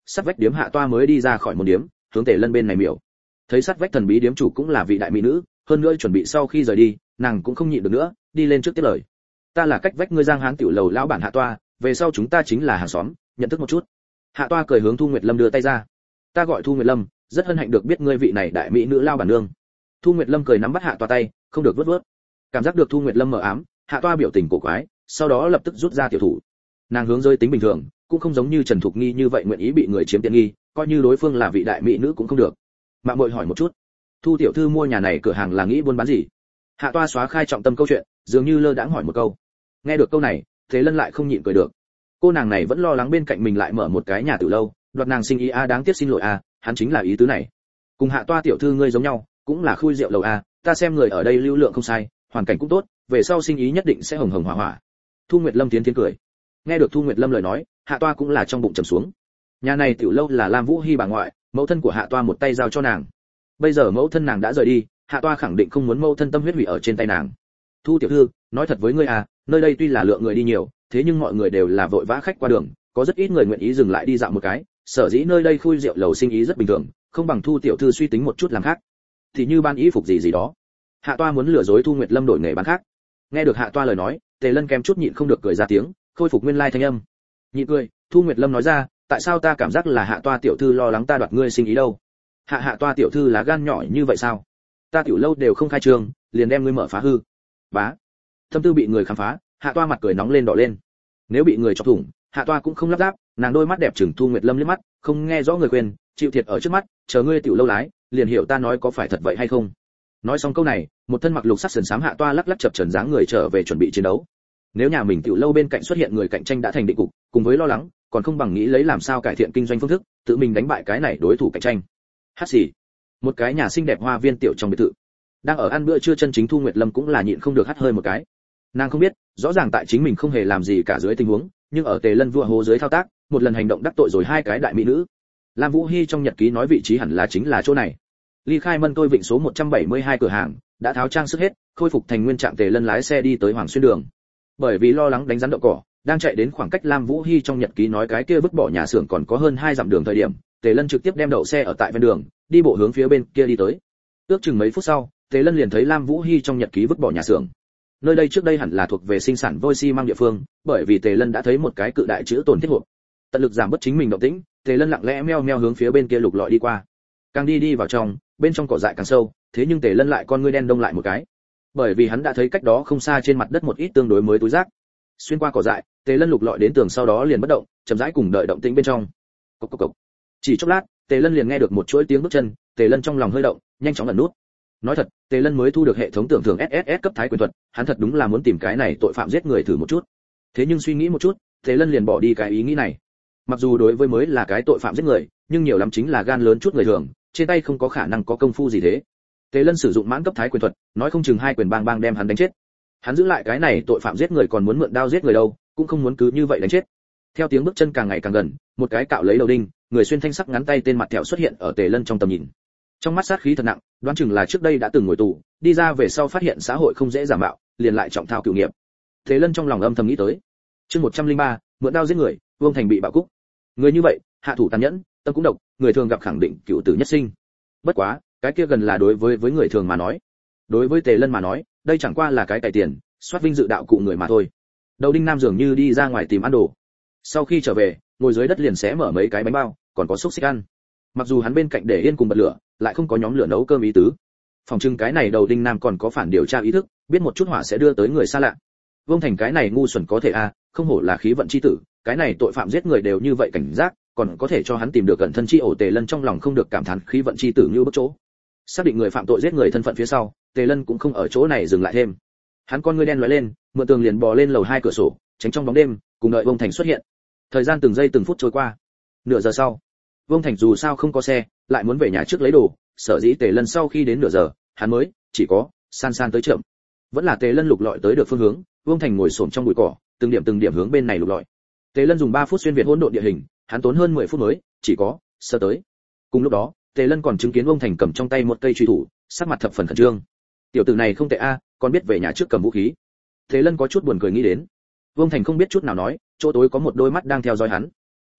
Speaker 1: sát vách điếm Hạ Toa mới đi ra khỏi một điếm, hướng Tề Lân bên này miểu. Thấy sát vách thần bí điếm chủ cũng là vị đại mỹ nữ, hơn nữa chuẩn bị sau khi rời đi, nàng cũng không nhịn được nữa, đi lên trước tiếp lời. Ta là cách vách ngươi Giang Hán tiểu lầu lão bản Hạ Toa, về sau chúng ta chính là hàng xóm, nhận thức một chút. Hạ Toa cười hướng Thu Nguyệt Lâm đưa tay ra. Ta gọi Thu Nguyệt Lâm, rất hân hạnh được biết ngươi vị này đại mỹ nữ lao bản nương. Thu Nguyệt Lâm cười nắm bắt Hạ Toa tay, không được vớt vớt. Cảm giác được Thu Nguyệt Lâm mờ ám, Hạ Toa biểu tình cổ quái, sau đó lập tức rút ra tiểu thủ. Nàng hướng rơi tính bình thường, cũng không giống như Trần Thục Nghi như vậy nguyện ý bị người chiếm tiện nghi, coi như đối phương là vị đại mỹ nữ cũng không được. Mạng muội hỏi một chút, Thu tiểu thư mua nhà này cửa hàng là nghĩ buôn bán gì? Hạ Toa xóa khai trọng tâm câu chuyện, dường như lơ đãng hỏi một câu. Nghe được câu này, Thế Lân lại không nhịn cười được. Cô nàng này vẫn lo lắng bên cạnh mình lại mở một cái nhà tử lâu, đoạt nàng sinh ý a, đáng tiếc xin lỗi a, hắn chính là ý tứ này. Cùng Hạ Toa tiểu thư ngươi giống nhau, cũng là khui rượu lầu a, ta xem người ở đây lưu lượng không sai, hoàn cảnh cũng tốt, về sau sinh ý nhất định sẽ hồng hồng hỏa hỏa. Thu Nguyệt Lâm tiến tiến cười. Nghe được Thu Nguyệt Lâm lời nói, Hạ Toa cũng là trong bụng trầm xuống. Nhà này tiểu lâu là Lam Vũ Hi bà ngoại, mẫu thân của Hạ Toa một tay giao cho nàng. Bây giờ mẫu thân nàng đã rời đi, Hạ Toa khẳng định không muốn mẫu thân tâm huyết hủy ở trên tay nàng. Thu tiểu thư, nói thật với ngươi à, nơi đây tuy là lượng người đi nhiều, thế nhưng mọi người đều là vội vã khách qua đường, có rất ít người nguyện ý dừng lại đi dạo một cái, sở dĩ nơi đây khui rượu lầu sinh ý rất bình thường, không bằng Thu tiểu thư suy tính một chút làm khác. Thì như ban y phục gì gì đó. Hạ Toa muốn lừa dối Thu Nguyệt Lâm đổi nghề bán khác. Nghe được Hạ Toa lời nói, Tề Lân kém chút nhịn không được cười ra tiếng, khôi phục nguyên lai thanh âm. Nhịn cười, Thu Nguyệt Lâm nói ra, tại sao ta cảm giác là Hạ Toa tiểu thư lo lắng ta đoạt ngươi sinh ý đâu? Hạ Hạ Toa tiểu thư là gan nhỏ như vậy sao? Ta tiểu lâu đều không khai trương, liền đem ngươi mở phá hư. Bá. Tâm tư bị người khám phá, Hạ Toa mặt cười nóng lên đỏ lên. Nếu bị người chọc thủng, Hạ Toa cũng không lắp ráp, nàng đôi mắt đẹp trừng Thu Nguyệt Lâm liếc mắt, không nghe rõ người khuyên, chịu thiệt ở trước mắt, chờ ngươi tiểu lâu lái, liền hiểu ta nói có phải thật vậy hay không. Nói xong câu này, một thân mặc lục sắc sườn xám Hạ Toa lắc lắc chập chờn dáng người trở về chuẩn bị chiến đấu. Nếu nhà mình tiểu lâu bên cạnh xuất hiện người cạnh tranh đã thành định cục, cùng với lo lắng, còn không bằng nghĩ lấy làm sao cải thiện kinh doanh phương thức, tự mình đánh bại cái này đối thủ cạnh tranh. Hát xì. Một cái nhà xinh đẹp hoa viên tiểu trong biệt thự. Đang ở ăn bữa trưa chân chính Thu Nguyệt Lâm cũng là nhịn không được hắt hơi một cái. Nàng không biết, rõ ràng tại chính mình không hề làm gì cả dưới tình huống, nhưng ở Tề Lân vua hố dưới thao tác, một lần hành động đắc tội rồi hai cái đại mỹ nữ. Lam Vũ Hi trong nhật ký nói vị trí hẳn là chính là chỗ này. Ly Khai Mân tôi vịnh số một trăm bảy mươi hai cửa hàng, đã tháo trang sức hết, khôi phục thành nguyên trạng. Tề Lân lái xe đi tới Hoàng Xuyên đường. Bởi vì lo lắng đánh rắn đậu cỏ, đang chạy đến khoảng cách Lam Vũ Hi trong nhật ký nói cái kia vứt bỏ nhà xưởng còn có hơn hai dặm đường thời điểm, Tề Lân trực tiếp đem đậu xe ở tại ven đường, đi bộ hướng phía bên kia đi tới. Ước chừng mấy phút sau, Tề Lân liền thấy Lam Vũ Hi trong nhật ký vứt bỏ nhà xưởng. Nơi đây trước đây hẳn là thuộc về sinh sản vôi xi măng địa phương, bởi vì Tề Lân đã thấy một cái cự đại chữ tồn thiết hộp. Tận lực giảm bớt chính mình động tĩnh, Tề Lân lặng lẽ meo meo hướng phía bên kia lục lọi đi qua. Càng đi đi vào trong, bên trong cỏ dại càng sâu, thế nhưng Tề Lân lại con ngươi đen đông lại một cái. Bởi vì hắn đã thấy cách đó không xa trên mặt đất một ít tương đối mới túi rác. Xuyên qua cỏ dại, Tề Lân lục lọi đến tường sau đó liền bất động, chậm rãi cùng đợi động tĩnh bên trong. Cộc cộc cộc. Chỉ chốc lát, Tề Lân liền nghe được một chuỗi tiếng bước chân, Tề Lân trong lòng hơi động, nhanh chóng ẩn nút. Nói thật, Tề Lân mới thu được hệ thống tưởng thưởng ét ét ét cấp thái quyền thuật, hắn thật đúng là muốn tìm cái này tội phạm giết người thử một chút. Thế nhưng suy nghĩ một chút, Tề Lân liền bỏ đi cái ý nghĩ này. Mặc dù đối với mới là cái tội phạm giết người, nhưng nhiều lắm chính là gan lớn chút người thường, trên tay không có khả năng có công phu gì thế. Tề Lân sử dụng mãn cấp thái quyền thuật, nói không chừng hai quyền bang bang đem hắn đánh chết. Hắn giữ lại cái này tội phạm giết người còn muốn mượn đao giết người đâu, cũng không muốn cứ như vậy đánh chết. Theo tiếng bước chân càng ngày càng gần, một cái cạo lấy đầu đinh, người xuyên thanh sắc ngắn tay tên mặt thẹo xuất hiện ở Tề Lân trong tầm nhìn. Trong mắt sát khí thật nặng, đoán chừng là trước đây đã từng ngồi tù, đi ra về sau phát hiện xã hội không dễ giả mạo, liền lại trọng thao cửu nghiệp. Tề Lân trong lòng âm thầm nghĩ tới. Chương một trăm lẻ ba, mượn đao giết người, Vương Thành bị bạo cúc. Người như vậy, hạ thủ tàn nhẫn, tâm cũng độc, người thường gặp khẳng định cựu tử nhất sinh. Bất quá, cái kia gần là đối với với người thường mà nói. Đối với Tề Lân mà nói, đây chẳng qua là cái cải tiền, soát vinh dự đạo cụ người mà thôi. Đầu đinh nam dường như đi ra ngoài tìm ăn đồ. Sau khi trở về, ngồi dưới đất liền xé mở mấy cái bánh bao, còn có xúc xích ăn. Mặc dù hắn bên cạnh để yên cùng bật lửa, lại không có nhóm lửa nấu cơm ý tứ. Phòng trưng cái này đầu đinh nam còn có phản điều tra ý thức, biết một chút hỏa sẽ đưa tới người xa lạ. Vương Thành cái này ngu xuẩn có thể a, à, không hổ là khí vận chi tử, cái này tội phạm giết người đều như vậy cảnh giác, còn có thể cho hắn tìm được gần thân chi ổ. Tề Lân trong lòng không được cảm thán khí vận chi tử như bất chỗ. Xác định người phạm tội giết người thân phận phía sau, Tề Lân cũng không ở chỗ này dừng lại thêm. Hắn con ngươi đen lóe lên, mượn tường liền bò lên lầu hai cửa sổ, tránh trong bóng đêm, cùng đợi Vương Thành xuất hiện. Thời gian từng giây từng phút trôi qua. Nửa giờ sau, Vương Thành dù sao không có xe, lại muốn về nhà trước lấy đồ, sở dĩ Tề Lân sau khi đến nửa giờ, hắn mới chỉ có san san tới chậm. Vẫn là Tề Lân lục lọi tới được phương hướng, Vương Thành ngồi xổm trong bụi cỏ, từng điểm từng điểm hướng bên này lục lọi. Tề Lân dùng ba phút xuyên việt hỗn độn địa hình, hắn tốn hơn mười phút mới chỉ có sơ tới. Cùng lúc đó, Tề Lân còn chứng kiến Vương Thành cầm trong tay một cây truy thủ, sắc mặt thập phần khẩn trương. Tiểu tử này không tệ a, còn biết về nhà trước cầm vũ khí. Tề Lân có chút buồn cười nghĩ đến. Vương Thành không biết chút nào nói, chỗ tối có một đôi mắt đang theo dõi hắn.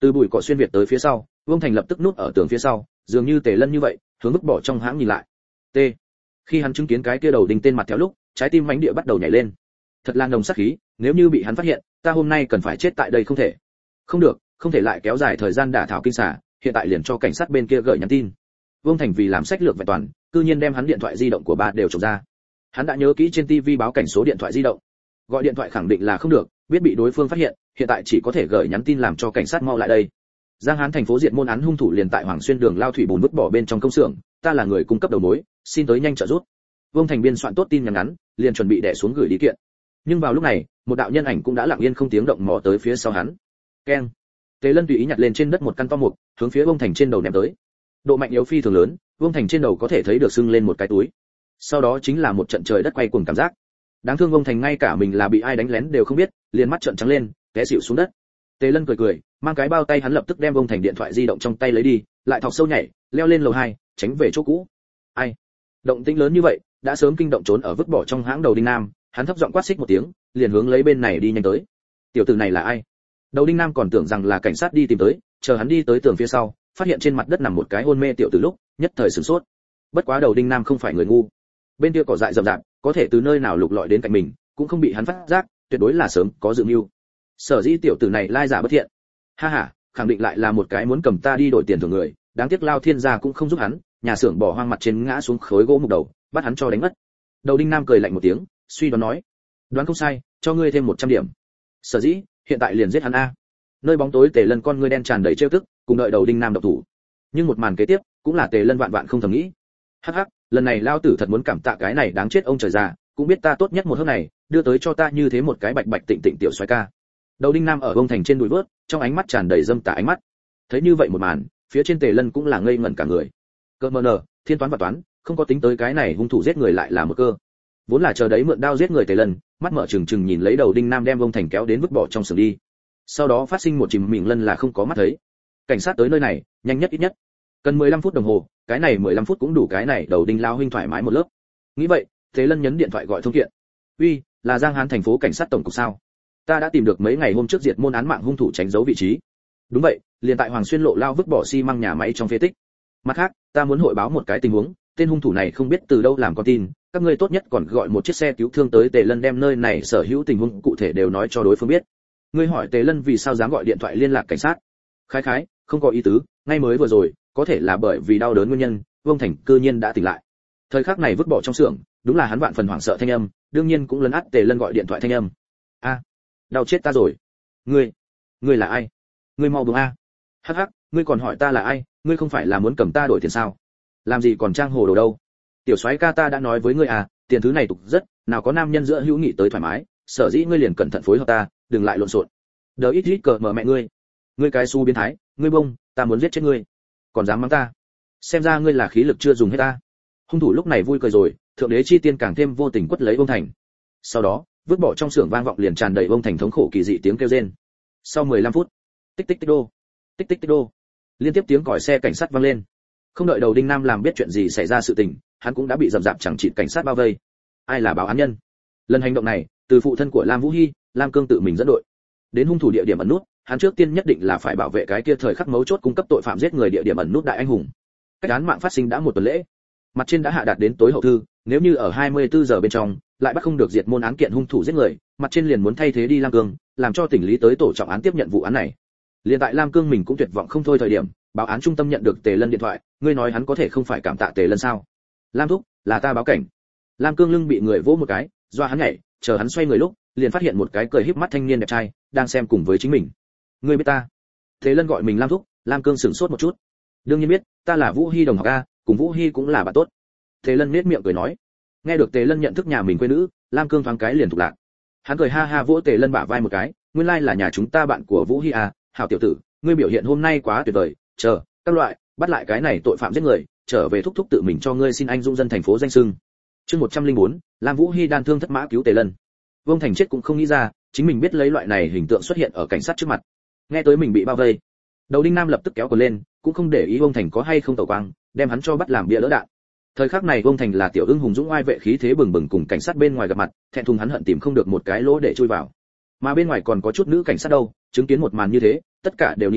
Speaker 1: Từ bụi cỏ xuyên việt tới phía sau, Vương Thành lập tức núp ở tường phía sau, dường như Tề Lân như vậy, hướng vứt bỏ trong hãng nhìn lại. T. Khi hắn chứng kiến cái kia đầu đinh tên mặt theo lúc, trái tim mãnh địa bắt đầu nhảy lên. Thật là nồng sát khí, nếu như bị hắn phát hiện, ta hôm nay cần phải chết tại đây không thể. Không được, không thể lại kéo dài thời gian đả thảo kinh xà, hiện tại liền cho cảnh sát bên kia gửi nhắn tin. Vương Thành vì làm sách lược vẹn toàn, cư nhiên đem hắn điện thoại di động của ba đều trộm ra. Hắn đã nhớ kỹ trên ti vi báo cảnh số điện thoại di động. Gọi điện thoại khẳng định là không được, biết bị đối phương phát hiện, hiện tại chỉ có thể gửi nhắn tin làm cho cảnh sát mau lại đây. Giang Hán thành phố Diệt Môn án hung thủ liền tại Hoàng Xuyên đường lao thủy bùn vứt bỏ bên trong công xưởng, ta là người cung cấp đầu mối, xin tới nhanh trợ giúp. Vương Thành biên soạn tốt tin nhắn ngắn, liền chuẩn bị đè xuống gửi đi kiện. Nhưng vào lúc này, một đạo nhân ảnh cũng đã lặng yên không tiếng động mò tới phía sau hắn. Keng. Tề Lân tùy ý nhặt lên trên đất một căn to mục, hướng phía Vương Thành trên đầu ném tới. Độ mạnh yếu phi thường lớn, Vương Thành trên đầu có thể thấy được sưng lên một cái túi. Sau đó chính là một trận trời đất quay cuồng cảm giác. Đáng thương Vương Thành ngay cả mình là bị ai đánh lén đều không biết, liền mắt trợn trắng lên, té xỉu xuống đất. Tề Lân cười cười, mang cái bao tay hắn lập tức đem Vương Thành điện thoại di động trong tay lấy đi, lại thọc sâu nhảy, leo lên lầu hai, tránh về chỗ cũ. Ai? Động tĩnh lớn như vậy, đã sớm kinh động trốn ở vứt bỏ trong hãng đầu đinh nam, hắn thấp giọng quát xích một tiếng, liền hướng lấy bên này đi nhanh tới. Tiểu tử này là ai? Đầu đinh nam còn tưởng rằng là cảnh sát đi tìm tới, chờ hắn đi tới tường phía sau, phát hiện trên mặt đất nằm một cái hôn mê tiểu tử lúc, nhất thời sửng sốt. Bất quá đầu đinh nam không phải người ngu. Bên kia cỏ dại rậm rạp, có thể từ nơi nào lục lọi đến cạnh mình, cũng không bị hắn phát giác, tuyệt đối là sớm có dự mưu. Sở dĩ tiểu tử này lai giả bất thiện. Ha ha, khẳng định lại là một cái muốn cầm ta đi đổi tiền thường người, đáng tiếc Lao Thiên gia cũng không giúp hắn, nhà xưởng bỏ hoang mặt trên ngã xuống khối gỗ mục đầu, bắt hắn cho đánh mất. Đầu đinh nam cười lạnh một tiếng, suy đoán nói, đoán không sai, cho ngươi thêm một trăm điểm. Sở dĩ, hiện tại liền giết hắn a. Nơi bóng tối Tề Lân con ngươi đen tràn đầy trêu tức, cùng đợi đầu đinh nam độc thủ. Nhưng một màn kế tiếp, cũng là Tề Lân vạn vạn không thầm nghĩ. Hắc hắc, lần này lao tử thật muốn cảm tạ cái này đáng chết ông trời già, cũng biết ta tốt nhất một hôm này, đưa tới cho ta như thế một cái bạch bạch tịnh tịnh tiểu xoái ca. Đầu đinh nam ở Vương Thành trên đùi vớt, trong ánh mắt tràn đầy dâm tà ánh mắt. Thấy như vậy một màn, phía trên Tề Lân cũng là ngây ngẩn cả người. Cơ mờ nờ, thiên toán và toán, không có tính tới cái này hung thủ giết người lại là một cơ. Vốn là chờ đấy mượn đao giết người Tề Lân, mắt mở trừng trừng nhìn lấy đầu đinh nam đem Vương Thành kéo đến vứt bỏ trong xưởng đi. Sau đó phát sinh một chìm mình lân là không có mắt thấy. Cảnh sát tới nơi này, nhanh nhất ít nhất cần mười lăm phút đồng hồ, cái này mười lăm phút cũng đủ cái này đầu đinh lao huynh thoải mái một lớp. Nghĩ vậy, Tề Lân nhấn điện thoại gọi thông kiện. Uy, là Giang Hán thành phố cảnh sát tổng cục sao? Ta đã tìm được mấy ngày hôm trước diệt môn án mạng hung thủ tránh giấu vị trí. Đúng vậy, liền tại Hoàng Xuyên lộ lao vứt bỏ xi măng nhà máy trong phế tích. Mặt khác, ta muốn hội báo một cái tình huống, tên hung thủ này không biết từ đâu làm con tin, các ngươi tốt nhất còn gọi một chiếc xe cứu thương tới. Tề Lân đem nơi này sở hữu tình huống cụ thể đều nói cho đối phương biết. Ngươi hỏi Tề Lân vì sao dám gọi điện thoại liên lạc cảnh sát? Khái khái, không có ý tứ, ngay mới vừa rồi, có thể là bởi vì đau đớn nguyên nhân, Vương Thành cư nhiên đã tỉnh lại. Thời khắc này vứt bỏ trong xưởng, đúng là hắn vạn phần hoảng sợ thanh âm, đương nhiên cũng lấn át Tề Lân gọi điện thoại thanh âm. A, đau chết ta rồi. Ngươi, ngươi là ai? Ngươi mau buông a. Hắc hắc, ngươi còn hỏi ta là ai, ngươi không phải là muốn cầm ta đổi tiền sao? Làm gì còn trang hồ đồ đâu? Tiểu soái ca ta đã nói với ngươi à, tiền thứ này tục rất, nào có nam nhân giữa hữu nghị tới thoải mái, sở dĩ ngươi liền cẩn thận phối hợp ta, đừng lại lộn xộn. Đỡ ít ít cờ mở mẹ ngươi. Ngươi cái su biến thái, ngươi bông, ta muốn giết chết ngươi. Còn dám mắng ta? Xem ra ngươi là khí lực chưa dùng hết ta. Hung thủ lúc này vui cười rồi, thượng đế chi tiên càng thêm vô tình quất lấy Vương Thành. Sau đó, vứt bỏ trong xưởng vang vọng liền tràn đầy Vương Thành thống khổ kỳ dị tiếng kêu rên. Sau mười lăm phút, tích tích tích đô, tích tích tích đô, liên tiếp tiếng còi xe cảnh sát vang lên. Không đợi đầu đinh nam làm biết chuyện gì xảy ra sự tình, hắn cũng đã bị dầm dạp chẳng chịt cảnh sát bao vây. Ai là báo án nhân? Lần hành động này, từ phụ thân của Lam Vũ Hi, Lam Cương tự mình dẫn đội đến hung thủ địa điểm ẩn nút, hắn trước tiên nhất định là phải bảo vệ cái kia thời khắc mấu chốt cung cấp tội phạm giết người địa điểm ẩn nút đại anh hùng. Cách án mạng phát sinh đã một tuần lễ, mặt trên đã hạ đạt đến tối hậu thư, nếu như ở hai mươi tư giờ bên trong lại bắt không được diệt môn án kiện hung thủ giết người, mặt trên liền muốn thay thế đi Lam Cương, làm cho tỉnh lý tới tổ trọng án tiếp nhận vụ án này. Liên tại Lam Cương mình cũng tuyệt vọng không thôi thời điểm, báo án trung tâm nhận được Tề Lân điện thoại, ngươi nói hắn có thể không phải cảm tạ Tề Lân sao? Lam thúc, là ta báo cảnh. Lam Cương lưng bị người vỗ một cái, doa hắn nhảy, chờ hắn xoay người lúc, liền phát hiện một cái cười híp mắt thanh niên đẹp trai đang xem cùng với chính mình. Ngươi biết ta? Tề Lân gọi mình Lam thúc, Lam Cương sửng sốt một chút. Đương nhiên biết, ta là Vũ Hi đồng học a, cùng Vũ Hi cũng là bạn tốt. Tề Lân nhếch miệng cười nói. Nghe được Tề Lân nhận thức nhà mình quê nữ, Lam Cương thoáng cái liền thuộc lạc. Hắn cười ha ha vỗ Tề Lân bả vai một cái, nguyên lai là nhà chúng ta bạn của Vũ Hi à, hảo tiểu tử, ngươi biểu hiện hôm nay quá tuyệt vời, chờ, các loại, bắt lại cái này tội phạm giết người, trở về thúc thúc tự mình cho ngươi xin anh dũng dân thành phố danh xưng. Chương một trăm lẻ bốn, Lam Vũ Hi đan thương thất mã cứu Tề Lân. Vương Thành chết cũng không nghĩ ra, chính mình biết lấy loại này hình tượng xuất hiện ở cảnh sát trước mặt. Nghe tới mình bị bao vây, đầu đinh nam lập tức kéo cờ lên, cũng không để ý Vương Thành có hay không tẩu quang, đem hắn cho bắt làm bia đỡ đạn. Thời khắc này Vương Thành là tiểu ưng hùng dũng oai vệ khí thế bừng bừng cùng cảnh sát bên ngoài gặp mặt, thẹn thùng hắn hận tìm không được một cái lỗ để chui vào. Mà bên ngoài còn có chút nữ cảnh sát đâu, chứng kiến một màn như thế, tất cả đều nín cười,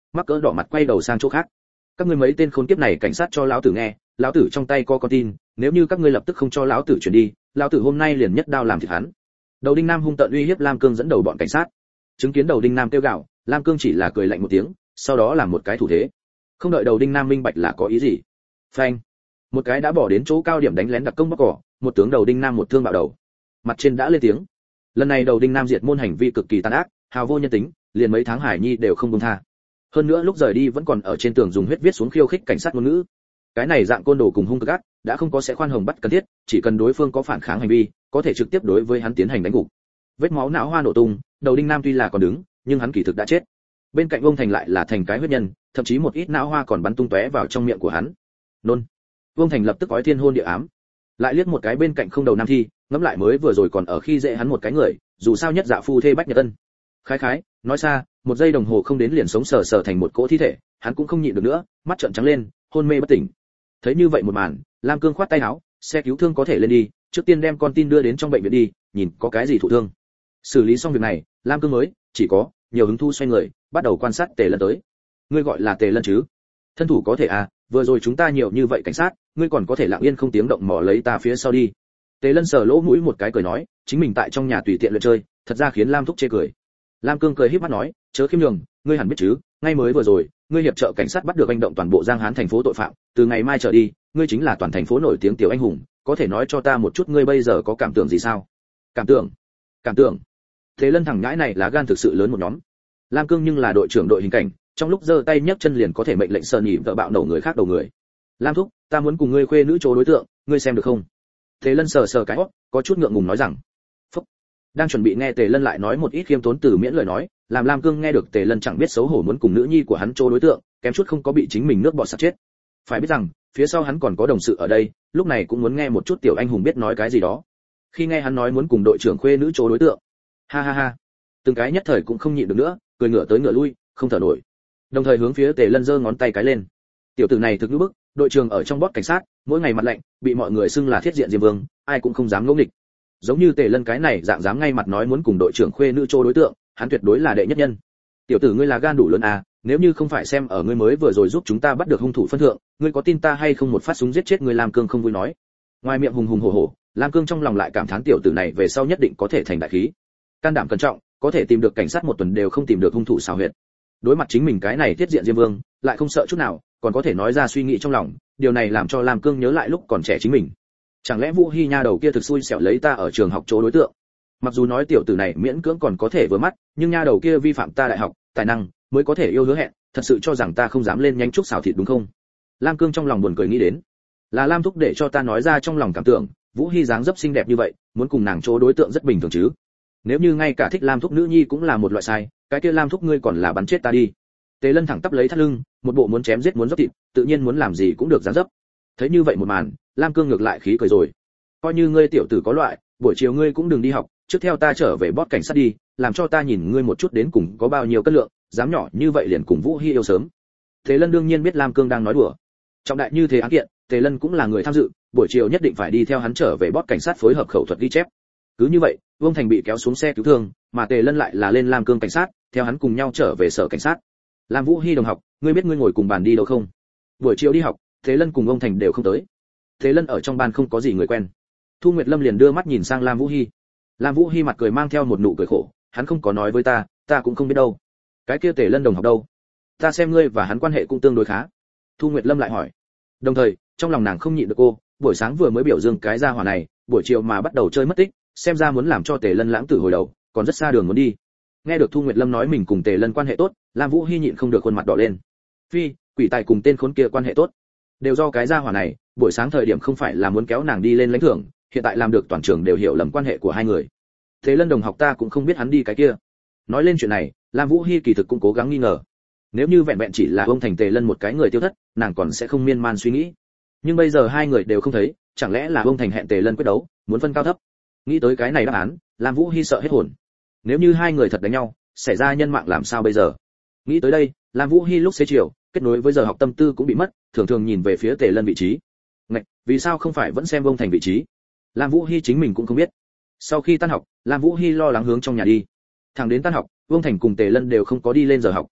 Speaker 1: mắc cỡ đỏ mặt quay đầu sang chỗ khác. Các ngươi mấy tên khốn kiếp này cảnh sát cho lão tử nghe, lão tử trong tay có con tin, nếu như các ngươi lập tức không cho lão tử chuyển đi, lão tử hôm nay liền nhất đao làm thịt hắn. Đầu Đinh Nam hung tợn uy hiếp Lam Cương dẫn đầu bọn cảnh sát. Chứng kiến Đầu Đinh Nam kêu gào, Lam Cương chỉ là cười lạnh một tiếng, sau đó làm một cái thủ thế. Không đợi Đầu Đinh Nam minh bạch là có ý gì. Phanh! Một cái đã bỏ đến chỗ cao điểm đánh lén đặc công bóc cỏ, một tướng Đầu Đinh Nam một thương bạo đầu. Mặt trên đã lên tiếng. Lần này Đầu Đinh Nam diệt môn hành vi cực kỳ tàn ác, hào vô nhân tính, liền mấy tháng hải nhi đều không buông tha. Hơn nữa lúc rời đi vẫn còn ở trên tường dùng huyết viết xuống khiêu khích cảnh sát ngôn ngữ. Cái này dạng côn đồ cùng hung cực ác, đã không có sẽ khoan hồng bắt cần thiết, chỉ cần đối phương có phản kháng hành vi, có thể trực tiếp đối với hắn tiến hành đánh gục. Vết máu não hoa nổ tung, Đầu Đinh Nam tuy là còn đứng, nhưng hắn kỳ thực đã chết. Bên cạnh Vương Thành lại là thành cái huyết nhân, thậm chí một ít não hoa còn bắn tung tóe vào trong miệng của hắn. Nôn. Vương Thành lập tức gói thiên hôn địa ám. Lại liếc một cái bên cạnh không đầu nam thi, ngẫm lại mới vừa rồi còn ở khi dễ hắn một cái người, dù sao nhất dạ phu thê bách nhật tân. Khái khái, nói xa, một giây đồng hồ không đến liền sống sờ sờ thành một cỗ thi thể, hắn cũng không nhịn được nữa, mắt trợn trắng lên, hôn mê bất tỉnh. Thấy như vậy một màn, Lam Cương khoát tay áo, xe cứu thương có thể lên đi, trước tiên đem con tin đưa đến trong bệnh viện đi, nhìn có cái gì thụ thương. Xử lý xong việc này, Lam Cương mới chỉ có nhiều hứng thu xoay người, bắt đầu quan sát Tề Lân tới. Ngươi gọi là Tề Lân chứ? Thân thủ có thể à, vừa rồi chúng ta nhiều như vậy cảnh sát, ngươi còn có thể lặng yên không tiếng động mò lấy ta phía sau đi. Tề Lân sờ lỗ mũi một cái cười nói, chính mình tại trong nhà tùy tiện luyện chơi, thật ra khiến Lam Thúc chê cười. Lam Cương cười híp mắt nói, chớ khiêm nhường, ngươi hẳn biết chứ, ngay mới vừa rồi, ngươi hiệp trợ cảnh sát bắt được hành động toàn bộ Giang Hán thành phố tội phạm, từ ngày mai trở đi, ngươi chính là toàn thành phố nổi tiếng tiểu anh hùng, có thể nói cho ta một chút ngươi bây giờ có cảm tưởng gì sao? Cảm tưởng? Cảm tưởng? Thế Lân thằng nhãi này là gan thực sự lớn một nhóm. Lam Cương nhưng là đội trưởng đội hình cảnh, trong lúc giơ tay nhấc chân liền có thể mệnh lệnh sờ nhỉ vợ bạo nổ người khác đầu người. Lam Thúc, ta muốn cùng ngươi khuê nữ chỗ đối tượng, ngươi xem được không? Thế Lân sờ sờ cái hót, có chút ngượng ngùng nói rằng. Phúc. Đang chuẩn bị nghe Tề Lân lại nói một ít khiêm tốn từ miễn lời nói, làm Lam Cương nghe được Tề Lân chẳng biết xấu hổ muốn cùng nữ nhi của hắn chỗ đối tượng, kém chút không có bị chính mình nước bọt sặc chết. Phải biết rằng, phía sau hắn còn có đồng sự ở đây, lúc này cũng muốn nghe một chút tiểu anh hùng biết nói cái gì đó. Khi nghe hắn nói muốn cùng đội trưởng khuê nữ chỗ đối tượng, ha ha ha, từng cái nhất thời cũng không nhịn được nữa, cười ngửa tới ngửa lui, không thở nổi. Đồng thời hướng phía Tề Lân giơ ngón tay cái lên. Tiểu tử này thực như bức, đội trưởng ở trong bót cảnh sát, mỗi ngày mặt lạnh, bị mọi người xưng là thiết diện diêm vương, ai cũng không dám ngỗ nghịch. Giống như Tề Lân cái này dạng dám ngay mặt nói muốn cùng đội trưởng khuê nữ chỗ đối tượng, hắn tuyệt đối là đệ nhất nhân. Tiểu tử ngươi là gan đủ lớn à, nếu như không phải xem ở ngươi mới vừa rồi giúp chúng ta bắt được hung thủ phân thượng, ngươi có tin ta hay không một phát súng giết chết ngươi? Lam Cương không vui nói. Ngoài miệng hùng hùng hổ hổ, Lam Cương trong lòng lại cảm thán tiểu tử này về sau nhất định có thể thành đại khí. Can đảm cẩn trọng, có thể tìm được cảnh sát một tuần đều không tìm được hung thủ xảo huyệt. Đối mặt chính mình cái này tiết diện diêm vương, lại không sợ chút nào, còn có thể nói ra suy nghĩ trong lòng, điều này làm cho Lam Cương nhớ lại lúc còn trẻ chính mình. Chẳng lẽ Vũ Hi nha đầu kia thực xui xẻo lấy ta ở trường học chỗ đối tượng? Mặc dù nói tiểu tử này miễn cưỡng còn có thể vừa mắt, nhưng nha đầu kia vi phạm ta đại học, tài năng mới có thể yêu hứa hẹn, thật sự cho rằng ta không dám lên nhánh trúc xảo thịt đúng không? Lam Cương trong lòng buồn cười nghĩ đến, là Lam Thúc để cho ta nói ra trong lòng cảm tưởng, Vũ Hi dáng dấp xinh đẹp như vậy, muốn cùng nàng chỗ đối tượng rất bình thường chứ. Nếu như ngay cả thích Lam Thúc nữ nhi cũng là một loại sai, cái kia Lam Thúc ngươi còn là bắn chết ta đi. Tề Lân thẳng tắp lấy thắt lưng, một bộ muốn chém giết muốn dốc thịt, tự nhiên muốn làm gì cũng được dáng dấp. Thấy như vậy một màn, Lam Cương ngược lại khí cười rồi. Coi như ngươi tiểu tử có loại, buổi chiều ngươi cũng đừng đi học, trước theo ta trở về bót cảnh sát đi, làm cho ta nhìn ngươi một chút đến cùng có bao nhiêu cân lượng, dám nhỏ như vậy liền cùng Vũ Hi yêu sớm. Tề Lân đương nhiên biết Lam Cương đang nói đùa. Trọng đại như thế án kiện, Tề Lân cũng là người tham dự, buổi chiều nhất định phải đi theo hắn trở về bót cảnh sát phối hợp khẩu thuật ghi chép. Cứ như vậy, Vương Thành bị kéo xuống xe cứu thương, mà Tề Lân lại là lên Lam Cương cảnh sát, theo hắn cùng nhau trở về sở cảnh sát. Lam Vũ Hi đồng học, ngươi biết ngươi ngồi cùng bàn đi đâu không? Buổi chiều đi học, Tề Lân cùng Vương Thành đều không tới. Tề Lân ở trong ban không có gì người quen. Thu Nguyệt Lâm liền đưa mắt nhìn sang Lam Vũ Hi. Lam Vũ Hi mặt cười mang theo một nụ cười khổ, hắn không có nói với ta, ta cũng không biết đâu. Cái kia Tề Lân đồng học đâu? Ta xem ngươi và hắn quan hệ cũng tương đối khá. Thu Nguyệt Lâm lại hỏi. Đồng thời, trong lòng nàng không nhịn được cô, buổi sáng vừa mới biểu dương cái gia hỏa này, buổi chiều mà bắt đầu chơi mất tích, xem ra muốn làm cho Tề Lân lãng tử hồi đầu, còn rất xa đường muốn đi. Nghe được Thu Nguyệt Lâm nói mình cùng Tề Lân quan hệ tốt, Lam Vũ Hi nhịn không được khuôn mặt đỏ lên. Phi, quỷ tài cùng tên khốn kia quan hệ tốt, đều do cái gia hỏa này, buổi sáng thời điểm không phải là muốn kéo nàng đi lên lãnh thưởng, hiện tại làm được toàn trường đều hiểu lầm quan hệ của hai người. Tề Lân đồng học ta cũng không biết hắn đi cái kia. Nói lên chuyện này, Lam Vũ Hi kỳ thực cũng cố gắng nghi ngờ. Nếu như vẹn vẹn chỉ là ông thành Tề Lân một cái người tiêu thất, nàng còn sẽ không miên man suy nghĩ. Nhưng bây giờ hai người đều không thấy, chẳng lẽ là ông thành hẹn Tề Lân quyết đấu, muốn phân cao thấp? Nghĩ tới cái này đáp án, Lam Vũ Hi sợ hết hồn. Nếu như hai người thật đánh nhau, xảy ra nhân mạng làm sao bây giờ? Nghĩ tới đây, Lam Vũ Hi lúc xế chiều, kết nối với giờ học tâm tư cũng bị mất, thường thường nhìn về phía Tề Lân vị trí. Ngạch, vì sao không phải vẫn xem ông thành vị trí? Lam Vũ Hi chính mình cũng không biết. Sau khi tan học, Lam Vũ Hi lo lắng hướng trong nhà đi. Thẳng đến tan học, Vương Thành cùng Tề Lân đều không có đi lên giờ học.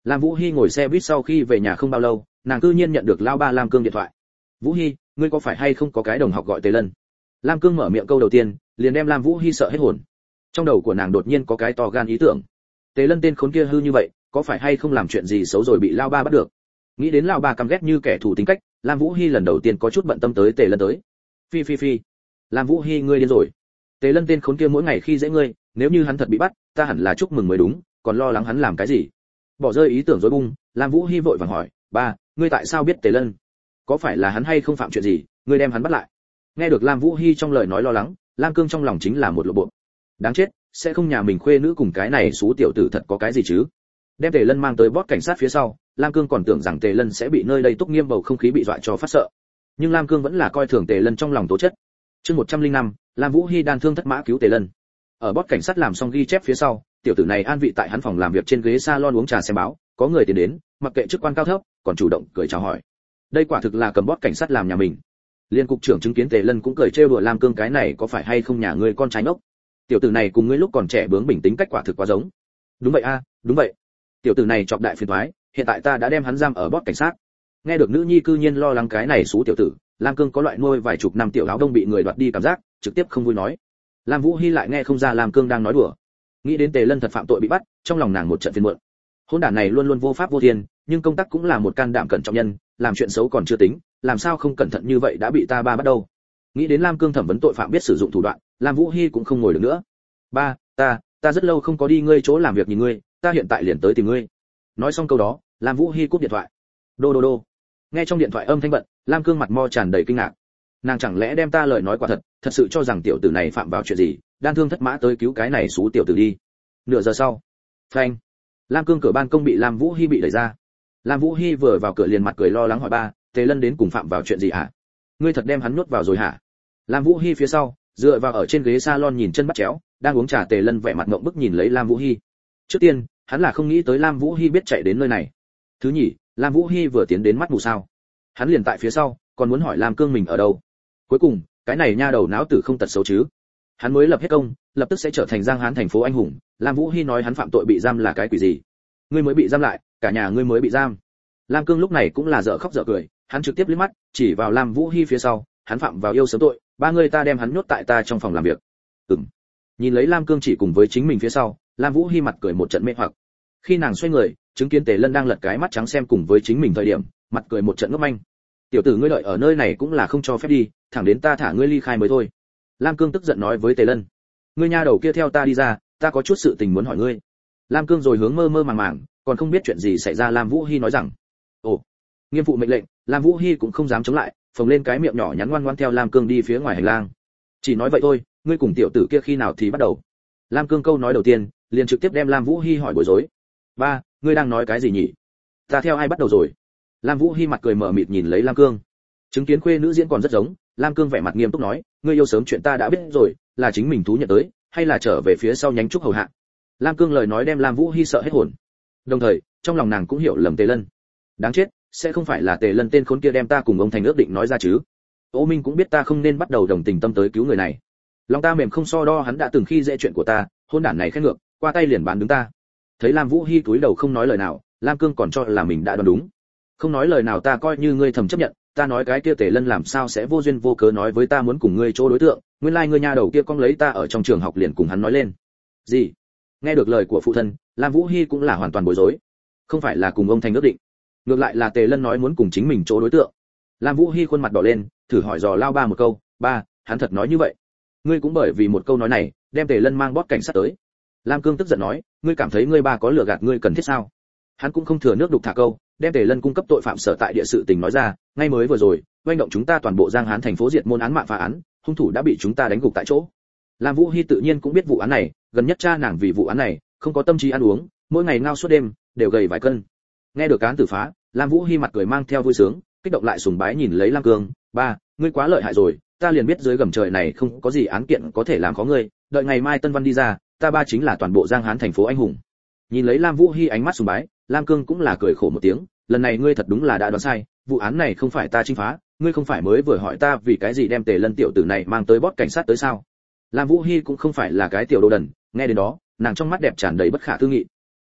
Speaker 1: Lam Vũ Hi ngồi xe buýt sau khi về nhà không bao lâu, nàng cư nhiên nhận được lao ba Lam Cương điện thoại. Vũ Hi, ngươi có phải hay không có cái đồng học gọi Tề Lân? Lam Cương mở miệng câu đầu tiên, liền đem Lam Vũ Hi sợ hết hồn. Trong đầu của nàng đột nhiên có cái to gan ý tưởng. Tề Lân tên khốn kia hư như vậy, có phải hay không làm chuyện gì xấu rồi bị lao ba bắt được? Nghĩ đến lao ba căm ghét như kẻ thù tính cách, Lam Vũ Hi lần đầu tiên có chút bận tâm tới Tề Lân tới. Phi phi phi. Lam Vũ Hi ngươi điên rồi. Tề Lân tên khốn kia mỗi ngày khi dễ ngươi, nếu như hắn thật bị bắt, ta hẳn là chúc mừng mới đúng, còn lo lắng hắn làm cái gì? Bỏ rơi ý tưởng rối bung, Lam Vũ Hi vội vàng hỏi, ba, ngươi tại sao biết Tề Lân? Có phải là hắn hay không phạm chuyện gì, ngươi đem hắn bắt lại? Nghe được Lam Vũ Hi trong lời nói lo lắng, Lam Cương trong lòng chính là một lộ bộ. Đáng chết, sẽ không nhà mình khuê nữ cùng cái này xú tiểu tử thật có cái gì chứ? Đem Tề Lân mang tới bót cảnh sát phía sau, Lam Cương còn tưởng rằng Tề Lân sẽ bị nơi đây túc nghiêm bầu không khí bị dọa cho phát sợ. Nhưng Lam Cương vẫn là coi thường Tề Lân trong lòng tố chất. Chương một trăm lẻ năm, Lam Vũ Hi đan thương thất mã cứu Tề Lân. Ở bót cảnh sát làm xong ghi chép phía sau, tiểu tử này an vị tại hắn phòng làm việc trên ghế salon uống trà xem báo, có người tiến đến, mặc kệ chức quan cao thấp, còn chủ động cười chào hỏi. Đây quả thực là cầm bót cảnh sát làm nhà mình. Liên cục trưởng chứng kiến Tề Lân cũng cười trêu đùa Lam Cương, cái này có phải hay không nhà ngươi con trai ngốc? Tiểu tử này cùng ngươi lúc còn trẻ bướng bỉnh tính cách quả thực quá giống. Đúng vậy a, đúng vậy. Tiểu tử này chọc đại phiền toái, hiện tại ta đã đem hắn giam ở bót cảnh sát. Nghe được nữ nhi cư nhiên lo lắng cái này xú tiểu tử, Lam Cương có loại nuôi vài chục năm tiểu áo đông bị người đoạt đi cảm giác, trực tiếp không vui nói. Lam Vũ Hi lại nghe không ra Lam Cương đang nói đùa. Nghĩ đến Tề Lân thật phạm tội bị bắt, trong lòng nàng một trận phiền muộn. Hỗn đản này luôn luôn vô pháp vô thiên, nhưng công tác cũng là một can đảm cẩn trọng nhân, làm chuyện xấu còn chưa tính, làm sao không cẩn thận như vậy đã bị ta ba bắt đâu. Nghĩ đến Lam Cương thẩm vấn tội phạm biết sử dụng thủ đoạn, Lam Vũ Hi cũng không ngồi được nữa. Ba, ta, ta rất lâu không có đi ngươi chỗ làm việc nhìn ngươi, ta hiện tại liền tới tìm ngươi. Nói xong câu đó, Lam Vũ Hi cúp điện thoại. Đô đô đô. Nghe trong điện thoại âm thanh bận, Lam Cương mặt mo tràn đầy kinh ngạc. Nàng chẳng lẽ đem ta lời nói quả thật, thật sự cho rằng tiểu tử này phạm vào chuyện gì, đan thương thất mã tới cứu cái này xú tiểu tử đi. Nửa giờ sau, phanh. Lam Cương cửa ban công bị Lam Vũ Hi bị đẩy ra. Lam Vũ Hi vừa vào cửa liền mặt cười lo lắng hỏi ba, Tề Lân đến cùng phạm vào chuyện gì hả? Ngươi thật đem hắn nhốt vào rồi hả? Lam Vũ Hi phía sau, dựa vào ở trên ghế salon nhìn chân bắt chéo, đang uống trà Tề Lân vẻ mặt ngậm bức nhìn lấy Lam Vũ Hi. Trước tiên, hắn là không nghĩ tới Lam Vũ Hi biết chạy đến nơi này. Thứ nhì, Lam Vũ Hi vừa tiến đến mắt mù sao? Hắn liền tại phía sau, còn muốn hỏi Lam Cương mình ở đâu. Cuối cùng, cái này nha đầu não tử không tật xấu chứ? Hắn mới lập hết công, lập tức sẽ trở thành Giang Hán thành phố anh hùng. Lam Vũ Hi nói hắn phạm tội bị giam là cái quỷ gì? Ngươi mới bị giam lại, cả nhà ngươi mới bị giam. Lam Cương lúc này cũng là dở khóc dở cười, hắn trực tiếp liếc mắt, chỉ vào Lam Vũ Hi phía sau, hắn phạm vào yêu sớm tội, ba người ta đem hắn nhốt tại ta trong phòng làm việc. Ừm. Nhìn lấy Lam Cương chỉ cùng với chính mình phía sau, Lam Vũ Hi mặt cười một trận mê hoặc. Khi nàng xoay người, chứng kiến Tề Lân đang lật cái mắt trắng xem cùng với chính mình thời điểm, mặt cười một trận ngốc manh. Tiểu tử ngươi đợi ở nơi này cũng là không cho phép đi, thẳng đến ta thả ngươi ly khai mới thôi. Lam Cương tức giận nói với Tề Lân. Ngươi nha đầu kia theo ta đi ra, ta có chút sự tình muốn hỏi ngươi. Lam Cương rồi hướng mơ mơ màng màng, còn không biết chuyện gì xảy ra. Lam Vũ Hi nói rằng, ồ, nghiêm phụ mệnh lệnh. Lam Vũ Hi cũng không dám chống lại, phồng lên cái miệng nhỏ nhắn ngoan ngoãn theo Lam Cương đi phía ngoài hành lang. Chỉ nói vậy thôi, ngươi cùng tiểu tử kia khi nào thì bắt đầu? Lam Cương câu nói đầu tiên, liền trực tiếp đem Lam Vũ Hi hỏi bối rối. Ba, ngươi đang nói cái gì nhỉ? Ta theo ai bắt đầu rồi? Lam Vũ Hi mặt cười mở mịt nhìn lấy Lam Cương. Chứng kiến khuê nữ diễn còn rất giống, Lam Cương vẻ mặt nghiêm túc nói, ngươi yêu sớm chuyện ta đã biết rồi, là chính mình thú nhận tới, hay là trở về phía sau nhánh trúc hầu hạ? Lam Cương lời nói đem Lam Vũ Hi sợ hết hồn. Đồng thời, trong lòng nàng cũng hiểu lầm Tề Lân. Đáng chết, sẽ không phải là Tề Lân tên khốn kia đem ta cùng ông thành ước định nói ra chứ? Ô Minh cũng biết ta không nên bắt đầu đồng tình tâm tới cứu người này. Lòng ta mềm không so đo, hắn đã từng khi dễ chuyện của ta, hôn đản này khét ngược, qua tay liền bán đứng ta. Thấy Lam Vũ Hi cúi đầu không nói lời nào, Lam Cương còn cho là mình đã đoán đúng. Không nói lời nào ta coi như ngươi thầm chấp nhận, ta nói cái kia Tề Lân làm sao sẽ vô duyên vô cớ nói với ta muốn cùng ngươi chỗ đối tượng, nguyên lai like ngươi nha đầu kia con lấy ta ở trong trường học liền cùng hắn nói lên. Gì? Nghe được lời của phụ thân, Lam Vũ Hi cũng là hoàn toàn bối rối. Không phải là cùng ông thành ước định, ngược lại là Tề Lân nói muốn cùng chính mình chỗ đối tượng. Lam Vũ Hi khuôn mặt đỏ lên, thử hỏi dò lao ba một câu, ba, hắn thật nói như vậy? Ngươi cũng bởi vì một câu nói này, đem Tề Lân mang bót cảnh sát tới. Lam Cương tức giận nói, ngươi cảm thấy ngươi ba có lừa gạt ngươi cần thiết sao? Hắn cũng không thừa nước đục thả câu, đem Tề Lân cung cấp tội phạm sở tại địa sự tình nói ra, ngay mới vừa rồi, oanh động chúng ta toàn bộ Giang Hán thành phố diệt môn án mạng phá án, hung thủ đã bị chúng ta đánh gục tại chỗ. Lam Vũ Hi tự nhiên cũng biết vụ án này, gần nhất cha nàng vì vụ án này, không có tâm trí ăn uống, mỗi ngày ngao suốt đêm, đều gầy vài cân. Nghe được án tử phá, Lam Vũ Hi mặt cười mang theo vui sướng, kích động lại sùng bái nhìn lấy Lam Cương, ba, ngươi quá lợi hại rồi, ta liền biết dưới gầm trời này không có gì án kiện có thể làm khó ngươi, đợi ngày mai Tân Văn đi ra, ta ba chính là toàn bộ Giang Hán thành phố anh hùng. Nhìn lấy Lam Vũ Hi ánh mắt sùng bái, Lam Cương cũng là cười khổ một tiếng, lần này ngươi thật đúng là đã đoán sai, vụ án này không phải ta chinh phá, ngươi không phải mới vừa hỏi ta vì cái gì đem Tề Lân tiểu tử này mang tới bót cảnh sát tới sao? Lam Vũ Hi cũng không phải là cái tiểu đồ đần, nghe đến đó, nàng trong mắt đẹp tràn đầy bất khả tư nghị. Ba,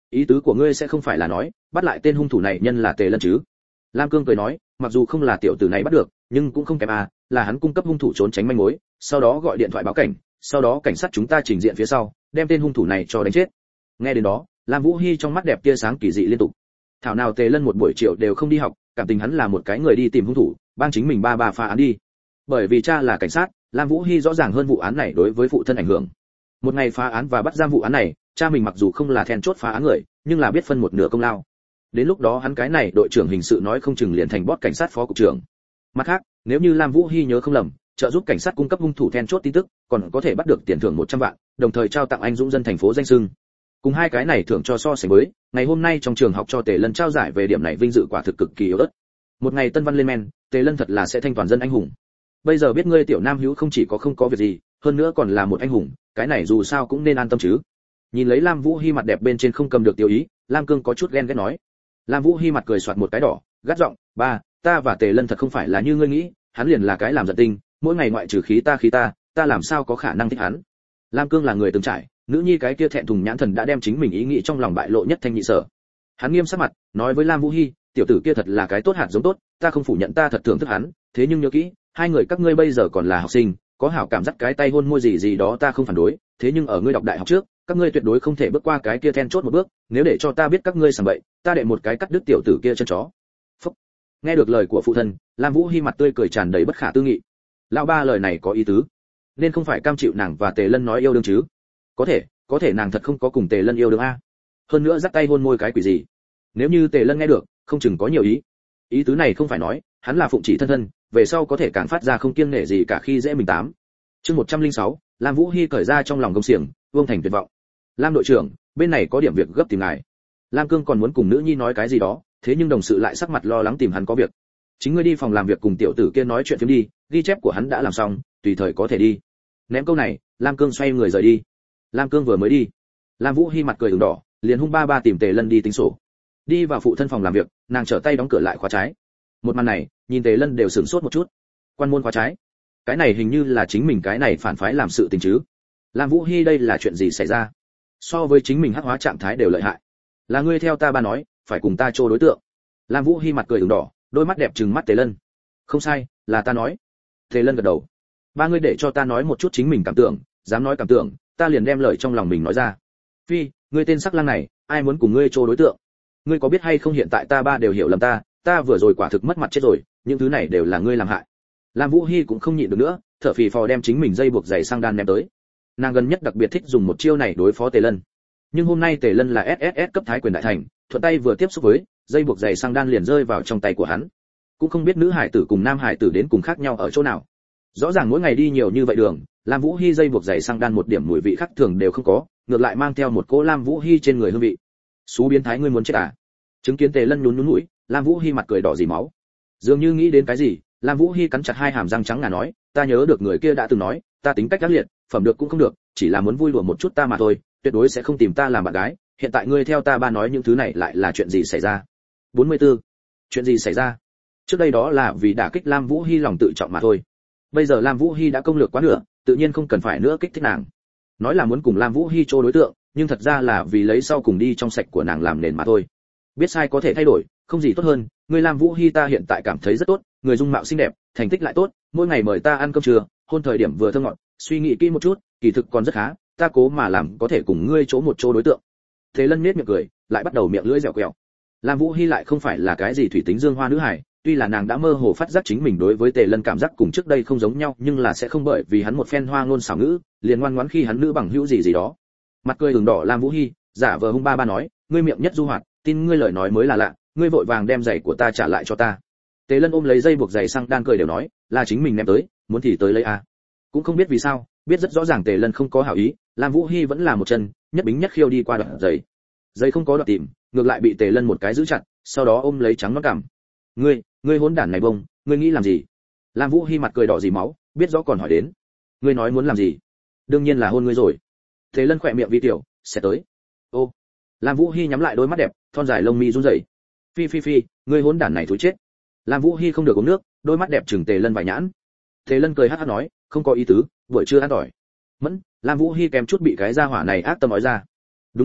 Speaker 1: ý tứ của ngươi sẽ không phải là nói bắt lại tên hung thủ này nhân là Tề Lân chứ? Lam Cương cười nói, mặc dù không là tiểu tử này bắt được, nhưng cũng không kém à, là hắn cung cấp hung thủ trốn tránh manh mối, sau đó gọi điện thoại báo cảnh, sau đó cảnh sát chúng ta trình diện phía sau, đem tên hung thủ này cho đánh chết. Nghe đến đó, Lam Vũ Hi trong mắt đẹp tia sáng kỳ dị liên tục. Thảo nào Tề Lân một buổi chiều đều không đi học, cảm tình hắn là một cái người đi tìm hung thủ, bang chính mình ba ba phá án đi. Bởi vì cha là cảnh sát, Lam Vũ Hi rõ ràng hơn vụ án này đối với phụ thân ảnh hưởng. Một ngày phá án và bắt giam vụ án này, cha mình mặc dù không là then chốt phá án người, nhưng là biết phân một nửa công lao. Đến lúc đó hắn cái này đội trưởng hình sự nói không chừng liền thành boss cảnh sát phó cục trưởng. Mặt khác, nếu như Lam Vũ Hi nhớ không lầm, trợ giúp cảnh sát cung cấp hung thủ then chốt tin tức, còn có thể bắt được tiền thưởng một trăm vạn, đồng thời trao tặng anh dũng dân thành phố danh xưng. Cùng hai cái này thưởng cho so sánh với, ngày hôm nay trong trường học cho Tề Lân trao giải về điểm này vinh dự quả thực cực kỳ yếu ớt. Một ngày tân văn lên men, Tề Lân thật là sẽ thanh toàn dân anh hùng. Bây giờ biết ngươi tiểu nam hữu không chỉ có không có việc gì, hơn nữa còn là một anh hùng, cái này dù sao cũng nên an tâm chứ. Nhìn lấy Lam Vũ Hi mặt đẹp bên trên không cầm được tiêu ý, Lam Cương có chút ghen ghét nói. Lam Vũ Hi mặt cười xoạt một cái đỏ, gắt giọng, ba, ta và Tề Lân thật không phải là như ngươi nghĩ, hắn liền là cái làm giận tinh, mỗi ngày ngoại trừ khí ta khí ta, ta làm sao có khả năng thích hắn. Lam Cương là người từng trải, nữ nhi cái kia thẹn thùng nhãn thần đã đem chính mình ý nghĩ trong lòng bại lộ nhất thanh nhị sở. Hắn nghiêm sắc mặt, nói với Lam Vũ Hi, tiểu tử kia thật là cái tốt hạt giống tốt, ta không phủ nhận ta thật thưởng thức hắn, thế nhưng nhớ kỹ, hai người các ngươi bây giờ còn là học sinh, có hảo cảm dắt cái tay hôn môi gì gì đó ta không phản đối, thế nhưng ở ngươi đọc đại học trước, các ngươi tuyệt đối không thể bước qua cái kia then chốt một bước, nếu để cho ta biết các ngươi sảng bậy, ta đệ một cái cắt đứt tiểu tử kia chân chó. Phúc. Nghe được lời của phụ thân, Lam Vũ Hi mặt tươi cười tràn đầy bất khả tư nghị. Lão ba lời này có ý tứ, nên không phải cam chịu nàng và Tề Lân nói yêu đương chứ? Có thể, có thể nàng thật không có cùng Tề Lân yêu đương a. Hơn nữa dắt tay hôn môi cái quỷ gì? Nếu như Tề Lân nghe được, không chừng có nhiều ý. Ý tứ này không phải nói, hắn là phụng chỉ thân thân, về sau có thể càng phát ra không kiêng nể gì cả khi dễ mình tám. Chương một trăm lẻ sáu, Lam Vũ Hi cởi ra trong lòng gông xiềng, Vương Thành tuyệt vọng. Lam đội trưởng, bên này có điểm việc gấp tìm ngài. Lam Cương còn muốn cùng nữ nhi nói cái gì đó, thế nhưng đồng sự lại sắc mặt lo lắng tìm hắn có việc. Chính ngươi đi phòng làm việc cùng tiểu tử kia nói chuyện phiếm đi, ghi chép của hắn đã làm xong, tùy thời có thể đi. Ném câu này, Lam Cương xoay người rời đi. Lam Cương vừa mới đi, Lam Vũ Hi mặt cười ửng đỏ, liền hung ba ba tìm Tề Lân đi tính sổ. Đi vào phụ thân phòng làm việc, nàng trở tay đóng cửa lại khóa trái. Một màn này, nhìn Tề Lân đều sửng sốt một chút. Quan môn khóa trái, cái này hình như là chính mình cái này phản phái làm sự tình chứ. Lam Vũ Hi đây là chuyện gì xảy ra? So với chính mình hắc hóa trạng thái đều lợi hại. Là ngươi theo ta ba nói, phải cùng ta trô đối tượng. Lam Vũ Hi mặt cười ửng đỏ, đôi mắt đẹp trừng mắt Tề Lân. Không sai, là ta nói. Tề Lân gật đầu. Ba ngươi để cho ta nói một chút chính mình cảm tưởng, dám nói cảm tưởng, ta liền đem lời trong lòng mình nói ra. Phi, ngươi tên sắc lang này, ai muốn cùng ngươi trô đối tượng? Ngươi có biết hay không hiện tại ta ba đều hiểu lầm ta, ta vừa rồi quả thực mất mặt chết rồi, những thứ này đều là ngươi làm hại. Lam Vũ Hi cũng không nhịn được nữa, thở phì phò đem chính mình dây buộc giày sang đan ném tới. Nàng gần nhất đặc biệt thích dùng một chiêu này đối phó Tề Lân. Nhưng hôm nay Tề Lân là ét ét ét cấp thái quyền đại thành, thuận tay vừa tiếp xúc với, dây buộc giày sang đan liền rơi vào trong tay của hắn. Cũng không biết nữ hải tử cùng nam hải tử đến cùng khác nhau ở chỗ nào. Rõ ràng mỗi ngày đi nhiều như vậy đường, Lam Vũ Hi dây buộc giày sang đan một điểm mùi vị khác thường đều không có, ngược lại mang theo một cỗ Lam Vũ Hi trên người hương vị. Xú biến thái ngươi muốn chết à? Chứng kiến Tề Lân nhún nhún mũi, Lam Vũ Hi mặt cười đỏ dì máu. Dường như nghĩ đến cái gì, Lam Vũ Hi cắn chặt hai hàm răng trắng ngà nói, ta nhớ được người kia đã từng nói, ta tính cách ác liệt, phẩm được cũng không được, chỉ là muốn vui đùa một chút ta mà thôi, tuyệt đối sẽ không tìm ta làm bạn gái. Hiện tại ngươi theo ta ba nói những thứ này lại là chuyện gì xảy ra? bốn mươi tư. Chuyện gì xảy ra? Trước đây đó là vì đả kích Lam Vũ Hi lòng tự trọng mà thôi. Bây giờ Lam Vũ Hi đã công lược quá nửa, tự nhiên không cần phải nữa kích thích nàng. Nói là muốn cùng Lam Vũ Hi trô đối tượng, nhưng thật ra là vì lấy sau cùng đi trong sạch của nàng làm nền mà thôi. Biết sai có thể thay đổi, không gì tốt hơn, người Lam Vũ Hi ta hiện tại cảm thấy rất tốt, người dung mạo xinh đẹp, thành tích lại tốt, mỗi ngày mời ta ăn cơm trưa, hôn thời điểm vừa thơm ngọt, suy nghĩ kỹ một chút, kỳ thực còn rất khá, ta cố mà làm có thể cùng ngươi chỗ một chỗ đối tượng. Thế Lân nhếch miệng cười, lại bắt đầu miệng lưỡi dẻo quẹo. Lam Vũ Hi lại không phải là cái gì thủy tính dương hoa nữ hài, tuy là nàng đã mơ hồ phát giác chính mình đối với Tề Lân cảm giác cùng trước đây không giống nhau, nhưng là sẽ không bởi vì hắn một phen hoa ngôn xảo ngữ, liền ngoan ngoãn khi hắn nữ bằng hữu gì gì đó. Mặt cười ửng đỏ Lam Vũ Hi, giả vờ hung ba ba nói, ngươi miệng nhất du hoạt, tin ngươi lời nói mới là lạ, ngươi vội vàng đem giày của ta trả lại cho ta. Tề Lân ôm lấy dây buộc giày sang đan cười đều nói, là chính mình ném tới, muốn thì tới lấy a. Cũng không biết vì sao, biết rất rõ ràng Tề Lân không có hảo ý, Lam Vũ Hi vẫn là một chân, nhất bính nhất khiêu đi qua đoạn giày. Giày không có đoạn tìm, ngược lại bị Tề Lân một cái giữ chặt, sau đó ôm lấy trắng nó cằm. Ngươi, ngươi hỗn đản này bông, ngươi nghĩ làm gì? Lam Vũ Hi mặt cười đỏ dì máu, biết rõ còn hỏi đến. Ngươi nói muốn làm gì? Đương nhiên là hôn ngươi rồi. Tề Lân khỏe miệng vi tiểu, sẽ tới. Ô. Lam Vũ Hi nhắm lại đôi mắt đẹp, thon dài lông mi run rẩy. Phi phi phi, ngươi hỗn đản này thối chết. Lam Vũ Hi không được uống nước, đôi mắt đẹp trừng Tề Lân vài nhãn. Tề Lân cười hắc hắc nói, không có ý tứ, buổi trưa ăn tỏi. Mẫn, Lam Vũ Hi kèm chút bị cái gia hỏa này ác tâm nói ra. Đúng rồi,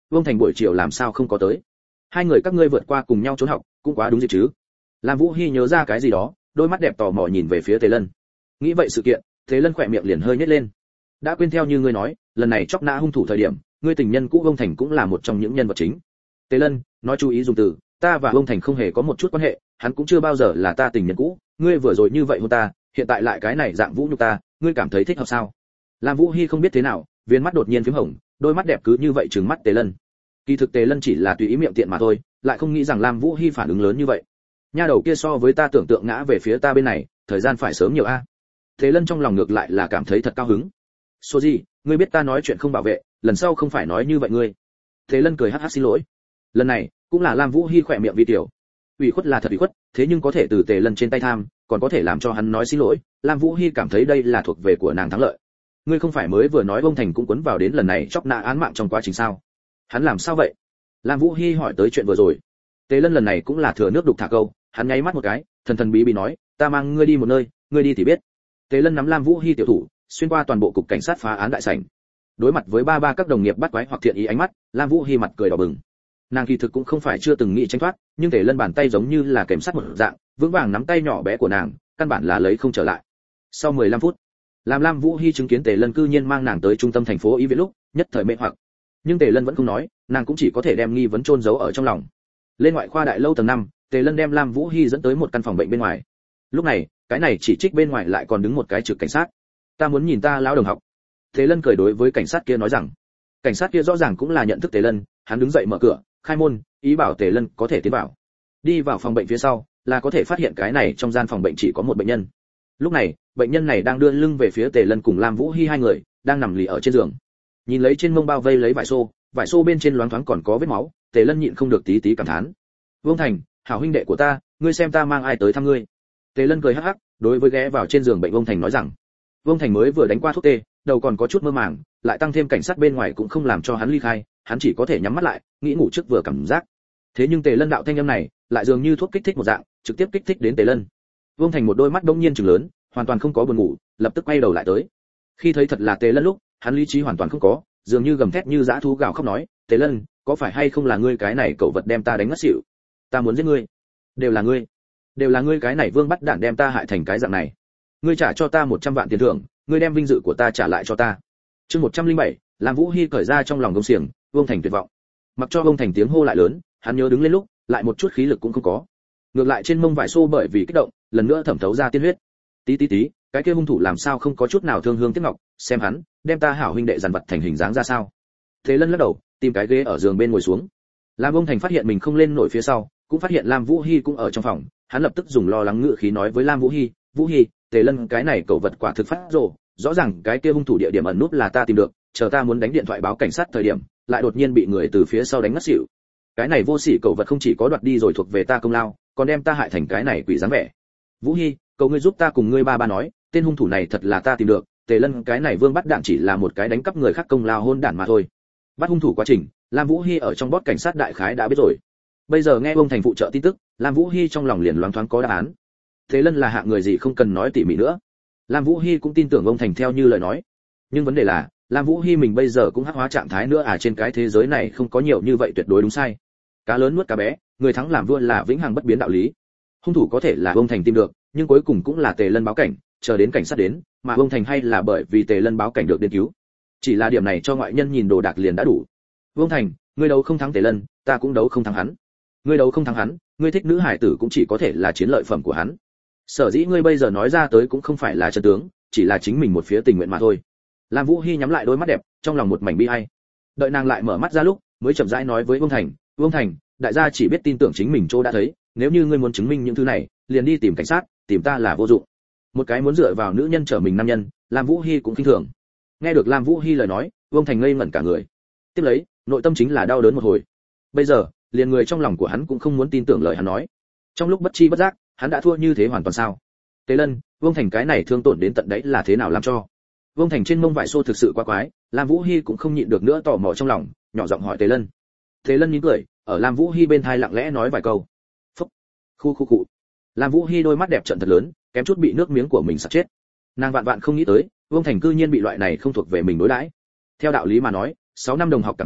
Speaker 1: Vương Thành buổi chiều làm sao không có tới? Hai người các ngươi vượt qua cùng nhau trốn học, cũng quá đúng dịp chứ. Lam Vũ Hi nhớ ra cái gì đó, đôi mắt đẹp tò mò nhìn về phía Tề Lân. Nghĩ vậy sự kiện, Tề Lân khỏe miệng liền hơi nhếch lên. Đã quên theo như ngươi nói, lần này chọc nã hung thủ thời điểm, ngươi tình nhân cũ Vương Thành cũng là một trong những nhân vật chính. Tề Lân, nói chú ý dùng từ, ta và Vương Thành không hề có một chút quan hệ, hắn cũng chưa bao giờ là ta tình nhân cũ, ngươi vừa rồi như vậy hôn ta, hiện tại lại cái này dạng vũ nhục ta, ngươi cảm thấy thích hợp sao? Lam Vũ Hi không biết thế nào, viên mắt đột nhiên phím hồng, đôi mắt đẹp cứ như vậy trừng mắt Tề Lân. Kỳ thực Tề Lân chỉ là tùy ý miệng tiện mà thôi, lại không nghĩ rằng Lam Vũ Hi phản ứng lớn như vậy. Nha đầu kia so với ta tưởng tượng ngã về phía ta bên này, thời gian phải sớm nhiều a. Tề Lân trong lòng ngược lại là cảm thấy thật cao hứng. Số gì, ngươi biết ta nói chuyện không bảo vệ, lần sau không phải nói như vậy ngươi. Tề Lân cười hắc hắc xin lỗi. Lần này, cũng là Lam Vũ Hi khỏe miệng vi tiểu. Ủy khuất là thật ủy khuất, thế nhưng có thể từ Tề Lân trên tay tham, còn có thể làm cho hắn nói xin lỗi, Lam Vũ Hi cảm thấy đây là thuộc về của nàng thắng lợi. Ngươi không phải mới vừa nói Vương Thành cũng quấn vào đến lần này chọc nã án mạng trong quá trình sao? Hắn làm sao vậy? Lam Vũ Hi hỏi tới chuyện vừa rồi. Tề Lân lần này cũng là thừa nước đục thả câu, hắn nháy mắt một cái, thần thần bí bí nói, ta mang ngươi đi một nơi, ngươi đi thì biết. Tề Lân nắm Lam Vũ Hi tiểu thủ, xuyên qua toàn bộ cục cảnh sát phá án đại sảnh. Đối mặt với ba ba các đồng nghiệp bắt quái hoặc thiện ý ánh mắt, Lam Vũ Hi mặt cười đỏ bừng. Nàng kỳ thực cũng không phải chưa từng nghĩ tránh thoát, nhưng Tề Lân bàn tay giống như là kèm sắt một dạng, vững vàng nắm tay nhỏ bé của nàng, căn bản là lấy không trở lại. Sau mười lăm phút, làm Lam Vũ Hi chứng kiến Tề Lân cư nhiên mang nàng tới trung tâm thành phố y viện lúc, nhất thời mê hoặc. Nhưng Tề Lân vẫn không nói, nàng cũng chỉ có thể đem nghi vấn chôn giấu ở trong lòng. Lên ngoại khoa đại lâu tầng năm, Tề Lân đem Lam Vũ Hi dẫn tới một căn phòng bệnh bên ngoài. Lúc này, cái này chỉ trích bên ngoài lại còn đứng một cái trực cảnh sát. Ta muốn nhìn ta lão đồng học. Tề Lân cười đối với cảnh sát kia nói rằng. Cảnh sát kia rõ ràng cũng là nhận thức Tề Lân, hắn đứng dậy mở cửa, khai môn, ý bảo Tề Lân có thể tiến vào. Đi vào phòng bệnh phía sau, là có thể phát hiện cái này trong gian phòng bệnh chỉ có một bệnh nhân. Lúc này, bệnh nhân này đang đưa lưng về phía Tề Lân cùng Lam Vũ Hi hai người, đang nằm lì ở trên giường. Nhìn lấy trên mông bao vây lấy vải xô, vải xô bên trên loáng thoáng còn có vết máu, Tề Lân nhịn không được tí tí cảm thán. Vương Thành, hảo huynh đệ của ta, ngươi xem ta mang ai tới thăm ngươi. Tề Lân cười hắc hắc, đối với ghé vào trên giường bệnh Vương Thành nói rằng. Vương Thành mới vừa đánh qua thuốc tê, đầu còn có chút mơ màng, lại tăng thêm cảnh sát bên ngoài cũng không làm cho hắn ly khai, hắn chỉ có thể nhắm mắt lại, nghĩ ngủ trước vừa cảm giác. Thế nhưng Tề Lân đạo thanh âm này, lại dường như thuốc kích thích một dạng, trực tiếp kích thích đến Tề Lân. Vương Thành một đôi mắt đông nhiên trừng lớn, hoàn toàn không có buồn ngủ, lập tức quay đầu lại tới. Khi thấy thật là Tề Lân lúc, hắn lý trí hoàn toàn không có, dường như gầm thét như dã thú gào khóc nói, "Tề Lân, có phải hay không là ngươi cái này cậu vật đem ta đánh ngất xỉu? Ta muốn giết ngươi. Đều là ngươi. Đều là ngươi cái này vương bắt đản đem ta hại thành cái dạng này. Ngươi trả cho ta một trăm vạn tiền thưởng, ngươi đem vinh dự của ta trả lại cho ta." Chương một trăm linh bảy, Lam Vũ Hi cởi ra trong lòng gông xiềng, Vương Thành tuyệt vọng. Mặc cho Vương Thành tiếng hô lại lớn, hắn nhớ đứng lên lúc, lại một chút khí lực cũng không có. Ngược lại trên mông vải xô bởi vì kích động, lần nữa thẩm thấu ra tiên huyết. Tí tí tí, cái kia hung thủ làm sao không có chút nào thương hương tiếc ngọc, xem hắn, đem ta hảo huynh đệ dằn vặt thành hình dáng ra sao. Thế Lân lắc đầu, tìm cái ghế ở giường bên ngồi xuống. Lam Vương Thành phát hiện mình không lên nổi phía sau, cũng phát hiện Lam Vũ Hi cũng ở trong phòng, hắn lập tức dùng lo lắng ngữ khí nói với Lam Vũ Hi, "Vũ Hi, Tề Lân cái này cẩu vật quả thực phát rồ, rõ ràng cái kia hung thủ địa điểm ẩn núp là ta tìm được, chờ ta muốn đánh điện thoại báo cảnh sát thời điểm, lại đột nhiên bị người từ phía sau đánh ngất xỉu. Cái này vô sỉ cẩu vật không chỉ có đoạt đi rồi thuộc về ta công lao, còn đem ta hại thành cái này quỷ dáng vẻ. Vũ Hi, cầu ngươi giúp ta cùng ngươi ba ba nói, tên hung thủ này thật là ta tìm được, Tề Lân cái này vương bắt đạn chỉ là một cái đánh cắp người khác công lao hôn đản mà thôi." Bắt hung thủ quá trình, Lam Vũ Hi ở trong bót cảnh sát đại khái đã biết rồi. Bây giờ nghe ông thành phụ trợ tin tức, Lam Vũ Hi trong lòng liền loáng thoáng có đáp án. Tề Lân là hạng người gì không cần nói tỉ mỉ nữa. Lam Vũ Hi cũng tin tưởng ông thành theo như lời nói. Nhưng vấn đề là, Lam Vũ Hi mình bây giờ cũng hắc hóa trạng thái nữa à, trên cái thế giới này không có nhiều như vậy tuyệt đối đúng sai. Cá lớn nuốt cá bé, người thắng làm vua là vĩnh hằng bất biến đạo lý. Hung thủ có thể là ông thành tìm được, nhưng cuối cùng cũng là Tề Lân báo cảnh, chờ đến cảnh sát đến, mà ông thành hay là bởi vì Tề Lân báo cảnh được đến cứu. Chỉ là điểm này cho ngoại nhân nhìn đồ đạc liền đã đủ. Vương Thành, ngươi đấu không thắng Tề Lân, ta cũng đấu không thắng hắn. Ngươi đấu không thắng hắn, ngươi thích nữ hải tử cũng chỉ có thể là chiến lợi phẩm của hắn. Sở dĩ ngươi bây giờ nói ra tới cũng không phải là chân tướng, chỉ là chính mình một phía tình nguyện mà thôi. Lam Vũ Hi nhắm lại đôi mắt đẹp, trong lòng một mảnh bi ai. Đợi nàng lại mở mắt ra lúc, mới chậm rãi nói với Vương Thành, "Vương Thành, đại gia chỉ biết tin tưởng chính mình chỗ đã thấy, nếu như ngươi muốn chứng minh những thứ này, liền đi tìm cảnh sát, tìm ta là vô dụng." Một cái muốn dựa vào nữ nhân trở mình nam nhân, Lam Vũ Hi cũng khinh thường. Nghe được Lam Vũ Hi lời nói, Vương Thành ngây ngẩn cả người. Tiếp lấy, nội tâm chính là đau đớn một hồi. Bây giờ, liền người trong lòng của hắn cũng không muốn tin tưởng lời hắn nói. Trong lúc bất chi bất giác, hắn đã thua như thế hoàn toàn sao? Tề Lân, Vương Thành cái này thương tổn đến tận đấy là thế nào làm cho? Vương Thành trên mông vải xô thực sự quá quái, Lam Vũ Hi cũng không nhịn được nữa tò mò trong lòng, nhỏ giọng hỏi Tề Lân. Tề Lân nhíu cười, ở Lam Vũ Hi bên tai lặng lẽ nói vài câu. Phúc, khu khu cụ. Lam Vũ Hi đôi mắt đẹp trợn thật lớn, kém chút bị nước miếng của mình sặc chết. Nàng vạn vạn không nghĩ tới, Vương Thành cư nhiên bị loại này không thuộc về mình đối đãi. Theo đạo lý mà nói, sáu năm đồng học cảm tình,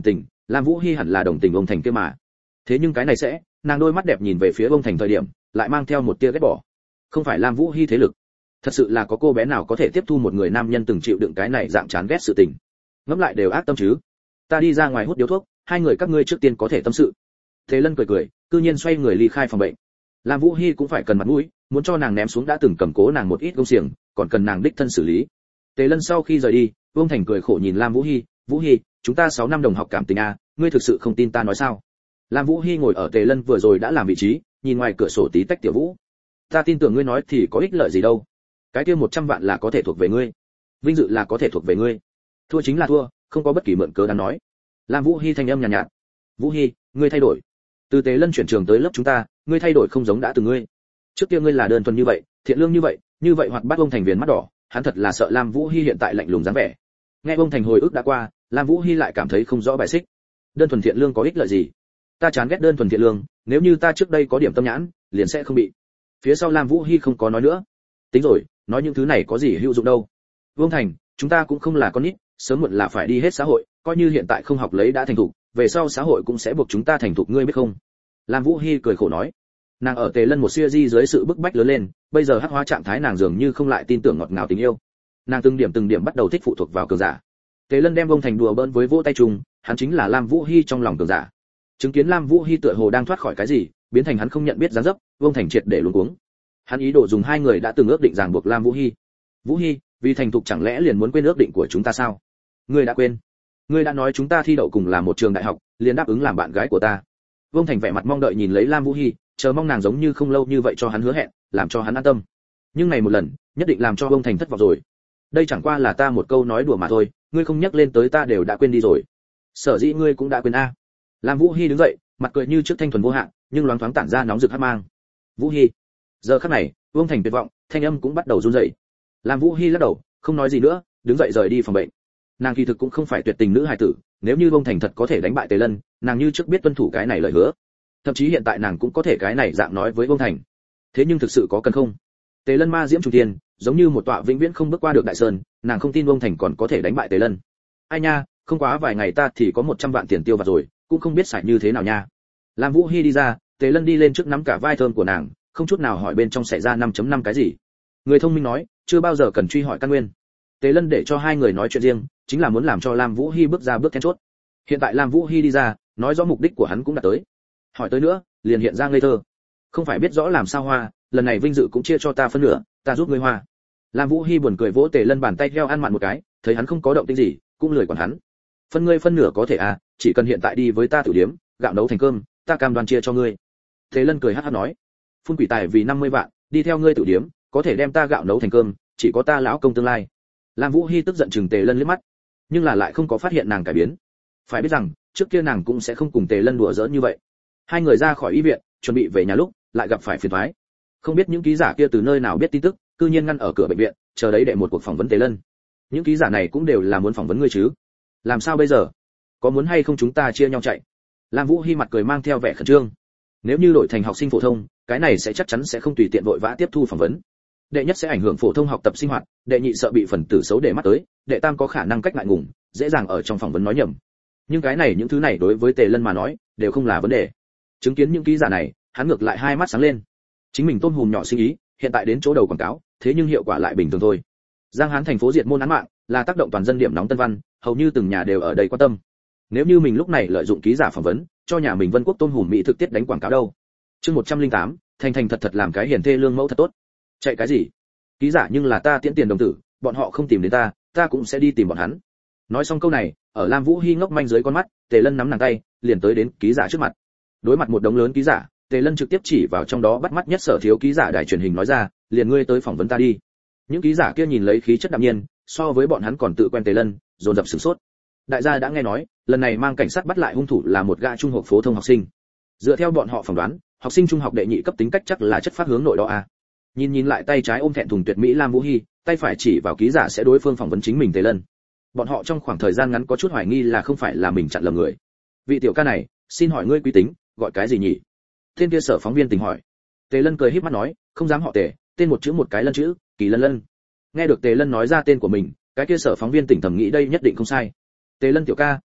Speaker 1: Lam Vũ Hi hẳn là đồng tình ông Thành kia mà. Thế nhưng cái này sẽ, nàng đôi mắt đẹp nhìn về phía ông Thành thời điểm, lại mang theo một tia ghét bỏ. Không phải Lam Vũ Hi thế lực. Thật sự là có cô bé nào có thể tiếp thu một người nam nhân từng chịu đựng cái này dạng chán ghét sự tình. Ngẫm lại đều ác tâm chứ. Ta đi ra ngoài hút điếu thuốc, hai người các ngươi trước tiên có thể tâm sự. Thế Lân cười cười, cư nhiên xoay người ly khai phòng bệnh. Lam Vũ Hi cũng phải cần mặt mũi, muốn cho nàng ném xuống đã từng cầm cố nàng một ít công xiềng, còn cần nàng đích thân xử lý. Tề Lân sau khi rời đi, Vương Thành cười khổ nhìn Lam Vũ Hi, "Vũ Hi, chúng ta sáu năm đồng học cảm tình a, ngươi thực sự không tin ta nói sao?" Lam Vũ Hi ngồi ở Tề Lân vừa rồi đã làm vị trí, nhìn ngoài cửa sổ tí tách Tiểu Vũ. "Ta tin tưởng ngươi nói thì có ích lợi gì đâu? Cái kia một trăm vạn là có thể thuộc về ngươi, vinh dự là có thể thuộc về ngươi. Thua chính là thua, không có bất kỳ mượn cớ đáng nói." Lam Vũ Hi thanh âm nhàn nhạt, nhạt. "Vũ Hi, ngươi thay đổi. Từ Tề Lân chuyển trường tới lớp chúng ta, ngươi thay đổi không giống đã từng ngươi. Trước kia ngươi là đơn thuần như vậy, thiện lương như vậy, như vậy hoặc bắt ông Thành viền mắt đỏ, hắn thật là sợ Lam Vũ Hi hiện tại lạnh lùng dáng vẻ." Nghe ông Thành hồi ức đã qua, Lam Vũ Hi lại cảm thấy không rõ bài xích. Đơn thuần thiện lương có ích lợi gì? Ta chán ghét đơn thuần thiện lương, nếu như ta trước đây có điểm tâm nhãn, liền sẽ không bị. Phía sau Lam Vũ Hi không có nói nữa. Tính rồi, nói những thứ này có gì hữu dụng đâu. Vương Thành, chúng ta cũng không là con nít, sớm muộn là phải đi hết xã hội, coi như hiện tại không học lấy đã thành thục, về sau xã hội cũng sẽ buộc chúng ta thành thục, ngươi biết không? Lam Vũ Hi cười khổ nói. Nàng ở Tề Lân một siêu di dưới sự bức bách lớn lên, bây giờ hắc hóa trạng thái nàng dường như không lại tin tưởng ngọt ngào tình yêu. Nàng từng điểm từng điểm bắt đầu thích phụ thuộc vào cường giả. Tề Lân đem Vương Thành đùa bỡn với vỗ tay trùng, hắn chính là Lam Vũ Hi trong lòng cường giả. Chứng kiến Lam Vũ Hi tựa hồ đang thoát khỏi cái gì, biến thành hắn không nhận biết dáng dấp, Vương Thành triệt để luống cuống. Hắn ý đồ dùng hai người đã từng ước định ràng buộc Lam Vũ Hi. Vũ Hi, vì thành thục chẳng lẽ liền muốn quên ước định của chúng ta sao? Ngươi đã quên? Ngươi đã nói chúng ta thi đậu cùng là một trường đại học, liền đáp ứng làm bạn gái của ta. Vương Thành vẻ mặt mong đợi nhìn lấy Lam Vũ Hi, chờ mong nàng giống như không lâu như vậy cho hắn hứa hẹn, làm cho hắn an tâm. Nhưng này một lần, nhất định làm cho Vương Thành thất vọng rồi. Đây chẳng qua là ta một câu nói đùa mà thôi, ngươi không nhắc lên tới ta đều đã quên đi rồi. Sở dĩ ngươi cũng đã quên a. Lam Vũ Hi đứng dậy, mặt cười như trước thanh thuần vô hạn, nhưng loáng thoáng tản ra nóng rực hắc mang. Vũ Hi. Giờ khắc này, Vương Thành tuyệt vọng, thanh âm cũng bắt đầu run rẩy. Lam Vũ Hi lắc đầu, không nói gì nữa, đứng dậy rời đi phòng bệnh. Nàng kỳ thực cũng không phải tuyệt tình nữ hài tử, nếu như Vương Thành thật có thể đánh bại Tề Lân, nàng như trước biết tuân thủ cái này lời hứa. Thậm chí hiện tại nàng cũng có thể cái này dạng nói với Vương Thành. Thế nhưng thực sự có cần không? Tề Lân ma diễm trùng thiên, giống như một tọa vĩnh viễn không bước qua được đại sơn, nàng không tin Vương Thành còn có thể đánh bại Tề Lân. Ai nha, không quá vài ngày ta thì có một trăm vạn tiền tiêu vặt rồi, cũng không biết xài như thế nào nha. Lam Vũ Hi đi ra, Tề Lân đi lên trước nắm cả vai thơm của nàng, không chút nào hỏi bên trong xảy ra năm chấm năm cái gì. Người thông minh nói, chưa bao giờ cần truy hỏi căn nguyên. Tề Lân để cho hai người nói chuyện riêng, chính là muốn làm cho Lam Vũ Hi bước ra bước then chốt. Hiện tại Lam Vũ Hi đi ra, nói rõ mục đích của hắn cũng đã tới. Hỏi tới nữa, liền hiện ra ngây thơ. Không phải biết rõ làm sao hoa, lần này vinh dự cũng chia cho ta phân nửa, ta giúp ngươi hoa. Lam Vũ Hi buồn cười vỗ Tề Lân bàn tay theo ăn mặn một cái, thấy hắn không có động tĩnh gì, cũng lười quản hắn. Phân ngươi phân nửa có thể à, chỉ cần hiện tại đi với ta tiểu điếm, gạo nấu thành cơm, ta cam đoan chia cho ngươi. Tề Lân cười hắc hắc nói, phun quỷ tài vì năm mươi vạn, đi theo ngươi tiểu điếm, có thể đem ta gạo nấu thành cơm, chỉ có ta lão công tương lai. Lam Vũ Hi tức giận chừng Tề Lân liếc mắt, nhưng là lại không có phát hiện nàng cải biến. Phải biết rằng, trước kia nàng cũng sẽ không cùng Tề Lân đùa giỡn như vậy. Hai người ra khỏi y viện, chuẩn bị về nhà lúc, lại gặp phải phiền toái. Không biết những ký giả kia từ nơi nào biết tin tức, cư nhiên ngăn ở cửa bệnh viện, chờ đấy để một cuộc phỏng vấn Tề Lân. Những ký giả này cũng đều là muốn phỏng vấn ngươi chứ? Làm sao bây giờ? Có muốn hay không chúng ta chia nhau chạy? Lam Vũ Hi mặt cười mang theo vẻ khẩn trương. Nếu như đổi thành học sinh phổ thông, cái này sẽ chắc chắn sẽ không tùy tiện vội vã tiếp thu phỏng vấn. Đệ nhất sẽ ảnh hưởng phổ thông học tập sinh hoạt, đệ nhị sợ bị phần tử xấu để mắt tới, đệ tam có khả năng cách ngại ngùng, dễ dàng ở trong phỏng vấn nói nhầm. Nhưng cái này những thứ này đối với Tề Lân mà nói, đều không là vấn đề. Chứng kiến những ký giả này, hắn ngược lại hai mắt sáng lên. Chính mình tôm hùm nhỏ sinh ý, hiện tại đến chỗ đầu quảng cáo, thế nhưng hiệu quả lại bình thường thôi. Giang Hán thành phố diệt môn án mạng, là tác động toàn dân điểm nóng Tân Văn, hầu như từng nhà đều ở đây quan tâm. Nếu như mình lúc này lợi dụng ký giả phỏng vấn, cho nhà mình Vân Quốc tôm hùm mỹ thực tiết đánh quảng cáo đâu. Chương một trăm lẻ tám, thành thành thật thật làm cái hiền thê lương mẫu thật tốt. Chạy cái gì? Ký giả nhưng là ta tiễn tiền đồng tử, bọn họ không tìm đến ta, ta cũng sẽ đi tìm bọn hắn. Nói xong câu này, ở Lam Vũ Hi ngốc manh dưới con mắt, Tề Lân nắm nàng tay, liền tới đến ký giả trước mặt. Đối mặt một đống lớn ký giả, Tề Lân trực tiếp chỉ vào trong đó bắt mắt nhất Sở Thiếu ký giả đài truyền hình nói ra, liền ngươi tới phỏng vấn ta đi. Những ký giả kia nhìn lấy khí chất đạm nhiên, so với bọn hắn còn tự quen Tề Lân, dồn dập sửng sốt. Đại gia đã nghe nói, lần này mang cảnh sát bắt lại hung thủ là một gã trung học phổ thông học sinh. Dựa theo bọn họ phỏng đoán, học sinh trung học đệ nhị cấp tính cách chắc là chất phát hướng nội đó à. Nhìn nhìn lại tay trái ôm thẹn thùng tuyệt mỹ Lam Vũ Hi, tay phải chỉ vào ký giả sẽ đối phương phỏng vấn chính mình Tề Lân. Bọn họ trong khoảng thời gian ngắn có chút hoài nghi là không phải là mình chặn lầm người. Vị tiểu ca này, xin hỏi ngươi quý tính, gọi cái gì nhỉ? Tên kia Sở phóng viên tình hỏi. Tề Lân cười híp mắt nói, không dám họ Tề, tên một chữ một cái Lân chữ, Kỳ Lân Lân. Nghe được Tề Lân nói ra tên của mình, cái kia Sở phóng viên tỉnh thầm nghĩ đây nhất định không sai. Tề Lân tiểu ca,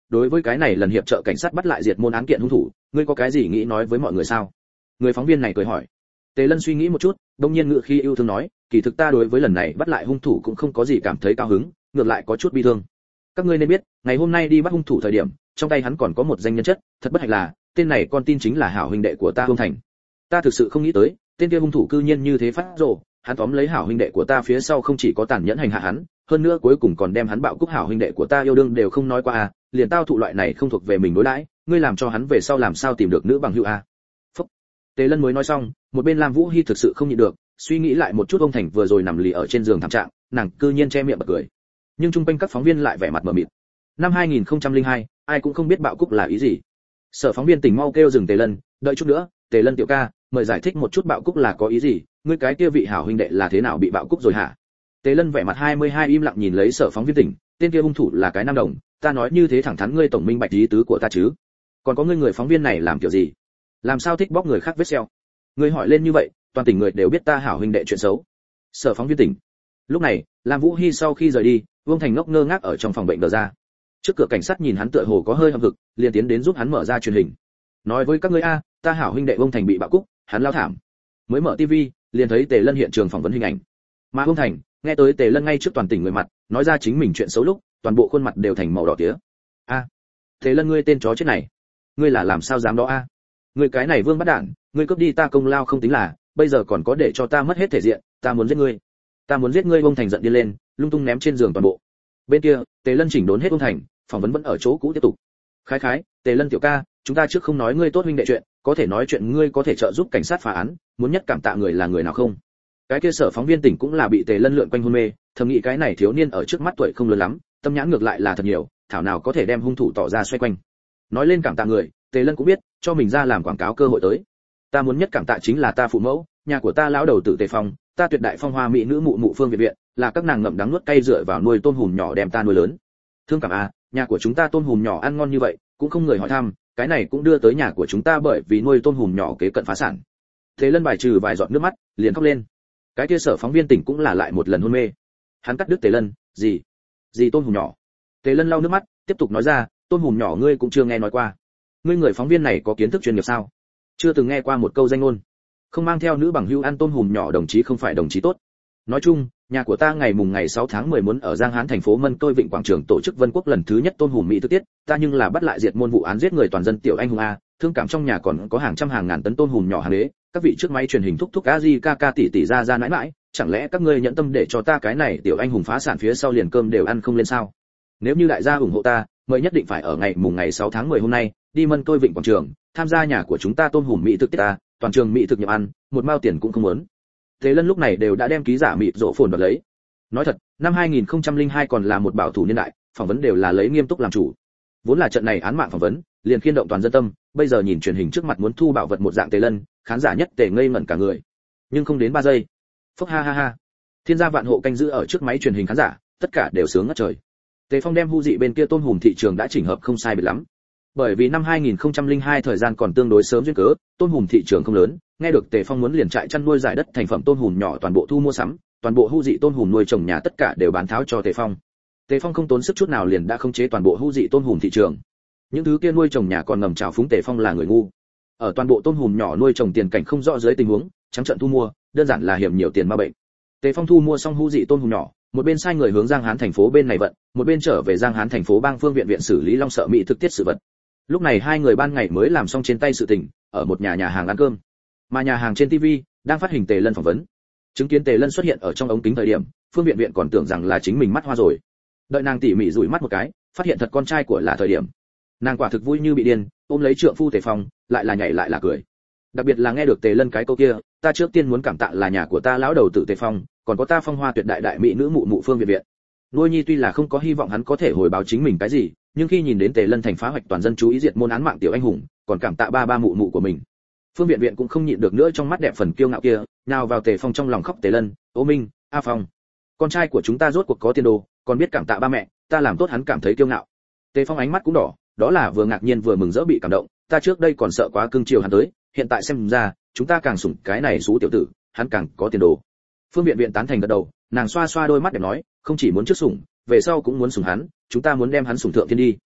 Speaker 1: đối với cái này lần hiệp trợ cảnh sát bắt lại diệt môn án kiện hung thủ, ngươi có cái gì nghĩ nói với mọi người sao? Người phóng viên này cười hỏi. Tề Lân suy nghĩ một chút, đột nhiên ngự khi yêu thương nói, kỳ thực ta đối với lần này bắt lại hung thủ cũng không có gì cảm thấy cao hứng, ngược lại có chút bi thương. Các ngươi nên biết, ngày hôm nay đi bắt hung thủ thời điểm, trong tay hắn còn có một danh nhân chất, thật bất hạnh là, tên này con tin chính là hảo huynh đệ của ta Vương Thành. Ta thực sự không nghĩ tới, tên kia hung thủ cư nhiên như thế phát rồ, hắn tóm lấy hảo huynh đệ của ta phía sau không chỉ có tàn nhẫn hành hạ hắn, hơn nữa cuối cùng còn đem hắn bạo cúc hảo huynh đệ của ta yêu đương đều không nói qua à, liền tao thụ loại này không thuộc về mình đối đãi, ngươi làm cho hắn về sau làm sao tìm được nữ bằng hữu a. Phúc. Tề Lân mới nói xong, một bên Lam Vũ Hi thực sự không nhịn được, suy nghĩ lại một chút ông Thành vừa rồi nằm lì ở trên giường thảm trạng, nàng cư nhiên che miệng bật cười. Nhưng chung quanh các phóng viên lại vẻ mặt mờ mịt. Năm hai nghìn không trăm lẻ hai, ai cũng không biết bạo cúc là ý gì. Sở phóng viên tỉnh mau kêu dừng Tề Lân, đợi chút nữa, Tề Lân tiểu ca, mời giải thích một chút bạo cúc là có ý gì, ngươi cái kia vị hảo huynh đệ là thế nào bị bạo cúc rồi hả? Tề Lân vẻ mặt hai mươi hai im lặng nhìn lấy Sở phóng viên tỉnh, tên kia hung thủ là cái nam đồng, ta nói như thế thẳng thắn ngươi tổng minh bạch ý tứ của ta chứ? Còn có ngươi người phóng viên này làm kiểu gì? Làm sao thích bóc người khác vết sẹo? Ngươi hỏi lên như vậy, toàn tỉnh người đều biết ta hảo huynh đệ chuyện xấu. Sở phóng viên tỉnh. Lúc này, Lam Vũ Hi sau khi rời đi, Vương Thành ngốc ngơ ngác ở trong phòng bệnh đờ ra. Trước cửa cảnh sát nhìn hắn tựa hồ có hơi hậm hực, liền tiến đến giúp hắn mở ra truyền hình. Nói với các ngươi a, ta hảo huynh đệ Vương Thành bị bạo cúc, hắn lao thảm. Mới mở tivi, liền thấy Tề Lân hiện trường phỏng vấn hình ảnh. Mà Vương Thành, nghe tới Tề Lân ngay trước toàn tỉnh người mặt, nói ra chính mình chuyện xấu lúc, toàn bộ khuôn mặt đều thành màu đỏ tía. A, Tề Lân ngươi tên chó chết này, ngươi là làm sao dám đó a? Ngươi cái này vương bắt đản, ngươi cướp đi ta công lao không tính là, bây giờ còn có để cho ta mất hết thể diện, ta muốn giết ngươi. Ta muốn giết ngươi. Vương Thành giận điên lên, lung tung ném trên giường toàn bộ. Bên kia, Tề Lân chỉnh đốn hết Vương Thành, phỏng vấn vẫn ở chỗ cũ tiếp tục. Khái khái, Tề Lân tiểu ca, chúng ta trước không nói ngươi tốt huynh đệ chuyện, có thể nói chuyện ngươi có thể trợ giúp cảnh sát phá án, muốn nhất cảm tạ người là người nào không? Cái kia Sở phóng viên tỉnh cũng là bị Tề Lân lượn quanh hôn mê, thầm nghĩ cái này thiếu niên ở trước mắt tuổi không lớn lắm, tâm nhãn ngược lại là thật nhiều, thảo nào có thể đem hung thủ tỏ ra xoay quanh. Nói lên cảm tạ người, Tề Lân cũng biết, cho mình ra làm quảng cáo cơ hội tới. Ta muốn nhất cảm tạ chính là ta phụ mẫu, nhà của ta lão đầu tử Tề Phong, ta tuyệt đại phong hoa mỹ nữ mụ mụ Phương Việt Viện, là các nàng ngậm đắng nuốt cay dựa vào nuôi tôm hùm nhỏ đem ta nuôi lớn. Thương cảm à, nhà của chúng ta tôm hùm nhỏ ăn ngon như vậy, cũng không người hỏi thăm, cái này cũng đưa tới nhà của chúng ta bởi vì nuôi tôm hùm nhỏ kế cận phá sản. Tề Lân bài trừ vài giọt nước mắt, liền khóc lên. Cái kia Sở phóng viên tỉnh cũng là lại một lần hôn mê. Hắn cắt đứt Tề Lân, gì? Gì tôm hùm nhỏ? Tề Lân lau nước mắt, tiếp tục nói ra, tôm hùm nhỏ ngươi cũng chưa nghe nói qua. Ngươi người phóng viên này có kiến thức chuyên nghiệp sao? Chưa từng nghe qua một câu danh ngôn. Không mang theo nữ bằng hữu ăn tôm hùm nhỏ đồng chí không phải đồng chí tốt. Nói chung, nhà của ta ngày mùng ngày sáu tháng mười muốn ở Giang Hán thành phố Mân Tôi Vịnh quảng trường tổ chức Vân Quốc lần thứ nhất tôm hùm mỹ thực tiết, ta nhưng là bắt lại diệt môn vụ án giết người toàn dân tiểu anh hùng a, thương cảm trong nhà còn có hàng trăm hàng ngàn tấn tôm hùm nhỏ hàng đế, các vị trước máy truyền hình thúc thúc a di ca ca tỷ tỷ ra ra mãi mãi, chẳng lẽ các ngươi nhận tâm để cho ta cái này tiểu anh hùng phá sản phía sau liền cơm đều ăn không lên sao? Nếu như đại gia ủng hộ ta, mời nhất định phải ở ngày mùng ngày sáu tháng mười hôm nay, đi Mân Tôi Vịnh quảng trường, tham gia nhà của chúng ta tôm hùm mỹ thực tiết ta, toàn trường mỹ thực nhập ăn, một mao tiền cũng không muốn. Tề Lân lúc này đều đã đem ký giả mịt rộ phồn đoạt lấy. Nói thật, năm hai nghìn không trăm lẻ hai còn là một bảo thủ niên đại, phỏng vấn đều là lấy nghiêm túc làm chủ. Vốn là trận này án mạng phỏng vấn, liền khiên động toàn dân tâm, bây giờ nhìn truyền hình trước mặt muốn thu bảo vật một dạng Tề Lân, khán giả nhất tề ngây ngẩn cả người. Nhưng không đến ba giây, phốc ha ha ha. Thiên gia vạn hộ canh giữ ở trước máy truyền hình khán giả, tất cả đều sướng ngất trời. Tề Phong đem Hu Dị bên kia tôm hùm thị trường đã chỉnh hợp không sai biệt lắm. Bởi vì năm hai nghìn không trăm lẻ hai thời gian còn tương đối sớm duyên cớ, tôm hùm thị trường không lớn, nghe được Tề Phong muốn liền trại chăn nuôi giải đất thành phẩm tôm hùm nhỏ toàn bộ thu mua sắm, toàn bộ Hu Dị tôm hùm nuôi trồng nhà tất cả đều bán tháo cho Tề Phong. Tề Phong không tốn sức chút nào liền đã khống chế toàn bộ Hu Dị tôm hùm thị trường. Những thứ kia nuôi trồng nhà còn ngầm chào phúng Tề Phong là người ngu. Ở toàn bộ tôm hùm nhỏ nuôi trồng tiền cảnh không rõ dưới tình huống, trắng trợn thu mua, đơn giản là hiểm nhiều tiền ma bệnh. Tề Phong thu mua xong Hu Dị tôm hùm nhỏ, một bên sai người hướng Giang Hán thành phố bên này vận, một bên trở về Giang Hán thành phố bang Phương viện viện xử lý Long Sợ Mỹ thực tiết sự vật. Lúc này hai người ban ngày mới làm xong trên tay sự tình, ở một nhà nhà hàng ăn cơm. Mà nhà hàng trên tivi đang phát hình Tề Lân phỏng vấn. Chứng kiến Tề Lân xuất hiện ở trong ống kính thời điểm, Phương viện viện còn tưởng rằng là chính mình mắt hoa rồi. Đợi nàng tỉ mỉ dụi mắt một cái, phát hiện thật con trai của là thời điểm. Nàng quả thực vui như bị điên, ôm lấy trượng phu Tề Phong, lại là nhảy lại là cười. Đặc biệt là nghe được Tề Lân cái câu kia, ta trước tiên muốn cảm tạ là nhà của ta lão đầu tử Tề Phong, còn có ta phong hoa tuyệt đại đại mỹ nữ mụ mụ Phương viện viện. Nuôi nhi tuy là không có hy vọng hắn có thể hồi báo chính mình cái gì, nhưng khi nhìn đến Tề Lân thành phá hoạch toàn dân chú ý diệt môn án mạng tiểu anh hùng, còn cảm tạ ba ba mụ mụ của mình. Phương viện viện cũng không nhịn được nữa trong mắt đẹp phần kiêu ngạo kia, nào vào Tề Phong trong lòng khóc Tề Lân, Ô Minh, A Phong, con trai của chúng ta rốt cuộc có tiền đồ, còn biết cảm tạ ba mẹ, ta làm tốt hắn cảm thấy kiêu ngạo. Tề Phong ánh mắt cũng đỏ, đó là vừa ngạc nhiên vừa mừng rỡ bị cảm động, ta trước đây còn sợ quá cưng chiều hắn tới, hiện tại xem ra, chúng ta càng sủng cái này xú tiểu tử, hắn càng có tiền đồ. Phương viện viện tán thành gật đầu, nàng xoa xoa đôi mắt để nói, không chỉ muốn trước sủng, về sau cũng muốn sủng hắn, chúng ta muốn đem hắn sủng thượng thiên đi.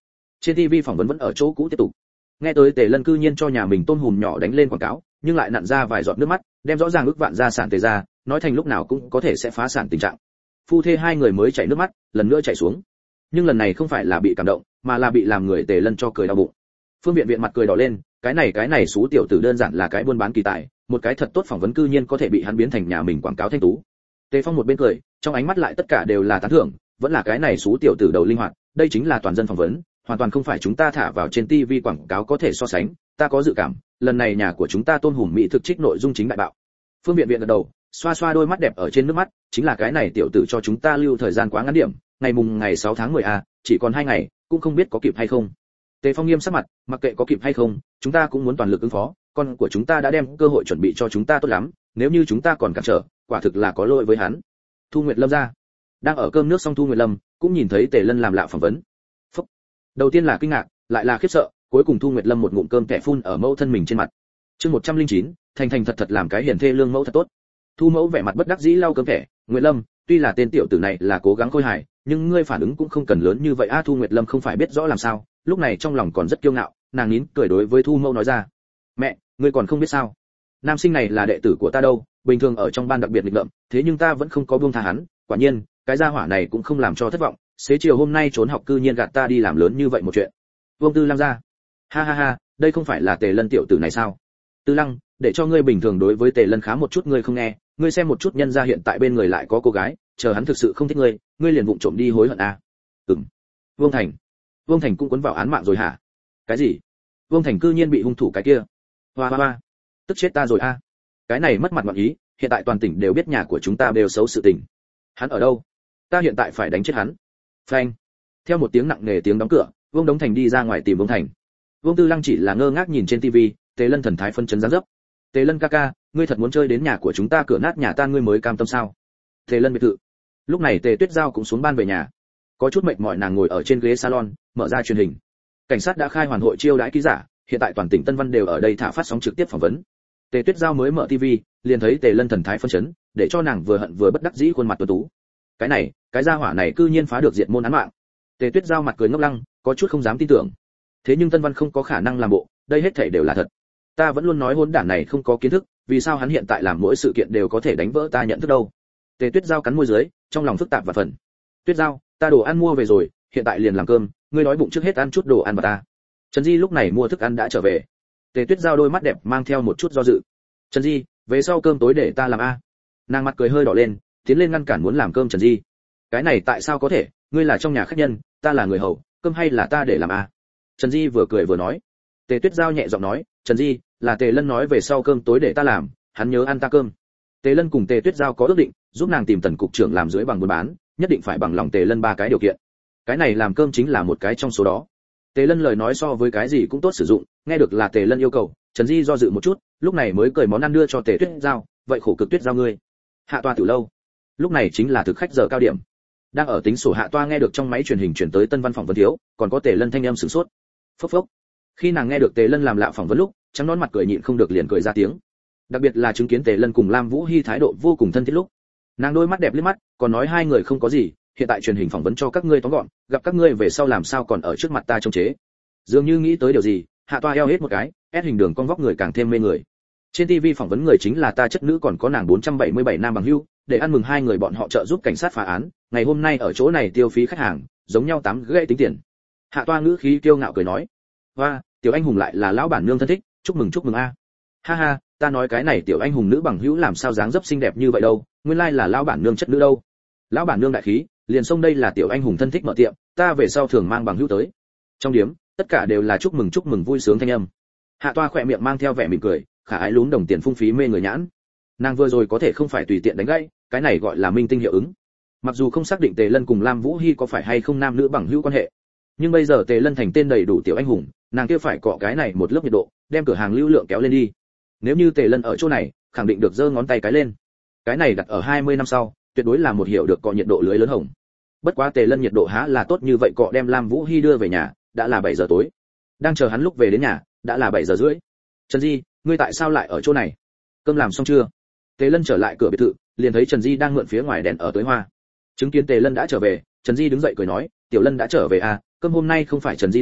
Speaker 1: Trên ti vi phỏng vấn vẫn ở chỗ cũ tiếp tục. Nghe tới Tề Lân cư nhiên cho nhà mình tôm hùm nhỏ đánh lên quảng cáo, nhưng lại nặn ra vài giọt nước mắt, đem rõ ràng ước vạn gia sản Tề ra, nói thành lúc nào cũng có thể sẽ phá sản tình trạng. Phu thê hai người mới chảy nước mắt, lần nữa chảy xuống. Nhưng lần này không phải là bị cảm động, mà là bị làm người Tề Lân cho cười đau bụng. Phương Viện Viện mặt cười đỏ lên, cái này cái này xú tiểu tử đơn giản là cái buôn bán kỳ tài, một cái thật tốt phỏng vấn cư nhiên có thể bị hắn biến thành nhà mình quảng cáo thanh tú. Tề Phong một bên cười, trong ánh mắt lại tất cả đều là tán thưởng, vẫn là cái này xú tiểu tử đầu linh hoạt, đây chính là toàn dân phỏng vấn, hoàn toàn không phải chúng ta thả vào trên ti vi quảng cáo có thể so sánh, ta có dự cảm, lần này nhà của chúng ta tôn hùm mỹ thực trích nội dung chính đại bạo. Phương Viện Viện gật đầu, xoa xoa đôi mắt đẹp ở trên nước mắt, chính là cái này tiểu tử cho chúng ta lưu thời gian quá ngắn điểm, ngày mùng ngày sáu tháng mười a, chỉ còn hai ngày, cũng không biết có kịp hay không. Tề Phong nghiêm sắc mặt, mặc kệ có kịp hay không, chúng ta cũng muốn toàn lực ứng phó, con của chúng ta đã đem cơ hội chuẩn bị cho chúng ta tốt lắm, nếu như chúng ta còn cản trở, quả thực là có lỗi với hắn. Thu Nguyệt Lâm ra, đang ở cơm nước xong Thu Nguyệt Lâm cũng nhìn thấy Tề Lân làm lạ phỏng vấn. Phúc. Đầu tiên là kinh ngạc, lại là khiếp sợ, cuối cùng Thu Nguyệt Lâm một ngụm cơm kẻ phun ở mẫu thân mình trên mặt. Chương một trăm lẻ chín, thành thành thật thật làm cái hiền thê lương mẫu thật tốt. Thu mẫu vẻ mặt bất đắc dĩ lau cơm kẻ, Nguyệt Lâm, tuy là tên tiểu tử này là cố gắng khôi hài, nhưng ngươi phản ứng cũng không cần lớn như vậy a. Thu Nguyệt Lâm không phải biết rõ làm sao, lúc này trong lòng còn rất kiêu ngạo, nàng nín cười đối với Thu mẫu nói ra, mẹ, ngươi còn không biết sao? Nam sinh này là đệ tử của ta đâu, bình thường ở trong ban đặc biệt nghịch ngợm, thế nhưng ta vẫn không có buông tha hắn, quả nhiên, cái gia hỏa này cũng không làm cho thất vọng, xế chiều hôm nay trốn học cư nhiên gạt ta đi làm lớn như vậy một chuyện. Vương Tư Lăng ra, ha ha ha, đây không phải là Tề Lân tiểu tử này sao? Tư Lăng, để cho ngươi bình thường đối với Tề Lân khá một chút ngươi không nghe, ngươi xem một chút nhân gia hiện tại bên người lại có cô gái, chờ hắn thực sự không thích ngươi, ngươi liền vụng trộm đi hối hận à? Ừm. Vương Thành, Vương Thành cũng cuốn vào án mạng rồi hả? Cái gì? Vương Thành cư nhiên bị hung thủ cái kia? Hoa hoa hoa, tức chết ta rồi a. À. Cái này mất mặt ngoạn ý, hiện tại toàn tỉnh đều biết nhà của chúng ta đều xấu sự tình. Hắn ở đâu? Ta hiện tại phải đánh chết hắn. Phanh. Theo một tiếng nặng nề tiếng đóng cửa, Vương Đống Thành đi ra ngoài tìm Vương Thành. Vương Tư Lăng chỉ là ngơ ngác nhìn trên tivi, Tề Lân thần thái phân chấn giáng dấp. Tề Lân ca ca, ngươi thật muốn chơi đến nhà của chúng ta cửa nát nhà tan ngươi mới cam tâm sao? Tề Lân biệt thự. Lúc này Tề Tuyết Giao cũng xuống ban về nhà. Có chút mệt mỏi nàng ngồi ở trên ghế salon, mở ra truyền hình. Cảnh sát đã khai hoàn hội chiêu đãi ký giả, hiện tại toàn tỉnh Tân Văn đều ở đây thả phát sóng trực tiếp phỏng vấn. Tề Tuyết Giao mới mở tivi, liền thấy Tề Lân thần thái phân chấn, để cho nàng vừa hận vừa bất đắc dĩ khuôn mặt tuấn tú. Cái này, cái gia hỏa này cư nhiên phá được diệt môn án mạng. Tề Tuyết Giao mặt cười ngốc lăng, có chút không dám tin tưởng. Thế nhưng Tân Văn không có khả năng làm bộ, đây hết thảy đều là thật. Ta vẫn luôn nói hỗn đản này không có kiến thức, vì sao hắn hiện tại làm mỗi sự kiện đều có thể đánh vỡ ta nhận thức đâu? Tề Tuyết Giao cắn môi dưới, trong lòng phức tạp và phần. Tuyết Giao, ta đồ ăn mua về rồi, hiện tại liền làm cơm, ngươi đói bụng trước hết ăn chút đồ ăn vào ta. Trần Di lúc này mua thức ăn đã trở về. Tề Tuyết Giao đôi mắt đẹp mang theo một chút do dự. Trần Di, về sau cơm tối để ta làm a. Nàng mặt cười hơi đỏ lên, tiến lên ngăn cản muốn làm cơm Trần Di. Cái này tại sao có thể, ngươi là trong nhà khách nhân, ta là người hầu, cơm hay là ta để làm a? Trần Di vừa cười vừa nói. Tề Tuyết Giao nhẹ giọng nói, Trần Di, là Tề Lân nói về sau cơm tối để ta làm, hắn nhớ ăn ta cơm. Tề Lân cùng Tề Tuyết Giao có ước định, giúp nàng tìm Tần cục trưởng làm dưới bằng buôn bán, nhất định phải bằng lòng Tề Lân ba cái điều kiện. Cái này làm cơm chính là một cái trong số đó. Tề Lân lời nói so với cái gì cũng tốt sử dụng, nghe được là Tề Lân yêu cầu, Trần Di do dự một chút, lúc này mới cởi món ăn đưa cho Tề Tuyết Giao, vậy khổ cực Tuyết Giao ngươi. Hạ toa từ lâu. Lúc này chính là thực khách giờ cao điểm. Đang ở tính sổ Hạ toa nghe được trong máy truyền hình chuyển tới Tân Văn phỏng vấn thiếu, còn có Tề Lân thanh âm sửng sốt. Phốc phốc. Khi nàng nghe được Tề Lân làm lạ phỏng vấn lúc, trắng nón mặt cười nhịn không được liền cười ra tiếng. Đặc biệt là chứng kiến Tề Lân cùng Lam Vũ Hi thái độ vô cùng thân thiết lúc, nàng đôi mắt đẹp liếc mắt, còn nói hai người không có gì, hiện tại truyền hình phỏng vấn cho các ngươi tóm gọn, gặp các ngươi về sau làm sao còn ở trước mặt ta trông chế. Dường như nghĩ tới điều gì, Hạ toa eo hết một cái, ép hình đường cong vóc người càng thêm mê người. Trên ti vi phỏng vấn người chính là ta chất nữ còn có nàng bốn trăm bảy mươi bảy nam bằng hữu, để ăn mừng hai người bọn họ trợ giúp cảnh sát phá án, ngày hôm nay ở chỗ này tiêu phí khách hàng, giống nhau tám gậy tính tiền. Hạ toa ngữ khí kiêu ngạo cười nói, "Hoa, tiểu anh hùng lại là lão bản nương thân thích, chúc mừng chúc mừng a." Ha ha, ta nói cái này tiểu anh hùng nữ bằng hữu làm sao dáng dấp xinh đẹp như vậy đâu, nguyên lai là lão bản nương chất nữ đâu. Lão bản nương đại khí, liền xông đây là tiểu anh hùng thân thích mở tiệm, ta về sau thường mang bằng hữu tới. Trong điếm, tất cả đều là chúc mừng chúc mừng vui sướng thanh âm. Hạ toa khỏe miệng mang theo vẻ mỉm cười, khả ái lún đồng tiền phung phí mê người nhãn. Nàng vừa rồi có thể không phải tùy tiện đánh gãy, cái này gọi là minh tinh hiệu ứng. Mặc dù không xác định Tề Lân cùng Lam Vũ Hi có phải hay không nam nữ bằng hữu quan hệ, nhưng bây giờ Tề Lân thành tên đầy đủ tiểu anh hùng, nàng kia phải cọ cái này một lớp nhiệt độ, đem cửa hàng lưu lượng kéo lên đi. Nếu như Tề Lân ở chỗ này, khẳng định được giơ ngón tay cái lên. Cái này đặt ở hai mươi năm sau, tuyệt đối là một hiệu được cọ nhiệt độ lưới lớn hồng. Bất quá Tề Lân nhiệt độ há là tốt như vậy, cọ đem Lam Vũ Hi đưa về nhà, đã là bảy giờ tối. Đang chờ hắn lúc về đến nhà, đã là bảy giờ rưỡi. Trần Di, ngươi tại sao lại ở chỗ này? Cơm làm xong chưa? Tề Lân trở lại cửa biệt thự, liền thấy Trần Di đang mượn phía ngoài đèn ở tới hoa. Chứng kiến Tề Lân đã trở về, Trần Di đứng dậy cười nói, tiểu Lân đã trở về à, cơm hôm nay không phải Trần Di làm,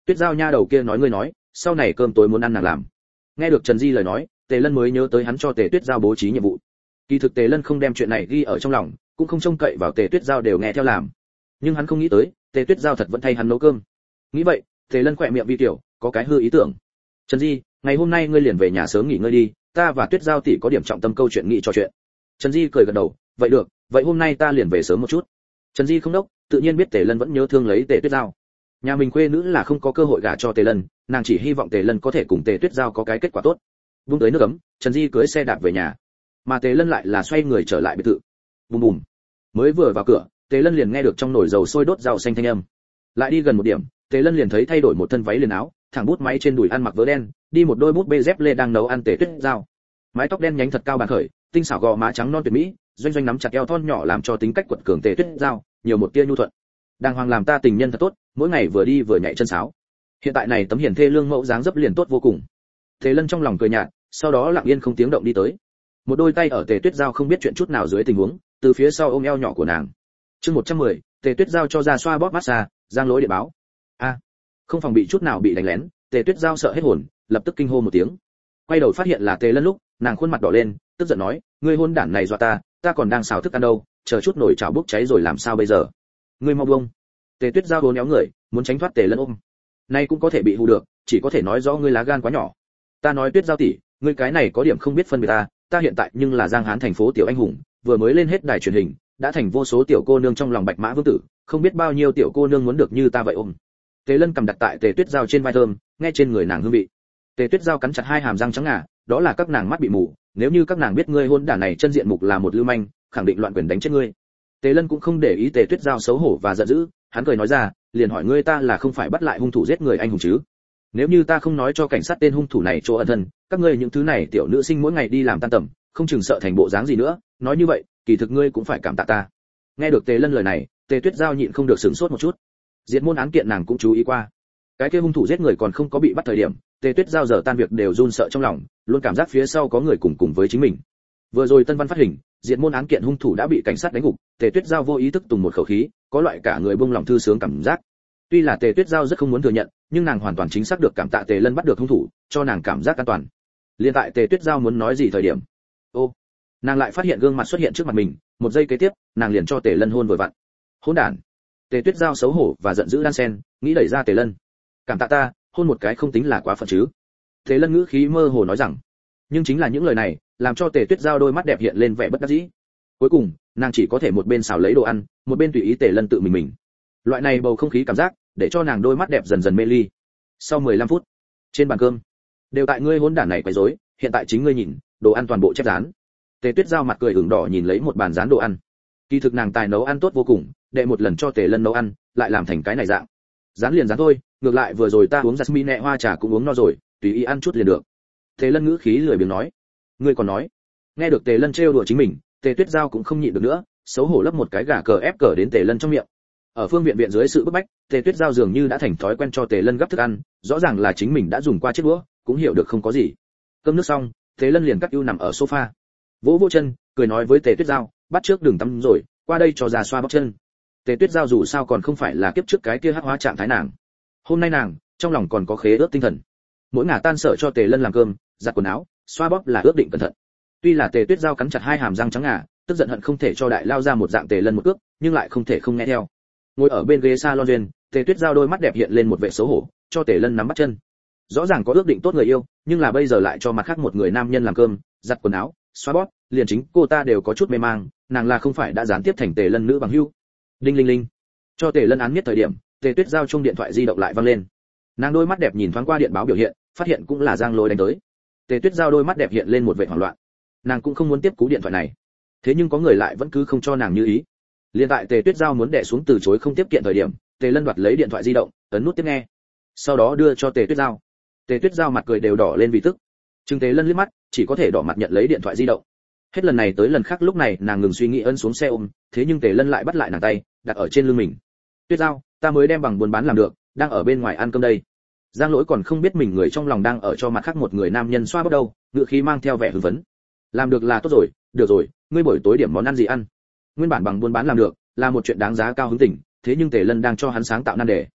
Speaker 1: Tuyết Giao nha đầu kia nói ngươi nói, sau này cơm tối muốn ăn nàng làm. Nghe được Trần Di lời nói, Tề Lân mới nhớ tới hắn cho Tề Tuyết Giao bố trí nhiệm vụ. Kỳ thực Tề Lân không đem chuyện này ghi ở trong lòng, cũng không trông cậy vào Tề Tuyết Giao đều nghe theo làm. Nhưng hắn không nghĩ tới, Tề Tuyết Giao thật vẫn thay hắn nấu cơm. Nghĩ vậy, Tề Lân khỏe miệng vi tiểu, có cái hư ý tưởng. Trần Di, ngày hôm nay ngươi liền về nhà sớm nghỉ ngơi đi, ta và Tuyết Giao tỷ có điểm trọng tâm câu chuyện nghị trò chuyện. Trần Di cười gật đầu, vậy được, vậy hôm nay ta liền về sớm một chút. Trần Di không đốc, tự nhiên biết Tề Lân vẫn nhớ thương lấy Tề Tuyết Giao. Nhà mình khuê nữ là không có cơ hội gả cho Tề Lân, nàng chỉ hy vọng Tề Lân có thể cùng Tề Tuyết Giao có cái kết quả tốt. Buông tới nước ấm, Trần Di cưỡi xe đạp về nhà, mà Tề Lân lại là xoay người trở lại biệt thự. Bùm bùm. Mới vừa vào cửa, Tề Lân liền nghe được trong nồi dầu sôi đốt rau xanh thanh âm. Lại đi gần một điểm, Tề Lân liền thấy thay đổi một thân váy liền áo, thẳng bút máy trên đùi ăn mặc vớ đen, đi một đôi bút bê dép lê đang nấu ăn Tề Tuyết Giao. Mái tóc đen nhánh thật cao bàn khởi, tinh xảo gò má trắng non tuyệt mỹ, doanh doanh nắm chặt eo thon nhỏ làm cho tính cách quật cường Tề Tuyết Giao nhiều một tia nhu thuận. Đàng hoàng làm ta tình nhân thật tốt, mỗi ngày vừa đi vừa nhảy chân sáo. Hiện tại này tấm hiển thê lương mẫu dáng dấp liền tốt vô cùng. Tề Lân trong lòng cười nhạt, sau đó lặng yên không tiếng động đi tới. Một đôi tay ở Tề Tuyết Giao không biết chuyện chút nào dưới tình huống, từ phía sau ôm eo nhỏ của nàng. Chương một trăm mười, Tề Tuyết Giao cho ra xoa bóp massage, giang lối điện báo. A, không phòng bị chút nào bị đánh lén, Tề Tuyết Giao sợ hết hồn, lập tức kinh hô một tiếng. Quay đầu phát hiện là Tề Lân lúc, nàng khuôn mặt đỏ lên, tức giận nói, ngươi hôn đản này dọa ta, ta còn đang xào thức ăn đâu, chờ chút nồi chảo bốc cháy rồi làm sao bây giờ? Ngươi mau buông. Tề Tuyết Giao vốn éo người, muốn tránh thoát Tề Lân ôm. Nay cũng có thể bị hù được, chỉ có thể nói rõ ngươi lá gan quá nhỏ. Ta nói Tuyết Giao tỷ, ngươi cái này có điểm không biết phân biệt ta, ta hiện tại nhưng là Giang Hán thành phố tiểu anh hùng, vừa mới lên hết đài truyền hình, đã thành vô số tiểu cô nương trong lòng Bạch Mã vương tử, không biết bao nhiêu tiểu cô nương muốn được như ta vậy ôm. Tề Lân cầm đặt tại Tề Tuyết Giao trên vai thơm, nghe trên người nàng hương vị. Tề Tuyết Giao cắn chặt hai hàm răng trắng ngà, đó là các nàng mắt bị mù, nếu như các nàng biết ngươi hôn đản này chân diện mục là một lưu manh, khẳng định loạn quyền đánh chết ngươi. Tề Lân cũng không để ý Tề Tuyết Giao xấu hổ và giận dữ, hắn cười nói ra, liền hỏi ngươi ta là không phải bắt lại hung thủ giết người anh hùng chứ? Nếu như ta không nói cho cảnh sát tên hung thủ này chỗ ẩn thân, các ngươi những thứ này tiểu nữ sinh mỗi ngày đi làm tan tầm, không chừng sợ thành bộ dáng gì nữa, nói như vậy, kỳ thực ngươi cũng phải cảm tạ ta. Nghe được Tề Lân lời này, Tề Tuyết Giao nhịn không được sửng sốt một chút. Diệt môn án kiện nàng cũng chú ý qua. Cái kia hung thủ giết người còn không có bị bắt thời điểm, Tề Tuyết Giao giờ tan việc đều run sợ trong lòng, luôn cảm giác phía sau có người cùng cùng với chính mình. Vừa rồi Tân Văn phát hình, diệt môn án kiện hung thủ đã bị cảnh sát đánh gục, Tề Tuyết Giao vô ý thức tùng một khẩu khí, có loại cả người buông lòng thư sướng cảm giác. Tuy là Tề Tuyết Giao rất không muốn thừa nhận, nhưng nàng hoàn toàn chính xác được cảm tạ Tề Lân bắt được hung thủ, cho nàng cảm giác an toàn. Liên tại Tề Tuyết Giao muốn nói gì thời điểm, ô, nàng lại phát hiện gương mặt xuất hiện trước mặt mình, một giây kế tiếp, nàng liền cho Tề Lân hôn vừa vặn. Hỗn đản. Tề Tuyết Giao xấu hổ và giận dữ đan sen, nghĩ đẩy ra Tề Lân. Cảm tạ ta, hôn một cái không tính là quá phận chứ? Tề Lân ngữ khí mơ hồ nói rằng. Nhưng chính là những lời này, làm cho Tề Tuyết Giao đôi mắt đẹp hiện lên vẻ bất đắc dĩ. Cuối cùng, nàng chỉ có thể một bên xào lấy đồ ăn, một bên tùy ý Tề Lân tự mình mình. Loại này bầu không khí cảm giác, để cho nàng đôi mắt đẹp dần dần mê ly. Sau mười lăm phút, trên bàn cơm, đều tại ngươi hỗn đản này quấy rối, hiện tại chính ngươi nhìn, đồ ăn toàn bộ chép dán. Tề Tuyết Giao mặt cười ửng đỏ nhìn lấy một bàn dán đồ ăn. Kỳ thực nàng tài nấu ăn tốt vô cùng, đệ một lần cho Tề Lân nấu ăn, lại làm thành cái này dạng. Dán liền dán thôi, ngược lại vừa rồi ta uống jasmine hoa trà cũng uống no rồi, tùy ý ăn chút liền được. Tề Lân ngữ khí lười biếng nói. Ngươi còn nói. Nghe được Tề Lân trêu đùa chính mình, Tề Tuyết Giao cũng không nhịn được nữa, xấu hổ lấp một cái gà cờ ép cờ đến Tề Lân trong miệng. Ở phương viện viện dưới sự bức bách, Tề Tuyết Giao dường như đã thành thói quen cho Tề Lân gấp thức ăn, rõ ràng là chính mình đã dùng qua chiếc đũa, cũng hiểu được không có gì. Cơm nước xong, Tề Lân liền cắt ưu nằm ở sofa, vỗ vỗ chân, cười nói với Tề Tuyết Giao, bắt trước đừng tắm rồi, qua đây cho già xoa bóp chân. Tề Tuyết Giao dù sao còn không phải là kiếp trước cái kia hắc hóa trạng thái nàng. Hôm nay nàng, trong lòng còn có khế ước tinh thần. Mỗi ngày tan sở cho Tề Lân làm cơm, giặt quần áo, xoa bóp là ước định cẩn thận. Tuy là Tề Tuyết Giao cắn chặt hai hàm răng trắng ngà, tức giận hận không thể cho đại lao ra một dạng Tề Lân một cước, nhưng lại không thể không nghe theo. Ngồi ở bên ghế salon duyên, Tề Tuyết Giao đôi mắt đẹp hiện lên một vẻ xấu hổ, cho Tề Lân nắm bắt chân. Rõ ràng có ước định tốt người yêu, nhưng là bây giờ lại cho mặt khác một người nam nhân làm cơm, giặt quần áo, xoa bóp, liền chính cô ta đều có chút mê mang, nàng là không phải đã gián tiếp thành Tề Lân nữ bằng hữu. Đinh linh linh. Cho Tề Lân án miết thời điểm, Tề Tuyết Giao chung điện thoại di động lại vang lên. Nàng đôi mắt đẹp nhìn thoáng qua điện báo biểu hiện, phát hiện cũng là Giang Lôi đánh tới. Tề Tuyết Giao đôi mắt đẹp hiện lên một vẻ hoảng loạn. Nàng cũng không muốn tiếp cú điện thoại này, thế nhưng có người lại vẫn cứ không cho nàng như ý. Liên tại Tề Tuyết Giao muốn đè xuống từ chối không tiếp kiện thời điểm, Tề Lân đoạt lấy điện thoại di động, ấn nút tiếp nghe, sau đó đưa cho Tề Tuyết Giao. Tề Tuyết Giao mặt cười đều đỏ lên vì tức. Trừng Tề Lân liếc mắt, chỉ có thể đỏ mặt nhận lấy điện thoại di động. Hết lần này tới lần khác lúc này nàng ngừng suy nghĩ ấn xuống xe ôm, thế nhưng Tề Lân lại bắt lại nàng tay, đặt ở trên lưng mình. Tuyết Giao, ta mới đem bằng buôn bán làm được, đang ở bên ngoài ăn cơm đây. Giang Lỗi còn không biết mình người trong lòng đang ở cho mặt khác một người nam nhân xoa bóp đâu, ngựa khí mang theo vẻ hưng phấn. Làm được là tốt rồi, được rồi, ngươi buổi tối điểm món ăn gì ăn? Nguyên bản bằng buôn bán làm được, là một chuyện đáng giá cao hứng tình, thế nhưng Tề Lân đang cho hắn sáng tạo nan đề.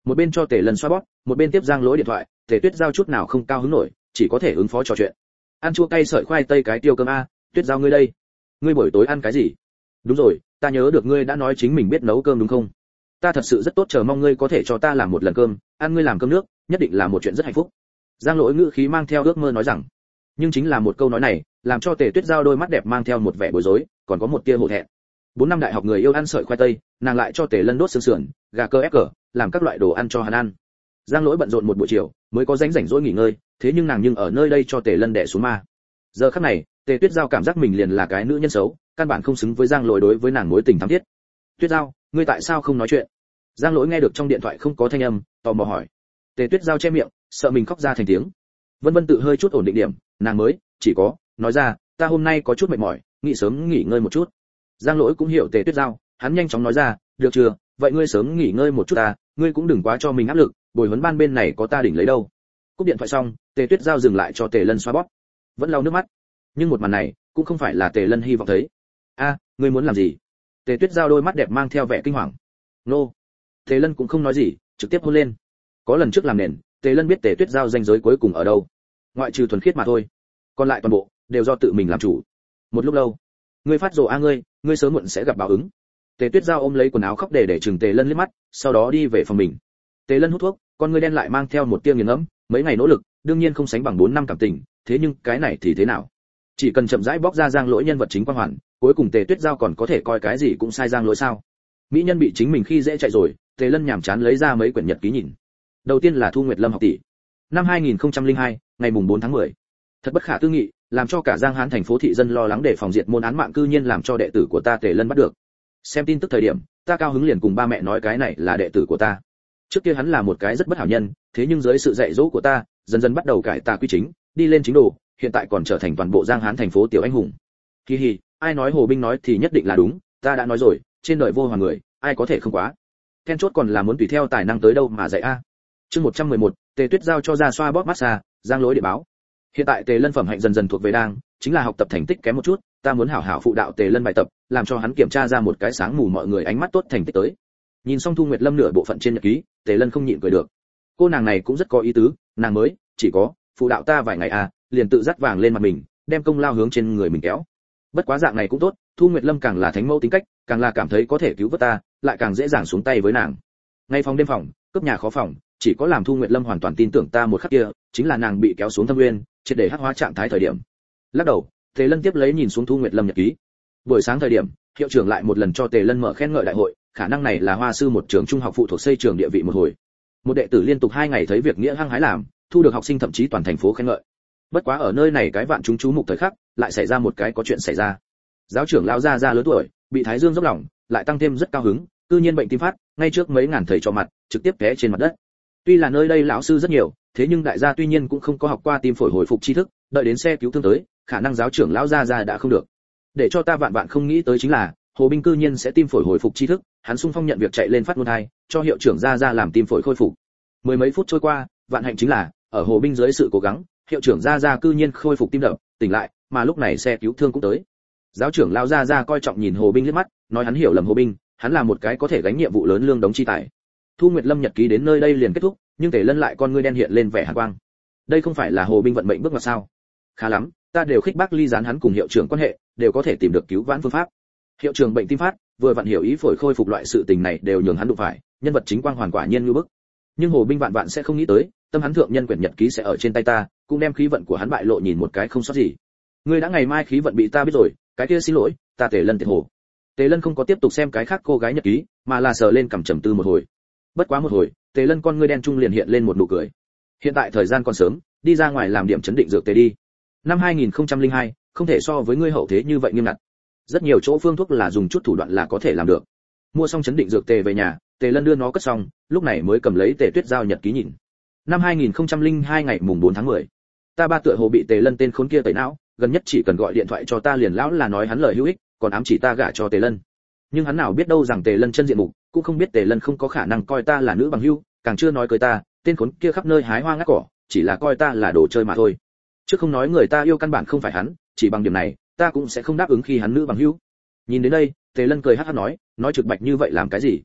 Speaker 1: một bên cho Tề Lân xoa bóp, một bên tiếp Giang Lỗi điện thoại. Tề Tuyết Giao chút nào không cao hứng nổi, chỉ có thể ứng phó trò chuyện. Ăn chua cay sợi khoai tây cái tiêu cơm a, Tuyết Giao ngươi đây, ngươi buổi tối ăn cái gì? Đúng rồi, ta nhớ được ngươi đã nói chính mình biết nấu cơm đúng không? Ta thật sự rất tốt chờ mong ngươi có thể cho ta làm một lần cơm, ăn ngươi làm cơm nước, nhất định là một chuyện rất hạnh phúc. Giang Lỗi ngữ khí mang theo ước mơ nói rằng. Nhưng chính là một câu nói này, làm cho Tề Tuyết Giao đôi mắt đẹp mang theo một vẻ bối rối, còn có một tia hổ thẹn. Bốn năm đại học người yêu ăn sợi khoai tây, nàng lại cho Tề Lân đốt xương sườn, gà cơ ép cờ, làm các loại đồ ăn cho hắn ăn. Giang Lỗi bận rộn một buổi chiều, mới có rảnh rảnh rỗi nghỉ ngơi, thế nhưng nàng nhưng ở nơi đây cho Tề Lân đè xuống ma. Giờ khắc này, Tề Tuyết Giao cảm giác mình liền là cái nữ nhân xấu, căn bản không xứng với Giang Lỗi đối với nàng mối tình thắm thiết. Tuyết Giao, ngươi tại sao không nói chuyện? Giang Lỗi nghe được trong điện thoại không có thanh âm, tò mò hỏi. Tề Tuyết Giao che miệng, sợ mình khóc ra thành tiếng. Vân Vân tự hơi chút ổn định điểm, nàng mới chỉ có nói ra, ta hôm nay có chút mệt mỏi, nghỉ sớm nghỉ ngơi một chút. Giang Lỗi cũng hiểu Tề Tuyết Giao, hắn nhanh chóng nói ra, được chưa, vậy ngươi sớm nghỉ ngơi một chút ta, ngươi cũng đừng quá cho mình áp lực, bồi huấn ban bên này có ta đỉnh lấy đâu. Cúp điện thoại xong, Tề Tuyết Giao dừng lại cho Tề Lân xoa bóp, vẫn lau nước mắt. Nhưng một màn này cũng không phải là Tề Lân hy vọng thấy. A, ngươi muốn làm gì? Tề Tuyết Giao đôi mắt đẹp mang theo vẻ kinh hoàng. Nô. Tề Lân cũng không nói gì, trực tiếp hôn lên. Có lần trước làm nền, Tề Lân biết Tề Tuyết Giao danh giới cuối cùng ở đâu, ngoại trừ thuần khiết mà thôi, còn lại toàn bộ đều do tự mình làm chủ. Một lúc lâu, ngươi phát rồ a ngươi, ngươi sớm muộn sẽ gặp báo ứng. Tề Tuyết Giao ôm lấy quần áo khóc để để chừng Tề Lân liếc mắt, sau đó đi về phòng mình. Tề Lân hút thuốc, con ngươi đen lại mang theo một tia nghiền ngẫm, mấy ngày nỗ lực, đương nhiên không sánh bằng bốn năm cảm tình, thế nhưng cái này thì thế nào? Chỉ cần chậm rãi bóc ra Giang Lỗi nhân vật chính quan hoàn, cuối cùng Tề Tuyết Giao còn có thể coi cái gì cũng sai Giang Lỗi sao? Mỹ nhân bị chính mình khi dễ chạy rồi, Tề Lân nhàm chán lấy ra mấy quyển nhật ký nhìn. Đầu tiên là Thu Nguyệt Lâm học tỷ. Năm hai nghìn không trăm lẻ hai, ngày mùng bốn tháng mười. Thật bất khả tư nghị, làm cho cả Giang Hán thành phố thị dân lo lắng để phòng diệt môn án mạng cư nhiên làm cho đệ tử của ta Tề Lân bắt được. Xem tin tức thời điểm, ta cao hứng liền cùng ba mẹ nói cái này là đệ tử của ta. Trước kia hắn là một cái rất bất hảo nhân, thế nhưng dưới sự dạy dỗ của ta, dần dần bắt đầu cải tà quy chính, đi lên chính đồ, hiện tại còn trở thành toàn bộ Giang Hán thành phố tiểu anh hùng. Hi hi, ai nói Hồ Binh nói thì nhất định là đúng, ta đã nói rồi, trên đời vô hoàn người, ai có thể không quá. Then chốt còn là muốn tùy theo tài năng tới đâu mà dạy a. Chương một trăm mười một, Tề Tuyết Giao cho ra xoa bóp massage, Giang Lỗi địa báo. Hiện tại Tề Lân phẩm hạnh dần dần thuộc về đang, chính là học tập thành tích kém một chút, ta muốn hảo hảo phụ đạo Tề Lân bài tập, làm cho hắn kiểm tra ra một cái sáng mù mọi người ánh mắt tốt thành tích tới. Nhìn xong Thu Nguyệt Lâm nửa bộ phận trên nhật ký, Tề Lân không nhịn cười được. Cô nàng này cũng rất có ý tứ, nàng mới chỉ có phụ đạo ta vài ngày à, liền tự dắt vàng lên mặt mình, đem công lao hướng trên người mình kéo. Bất quá dạng này cũng tốt, Thu Nguyệt Lâm càng là thánh mẫu tính cách, càng là cảm thấy có thể cứu vớt ta, lại càng dễ dàng xuống tay với nàng. Ngay phòng đêm phòng, cướp nhà khó phòng, chỉ có làm Thu Nguyệt Lâm hoàn toàn tin tưởng ta một khắc kia, chính là nàng bị kéo xuống thâm nguyên, triệt để hắc hóa trạng thái thời điểm. Lắc đầu, Tề Lân tiếp lấy nhìn xuống Thu Nguyệt Lâm nhật ký. Buổi sáng thời điểm, hiệu trưởng lại một lần cho Tề Lân mở khen ngợi đại hội, khả năng này là Hoa sư một trường trung học phụ thuộc xây trường địa vị một hồi. Một đệ tử liên tục hai ngày thấy việc nghĩa hăng hái làm, thu được học sinh thậm chí toàn thành phố khen ngợi. Bất quá ở nơi này cái vạn chúng chú mục thời khắc, lại xảy ra một cái có chuyện xảy ra. Giáo trưởng lão gia gia lớn tuổi, bị thái dương dốc lòng, lại tăng thêm rất cao hứng, cư nhiên bệnh tim phát, ngay trước mấy ngàn thầy trò mặt, trực tiếp té trên mặt đất. Tuy là nơi đây lão sư rất nhiều, thế nhưng đại gia tuy nhiên cũng không có học qua tim phổi hồi phục tri thức, đợi đến xe cứu thương tới, khả năng giáo trưởng lão gia gia đã không được. Để cho ta vạn vạn không nghĩ tới chính là, Hồ Binh cư nhiên sẽ tim phổi hồi phục tri thức, hắn xung phong nhận việc chạy lên phát ngôn hai, cho hiệu trưởng gia gia làm tim phổi khôi phục. Mười mấy phút trôi qua, vạn hạnh chính là, ở Hồ Binh dưới sự cố gắng, hiệu trưởng gia gia cư nhiên khôi phục tim đập, tỉnh lại, mà lúc này xe cứu thương cũng tới. Giáo trưởng lão gia gia coi trọng nhìn Hồ Binh liếc mắt, nói hắn hiểu lầm Hồ Binh, hắn là một cái có thể gánh nhiệm vụ lớn lương đống chi tài. Thu Nguyệt Lâm nhật ký đến nơi đây liền kết thúc, nhưng Tề Lân lại con ngươi đen hiện lên vẻ hàn quang. Đây không phải là Hồ Binh vận mệnh bước ngoặt sao? Khá lắm, ta đều khích bác ly gián hắn cùng hiệu trưởng quan hệ, đều có thể tìm được cứu vãn phương pháp. Hiệu trưởng bệnh tim phát, vừa vặn hiểu ý phổi khôi phục loại sự tình này đều nhường hắn đụng phải, nhân vật chính quang hoàn quả nhiên như bức. Nhưng Hồ Binh vạn vạn sẽ không nghĩ tới, tâm hắn thượng nhân quyển nhật ký sẽ ở trên tay ta, cũng đem khí vận của hắn bại lộ nhìn một cái không sót gì. Ngươi đã ngày mai khí vận bị ta biết rồi, cái kia xin lỗi, ta Tề Lân tiệt hồ. Tề Lân không có tiếp tục xem cái khác cô gái nhật ký, mà là sờ lên cằm trầm tư một hồi. Bất quá một hồi, Tề Lân con ngươi đen trung liền hiện lên một nụ cười. Hiện tại thời gian còn sớm, đi ra ngoài làm điểm chấn định dược tề đi. Năm hai nghìn không trăm lẻ hai, không thể so với ngươi hậu thế như vậy nghiêm ngặt. Rất nhiều chỗ phương thuốc là dùng chút thủ đoạn là có thể làm được. Mua xong chấn định dược tề về nhà, Tề Lân đưa nó cất xong, lúc này mới cầm lấy Tề Tuyết Giao nhật ký nhìn. Năm hai nghìn không trăm lẻ hai ngày mùng bốn tháng mười. Ta ba tựa hồ bị Tề Lân tên khốn kia tẩy não, gần nhất chỉ cần gọi điện thoại cho ta liền lão là nói hắn lời hữu ích, còn ám chỉ ta gả cho Tề Lân. Nhưng hắn nào biết đâu rằng Tề Lân chân diện mục, cũng không biết Tề Lân không có khả năng coi ta là nữ bằng hữu, càng chưa nói cưới ta, tên khốn kia khắp nơi hái hoa ngắt cỏ, chỉ là coi ta là đồ chơi mà thôi. Chứ không nói người ta yêu căn bản không phải hắn, chỉ bằng điểm này, ta cũng sẽ không đáp ứng khi hắn nữ bằng hữu. Nhìn đến đây, Tề Lân cười hắc hắc nói, nói trực bạch như vậy làm cái gì?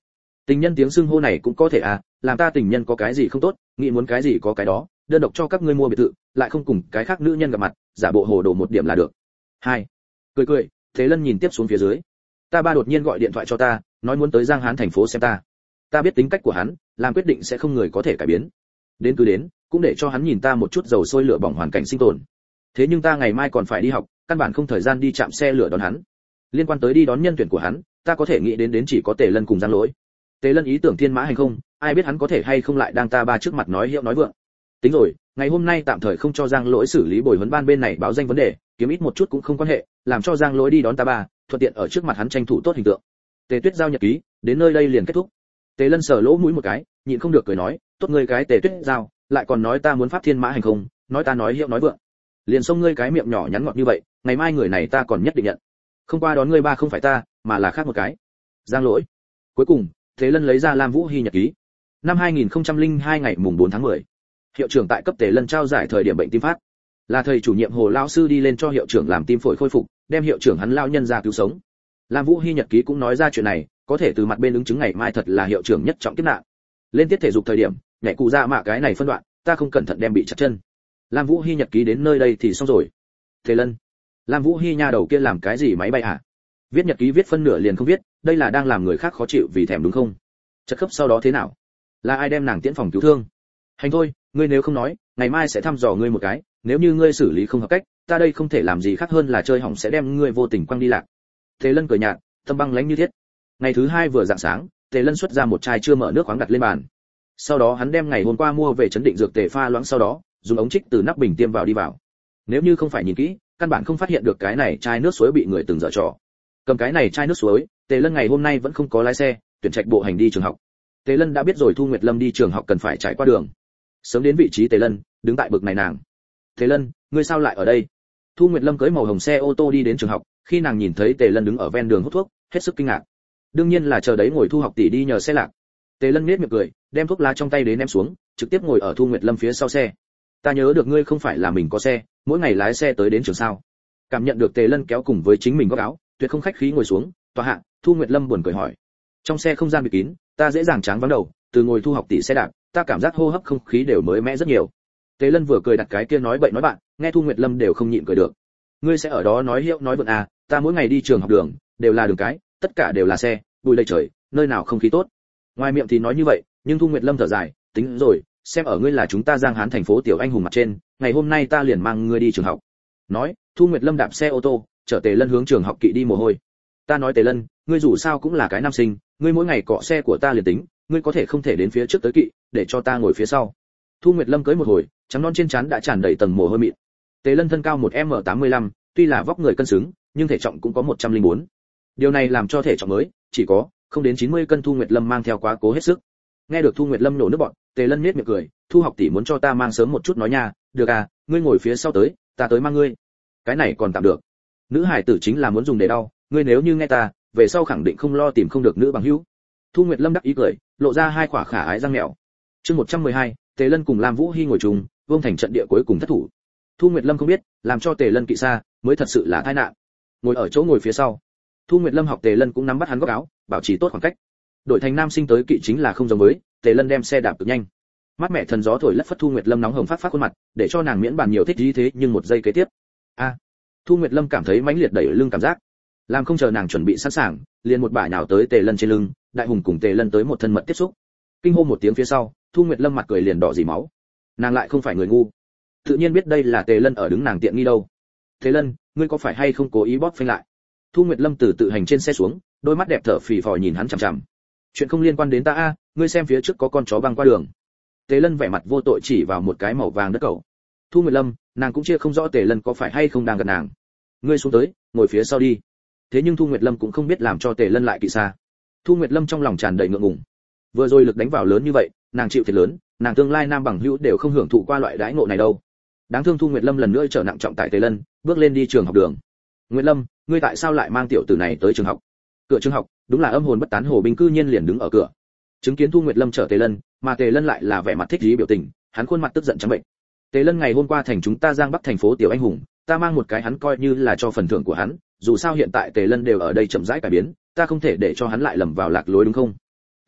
Speaker 1: Tình nhân tiếng xưng hô này cũng có thể à, làm ta tình nhân có cái gì không tốt, nghĩ muốn cái gì có cái đó, đơn độc cho các ngươi mua biệt thự, lại không cùng cái khác nữ nhân gặp mặt, giả bộ hồ đồ một điểm là được. Hai. Cười cười, Thế Lân nhìn tiếp xuống phía dưới. Ta ba đột nhiên gọi điện thoại cho ta, nói muốn tới Giang Hán thành phố xem ta. Ta biết tính cách của hắn, làm quyết định sẽ không người có thể cải biến. Đến cứ đến, cũng để cho hắn nhìn ta một chút dầu sôi lửa bỏng hoàn cảnh sinh tồn. Thế nhưng ta ngày mai còn phải đi học, căn bản không thời gian đi chạm xe lửa đón hắn. Liên quan tới đi đón nhân tuyển của hắn, ta có thể nghĩ đến đến chỉ có Tề Lân cùng Giang Lỗi. Tề Lân ý tưởng thiên mã hành không, ai biết hắn có thể hay không lại đang ta ba trước mặt nói hiệu nói vượng. Tính rồi, ngày hôm nay tạm thời không cho Giang Lỗi xử lý bồi huấn ban bên này báo danh vấn đề, kiếm ít một chút cũng không quan hệ, làm cho Giang Lỗi đi đón ta ba, thuận tiện ở trước mặt hắn tranh thủ tốt hình tượng. Tề Tuyết giao nhật ký, đến nơi đây liền kết thúc. Tề Lân sờ lỗ mũi một cái, nhịn không được cười nói, tốt ngươi cái Tề Tuyết giao, lại còn nói ta muốn pháp thiên mã hành không, nói ta nói hiệu nói vượng. Liền xông ngươi cái miệng nhỏ nhắn ngọt như vậy, ngày mai người này ta còn nhất định nhận. Không qua đón ngươi ba không phải ta, mà là khác một cái. Giang Lỗi. Cuối cùng, Tề Lân lấy ra Lam Vũ Hi nhật ký. Năm hai nghìn không trăm lẻ hai ngày mùng bốn tháng mười. Hiệu trưởng tại cấp Tề Lân trao giải thời điểm bệnh tim phát. Là thầy chủ nhiệm Hồ lão sư đi lên cho hiệu trưởng làm tim phổi khôi phục, đem hiệu trưởng hắn lao nhân ra cứu sống. Lam Vũ Hi nhật ký cũng nói ra chuyện này, có thể từ mặt bên ứng chứng ngày mai thật là hiệu trưởng nhất trọng kiếp nạn. Lên tiết thể dục thời điểm, nhảy cụ ra mạ cái này phân đoạn, ta không cẩn thận đem bị chặt chân. Lam Vũ Hi nhật ký đến nơi đây thì xong rồi. Tề Lân, Lam Vũ Hi nha đầu kia làm cái gì máy bay hả? Viết nhật ký viết phân nửa liền không viết, đây là đang làm người khác khó chịu vì thèm đúng không? Chật khớp sau đó thế nào? Là ai đem nàng tiễn phòng cứu thương? Hành thôi, ngươi nếu không nói, ngày mai sẽ thăm dò ngươi một cái, nếu như ngươi xử lý không hợp cách, ta đây không thể làm gì khác hơn là chơi hỏng sẽ đem ngươi vô tình quăng đi lạc. Tề Lân cười nhạt, tâm băng lãnh như thiết. Ngày thứ hai vừa rạng sáng, Tề Lân xuất ra một chai chưa mở nước khoáng đặt lên bàn. Sau đó hắn đem ngày hôm qua mua về chấn định dược tề pha loãng sau đó, dùng ống trích từ nắp bình tiêm vào đi vào. Nếu như không phải nhìn kỹ, căn bản không phát hiện được cái này chai nước suối bị người từng dở trò. Cầm cái này chai nước suối, Tề Lân ngày hôm nay vẫn không có lái xe, tuyển trạch bộ hành đi trường học. Tề Lân đã biết rồi Thu Nguyệt Lâm đi trường học cần phải trải qua đường. Sớm đến vị trí Tề Lân, đứng tại bực này nàng. Tề Lân, ngươi sao lại ở đây? Thu Nguyệt Lâm cưỡi màu hồng xe ô tô đi đến trường học, khi nàng nhìn thấy Tề Lân đứng ở ven đường hút thuốc, hết sức kinh ngạc. Đương nhiên là chờ đấy ngồi Thu học tỷ đi nhờ xe lạc. Tề Lân nhếch miệng cười, đem thuốc lá trong tay đến ném xuống, trực tiếp ngồi ở Thu Nguyệt Lâm phía sau xe. Ta nhớ được ngươi không phải là mình có xe, mỗi ngày lái xe tới đến trường sao? Cảm nhận được Tề Lân kéo cùng với chính mình góc áo, tuyệt không khách khí ngồi xuống, tòa hạ. Thu Nguyệt Lâm buồn cười hỏi. Trong xe không gian bị kín, ta dễ dàng tráng vắng đầu, từ ngồi Thu học tỷ xe đạp, ta cảm giác hô hấp không khí đều mới mẻ rất nhiều. Tề Lân vừa cười đặt cái kia nói bậy nói bạn, nghe Thu Nguyệt Lâm đều không nhịn cười được. Ngươi sẽ ở đó nói hiệu nói vượn à, ta mỗi ngày đi trường học đường, đều là đường cái, tất cả đều là xe, bụi đầy trời, nơi nào không khí tốt. Ngoài miệng thì nói như vậy, nhưng Thu Nguyệt Lâm thở dài, tính rồi, xem ở ngươi là chúng ta Giang Hán thành phố tiểu anh hùng mặt trên, ngày hôm nay ta liền mang ngươi đi trường học. Nói, Thu Nguyệt Lâm đạp xe ô tô, chở Tề Lân hướng trường học kỵ đi mồ hôi. Ta nói Tề Lân, ngươi dù sao cũng là cái nam sinh, ngươi mỗi ngày cọ xe của ta liền tính, ngươi có thể không thể đến phía trước tới kỵ, để cho ta ngồi phía sau. Thu Nguyệt Lâm cưới một hồi, trắng non trên trán đã tràn đầy tầng mồ hôi mịn. Tề Lân thân cao một m tám mươi lăm, tuy là vóc người cân xứng, nhưng thể trọng cũng có một trăm lẻ bốn. Điều này làm cho thể trọng mới chỉ có không đến chín mươi cân Thu Nguyệt Lâm mang theo quá cố hết sức. Nghe được Thu Nguyệt Lâm nổ nước bọt, Tề Lân nhếch miệng cười, Thu học tỷ muốn cho ta mang sớm một chút nói nha, được à, ngươi ngồi phía sau tới, ta tới mang ngươi. Cái này còn tạm được. Nữ hải tử chính là muốn dùng để đau, ngươi nếu như nghe ta, về sau khẳng định không lo tìm không được nữ bằng hữu. Thu Nguyệt Lâm đắc ý cười, lộ ra hai khỏa khả ái răng mèo. Chương một trăm mười hai, Tề Lân cùng Lam Vũ Hi ngồi chung, Vương Thành trận địa cuối cùng thất thủ. Thu Nguyệt Lâm không biết, làm cho Tề Lân kỵ xa, mới thật sự là tai nạn. Ngồi ở chỗ ngồi phía sau, Thu Nguyệt Lâm học Tề Lân cũng nắm bắt hắn góc áo, bảo trì tốt khoảng cách. Đổi thành nam sinh tới kỵ chính là không giống với, Tề Lân đem xe đạp cực nhanh. Mát mẹ thần gió thổi lất phất Thu Nguyệt Lâm nóng hồng phát phát khuôn mặt, để cho nàng miễn bàn nhiều thích gì thế, nhưng một giây kế tiếp, a, Thu Nguyệt Lâm cảm thấy mãnh liệt đẩy lưng cảm giác, làm không chờ nàng chuẩn bị sẵn sàng, liền một bả nhào tới Tề Lân trên lưng, đại hùng cùng Tề Lân tới một thân mật tiếp xúc. Kinh hô một tiếng phía sau, Thu Nguyệt Lâm mặt cười liền đỏ dì máu. Nàng lại không phải người ngu, tự nhiên biết đây là Tề Lân ở đứng nàng tiện nghi đâu. Tề Lân, ngươi có phải hay không cố ý bóp phanh lại? Thu Nguyệt Lâm từ tự hành trên xe xuống, đôi mắt đẹp thở phì phò nhìn hắn chằm chằm. Chuyện không liên quan đến ta a, ngươi xem phía trước có con chó băng qua đường. Tề Lân vẻ mặt vô tội chỉ vào một cái màu vàng đất cầu. Thu Nguyệt Lâm, nàng cũng chia không rõ Tề Lân có phải hay không đang gần nàng. Ngươi xuống tới, ngồi phía sau đi. Thế nhưng Thu Nguyệt Lâm cũng không biết làm cho Tề Lân lại kỵ xa. Thu Nguyệt Lâm trong lòng tràn đầy ngượng ngùng. Vừa rồi lực đánh vào lớn như vậy, nàng chịu thiệt lớn, nàng tương lai nam bằng hữu đều không hưởng thụ qua loại đãi ngộ này đâu. Đáng thương Thu Nguyệt Lâm lần nữa trở nặng trọng tại Tề Lân, bước lên đi trường học đường. Nguyệt Lâm, ngươi tại sao lại mang tiểu tử này tới trường học? Cửa trường học, đúng là âm hồn bất tán Hồ Bình cư nhiên liền đứng ở cửa. Chứng kiến Thu Nguyệt Lâm chở Tề Lân, mà Tề Lân lại là vẻ mặt thích ý biểu tình, hắn khuôn mặt tức giận trắng bệnh. Tề Lân ngày hôm qua thành chúng ta Giang Bắc thành phố tiểu anh hùng, ta mang một cái hắn coi như là cho phần thưởng của hắn, dù sao hiện tại Tề Lân đều ở đây chậm rãi cải biến, ta không thể để cho hắn lại lầm vào lạc lối đúng không?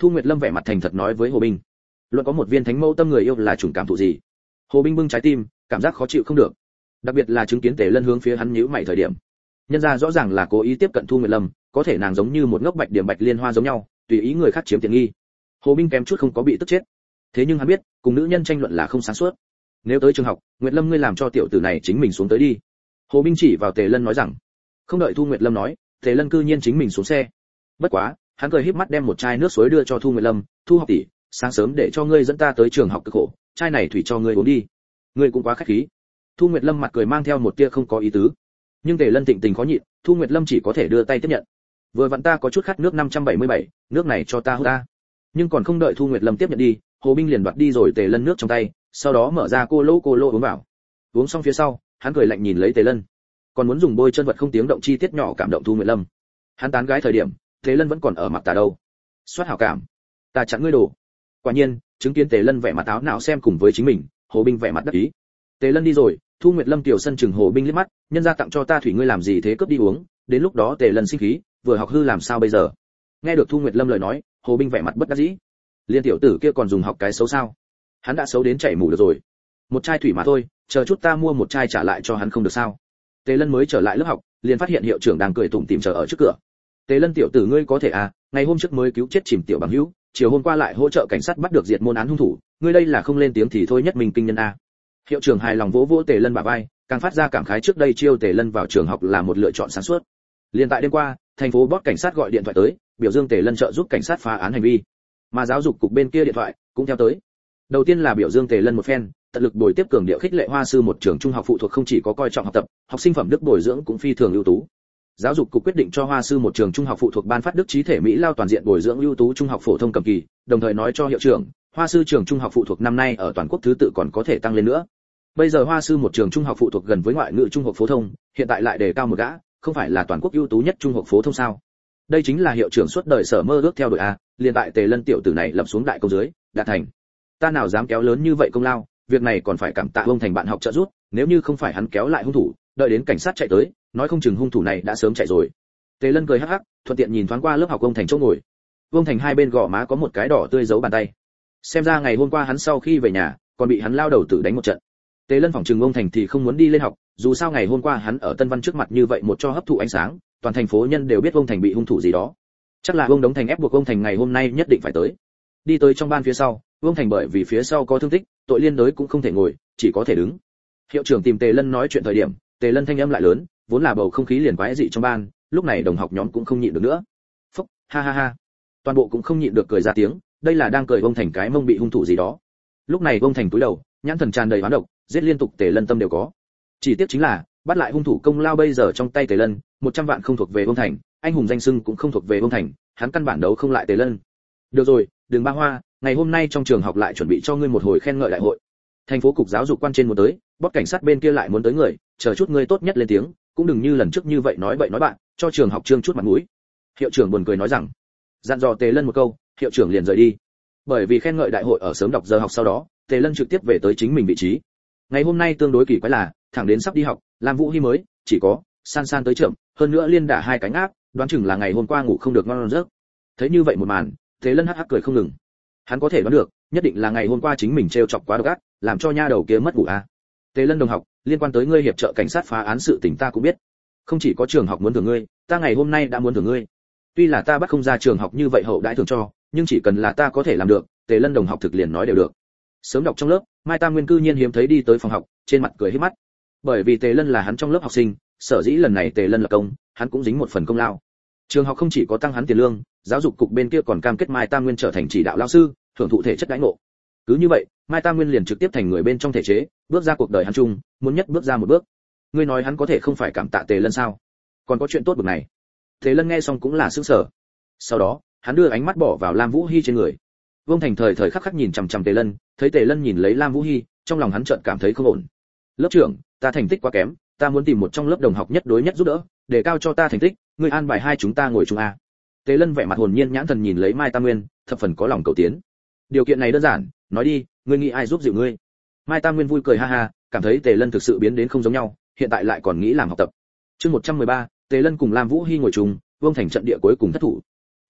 Speaker 1: Thu Nguyệt Lâm vẻ mặt thành thật nói với Hồ Binh. Luận có một viên thánh mẫu tâm người yêu là chủng cảm thụ gì? Hồ Binh bưng trái tim, cảm giác khó chịu không được. Đặc biệt là chứng kiến Tề Lân hướng phía hắn nhíu mày thời điểm. Nhân ra rõ ràng là cố ý tiếp cận Thu Nguyệt Lâm, có thể nàng giống như một ngốc bạch điểm bạch liên hoa giống nhau, tùy ý người khác chiếm tiện nghi. Hồ Binh kém chút không có bị tức chết. Thế nhưng hắn biết, cùng nữ nhân tranh luận là không sáng suốt. Nếu tới trường học, Nguyệt Lâm ngươi làm cho tiểu tử này chính mình xuống tới đi. Hồ Binh chỉ vào Tề Lân nói rằng. Không đợi Thu Nguyệt Lâm nói, Tề Lân cư nhiên chính mình xuống xe. Bất quá, hắn cười híp mắt đem một chai nước suối đưa cho Thu Nguyệt Lâm, "Thu học tỷ, sáng sớm để cho ngươi dẫn ta tới trường học cực khổ, chai này thủy cho ngươi uống đi." Ngươi cũng quá khách khí. Thu Nguyệt Lâm mặt cười mang theo một tia không có ý tứ. Nhưng Tề Lân tịnh tình khó nhịn, Thu Nguyệt Lâm chỉ có thể đưa tay tiếp nhận. Vừa vặn ta có chút khát nước năm trăm bảy mươi bảy, nước này cho ta hút ta. Nhưng còn không đợi Thu Nguyệt Lâm tiếp nhận đi, Hồ Binh liền đoạt đi rồi Tề Lân nước trong tay, sau đó mở ra cô lô cô lô uống vào. Uống xong phía sau, hắn cười lạnh nhìn lấy Tề Lân, còn muốn dùng bôi chân vật không tiếng động chi tiết nhỏ cảm động Thu Nguyệt Lâm. Hắn tán gái thời điểm, Tề Lân vẫn còn ở mặt tà đâu. Soát hảo cảm, ta chặn ngươi đổ. Quả nhiên, chứng kiến Tề Lân vẻ mặt áo não xem cùng với chính mình, Hồ Binh vẻ mặt đắc ý. Tề Lân đi rồi, Thu Nguyệt Lâm tiểu sân chừng Hồ Binh liếc mắt, nhân gia tặng cho ta thủy ngươi làm gì thế cướp đi uống, đến lúc đó Tề Lân sinh khí, vừa học hư làm sao bây giờ? Nghe được Thu Nguyệt Lâm lời nói, Hồ Binh vẻ mặt bất đắc dĩ. Liên tiểu tử kia còn dùng học cái xấu sao? Hắn đã xấu đến chảy mủ được rồi. Một chai thủy mà thôi, chờ chút ta mua một chai trả lại cho hắn không được sao? Tề Lân mới trở lại lớp học, liền phát hiện hiệu trưởng đang cười tủm tỉm chờ ở trước cửa. Tề Lân tiểu tử ngươi có thể à, ngày hôm trước mới cứu chết chìm tiểu bằng hữu, chiều hôm qua lại hỗ trợ cảnh sát bắt được diệt môn án hung thủ, ngươi đây là không lên tiếng thì thôi nhất mình kinh nhân a. Hiệu trưởng hài lòng vỗ vỗ Tề Lân bả vai, càng phát ra cảm khái trước đây chiêu Tề Lân vào trường học là một lựa chọn sáng suốt. Liên tại đêm qua, thành phố Bót cảnh sát gọi điện thoại tới, biểu dương Tề Lân trợ giúp cảnh sát phá án hành vi. Mà giáo dục cục bên kia điện thoại cũng theo tới. Đầu tiên là biểu dương Tề Lân một phen, tận lực bồi tiếp cường điệu khích lệ Hoa Sư một trường trung học phụ thuộc không chỉ có coi trọng học tập, học sinh phẩm đức bồi dưỡng cũng phi thường ưu tú. Giáo dục cục quyết định cho Hoa Sư một trường trung học phụ thuộc ban phát đức trí thể Mỹ lao toàn diện bồi dưỡng ưu tú trung học phổ thông cầm kỳ, đồng thời nói cho hiệu trưởng, Hoa Sư trường trung học phụ thuộc năm nay ở toàn quốc thứ tự còn có thể tăng lên nữa. Bây giờ Hoa Sư một trường trung học phụ thuộc gần với ngoại ngữ trung học phổ thông, hiện tại lại đề cao một gã, không phải là toàn quốc ưu tú nhất trung học phổ thông sao? Đây chính là hiệu trưởng suốt đời sở mơ ước theo đuổi a, liền tại Tề Lân tiểu tử này lập xuống đại công dưới, đạt thành. Ta nào dám kéo lớn như vậy công lao, việc này còn phải cảm tạ ông thành bạn học trợ giúp, nếu như không phải hắn kéo lại hung thủ, đợi đến cảnh sát chạy tới, nói không chừng hung thủ này đã sớm chạy rồi. Tề Lân cười hắc hắc, thuận tiện nhìn thoáng qua lớp học ông thành chỗ ngồi. Ông thành hai bên gò má có một cái đỏ tươi giấu bàn tay. Xem ra ngày hôm qua hắn sau khi về nhà, còn bị hắn lao đầu tự đánh một trận. Tề Lân phỏng chừng ông thành thì không muốn đi lên học, dù sao ngày hôm qua hắn ở Tân Văn trước mặt như vậy một cho hấp thụ ánh sáng, toàn thành phố nhân đều biết ông thành bị hung thủ gì đó. Chắc là ông Đống Thành ép buộc ông thành ngày hôm nay nhất định phải tới. Đi tới trong ban phía sau, ông thành bởi vì phía sau có thương tích, tội liên đới cũng không thể ngồi, chỉ có thể đứng. Hiệu trưởng tìm Tề Lân nói chuyện thời điểm, Tề Lân thanh âm lại lớn, vốn là bầu không khí liền quái dị trong ban, lúc này đồng học nhóm cũng không nhịn được nữa. Phúc, ha ha ha. Toàn bộ cũng không nhịn được cười ra tiếng, đây là đang cười ông thành cái mông bị hung thủ gì đó. Lúc này ông thành cúi đầu, nhãn thần tràn đầy oán độc, giết liên tục Tề Lân tâm đều có. Chỉ tiếc chính là, bắt lại hung thủ công lao bây giờ trong tay Tề Lân, một trăm vạn không thuộc về ông thành, anh hùng danh xưng cũng không thuộc về ông thành, hắn căn bản đấu không lại Tề Lân. Được rồi, Đường Ba Hoa, ngày hôm nay trong trường học lại chuẩn bị cho ngươi một hồi khen ngợi đại hội. Thành phố cục giáo dục quan trên muốn tới, Bót cảnh sát bên kia lại muốn tới người, chờ chút ngươi tốt nhất lên tiếng, cũng đừng như lần trước như vậy nói bậy nói bạn, cho trường học trương chút mặt mũi. Hiệu trưởng buồn cười nói rằng, dặn dò Tề Lân một câu, hiệu trưởng liền rời đi. Bởi vì khen ngợi đại hội ở sớm đọc giờ học sau đó, Tề Lân trực tiếp về tới chính mình vị trí. Ngày hôm nay tương đối kỳ quái là, thẳng đến sắp đi học, Lam Vũ Hi mới chỉ có san san tới chậm, hơn nữa liên đả hai cánh áp, đoán chừng là ngày hôm qua ngủ không được ngon giấc. Thấy như vậy một màn, Tề Lân hắc hắc cười không ngừng. Hắn có thể đoán được, nhất định là ngày hôm qua chính mình trêu chọc quá độc ác, làm cho nha đầu kia mất ngủ à. Tề Lân đồng học, liên quan tới ngươi hiệp trợ cảnh sát phá án sự tình ta cũng biết. Không chỉ có trường học muốn thưởng ngươi, ta ngày hôm nay đã muốn thưởng ngươi. Tuy là ta bắt không ra trường học như vậy hậu đãi thưởng cho, nhưng chỉ cần là ta có thể làm được, Tề Lân đồng học thực liền nói đều được. Sớm đọc trong lớp, Mai Tam Nguyên cư nhiên hiếm thấy đi tới phòng học, trên mặt cười hết mắt. Bởi vì Tề Lân là hắn trong lớp học sinh, sở dĩ lần này Tề Lân lập công, hắn cũng dính một phần công lao. Trường học không chỉ có tăng hắn tiền lương, giáo dục cục bên kia còn cam kết Mai Tam Nguyên trở thành chỉ đạo lao sư, hưởng thụ thể chất đãi ngộ. Cứ như vậy, Mai Tam Nguyên liền trực tiếp thành người bên trong thể chế, bước ra cuộc đời hắn chung, muốn nhất bước ra một bước. Ngươi nói hắn có thể không phải cảm tạ Tề Lân sao? Còn có chuyện tốt bực này. Tề Lân nghe xong cũng là sửng sở. Sau đó, hắn đưa ánh mắt bỏ vào Lam Vũ Hi trên người. Vương Thành thời thời khắc khắc nhìn chằm chằm Tề Lân, thấy Tề Lân nhìn lấy Lam Vũ Hi, trong lòng hắn chợt cảm thấy không ổn. Lớp trưởng, ta thành tích quá kém, ta muốn tìm một trong lớp đồng học nhất đối nhất giúp đỡ, để cao cho ta thành tích, ngươi an bài hai chúng ta ngồi chung a. Tề Lân vẻ mặt hồn nhiên nhãn thần nhìn lấy Mai Tam Nguyên, thập phần có lòng cầu tiến. Điều kiện này đơn giản, nói đi, ngươi nghĩ ai giúp dịu ngươi? Mai Tam Nguyên vui cười ha ha, cảm thấy Tề Lân thực sự biến đến không giống nhau, hiện tại lại còn nghĩ làm học tập. Chương một trăm mười ba, Tề Lân cùng Lam Vũ Hi ngồi chung, Vương Thành trận địa cuối cùng thất thủ.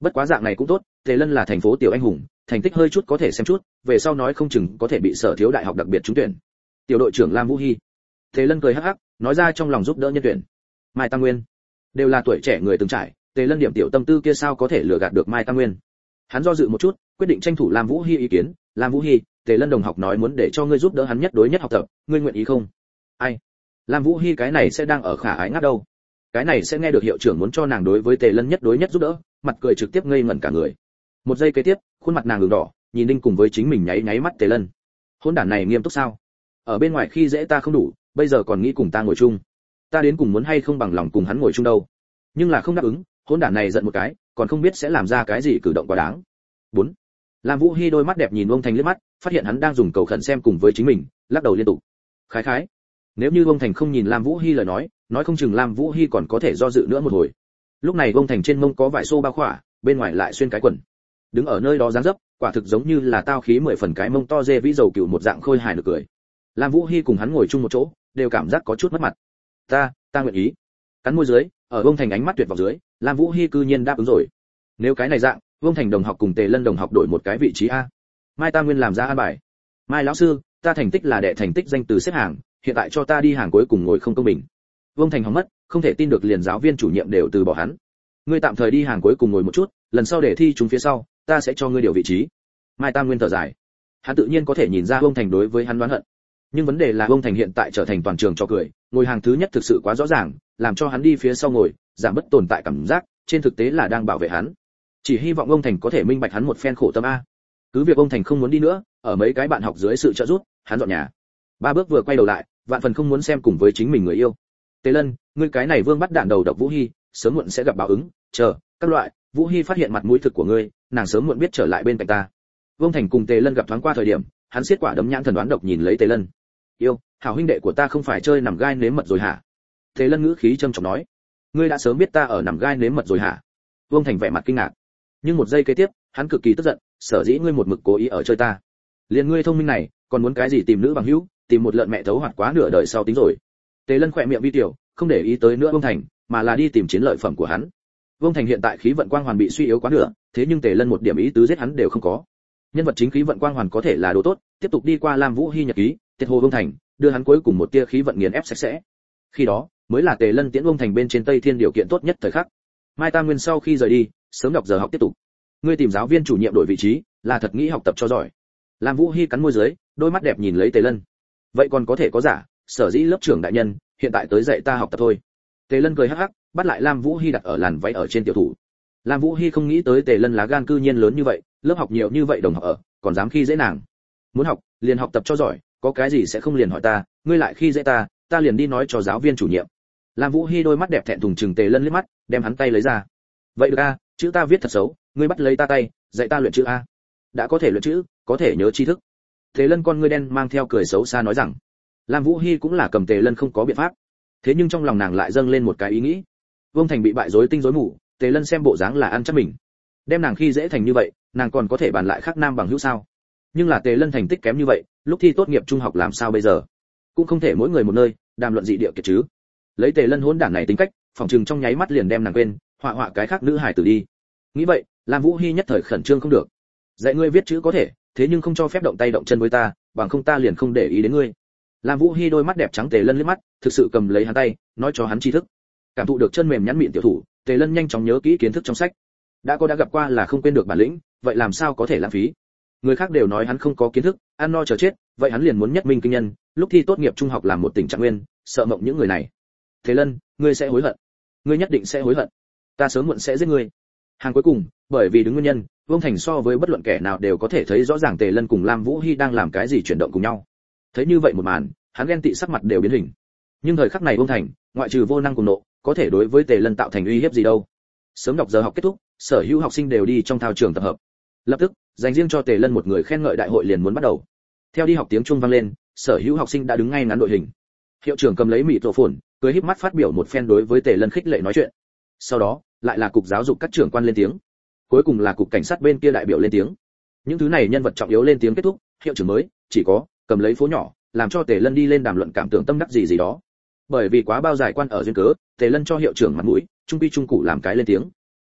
Speaker 1: Bất quá dạng này cũng tốt, Tề Lân là thành phố tiểu anh hùng, thành tích hơi chút có thể xem chút, về sau nói không chừng có thể bị Sở Thiếu đại học đặc biệt trúng tuyển. Tiểu đội trưởng Lam Vũ Hi. Tề Lân cười hắc hắc, nói ra trong lòng giúp đỡ nhân tuyển. Mai Tam Nguyên, đều là tuổi trẻ người từng trải, Tề Lân điểm tiểu tâm tư kia sao có thể lừa gạt được Mai Tam Nguyên. Hắn do dự một chút, quyết định tranh thủ Lam Vũ Hi ý kiến. Lam Vũ Hi, Tề Lân đồng học nói muốn để cho ngươi giúp đỡ hắn nhất đối nhất học tập, ngươi nguyện ý không? Ai? Lam Vũ Hi cái này sẽ đang ở khả ái ngắt đâu. Cái này sẽ nghe được hiệu trưởng muốn cho nàng đối với Tề Lân nhất đối nhất giúp đỡ, mặt cười trực tiếp ngây ngẩn cả người. Một giây kế tiếp, khuôn mặt nàng ửng đỏ, nhìn Đinh cùng với chính mình nháy nháy mắt Tề Lân. Hôn đản này nghiêm túc sao? Ở bên ngoài khi dễ ta không đủ, bây giờ còn nghĩ cùng ta ngồi chung. Ta đến cùng muốn hay không bằng lòng cùng hắn ngồi chung đâu. Nhưng là không đáp ứng, hôn đản này giận một cái, còn không biết sẽ làm ra cái gì cử động quá đáng. bốn. Lam Vũ Hi đôi mắt đẹp nhìn Ông Thành liếc mắt, phát hiện hắn đang dùng cầu khẩn xem cùng với chính mình, lắc đầu liên tục. Khái khái. Nếu như Ông Thành không nhìn Lam Vũ Hi lời nói, nói không chừng Lam Vũ Hi còn có thể do dự nữa một hồi. Lúc này Ông Thành trên mông có vải xô bao khỏa, bên ngoài lại xuyên cái quần. Đứng ở nơi đó dáng dấp, quả thực giống như là tao khí mười phần cái mông to dê vĩ dầu cừu một dạng khôi hài được cười. Lam Vũ Hi cùng hắn ngồi chung một chỗ, đều cảm giác có chút mất mặt. Ta, ta nguyện ý. Cắn môi dưới, ở Ông Thành ánh mắt tuyệt vọng dưới, Lam Vũ Hi cư nhiên đáp ứng rồi. Nếu cái này dạng, Vương Thành đồng học cùng Tề Lân đồng học đổi một cái vị trí a. Mai Tam Nguyên làm ra an bài. Mai lão sư, ta thành tích là đệ thành tích danh từ xếp hàng, hiện tại cho ta đi hàng cuối cùng ngồi không công bình. Vương Thành hỏng mất, không thể tin được liền giáo viên chủ nhiệm đều từ bỏ hắn. Ngươi tạm thời đi hàng cuối cùng ngồi một chút, lần sau để thi chúng phía sau, ta sẽ cho ngươi điều vị trí. Mai Tam Nguyên thở dài. Hắn tự nhiên có thể nhìn ra Vương Thành đối với hắn đoán hận. Nhưng vấn đề là Vương Thành hiện tại trở thành toàn trường trò cười, ngồi hàng thứ nhất thực sự quá rõ ràng, làm cho hắn đi phía sau ngồi, giảm bất tồn tại cảm giác, trên thực tế là đang bảo vệ hắn. Chỉ hy vọng ông Thành có thể minh bạch hắn một phen khổ tâm a. Cứ việc ông Thành không muốn đi nữa, ở mấy cái bạn học dưới sự trợ giúp, hắn dọn nhà. Ba bước vừa quay đầu lại, vạn phần không muốn xem cùng với chính mình người yêu. Tề Lân, ngươi cái này vương bắt đạn đầu độc Vũ Hi, sớm muộn sẽ gặp báo ứng, chờ, các loại, Vũ Hi phát hiện mặt mũi thực của ngươi, nàng sớm muộn biết trở lại bên cạnh ta. Vương Thành cùng Tề Lân gặp thoáng qua thời điểm, hắn siết quả đấm nhãn thần đoán độc nhìn lấy Tề Lân. Yêu, hảo huynh đệ của ta không phải chơi nằm gai nếm mật rồi hả? Tề Lân ngữ khí trầm trọng nói. Ngươi đã sớm biết ta ở nằm gai nếm mật rồi hả? Vương Thành vẻ mặt kinh ngạc. Nhưng một giây kế tiếp, hắn cực kỳ tức giận, sở dĩ ngươi một mực cố ý ở chơi ta. Liền ngươi thông minh này, còn muốn cái gì tìm nữ bằng hữu, tìm một lợn mẹ thấu hoạt quá nửa đời sau tính rồi. Tề Lân khỏe miệng vi tiểu, không để ý tới nữa Vương Thành, mà là đi tìm chiến lợi phẩm của hắn. Vương Thành hiện tại khí vận quang hoàn bị suy yếu quá nửa, thế nhưng Tề Lân một điểm ý tứ giết hắn đều không có. Nhân vật chính khí vận quang hoàn có thể là đồ tốt, tiếp tục đi qua Lam Vũ Hi nhật ký, tiệt hồ Vương Thành, đưa hắn cuối cùng một tia khí vận nghiền ép sạch sẽ. Khi đó, mới là Tề Lân tiễn Vương Thành bên trên Tây Thiên điều kiện tốt nhất thời khắc. Mai Tam Nguyên sau khi rời đi, sớm đọc giờ học tiếp tục. Ngươi tìm giáo viên chủ nhiệm đổi vị trí, là thật nghĩ học tập cho giỏi. Lam Vũ Hi cắn môi dưới, đôi mắt đẹp nhìn lấy Tề Lân. Vậy còn có thể có giả, sở dĩ lớp trưởng đại nhân, hiện tại tới dạy ta học tập thôi. Tề Lân cười hắc hắc, bắt lại Lam Vũ Hi đặt ở làn váy ở trên tiểu thủ. Lam Vũ Hi không nghĩ tới Tề Lân lá gan cư nhiên lớn như vậy, lớp học nhiều như vậy đồng học ở, còn dám khi dễ nàng. Muốn học, liền học tập cho giỏi, có cái gì sẽ không liền hỏi ta, ngươi lại khi dễ ta, ta liền đi nói cho giáo viên chủ nhiệm. Lam Vũ Hi đôi mắt đẹp thẹn thùng chừng Tề Lân liếc mắt, đem hắn tay lấy ra. Vậy được a, chữ ta viết thật xấu, ngươi bắt lấy ta tay, dạy ta luyện chữ a. Đã có thể luyện chữ, có thể nhớ tri thức. Tề Lân con ngươi đen mang theo cười xấu xa nói rằng. Lam Vũ Hi cũng là cầm Tề Lân không có biện pháp. Thế nhưng trong lòng nàng lại dâng lên một cái ý nghĩ. Vương Thành bị bại rối tinh rối mù, Tề Lân xem bộ dáng là ăn chắc mình. Đem nàng khi dễ thành như vậy, nàng còn có thể bàn lại khác nam bằng hữu sao? Nhưng là Tề Lân thành tích kém như vậy, lúc thi tốt nghiệp trung học làm sao bây giờ? Cũng không thể mỗi người một nơi, đàm luận dị địa kiệt chứ. Lấy Tề Lân hỗn đản này tính cách, phòng trừng trong nháy mắt liền đem nàng quên, họa họa cái khác nữ hài tử đi. Nghĩ vậy, Lam Vũ Hi nhất thời khẩn trương không được. Dạy ngươi viết chữ có thể, thế nhưng không cho phép động tay động chân với ta, bằng không ta liền không để ý đến ngươi. Lam Vũ Hi đôi mắt đẹp trắng Tề Lân liếc mắt, thực sự cầm lấy hắn tay, nói cho hắn tri thức. Cảm thụ được chân mềm nhẵn mịn tiểu thủ, Tề Lân nhanh chóng nhớ kỹ kiến thức trong sách. Đã có đã gặp qua là không quên được bản lĩnh, vậy làm sao có thể lãng phí? Người khác đều nói hắn không có kiến thức, ăn no chờ chết, vậy hắn liền muốn nhất minh kinh nhân, lúc thi tốt nghiệp trung học làm một tình trạng nguyên, sợ mộng những người này. Tề Lân, ngươi sẽ hối hận. Ngươi nhất định sẽ hối hận. Ta sớm muộn sẽ giết ngươi. Hàng cuối cùng, bởi vì đứng nguyên nhân, Vương Thành so với bất luận kẻ nào đều có thể thấy rõ ràng Tề Lân cùng Lam Vũ Hi đang làm cái gì chuyển động cùng nhau. Thấy như vậy một màn, hắn ghen tị sắc mặt đều biến hình. Nhưng thời khắc này Vương Thành, ngoại trừ vô năng cùng nộ, có thể đối với Tề Lân tạo thành uy hiếp gì đâu. Sớm đọc giờ học kết thúc, sở hữu học sinh đều đi trong thao trường tập hợp. Lập tức, dành riêng cho Tề Lân một người khen ngợi đại hội liền muốn bắt đầu. Theo đi học tiếng chuông vang lên, sở hữu học sinh đã đứng ngay ngắn đội hình. Hiệu trưởng cầm lấy mịt rộ phồn, cười híp mắt phát biểu một phen đối với Tề Lân khích lệ nói chuyện. Sau đó, lại là cục giáo dục các trưởng quan lên tiếng. Cuối cùng là cục cảnh sát bên kia đại biểu lên tiếng. Những thứ này nhân vật trọng yếu lên tiếng kết thúc, hiệu trưởng mới chỉ có cầm lấy phố nhỏ, làm cho Tề Lân đi lên đàm luận cảm tưởng tâm đắc gì gì đó. Bởi vì quá bao giải quan ở duyên cớ, Tề Lân cho hiệu trưởng mặt mũi, trung pi trung cụ làm cái lên tiếng.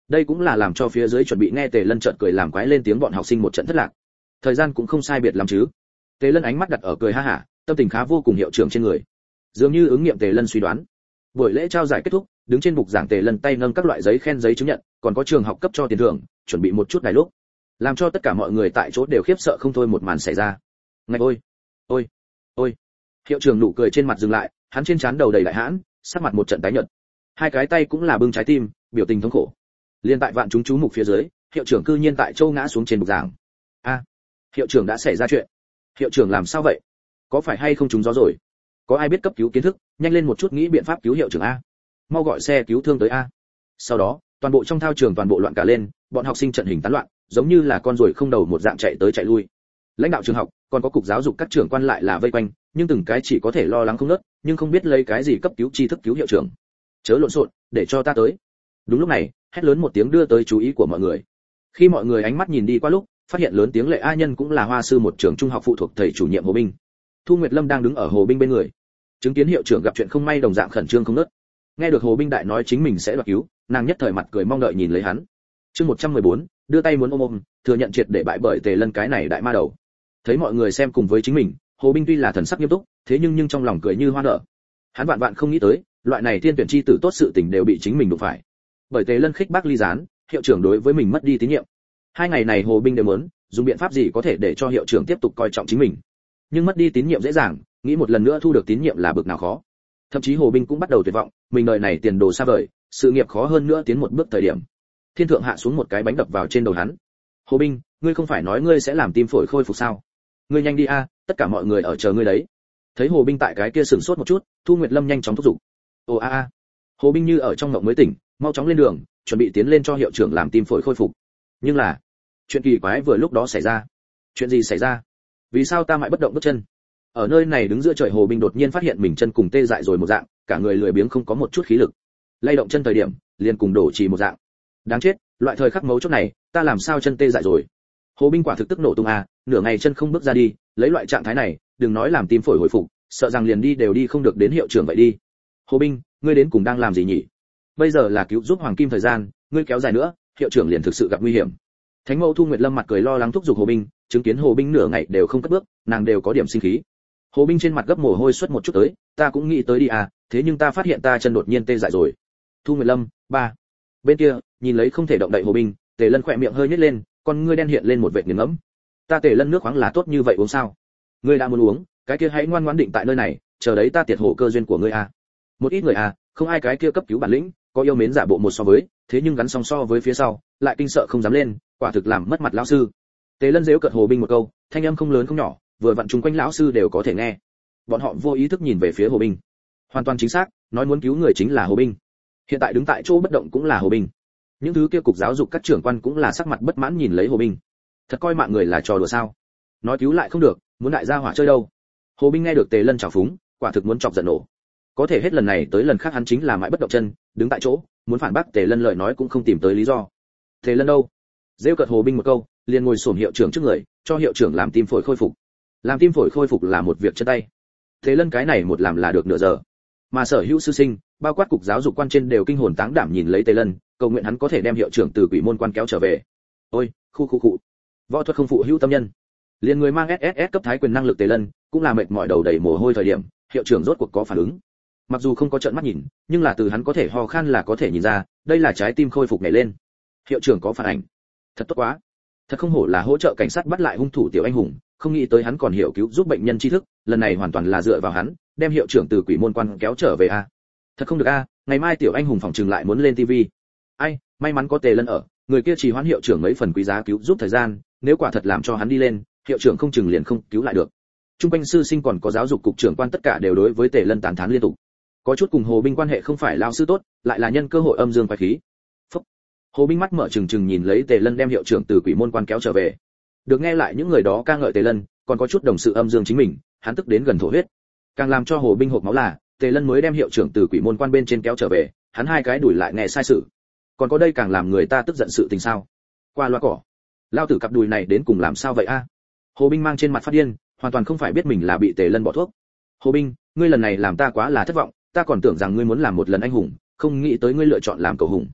Speaker 1: Đây cũng là làm cho phía dưới chuẩn bị nghe Tề Lân chợt cười làm quái lên tiếng bọn học sinh một trận thất lạc. Thời gian cũng không sai biệt lắm chứ. Tề Lân ánh mắt đặt ở cười ha hả, tâm tình khá vô cùng hiệu trưởng trên người. Dường như ứng nghiệm Tề Lân suy đoán. Buổi lễ trao giải kết thúc, đứng trên bục giảng Tề Lân tay nâng các loại giấy khen giấy chứng nhận, còn có trường học cấp cho tiền thưởng, chuẩn bị một chút đài lúc. Làm cho tất cả mọi người tại chỗ đều khiếp sợ không thôi một màn xảy ra. Ngay ôi, ôi, ôi. Hiệu trưởng nụ cười trên mặt dừng lại, hắn trên trán đầu đầy đại hãn, sắc mặt một trận tái nhợt. Hai cái tay cũng là bưng trái tim, biểu tình thống khổ. Liên tại vạn chúng chú mục phía dưới, hiệu trưởng cư nhiên tại châu ngã xuống trên bục giảng. A, hiệu trưởng đã xảy ra chuyện. Hiệu trưởng làm sao vậy? Có phải hay không trúng gió rồi? Có ai biết cấp cứu kiến thức, nhanh lên một chút nghĩ biện pháp cứu hiệu trưởng a. Mau gọi xe cứu thương tới a. Sau đó, toàn bộ trong thao trường toàn bộ loạn cả lên, bọn học sinh trận hình tán loạn, giống như là con ruồi không đầu một dạng chạy tới chạy lui. Lãnh đạo trường học, còn có cục giáo dục các trưởng quan lại là vây quanh, nhưng từng cái chỉ có thể lo lắng không ngớt, nhưng không biết lấy cái gì cấp cứu tri thức cứu hiệu trưởng. Chớ lộn xộn, để cho ta tới. Đúng lúc này, hét lớn một tiếng đưa tới chú ý của mọi người. Khi mọi người ánh mắt nhìn đi qua lúc, phát hiện lớn tiếng Lệ A Nhân cũng là hoa sư một trường trung học phụ thuộc thầy chủ nhiệm Hồ Binh. Thu Nguyệt Lâm đang đứng ở Hồ Binh bên người, chứng kiến hiệu trưởng gặp chuyện không may đồng dạng khẩn trương không ngớt. Nghe được Hồ Binh đại nói chính mình sẽ đoạt cứu, nàng nhất thời mặt cười mong đợi nhìn lấy hắn. Chương một trăm mười bốn, đưa tay muốn ôm ôm, thừa nhận triệt để bại bởi Tề Lân cái này đại ma đầu. Thấy mọi người xem cùng với chính mình, Hồ Binh tuy là thần sắc nghiêm túc, thế nhưng nhưng trong lòng cười như hoa nở. Hắn vạn vạn không nghĩ tới, loại này thiên tuyển chi tử tốt sự tình đều bị chính mình đụng phải. Bởi Tề Lân khích bác ly gián, hiệu trưởng đối với mình mất đi tín nhiệm. Hai ngày này Hồ Binh đều muốn dùng biện pháp gì có thể để cho hiệu trưởng tiếp tục coi trọng chính mình. Nhưng mất đi tín nhiệm dễ dàng, nghĩ một lần nữa thu được tín nhiệm là bực nào khó. Thậm chí Hồ Binh cũng bắt đầu tuyệt vọng, mình đời này tiền đồ xa vời, sự nghiệp khó hơn nữa tiến một bước thời điểm. Thiên thượng hạ xuống một cái bánh đập vào trên đầu hắn. Hồ Binh, ngươi không phải nói ngươi sẽ làm tim phổi khôi phục sao? Ngươi nhanh đi a, tất cả mọi người ở chờ ngươi đấy. Thấy Hồ Binh tại cái kia sửng sốt một chút, Thu Nguyệt Lâm nhanh chóng thúc giục. Ồ a a. Hồ Binh như ở trong mộng mới tỉnh, mau chóng lên đường, chuẩn bị tiến lên cho hiệu trưởng làm tim phổi khôi phục. Nhưng là, chuyện kỳ quái vừa lúc đó xảy ra. Chuyện gì xảy ra? Vì sao ta mãi bất động bước chân? Ở nơi này đứng giữa trời Hồ Binh đột nhiên phát hiện mình chân cùng tê dại rồi một dạng, cả người lười biếng không có một chút khí lực. Lay động chân thời điểm, liền cùng đổ trì một dạng. Đáng chết, loại thời khắc mấu chốt này, ta làm sao chân tê dại rồi? Hồ Binh quả thực tức nổ tung a, nửa ngày chân không bước ra đi, lấy loại trạng thái này, đừng nói làm tim phổi hồi phục, sợ rằng liền đi đều đi không được đến hiệu trưởng vậy đi. Hồ Binh, ngươi đến cùng đang làm gì nhỉ? Bây giờ là cứu giúp Hoàng Kim thời gian, ngươi kéo dài nữa, hiệu trưởng liền thực sự gặp nguy hiểm. Thánh mẫu Thu Nguyệt Lâm mặt cười lo lắng thúc giục Hồ Binh, chứng kiến Hồ Binh nửa ngày đều không cất bước, nàng đều có điểm sinh khí. Hồ Binh trên mặt gấp mồ hôi suốt một chút tới, ta cũng nghĩ tới đi à, thế nhưng ta phát hiện ta chân đột nhiên tê dại rồi. Thu Nguyệt Lâm, ba. Bên kia, nhìn lấy không thể động đậy Hồ Binh, Tề Lân khỏe miệng hơi nhếch lên, con ngươi đen hiện lên một vệt nghiền ngẫm. Ta Tề Lân nước khoáng là tốt như vậy uống sao? Ngươi đã muốn uống, cái kia hãy ngoan ngoãn định tại nơi này, chờ đấy ta tiệt hộ cơ duyên của ngươi à. Một ít người à, không ai cái kia cấp cứu bản lĩnh, có yêu mến giả bộ một so với, thế nhưng gắn song so với phía sau, lại kinh sợ không dám lên, quả thực làm mất mặt lão sư. Tề Lân giễu cợt Hồ Binh một câu, thanh âm không lớn không nhỏ, vừa vặn chung quanh lão sư đều có thể nghe. Bọn họ vô ý thức nhìn về phía Hồ Binh. Hoàn toàn chính xác, nói muốn cứu người chính là Hồ Binh. Hiện tại đứng tại chỗ bất động cũng là Hồ Binh. Những thứ kia cục giáo dục các trưởng quan cũng là sắc mặt bất mãn nhìn lấy Hồ Binh. Thật coi mạng người là trò đùa sao? Nói cứu lại không được, muốn đại gia hỏa chơi đâu? Hồ Binh nghe được Tề Lân chào phúng, quả thực muốn chọc giận nổ. Có thể hết lần này tới lần khác hắn chính là mãi bất động chân, đứng tại chỗ, muốn phản bác Tề Lân lời nói cũng không tìm tới lý do. Tề Lân đâu? Giễu cợt Hồ Binh một câu, liền ngồi xổm hiệu trưởng trước người, cho hiệu trưởng làm tim phổi khôi phục. Làm tim phổi khôi phục là một việc chân tay. Tề Lân cái này một làm là được nửa giờ. Mà sở hữu sư sinh, bao quát cục giáo dục quan trên đều kinh hồn táng đảm nhìn lấy Tề Lân, cầu nguyện hắn có thể đem hiệu trưởng từ quỷ môn quan kéo trở về. Ôi, khu khu khu. Võ thuật không phụ hữu tâm nhân. Liền người mang ét ét ét cấp thái quyền năng lực Tề Lân, cũng là mệt mỏi đầu đầy mồ hôi thời điểm, hiệu trưởng rốt cuộc có phản ứng. Mặc dù không có trợn mắt nhìn, nhưng là từ hắn có thể ho khan là có thể nhìn ra, đây là trái tim khôi phục nhảy lên. Hiệu trưởng có phản ảnh. Thật tốt quá. Thật không hổ là hỗ trợ cảnh sát bắt lại hung thủ tiểu anh hùng, không nghĩ tới hắn còn hiểu cứu giúp bệnh nhân tri thức, lần này hoàn toàn là dựa vào hắn, đem hiệu trưởng từ quỷ môn quan kéo trở về a. Thật không được a, ngày mai tiểu anh hùng phòng trường lại muốn lên tivi. Ai, may mắn có Tề Lân ở, người kia trì hoãn hiệu trưởng mấy phần quý giá cứu giúp thời gian, nếu quả thật làm cho hắn đi lên, hiệu trưởng không chừng liền không cứu lại được. Trung quanh sư sinh còn có giáo dục cục trưởng quan tất cả đều đối với Tề Lân tán thán liên tục. Có chút cùng Hồ Binh quan hệ không phải lao sư tốt, lại là nhân cơ hội âm dương quái khí. Phúc. Hồ Binh mắt mở trừng trừng nhìn lấy Tề Lân đem hiệu trưởng từ quỷ môn quan kéo trở về. Được nghe lại những người đó ca ngợi Tề Lân, còn có chút đồng sự âm dương chính mình, hắn tức đến gần thổ huyết. Càng làm cho Hồ Binh hộc máu là, Tề Lân mới đem hiệu trưởng từ quỷ môn quan bên trên kéo trở về, hắn hai cái đuổi lại nghe sai sự. Còn có đây càng làm người ta tức giận sự tình sao? Qua loa cỏ. Lao tử cặp đùi này đến cùng làm sao vậy a? Hồ Binh mang trên mặt phát điên, hoàn toàn không phải biết mình là bị Tề Lân bỏ thuốc. Hồ Binh, ngươi lần này làm ta quá là thất vọng, ta còn tưởng rằng ngươi muốn làm một lần anh hùng, không nghĩ tới ngươi lựa chọn làm cầu hùng.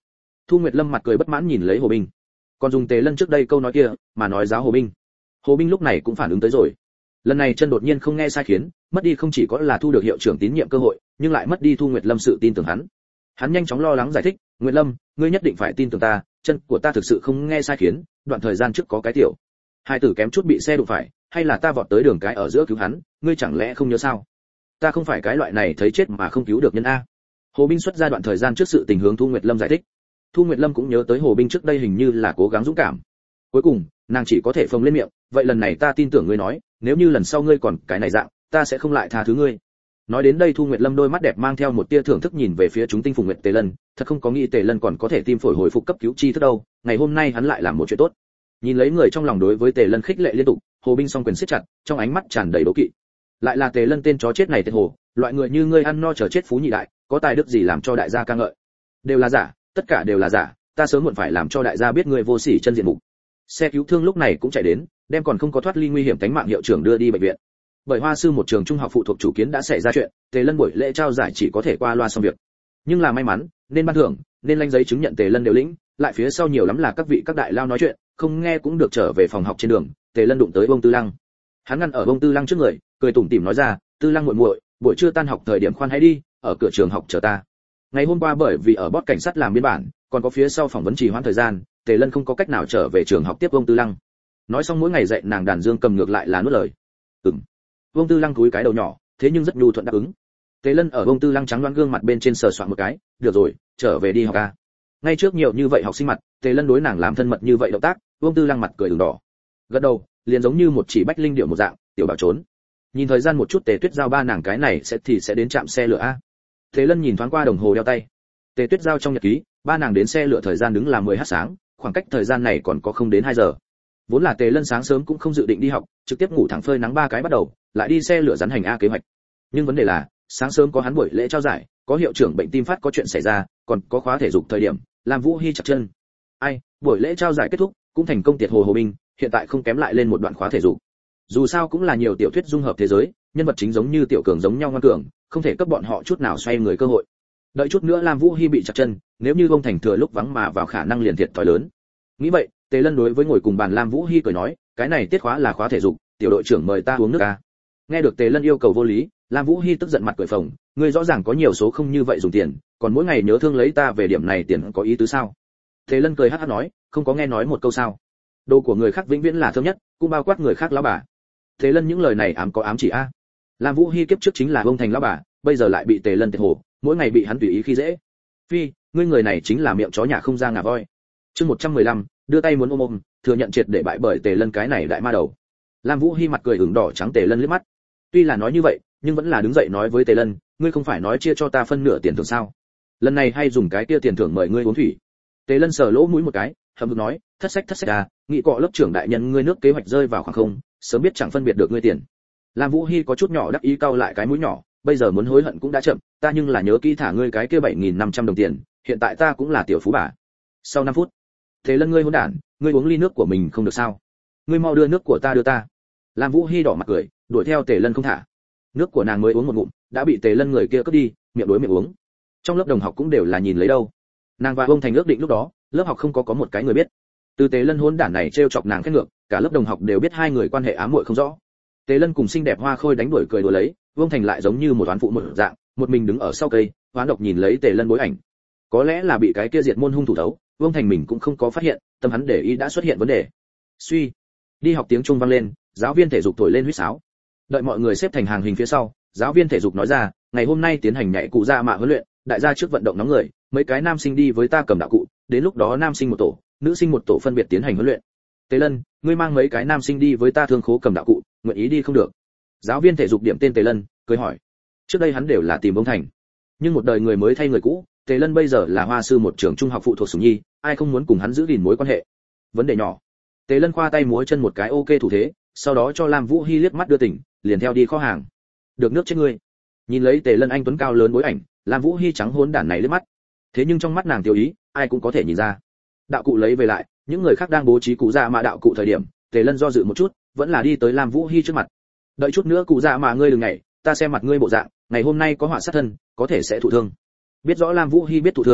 Speaker 1: Thu Nguyệt Lâm mặt cười bất mãn nhìn lấy Hồ Binh, còn dùng Tề Lân trước đây câu nói kia mà nói giáo Hồ Binh. Hồ Binh lúc này cũng phản ứng tới rồi. Lần này chân đột nhiên không nghe sai khiến, mất đi không chỉ có là thu được hiệu trưởng tín nhiệm cơ hội, nhưng lại mất đi Thu Nguyệt Lâm sự tin tưởng hắn. Hắn nhanh chóng lo lắng giải thích, Nguyệt Lâm, ngươi nhất định phải tin tưởng ta, chân của ta thực sự không nghe sai khiến, đoạn thời gian trước có cái tiểu hai tử kém chút bị xe đụng phải, hay là ta vọt tới đường cái ở giữa cứu hắn, ngươi chẳng lẽ không nhớ sao? Ta không phải cái loại này thấy chết mà không cứu được nhân a. Hồ Binh xuất ra đoạn thời gian trước sự tình hướng Thu Nguyệt Lâm giải thích. Thu Nguyệt Lâm cũng nhớ tới Hồ Binh trước đây hình như là cố gắng dũng cảm. Cuối cùng, nàng chỉ có thể phồng lên miệng, vậy lần này ta tin tưởng ngươi nói, nếu như lần sau ngươi còn cái này dạng, ta sẽ không lại tha thứ ngươi. Nói đến đây Thu Nguyệt Lâm đôi mắt đẹp mang theo một tia thưởng thức nhìn về phía chúng tinh Phùng Nguyệt Tề Lân, thật không có nghĩ Tề Lân còn có thể tim phổi hồi phục cấp cứu chi thức đâu, ngày hôm nay hắn lại làm một chuyện tốt. Nhìn lấy người trong lòng đối với Tề Lân khích lệ liên tục, Hồ Binh song quyền siết chặt, trong ánh mắt tràn đầy đố kỵ. Lại là Tề Lân tên chó chết này Tề Hồ, loại người như ngươi ăn no chờ chết phú nhị đại, có tài đức gì làm cho đại gia ca ngợi? Đều là giả, tất cả đều là giả, ta sớm muộn phải làm cho đại gia biết ngươi vô sỉ chân diện mục. Xe cứu thương lúc này cũng chạy đến, đem còn không có thoát ly nguy hiểm tính mạng hiệu trưởng đưa đi bệnh viện. Bởi Hoa sư một trường trung học phụ thuộc chủ kiến đã xảy ra chuyện, Tề Lân buổi lễ trao giải chỉ có thể qua loa xong việc. Nhưng là may mắn, nên ban thưởng, nên lãnh giấy chứng nhận Tề Lân đều lĩnh, lại phía sau nhiều lắm là các vị các đại lao nói chuyện, không nghe cũng được trở về phòng học trên đường, Tề Lân đụng tới Bông Tư Lăng. Hắn ngăn ở Bông Tư Lăng trước người, cười tủm tỉm nói ra, "Tư Lăng muội muội, buổi trưa tan học thời điểm khoan hãy đi, ở cửa trường học chờ ta." Ngày hôm qua bởi vì ở bót cảnh sát làm biên bản, còn có phía sau phỏng vấn trì hoãn thời gian, Tề Lân không có cách nào trở về trường học tiếp Bông Tư Lăng. Nói xong mỗi ngày dạy nàng đàn dương cầm ngược lại là nuốt lời. Ừm. Bông Tư Lăng cúi cái đầu nhỏ, thế nhưng rất nhu thuận đáp ứng. Tề Lân ở Bông Tư Lăng trắng đoán gương mặt bên trên sờ soạn một cái, "Được rồi, trở về đi học a." Ngay trước nhiều như vậy học sinh mặt, Tề Lân đối nàng làm thân mật như vậy động tác, Bông Tư Lăng mặt cười ửng đỏ. Gật đầu, liền giống như một chỉ bách linh điệu một dạng, tiểu bảo trốn. Nhìn thời gian một chút Tề Tuyết Giao ba nàng cái này sẽ thì sẽ đến trạm xe lửa a. Tề Lân nhìn thoáng qua đồng hồ đeo tay. Tề Tuyết Giao trong nhật ký, ba nàng đến xe lửa thời gian đứng là mười h sáng, khoảng cách thời gian này còn có không đến hai giờ. Vốn là Tề Lân sáng sớm cũng không dự định đi học, trực tiếp ngủ thẳng phơi nắng ba cái bắt đầu, lại đi xe lửa rắn hành a kế hoạch. Nhưng vấn đề là, sáng sớm có hắn buổi lễ trao giải, có hiệu trưởng bệnh tim phát có chuyện xảy ra, còn có khóa thể dục thời điểm, làm Vũ Hi chặt chân. Ai, buổi lễ trao giải kết thúc, cũng thành công tiệt hồ Hồ Binh, hiện tại không kém lại lên một đoạn khóa thể dục. Dù sao cũng là nhiều tiểu thuyết dung hợp thế giới, nhân vật chính giống như tiểu cường giống nhau ngoan cường, không thể cấp bọn họ chút nào xoay người cơ hội. Đợi chút nữa Lam Vũ Hi bị chặt chân, nếu như Bông Thành thừa lúc vắng mà vào khả năng liền thiệt thòi lớn. Nghĩ vậy, Tề Lân đối với ngồi cùng bàn Lam Vũ Hi cười nói, cái này tiết khóa là khóa thể dục, tiểu đội trưởng mời ta uống nước a. Nghe được Tề Lân yêu cầu vô lý, Lam Vũ Hi tức giận mặt cười phồng, ngươi rõ ràng có nhiều số không như vậy dùng tiền, còn mỗi ngày nhớ thương lấy ta về điểm này tiền có ý tứ sao? Tề Lân cười hắc hắc nói, không có nghe nói một câu sao? Đồ của người khác vĩnh viễn là thơm nhất, cũng bao quát người khác lão bà. Tề Lân những lời này ám có ám chỉ a. Lam Vũ Hi kiếp trước chính là Bông Thành lão bà, bây giờ lại bị Tề Lân tiệt hồ, mỗi ngày bị hắn tùy ý khi dễ. Phi, ngươi người này chính là miệng chó nhà không ra ngà voi. Chương một trăm mười lăm, đưa tay muốn ôm ôm, thừa nhận triệt để bại bởi Tề Lân cái này đại ma đầu. Lam Vũ Hi mặt cười ửng đỏ trắng Tề Lân liếc mắt. Tuy là nói như vậy, nhưng vẫn là đứng dậy nói với Tề Lân, ngươi không phải nói chia cho ta phân nửa tiền thưởng sao? Lần này hay dùng cái kia tiền thưởng mời ngươi uống thủy. Tề Lân sờ lỗ mũi một cái, hậm hực nói, thất sách thất sách à, nghĩ cọ lớp trưởng đại nhân ngươi nước kế hoạch rơi vào khoảng không, sớm biết chẳng phân biệt được ngươi tiền. Lam Vũ Hi có chút nhỏ đắc ý cau lại cái mũi nhỏ, bây giờ muốn hối hận cũng đã chậm, ta nhưng là nhớ kỹ thả ngươi cái kia bảy nghìn năm trăm đồng tiền, hiện tại ta cũng là tiểu phú bà. Sau năm phút, Tề Lân ngươi hỗn đản, ngươi uống ly nước của mình không được sao? Ngươi mau đưa nước của ta đưa ta. Lam Vũ Hi đỏ mặt cười, đuổi theo Tề Lân không thả. Nước của nàng mới uống một ngụm, đã bị Tề Lân người kia cướp đi, miệng đối miệng uống. Trong lớp đồng học cũng đều là nhìn lấy đâu. Nàng và Bông Thành ước định lúc đó, lớp học không có có một cái người biết. Từ Tề Lân hỗn đản này trêu chọc nàng khét ngược, cả lớp đồng học đều biết hai người quan hệ ám muội không rõ. Tề Lân cùng xinh đẹp Hoa Khôi đánh đuổi cười đùa lấy, Bông Thành lại giống như một toán phụ một dạng, một mình đứng ở sau cây, hoán độc nhìn lấy Tề Lân bối ảnh. Có lẽ là bị cái kia diệt môn hung thủ thấu, Bông Thành mình cũng không có phát hiện, tâm hắn để ý đã xuất hiện vấn đề. Suy, đi học tiếng trung vang lên, giáo viên thể dục thổi lên huýt sáo. Đợi mọi người xếp thành hàng hình phía sau, giáo viên thể dục nói ra, ngày hôm nay tiến hành nhảy cụ ra mạ huấn luyện, đại gia trước vận động nóng người, mấy cái nam sinh đi với ta cầm đạo cụ, đến lúc đó nam sinh một tổ, nữ sinh một tổ phân biệt tiến hành huấn luyện. Tề Lân, ngươi mang mấy cái nam sinh đi với ta thương khố cầm đạo cụ, nguyện ý đi không được? Giáo viên thể dục điểm tên Tề Lân, cười hỏi. Trước đây hắn đều là tìm Bông Thành, nhưng một đời người mới thay người cũ, Tề Lân bây giờ là Hoa sư một trường trung học phụ thuộc Sủng Nhi, ai không muốn cùng hắn giữ gìn mối quan hệ. Vấn đề nhỏ. Tề Lân khoa tay múa chân một cái ok thủ thế, sau đó cho Lam Vũ Hi liếc mắt đưa tỉnh, liền theo đi kho hàng. Được nước chết ngươi. Nhìn lấy Tề Lân anh tuấn cao lớn bối ảnh, Lam Vũ Hi trắng hốn đản này liếc mắt. Thế nhưng trong mắt nàng tiêu ý, ai cũng có thể nhìn ra. Đạo cụ lấy về lại, những người khác đang bố trí cụ dạ mạ đạo cụ thời điểm, Tề Lân do dự một chút, vẫn là đi tới Lam Vũ Hi trước mặt. Đợi chút nữa cụ dạ mạ ngươi đừng nhảy, ta xem mặt ngươi bộ dạng, ngày hôm nay có họa sát thân, có thể sẽ thụ thương. Biết rõ Lam Vũ Hi biết thụ thương,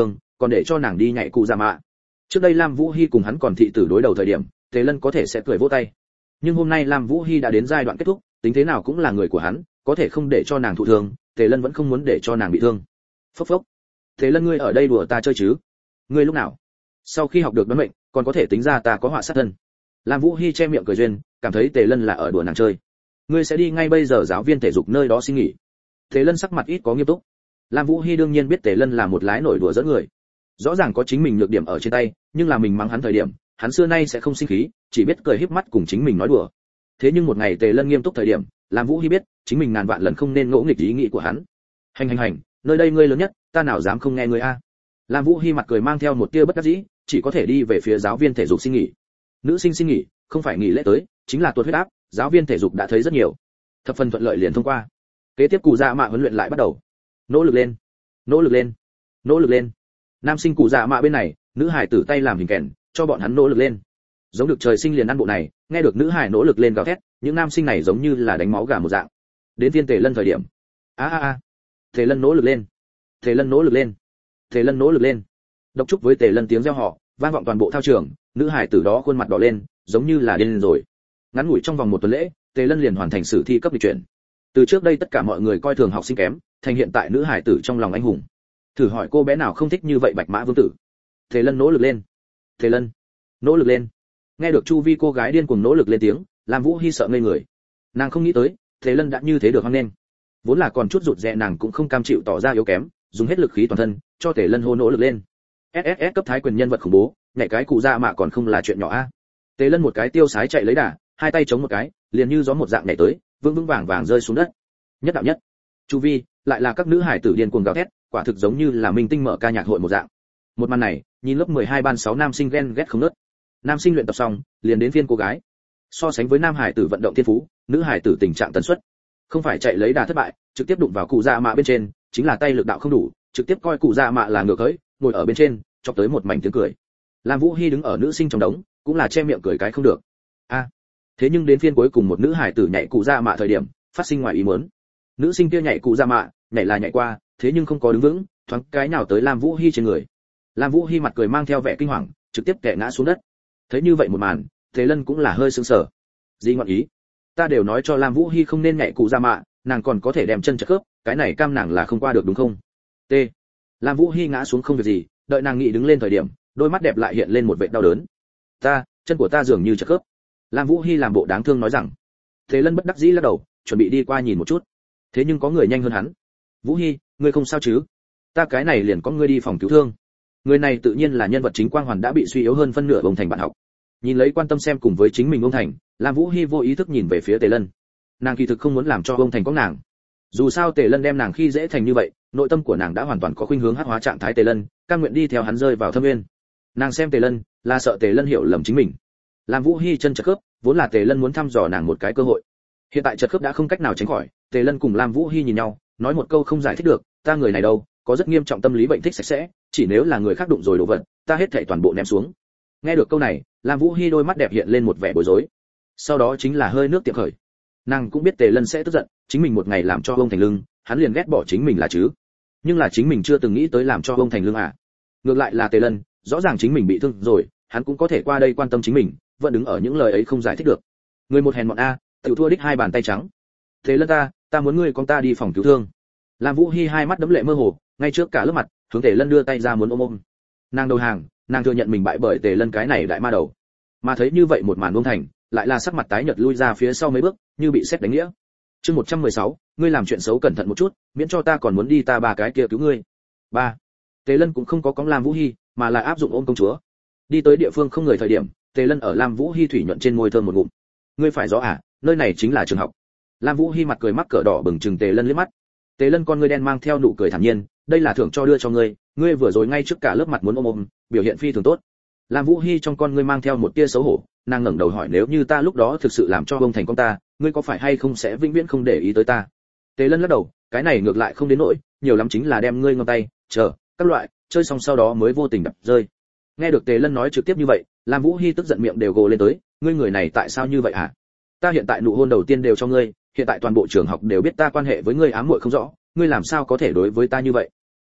Speaker 1: còn để cho nàng đi nhảy cụ dạ mạ. Trước đây Lam Vũ Hi cùng hắn còn thị tử đối đầu thời điểm, Tề Lân có thể sẽ cười vỗ tay. Nhưng hôm nay Lam Vũ Hi đã đến giai đoạn kết thúc, tính thế nào cũng là người của hắn, có thể không để cho nàng thụ thương, Tề Lân vẫn không muốn để cho nàng bị thương. Phốc phốc. Tề Lân, ngươi ở đây đùa ta chơi chứ? Ngươi lúc nào? Sau khi học được đoán mệnh, còn có thể tính ra ta có họa sát thân. Lam Vũ Hi che miệng cười duyên, cảm thấy Tề Lân là ở đùa nàng chơi. Ngươi sẽ đi ngay bây giờ giáo viên thể dục nơi đó xin nghỉ. Tề Lân sắc mặt ít có nghiêm túc. Lam Vũ Hi đương nhiên biết Tề Lân là một lái nổi đùa giỡn người. Rõ ràng có chính mình nhược điểm ở trên tay, nhưng là mình mắng hắn thời điểm, hắn xưa nay sẽ không sinh khí, chỉ biết cười híp mắt cùng chính mình nói đùa. Thế nhưng một ngày Tề Lân nghiêm túc thời điểm, Lam Vũ Hi biết, chính mình ngàn vạn lần không nên ngỗ nghịch ý nghĩ của hắn. Hành hành hành, nơi đây ngươi lớn nhất, ta nào dám không nghe ngươi a. Lam Vũ Hi mặt cười mang theo một tia bất đắc dĩ, chỉ có thể đi về phía giáo viên thể dục xin nghỉ. Nữ sinh xin nghỉ, không phải nghỉ lễ tới, chính là tuột huyết áp, giáo viên thể dục đã thấy rất nhiều. Thập phần thuận lợi liền thông qua. Kế tiếp cụ dạ mạ huấn luyện lại bắt đầu. Nỗ lực lên, nỗ lực lên, nỗ lực lên. Nam sinh cụ dạ mạ bên này, nữ hải tử tay làm hình kèn, cho bọn hắn nỗ lực lên. Giống được trời sinh liền ăn bộ này, nghe được nữ hải nỗ lực lên gào thét, những nam sinh này giống như là đánh máu gà một dạng. Đến phiên Tề Lân thời điểm, a a a, Tề Lân nỗ lực lên, Tề Lân nỗ lực lên, Tề Lân nỗ lực lên. Độc chúc với Tề Lân tiếng reo hò, vang vọng toàn bộ thao trường, nữ hải tử đó khuôn mặt đỏ lên, giống như là điên rồi. Ngắn ngủi trong vòng một tuần lễ, Tề Lân liền hoàn thành sử thi cấp lịch chuyển. Từ trước đây tất cả mọi người coi thường học sinh kém, thành hiện tại nữ hải tử trong lòng anh hùng. Thử hỏi cô bé nào không thích như vậy bạch mã vương tử. Tề Lân nỗ lực lên, Tề Lân nỗ lực lên. Nghe được chu vi cô gái điên cuồng nỗ lực lên tiếng, Lam Vũ Hi sợ ngây người. Nàng không nghĩ tới, Tề Lân đã như thế được hoan nghênh. Vốn là còn chút rụt rè nàng cũng không cam chịu tỏ ra yếu kém, dùng hết lực khí toàn thân, cho Tề Lân hô nỗ lực lên. ét ét ét cấp thái quyền nhân vật khủng bố, nhảy cái cụ dạ mạ còn không là chuyện nhỏ a. Tề Lân một cái tiêu sái chạy lấy đà, hai tay chống một cái, liền như gió một dạng nhảy tới, vững vững vàng vàng rơi xuống đất. Nhất đạo nhất. Chu vi lại là các nữ hải tử điên cuồng gào thét, quả thực giống như là minh tinh mở ca nhạc hội một dạng. Một màn này, nhìn lớp mười hai ban sáu nam sinh ghen ghét không ngớt. Nam sinh luyện tập xong, liền đến phiên cô gái. So sánh với nam hải tử vận động thiên phú, nữ hải tử tình trạng tần suất, không phải chạy lấy đà thất bại, trực tiếp đụng vào cụ dạ mạ bên trên, chính là tay lực đạo không đủ, trực tiếp coi cụ dạ mạ là ngược hỡi, ngồi ở bên trên, chọc tới một mảnh tiếng cười. Lam Vũ Hi đứng ở nữ sinh trong đống, cũng là che miệng cười cái không được. A. Thế nhưng đến phiên cuối cùng một nữ hải tử nhảy cụ dạ mạ thời điểm, phát sinh ngoài ý muốn. Nữ sinh kia nhảy cụ dạ mạ, nhảy là nhảy qua, thế nhưng không có đứng vững, thoáng cái nào tới Lam Vũ Hi trên người. Lam Vũ Hi mặt cười mang theo vẻ kinh hoàng, trực tiếp kẻ ngã xuống đất. Thấy như vậy một màn, Tề Lân cũng là hơi sững sờ. Gì ngọn ý? Ta đều nói cho Lam Vũ Hi không nên nhảy cụ dạ mạ, nàng còn có thể đem chân chật khớp, cái này cam nàng là không qua được đúng không? T. Lam Vũ Hi ngã xuống không việc gì, đợi nàng nghĩ đứng lên thời điểm, đôi mắt đẹp lại hiện lên một vẻ đau đớn. Ta, chân của ta dường như chật khớp. Lam Vũ Hi làm bộ đáng thương nói rằng. Tề Lân bất đắc dĩ lắc đầu, chuẩn bị đi qua nhìn một chút. Thế nhưng có người nhanh hơn hắn. Vũ Hi, ngươi không sao chứ? Ta cái này liền có ngươi đi phòng cứu thương. Người này tự nhiên là nhân vật chính Quang Hoàn đã bị suy yếu hơn phân nửa ông Thành bạn học. Nhìn lấy quan tâm xem cùng với chính mình ông Thành, Lam Vũ Hi vô ý thức nhìn về phía Tề Lân. Nàng kỳ thực không muốn làm cho ông Thành có nàng. Dù sao Tề Lân đem nàng khi dễ thành như vậy, nội tâm của nàng đã hoàn toàn có khuynh hướng hắc hóa trạng thái Tề Lân, cam nguyện đi theo hắn rơi vào thâm nguyên. Nàng xem Tề Lân, là sợ Tề Lân hiểu lầm chính mình. Lam Vũ Hi chân chật khớp, vốn là Tề Lân muốn thăm dò nàng một cái cơ hội. Hiện tại chật khớp đã không cách nào tránh khỏi, Tề Lân cùng Lam Vũ Hi nhìn nhau, nói một câu không giải thích được, ta người này đâu, có rất nghiêm trọng tâm lý bệnh thích sạch sẽ, chỉ nếu là người khác đụng rồi đồ vật, ta hết thảy toàn bộ ném xuống. Nghe được câu này, Lam Vũ Hi đôi mắt đẹp hiện lên một vẻ bối rối. Sau đó chính là hơi nước tiệm khởi. Nàng cũng biết Tề Lân sẽ tức giận, chính mình một ngày làm cho ông thành lưng, hắn liền ghét bỏ chính mình là chứ. Nhưng là chính mình chưa từng nghĩ tới làm cho ông thành lưng à. Ngược lại là Tề Lân, rõ ràng chính mình bị thương rồi, hắn cũng có thể qua đây quan tâm chính mình, vẫn đứng ở những lời ấy không giải thích được. Người một hèn mọn a, tiểu thua đích hai bàn tay trắng. Tề Lân ta, ta muốn ngươi con ta đi phòng cứu thương. Lam Vũ Hi hai mắt đẫm lệ mơ hồ, ngay trước cả lớp mặt, hướng Tề Lân đưa tay ra muốn ôm ôm. Nàng đầu hàng, nàng thừa nhận mình bại bởi Tề Lân cái này đại ma đầu. Mà thấy như vậy một màn buông thành, lại là sắc mặt tái nhợt lui ra phía sau mấy bước, như bị sét đánh nghĩa. Chương một trăm mười sáu, ngươi làm chuyện xấu cẩn thận một chút, miễn cho ta còn muốn đi ta ba cái kia cứu ngươi. Ba. Tề Lân cũng không có cóng Lam Vũ Hi, mà là áp dụng ôm công chúa. Đi tới địa phương không người thời điểm, Tề Lân ở Lam Vũ Hi thủy nhuận trên môi thơm một ngụm. Ngươi phải rõ à, nơi này chính là trường học. Lam Vũ Hi mặt cười mắc cỡ đỏ bừng trừng Tề Lân liếc mắt. Tề Lân con ngươi đen mang theo nụ cười thản nhiên, đây là thưởng cho đưa cho ngươi, ngươi vừa rồi ngay trước cả lớp mặt muốn ôm ôm, biểu hiện phi thường tốt. Lam Vũ Hi trong con ngươi mang theo một tia xấu hổ, nàng ngẩng đầu hỏi nếu như ta lúc đó thực sự làm cho ông thành công ta, ngươi có phải hay không sẽ vĩnh viễn không để ý tới ta? Tề Lân lắc đầu, cái này ngược lại không đến nỗi, nhiều lắm chính là đem ngươi ngón tay, chờ, các loại, chơi xong sau đó mới vô tình đập rơi. Nghe được Tề Lân nói trực tiếp như vậy, Lam Vũ Hi tức giận miệng đều gồ lên tới, ngươi người này tại sao như vậy hả? Ta hiện tại nụ hôn đầu tiên đều cho ngươi, hiện tại toàn bộ trường học đều biết ta quan hệ với ngươi ám muội không rõ, ngươi làm sao có thể đối với ta như vậy?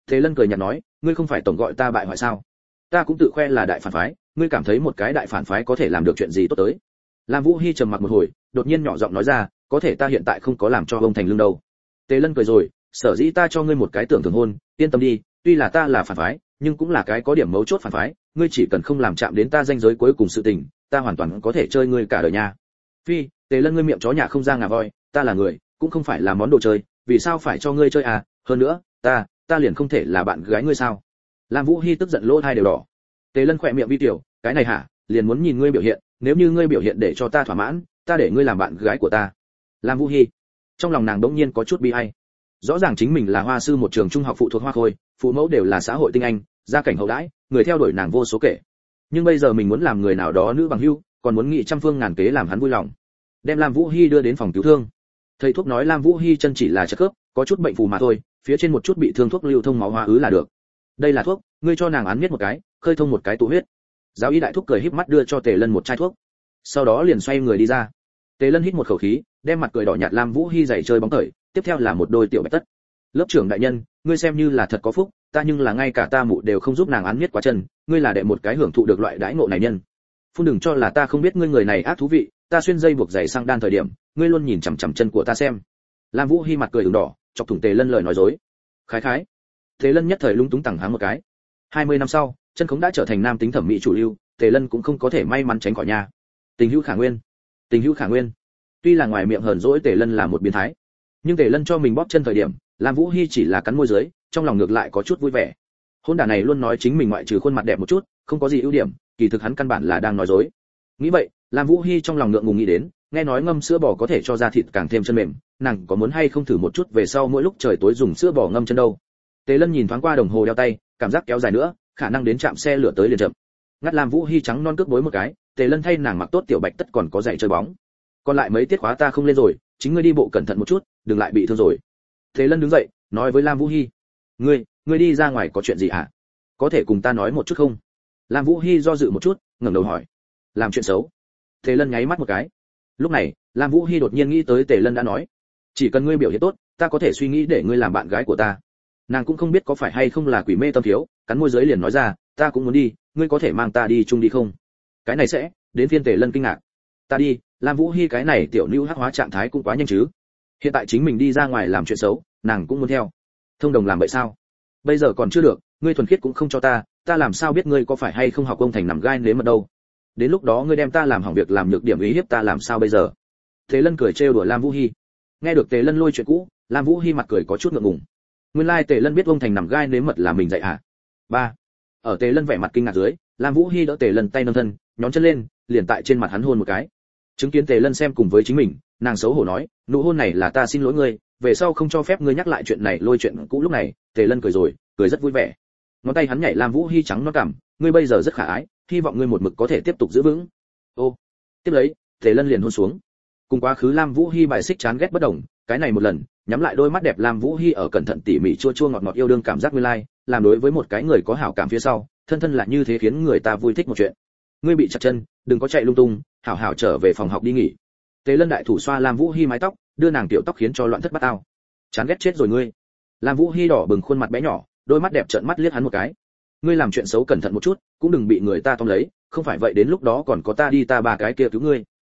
Speaker 1: Thế Lân cười nhạt nói, ngươi không phải tổng gọi ta bại hoại sao? Ta cũng tự khoe là đại phản phái, ngươi cảm thấy một cái đại phản phái có thể làm được chuyện gì tốt tới? Lam Vũ Hi trầm mặc một hồi, đột nhiên nhỏ giọng nói ra, có thể ta hiện tại không có làm cho ông thành lương đâu. Tề Lân cười rồi, sở dĩ ta cho ngươi một cái tưởng thưởng hôn, yên tâm đi, tuy là ta là phản phái, nhưng cũng là cái có điểm mấu chốt phản phái, ngươi chỉ cần không làm chạm đến ta danh giới cuối cùng sự tình, ta hoàn toàn có thể chơi ngươi cả đời nha. Phi, Tề Lân ngươi miệng chó nhà không ra ngà voi, ta là người, cũng không phải là món đồ chơi, vì sao phải cho ngươi chơi à? Hơn nữa, ta, ta liền không thể là bạn gái ngươi sao? Lam Vũ Hi tức giận lỗ hai đều đỏ. Tề Lân khỏe miệng vi tiểu, cái này hả, liền muốn nhìn ngươi biểu hiện, nếu như ngươi biểu hiện để cho ta thỏa mãn, ta để ngươi làm bạn gái của ta. Lam Vũ Hi, trong lòng nàng đống nhiên có chút bi ai. Rõ ràng chính mình là hoa sư một trường trung học phụ thuộc Hoa Khôi, phụ mẫu đều là xã hội tinh anh, gia cảnh hậu đãi, người theo đuổi nàng vô số kể. Nhưng bây giờ mình muốn làm người nào đó nữ bằng hữu, còn muốn nghị trăm phương ngàn kế làm hắn vui lòng. Đem Lam Vũ Hi đưa đến phòng cứu thương. Thầy thuốc nói Lam Vũ Hi chân chỉ là chất khớp, có chút bệnh phù mà thôi, phía trên một chút bị thương thuốc lưu thông máu hóa ứ là được. Đây là thuốc, ngươi cho nàng án miết một cái, khơi thông một cái tụ huyết. Giáo y đại thúc cười híp mắt đưa cho Tề Lân một chai thuốc, sau đó liền xoay người đi ra. Tề Lân hít một khẩu khí, đem mặt cười đỏ nhạt Lam Vũ Hi giày chơi bóng cởi, tiếp theo là một đôi tiểu bạch tất. Lớp trưởng đại nhân, ngươi xem như là thật có phúc, ta nhưng là ngay cả ta mụ đều không giúp nàng án miết quá chân, ngươi là đệ một cái hưởng thụ được loại đãi ngộ này nhân. Phun đừng cho là ta không biết ngươi người này ác thú vị, ta xuyên dây buộc giày sang đan thời điểm, ngươi luôn nhìn chằm chằm chân của ta xem. Lam Vũ Hi mặt cười ửng đỏ, chọc thủng Tề Lân lời nói dối. Khái khái. Tề Lân nhất thời lúng túng tằng háng một cái. hai mươi năm sau, chân khống đã trở thành nam tính thẩm mỹ chủ lưu, Tề Lân cũng không có thể may mắn tránh khỏi nhà. Tình hữu khả nguyên. Tình hữu khả nguyên. Tuy là ngoài miệng hờn dỗi Tề Lân là một biến thái, nhưng Tề Lân cho mình bóp chân thời điểm, Lam Vũ Hi chỉ là cắn môi dưới, trong lòng ngược lại có chút vui vẻ. Hôn đản này luôn nói chính mình ngoại trừ khuôn mặt đẹp một chút, không có gì ưu điểm, kỳ thực hắn căn bản là đang nói dối. Nghĩ vậy, Lam Vũ Hi trong lòng ngượng ngùng nghĩ đến, nghe nói ngâm sữa bò có thể cho da thịt càng thêm chân mềm, nàng có muốn hay không thử một chút về sau mỗi lúc trời tối dùng sữa bò ngâm chân đâu. Tề Lân nhìn thoáng qua đồng hồ đeo tay, cảm giác kéo dài nữa, khả năng đến trạm xe lửa tới liền chậm. Ngắt Lam Vũ Hi trắng non cước bối một cái, Tề Lân thay nàng mặc tốt tiểu bạch tất còn có giày chơi bóng. Còn lại mấy tiết khóa ta không lên rồi, chính ngươi đi bộ cẩn thận một chút, đừng lại bị thương rồi. Tề Lân đứng dậy, nói với Lam Vũ Hi, ngươi, ngươi đi ra ngoài có chuyện gì hả? Có thể cùng ta nói một chút không? Lam Vũ Hi do dự một chút, ngẩng đầu hỏi, làm chuyện xấu? Tề Lân nháy mắt một cái. Lúc này, Lam Vũ Hi đột nhiên nghĩ tới Tề Lân đã nói, chỉ cần ngươi biểu hiện tốt, ta có thể suy nghĩ để ngươi làm bạn gái của ta. Nàng cũng không biết có phải hay không là quỷ mê tâm thiếu, cắn môi dưới liền nói ra, ta cũng muốn đi, ngươi có thể mang ta đi chung đi không? Cái này sẽ, đến phiên Tề Lân kinh ngạc. Ta đi, Lam Vũ Hi cái này tiểu lưu hắc hóa trạng thái cũng quá nhanh chứ. Hiện tại chính mình đi ra ngoài làm chuyện xấu, nàng cũng muốn theo. Thông đồng làm vậy sao? Bây giờ còn chưa được, ngươi thuần khiết cũng không cho ta, ta làm sao biết ngươi có phải hay không học công thành nằm gai nếm mật đâu? Đến lúc đó ngươi đem ta làm hỏng việc làm nhược điểm ý hiếp ta làm sao bây giờ? Tề Lân cười trêu đùa Lam Vũ Hi. Nghe được Tề Lân lôi chuyện cũ, Lam Vũ Hi mặt cười có chút ngượng ngùng. Nguyên lai Tề Lân biết ông thành nằm gai nếm mật là mình dạy à? Ba. Ở Tề Lân vẻ mặt kinh ngạc dưới, Lam Vũ Hi đỡ Tề Lân tay nâng thân, nhón chân lên, liền tại trên mặt hắn hôn một cái. Chứng kiến Tề Lân xem cùng với chính mình, nàng xấu hổ nói, nụ hôn này là ta xin lỗi ngươi, về sau không cho phép ngươi nhắc lại chuyện này lôi chuyện cũ lúc này. Tề Lân cười rồi, cười rất vui vẻ. Ngón tay hắn nhảy Lam Vũ Hi trắng nó cảm, ngươi bây giờ rất khả ái, hy vọng ngươi một mực có thể tiếp tục giữ vững. Ô. Tiếp lấy, Tề Lân liền hôn xuống. Cùng quá khứ Lam Vũ Hi bài xích chán ghét bất đồng, cái này một lần, nhắm lại đôi mắt đẹp Lam Vũ Hi ở cẩn thận tỉ mỉ chua chua ngọt ngọt yêu đương cảm giác nguyên lai, like, làm đối với một cái người có hảo cảm phía sau, thân thân là như thế khiến người ta vui thích một chuyện. Ngươi bị chặt chân, đừng có chạy lung tung, hảo hảo trở về phòng học đi nghỉ. Tề Lân đại thủ xoa Lam Vũ Hi mái tóc, đưa nàng tiểu tóc khiến cho loạn thất bát ao. Chán ghét chết rồi ngươi. Lam Vũ Hi đỏ bừng khuôn mặt bé nhỏ, đôi mắt đẹp trợn mắt liếc hắn một cái. Ngươi làm chuyện xấu cẩn thận một chút, cũng đừng bị người ta tóm lấy, không phải vậy đến lúc đó còn có ta đi ta ba cái kia cứu ngươi.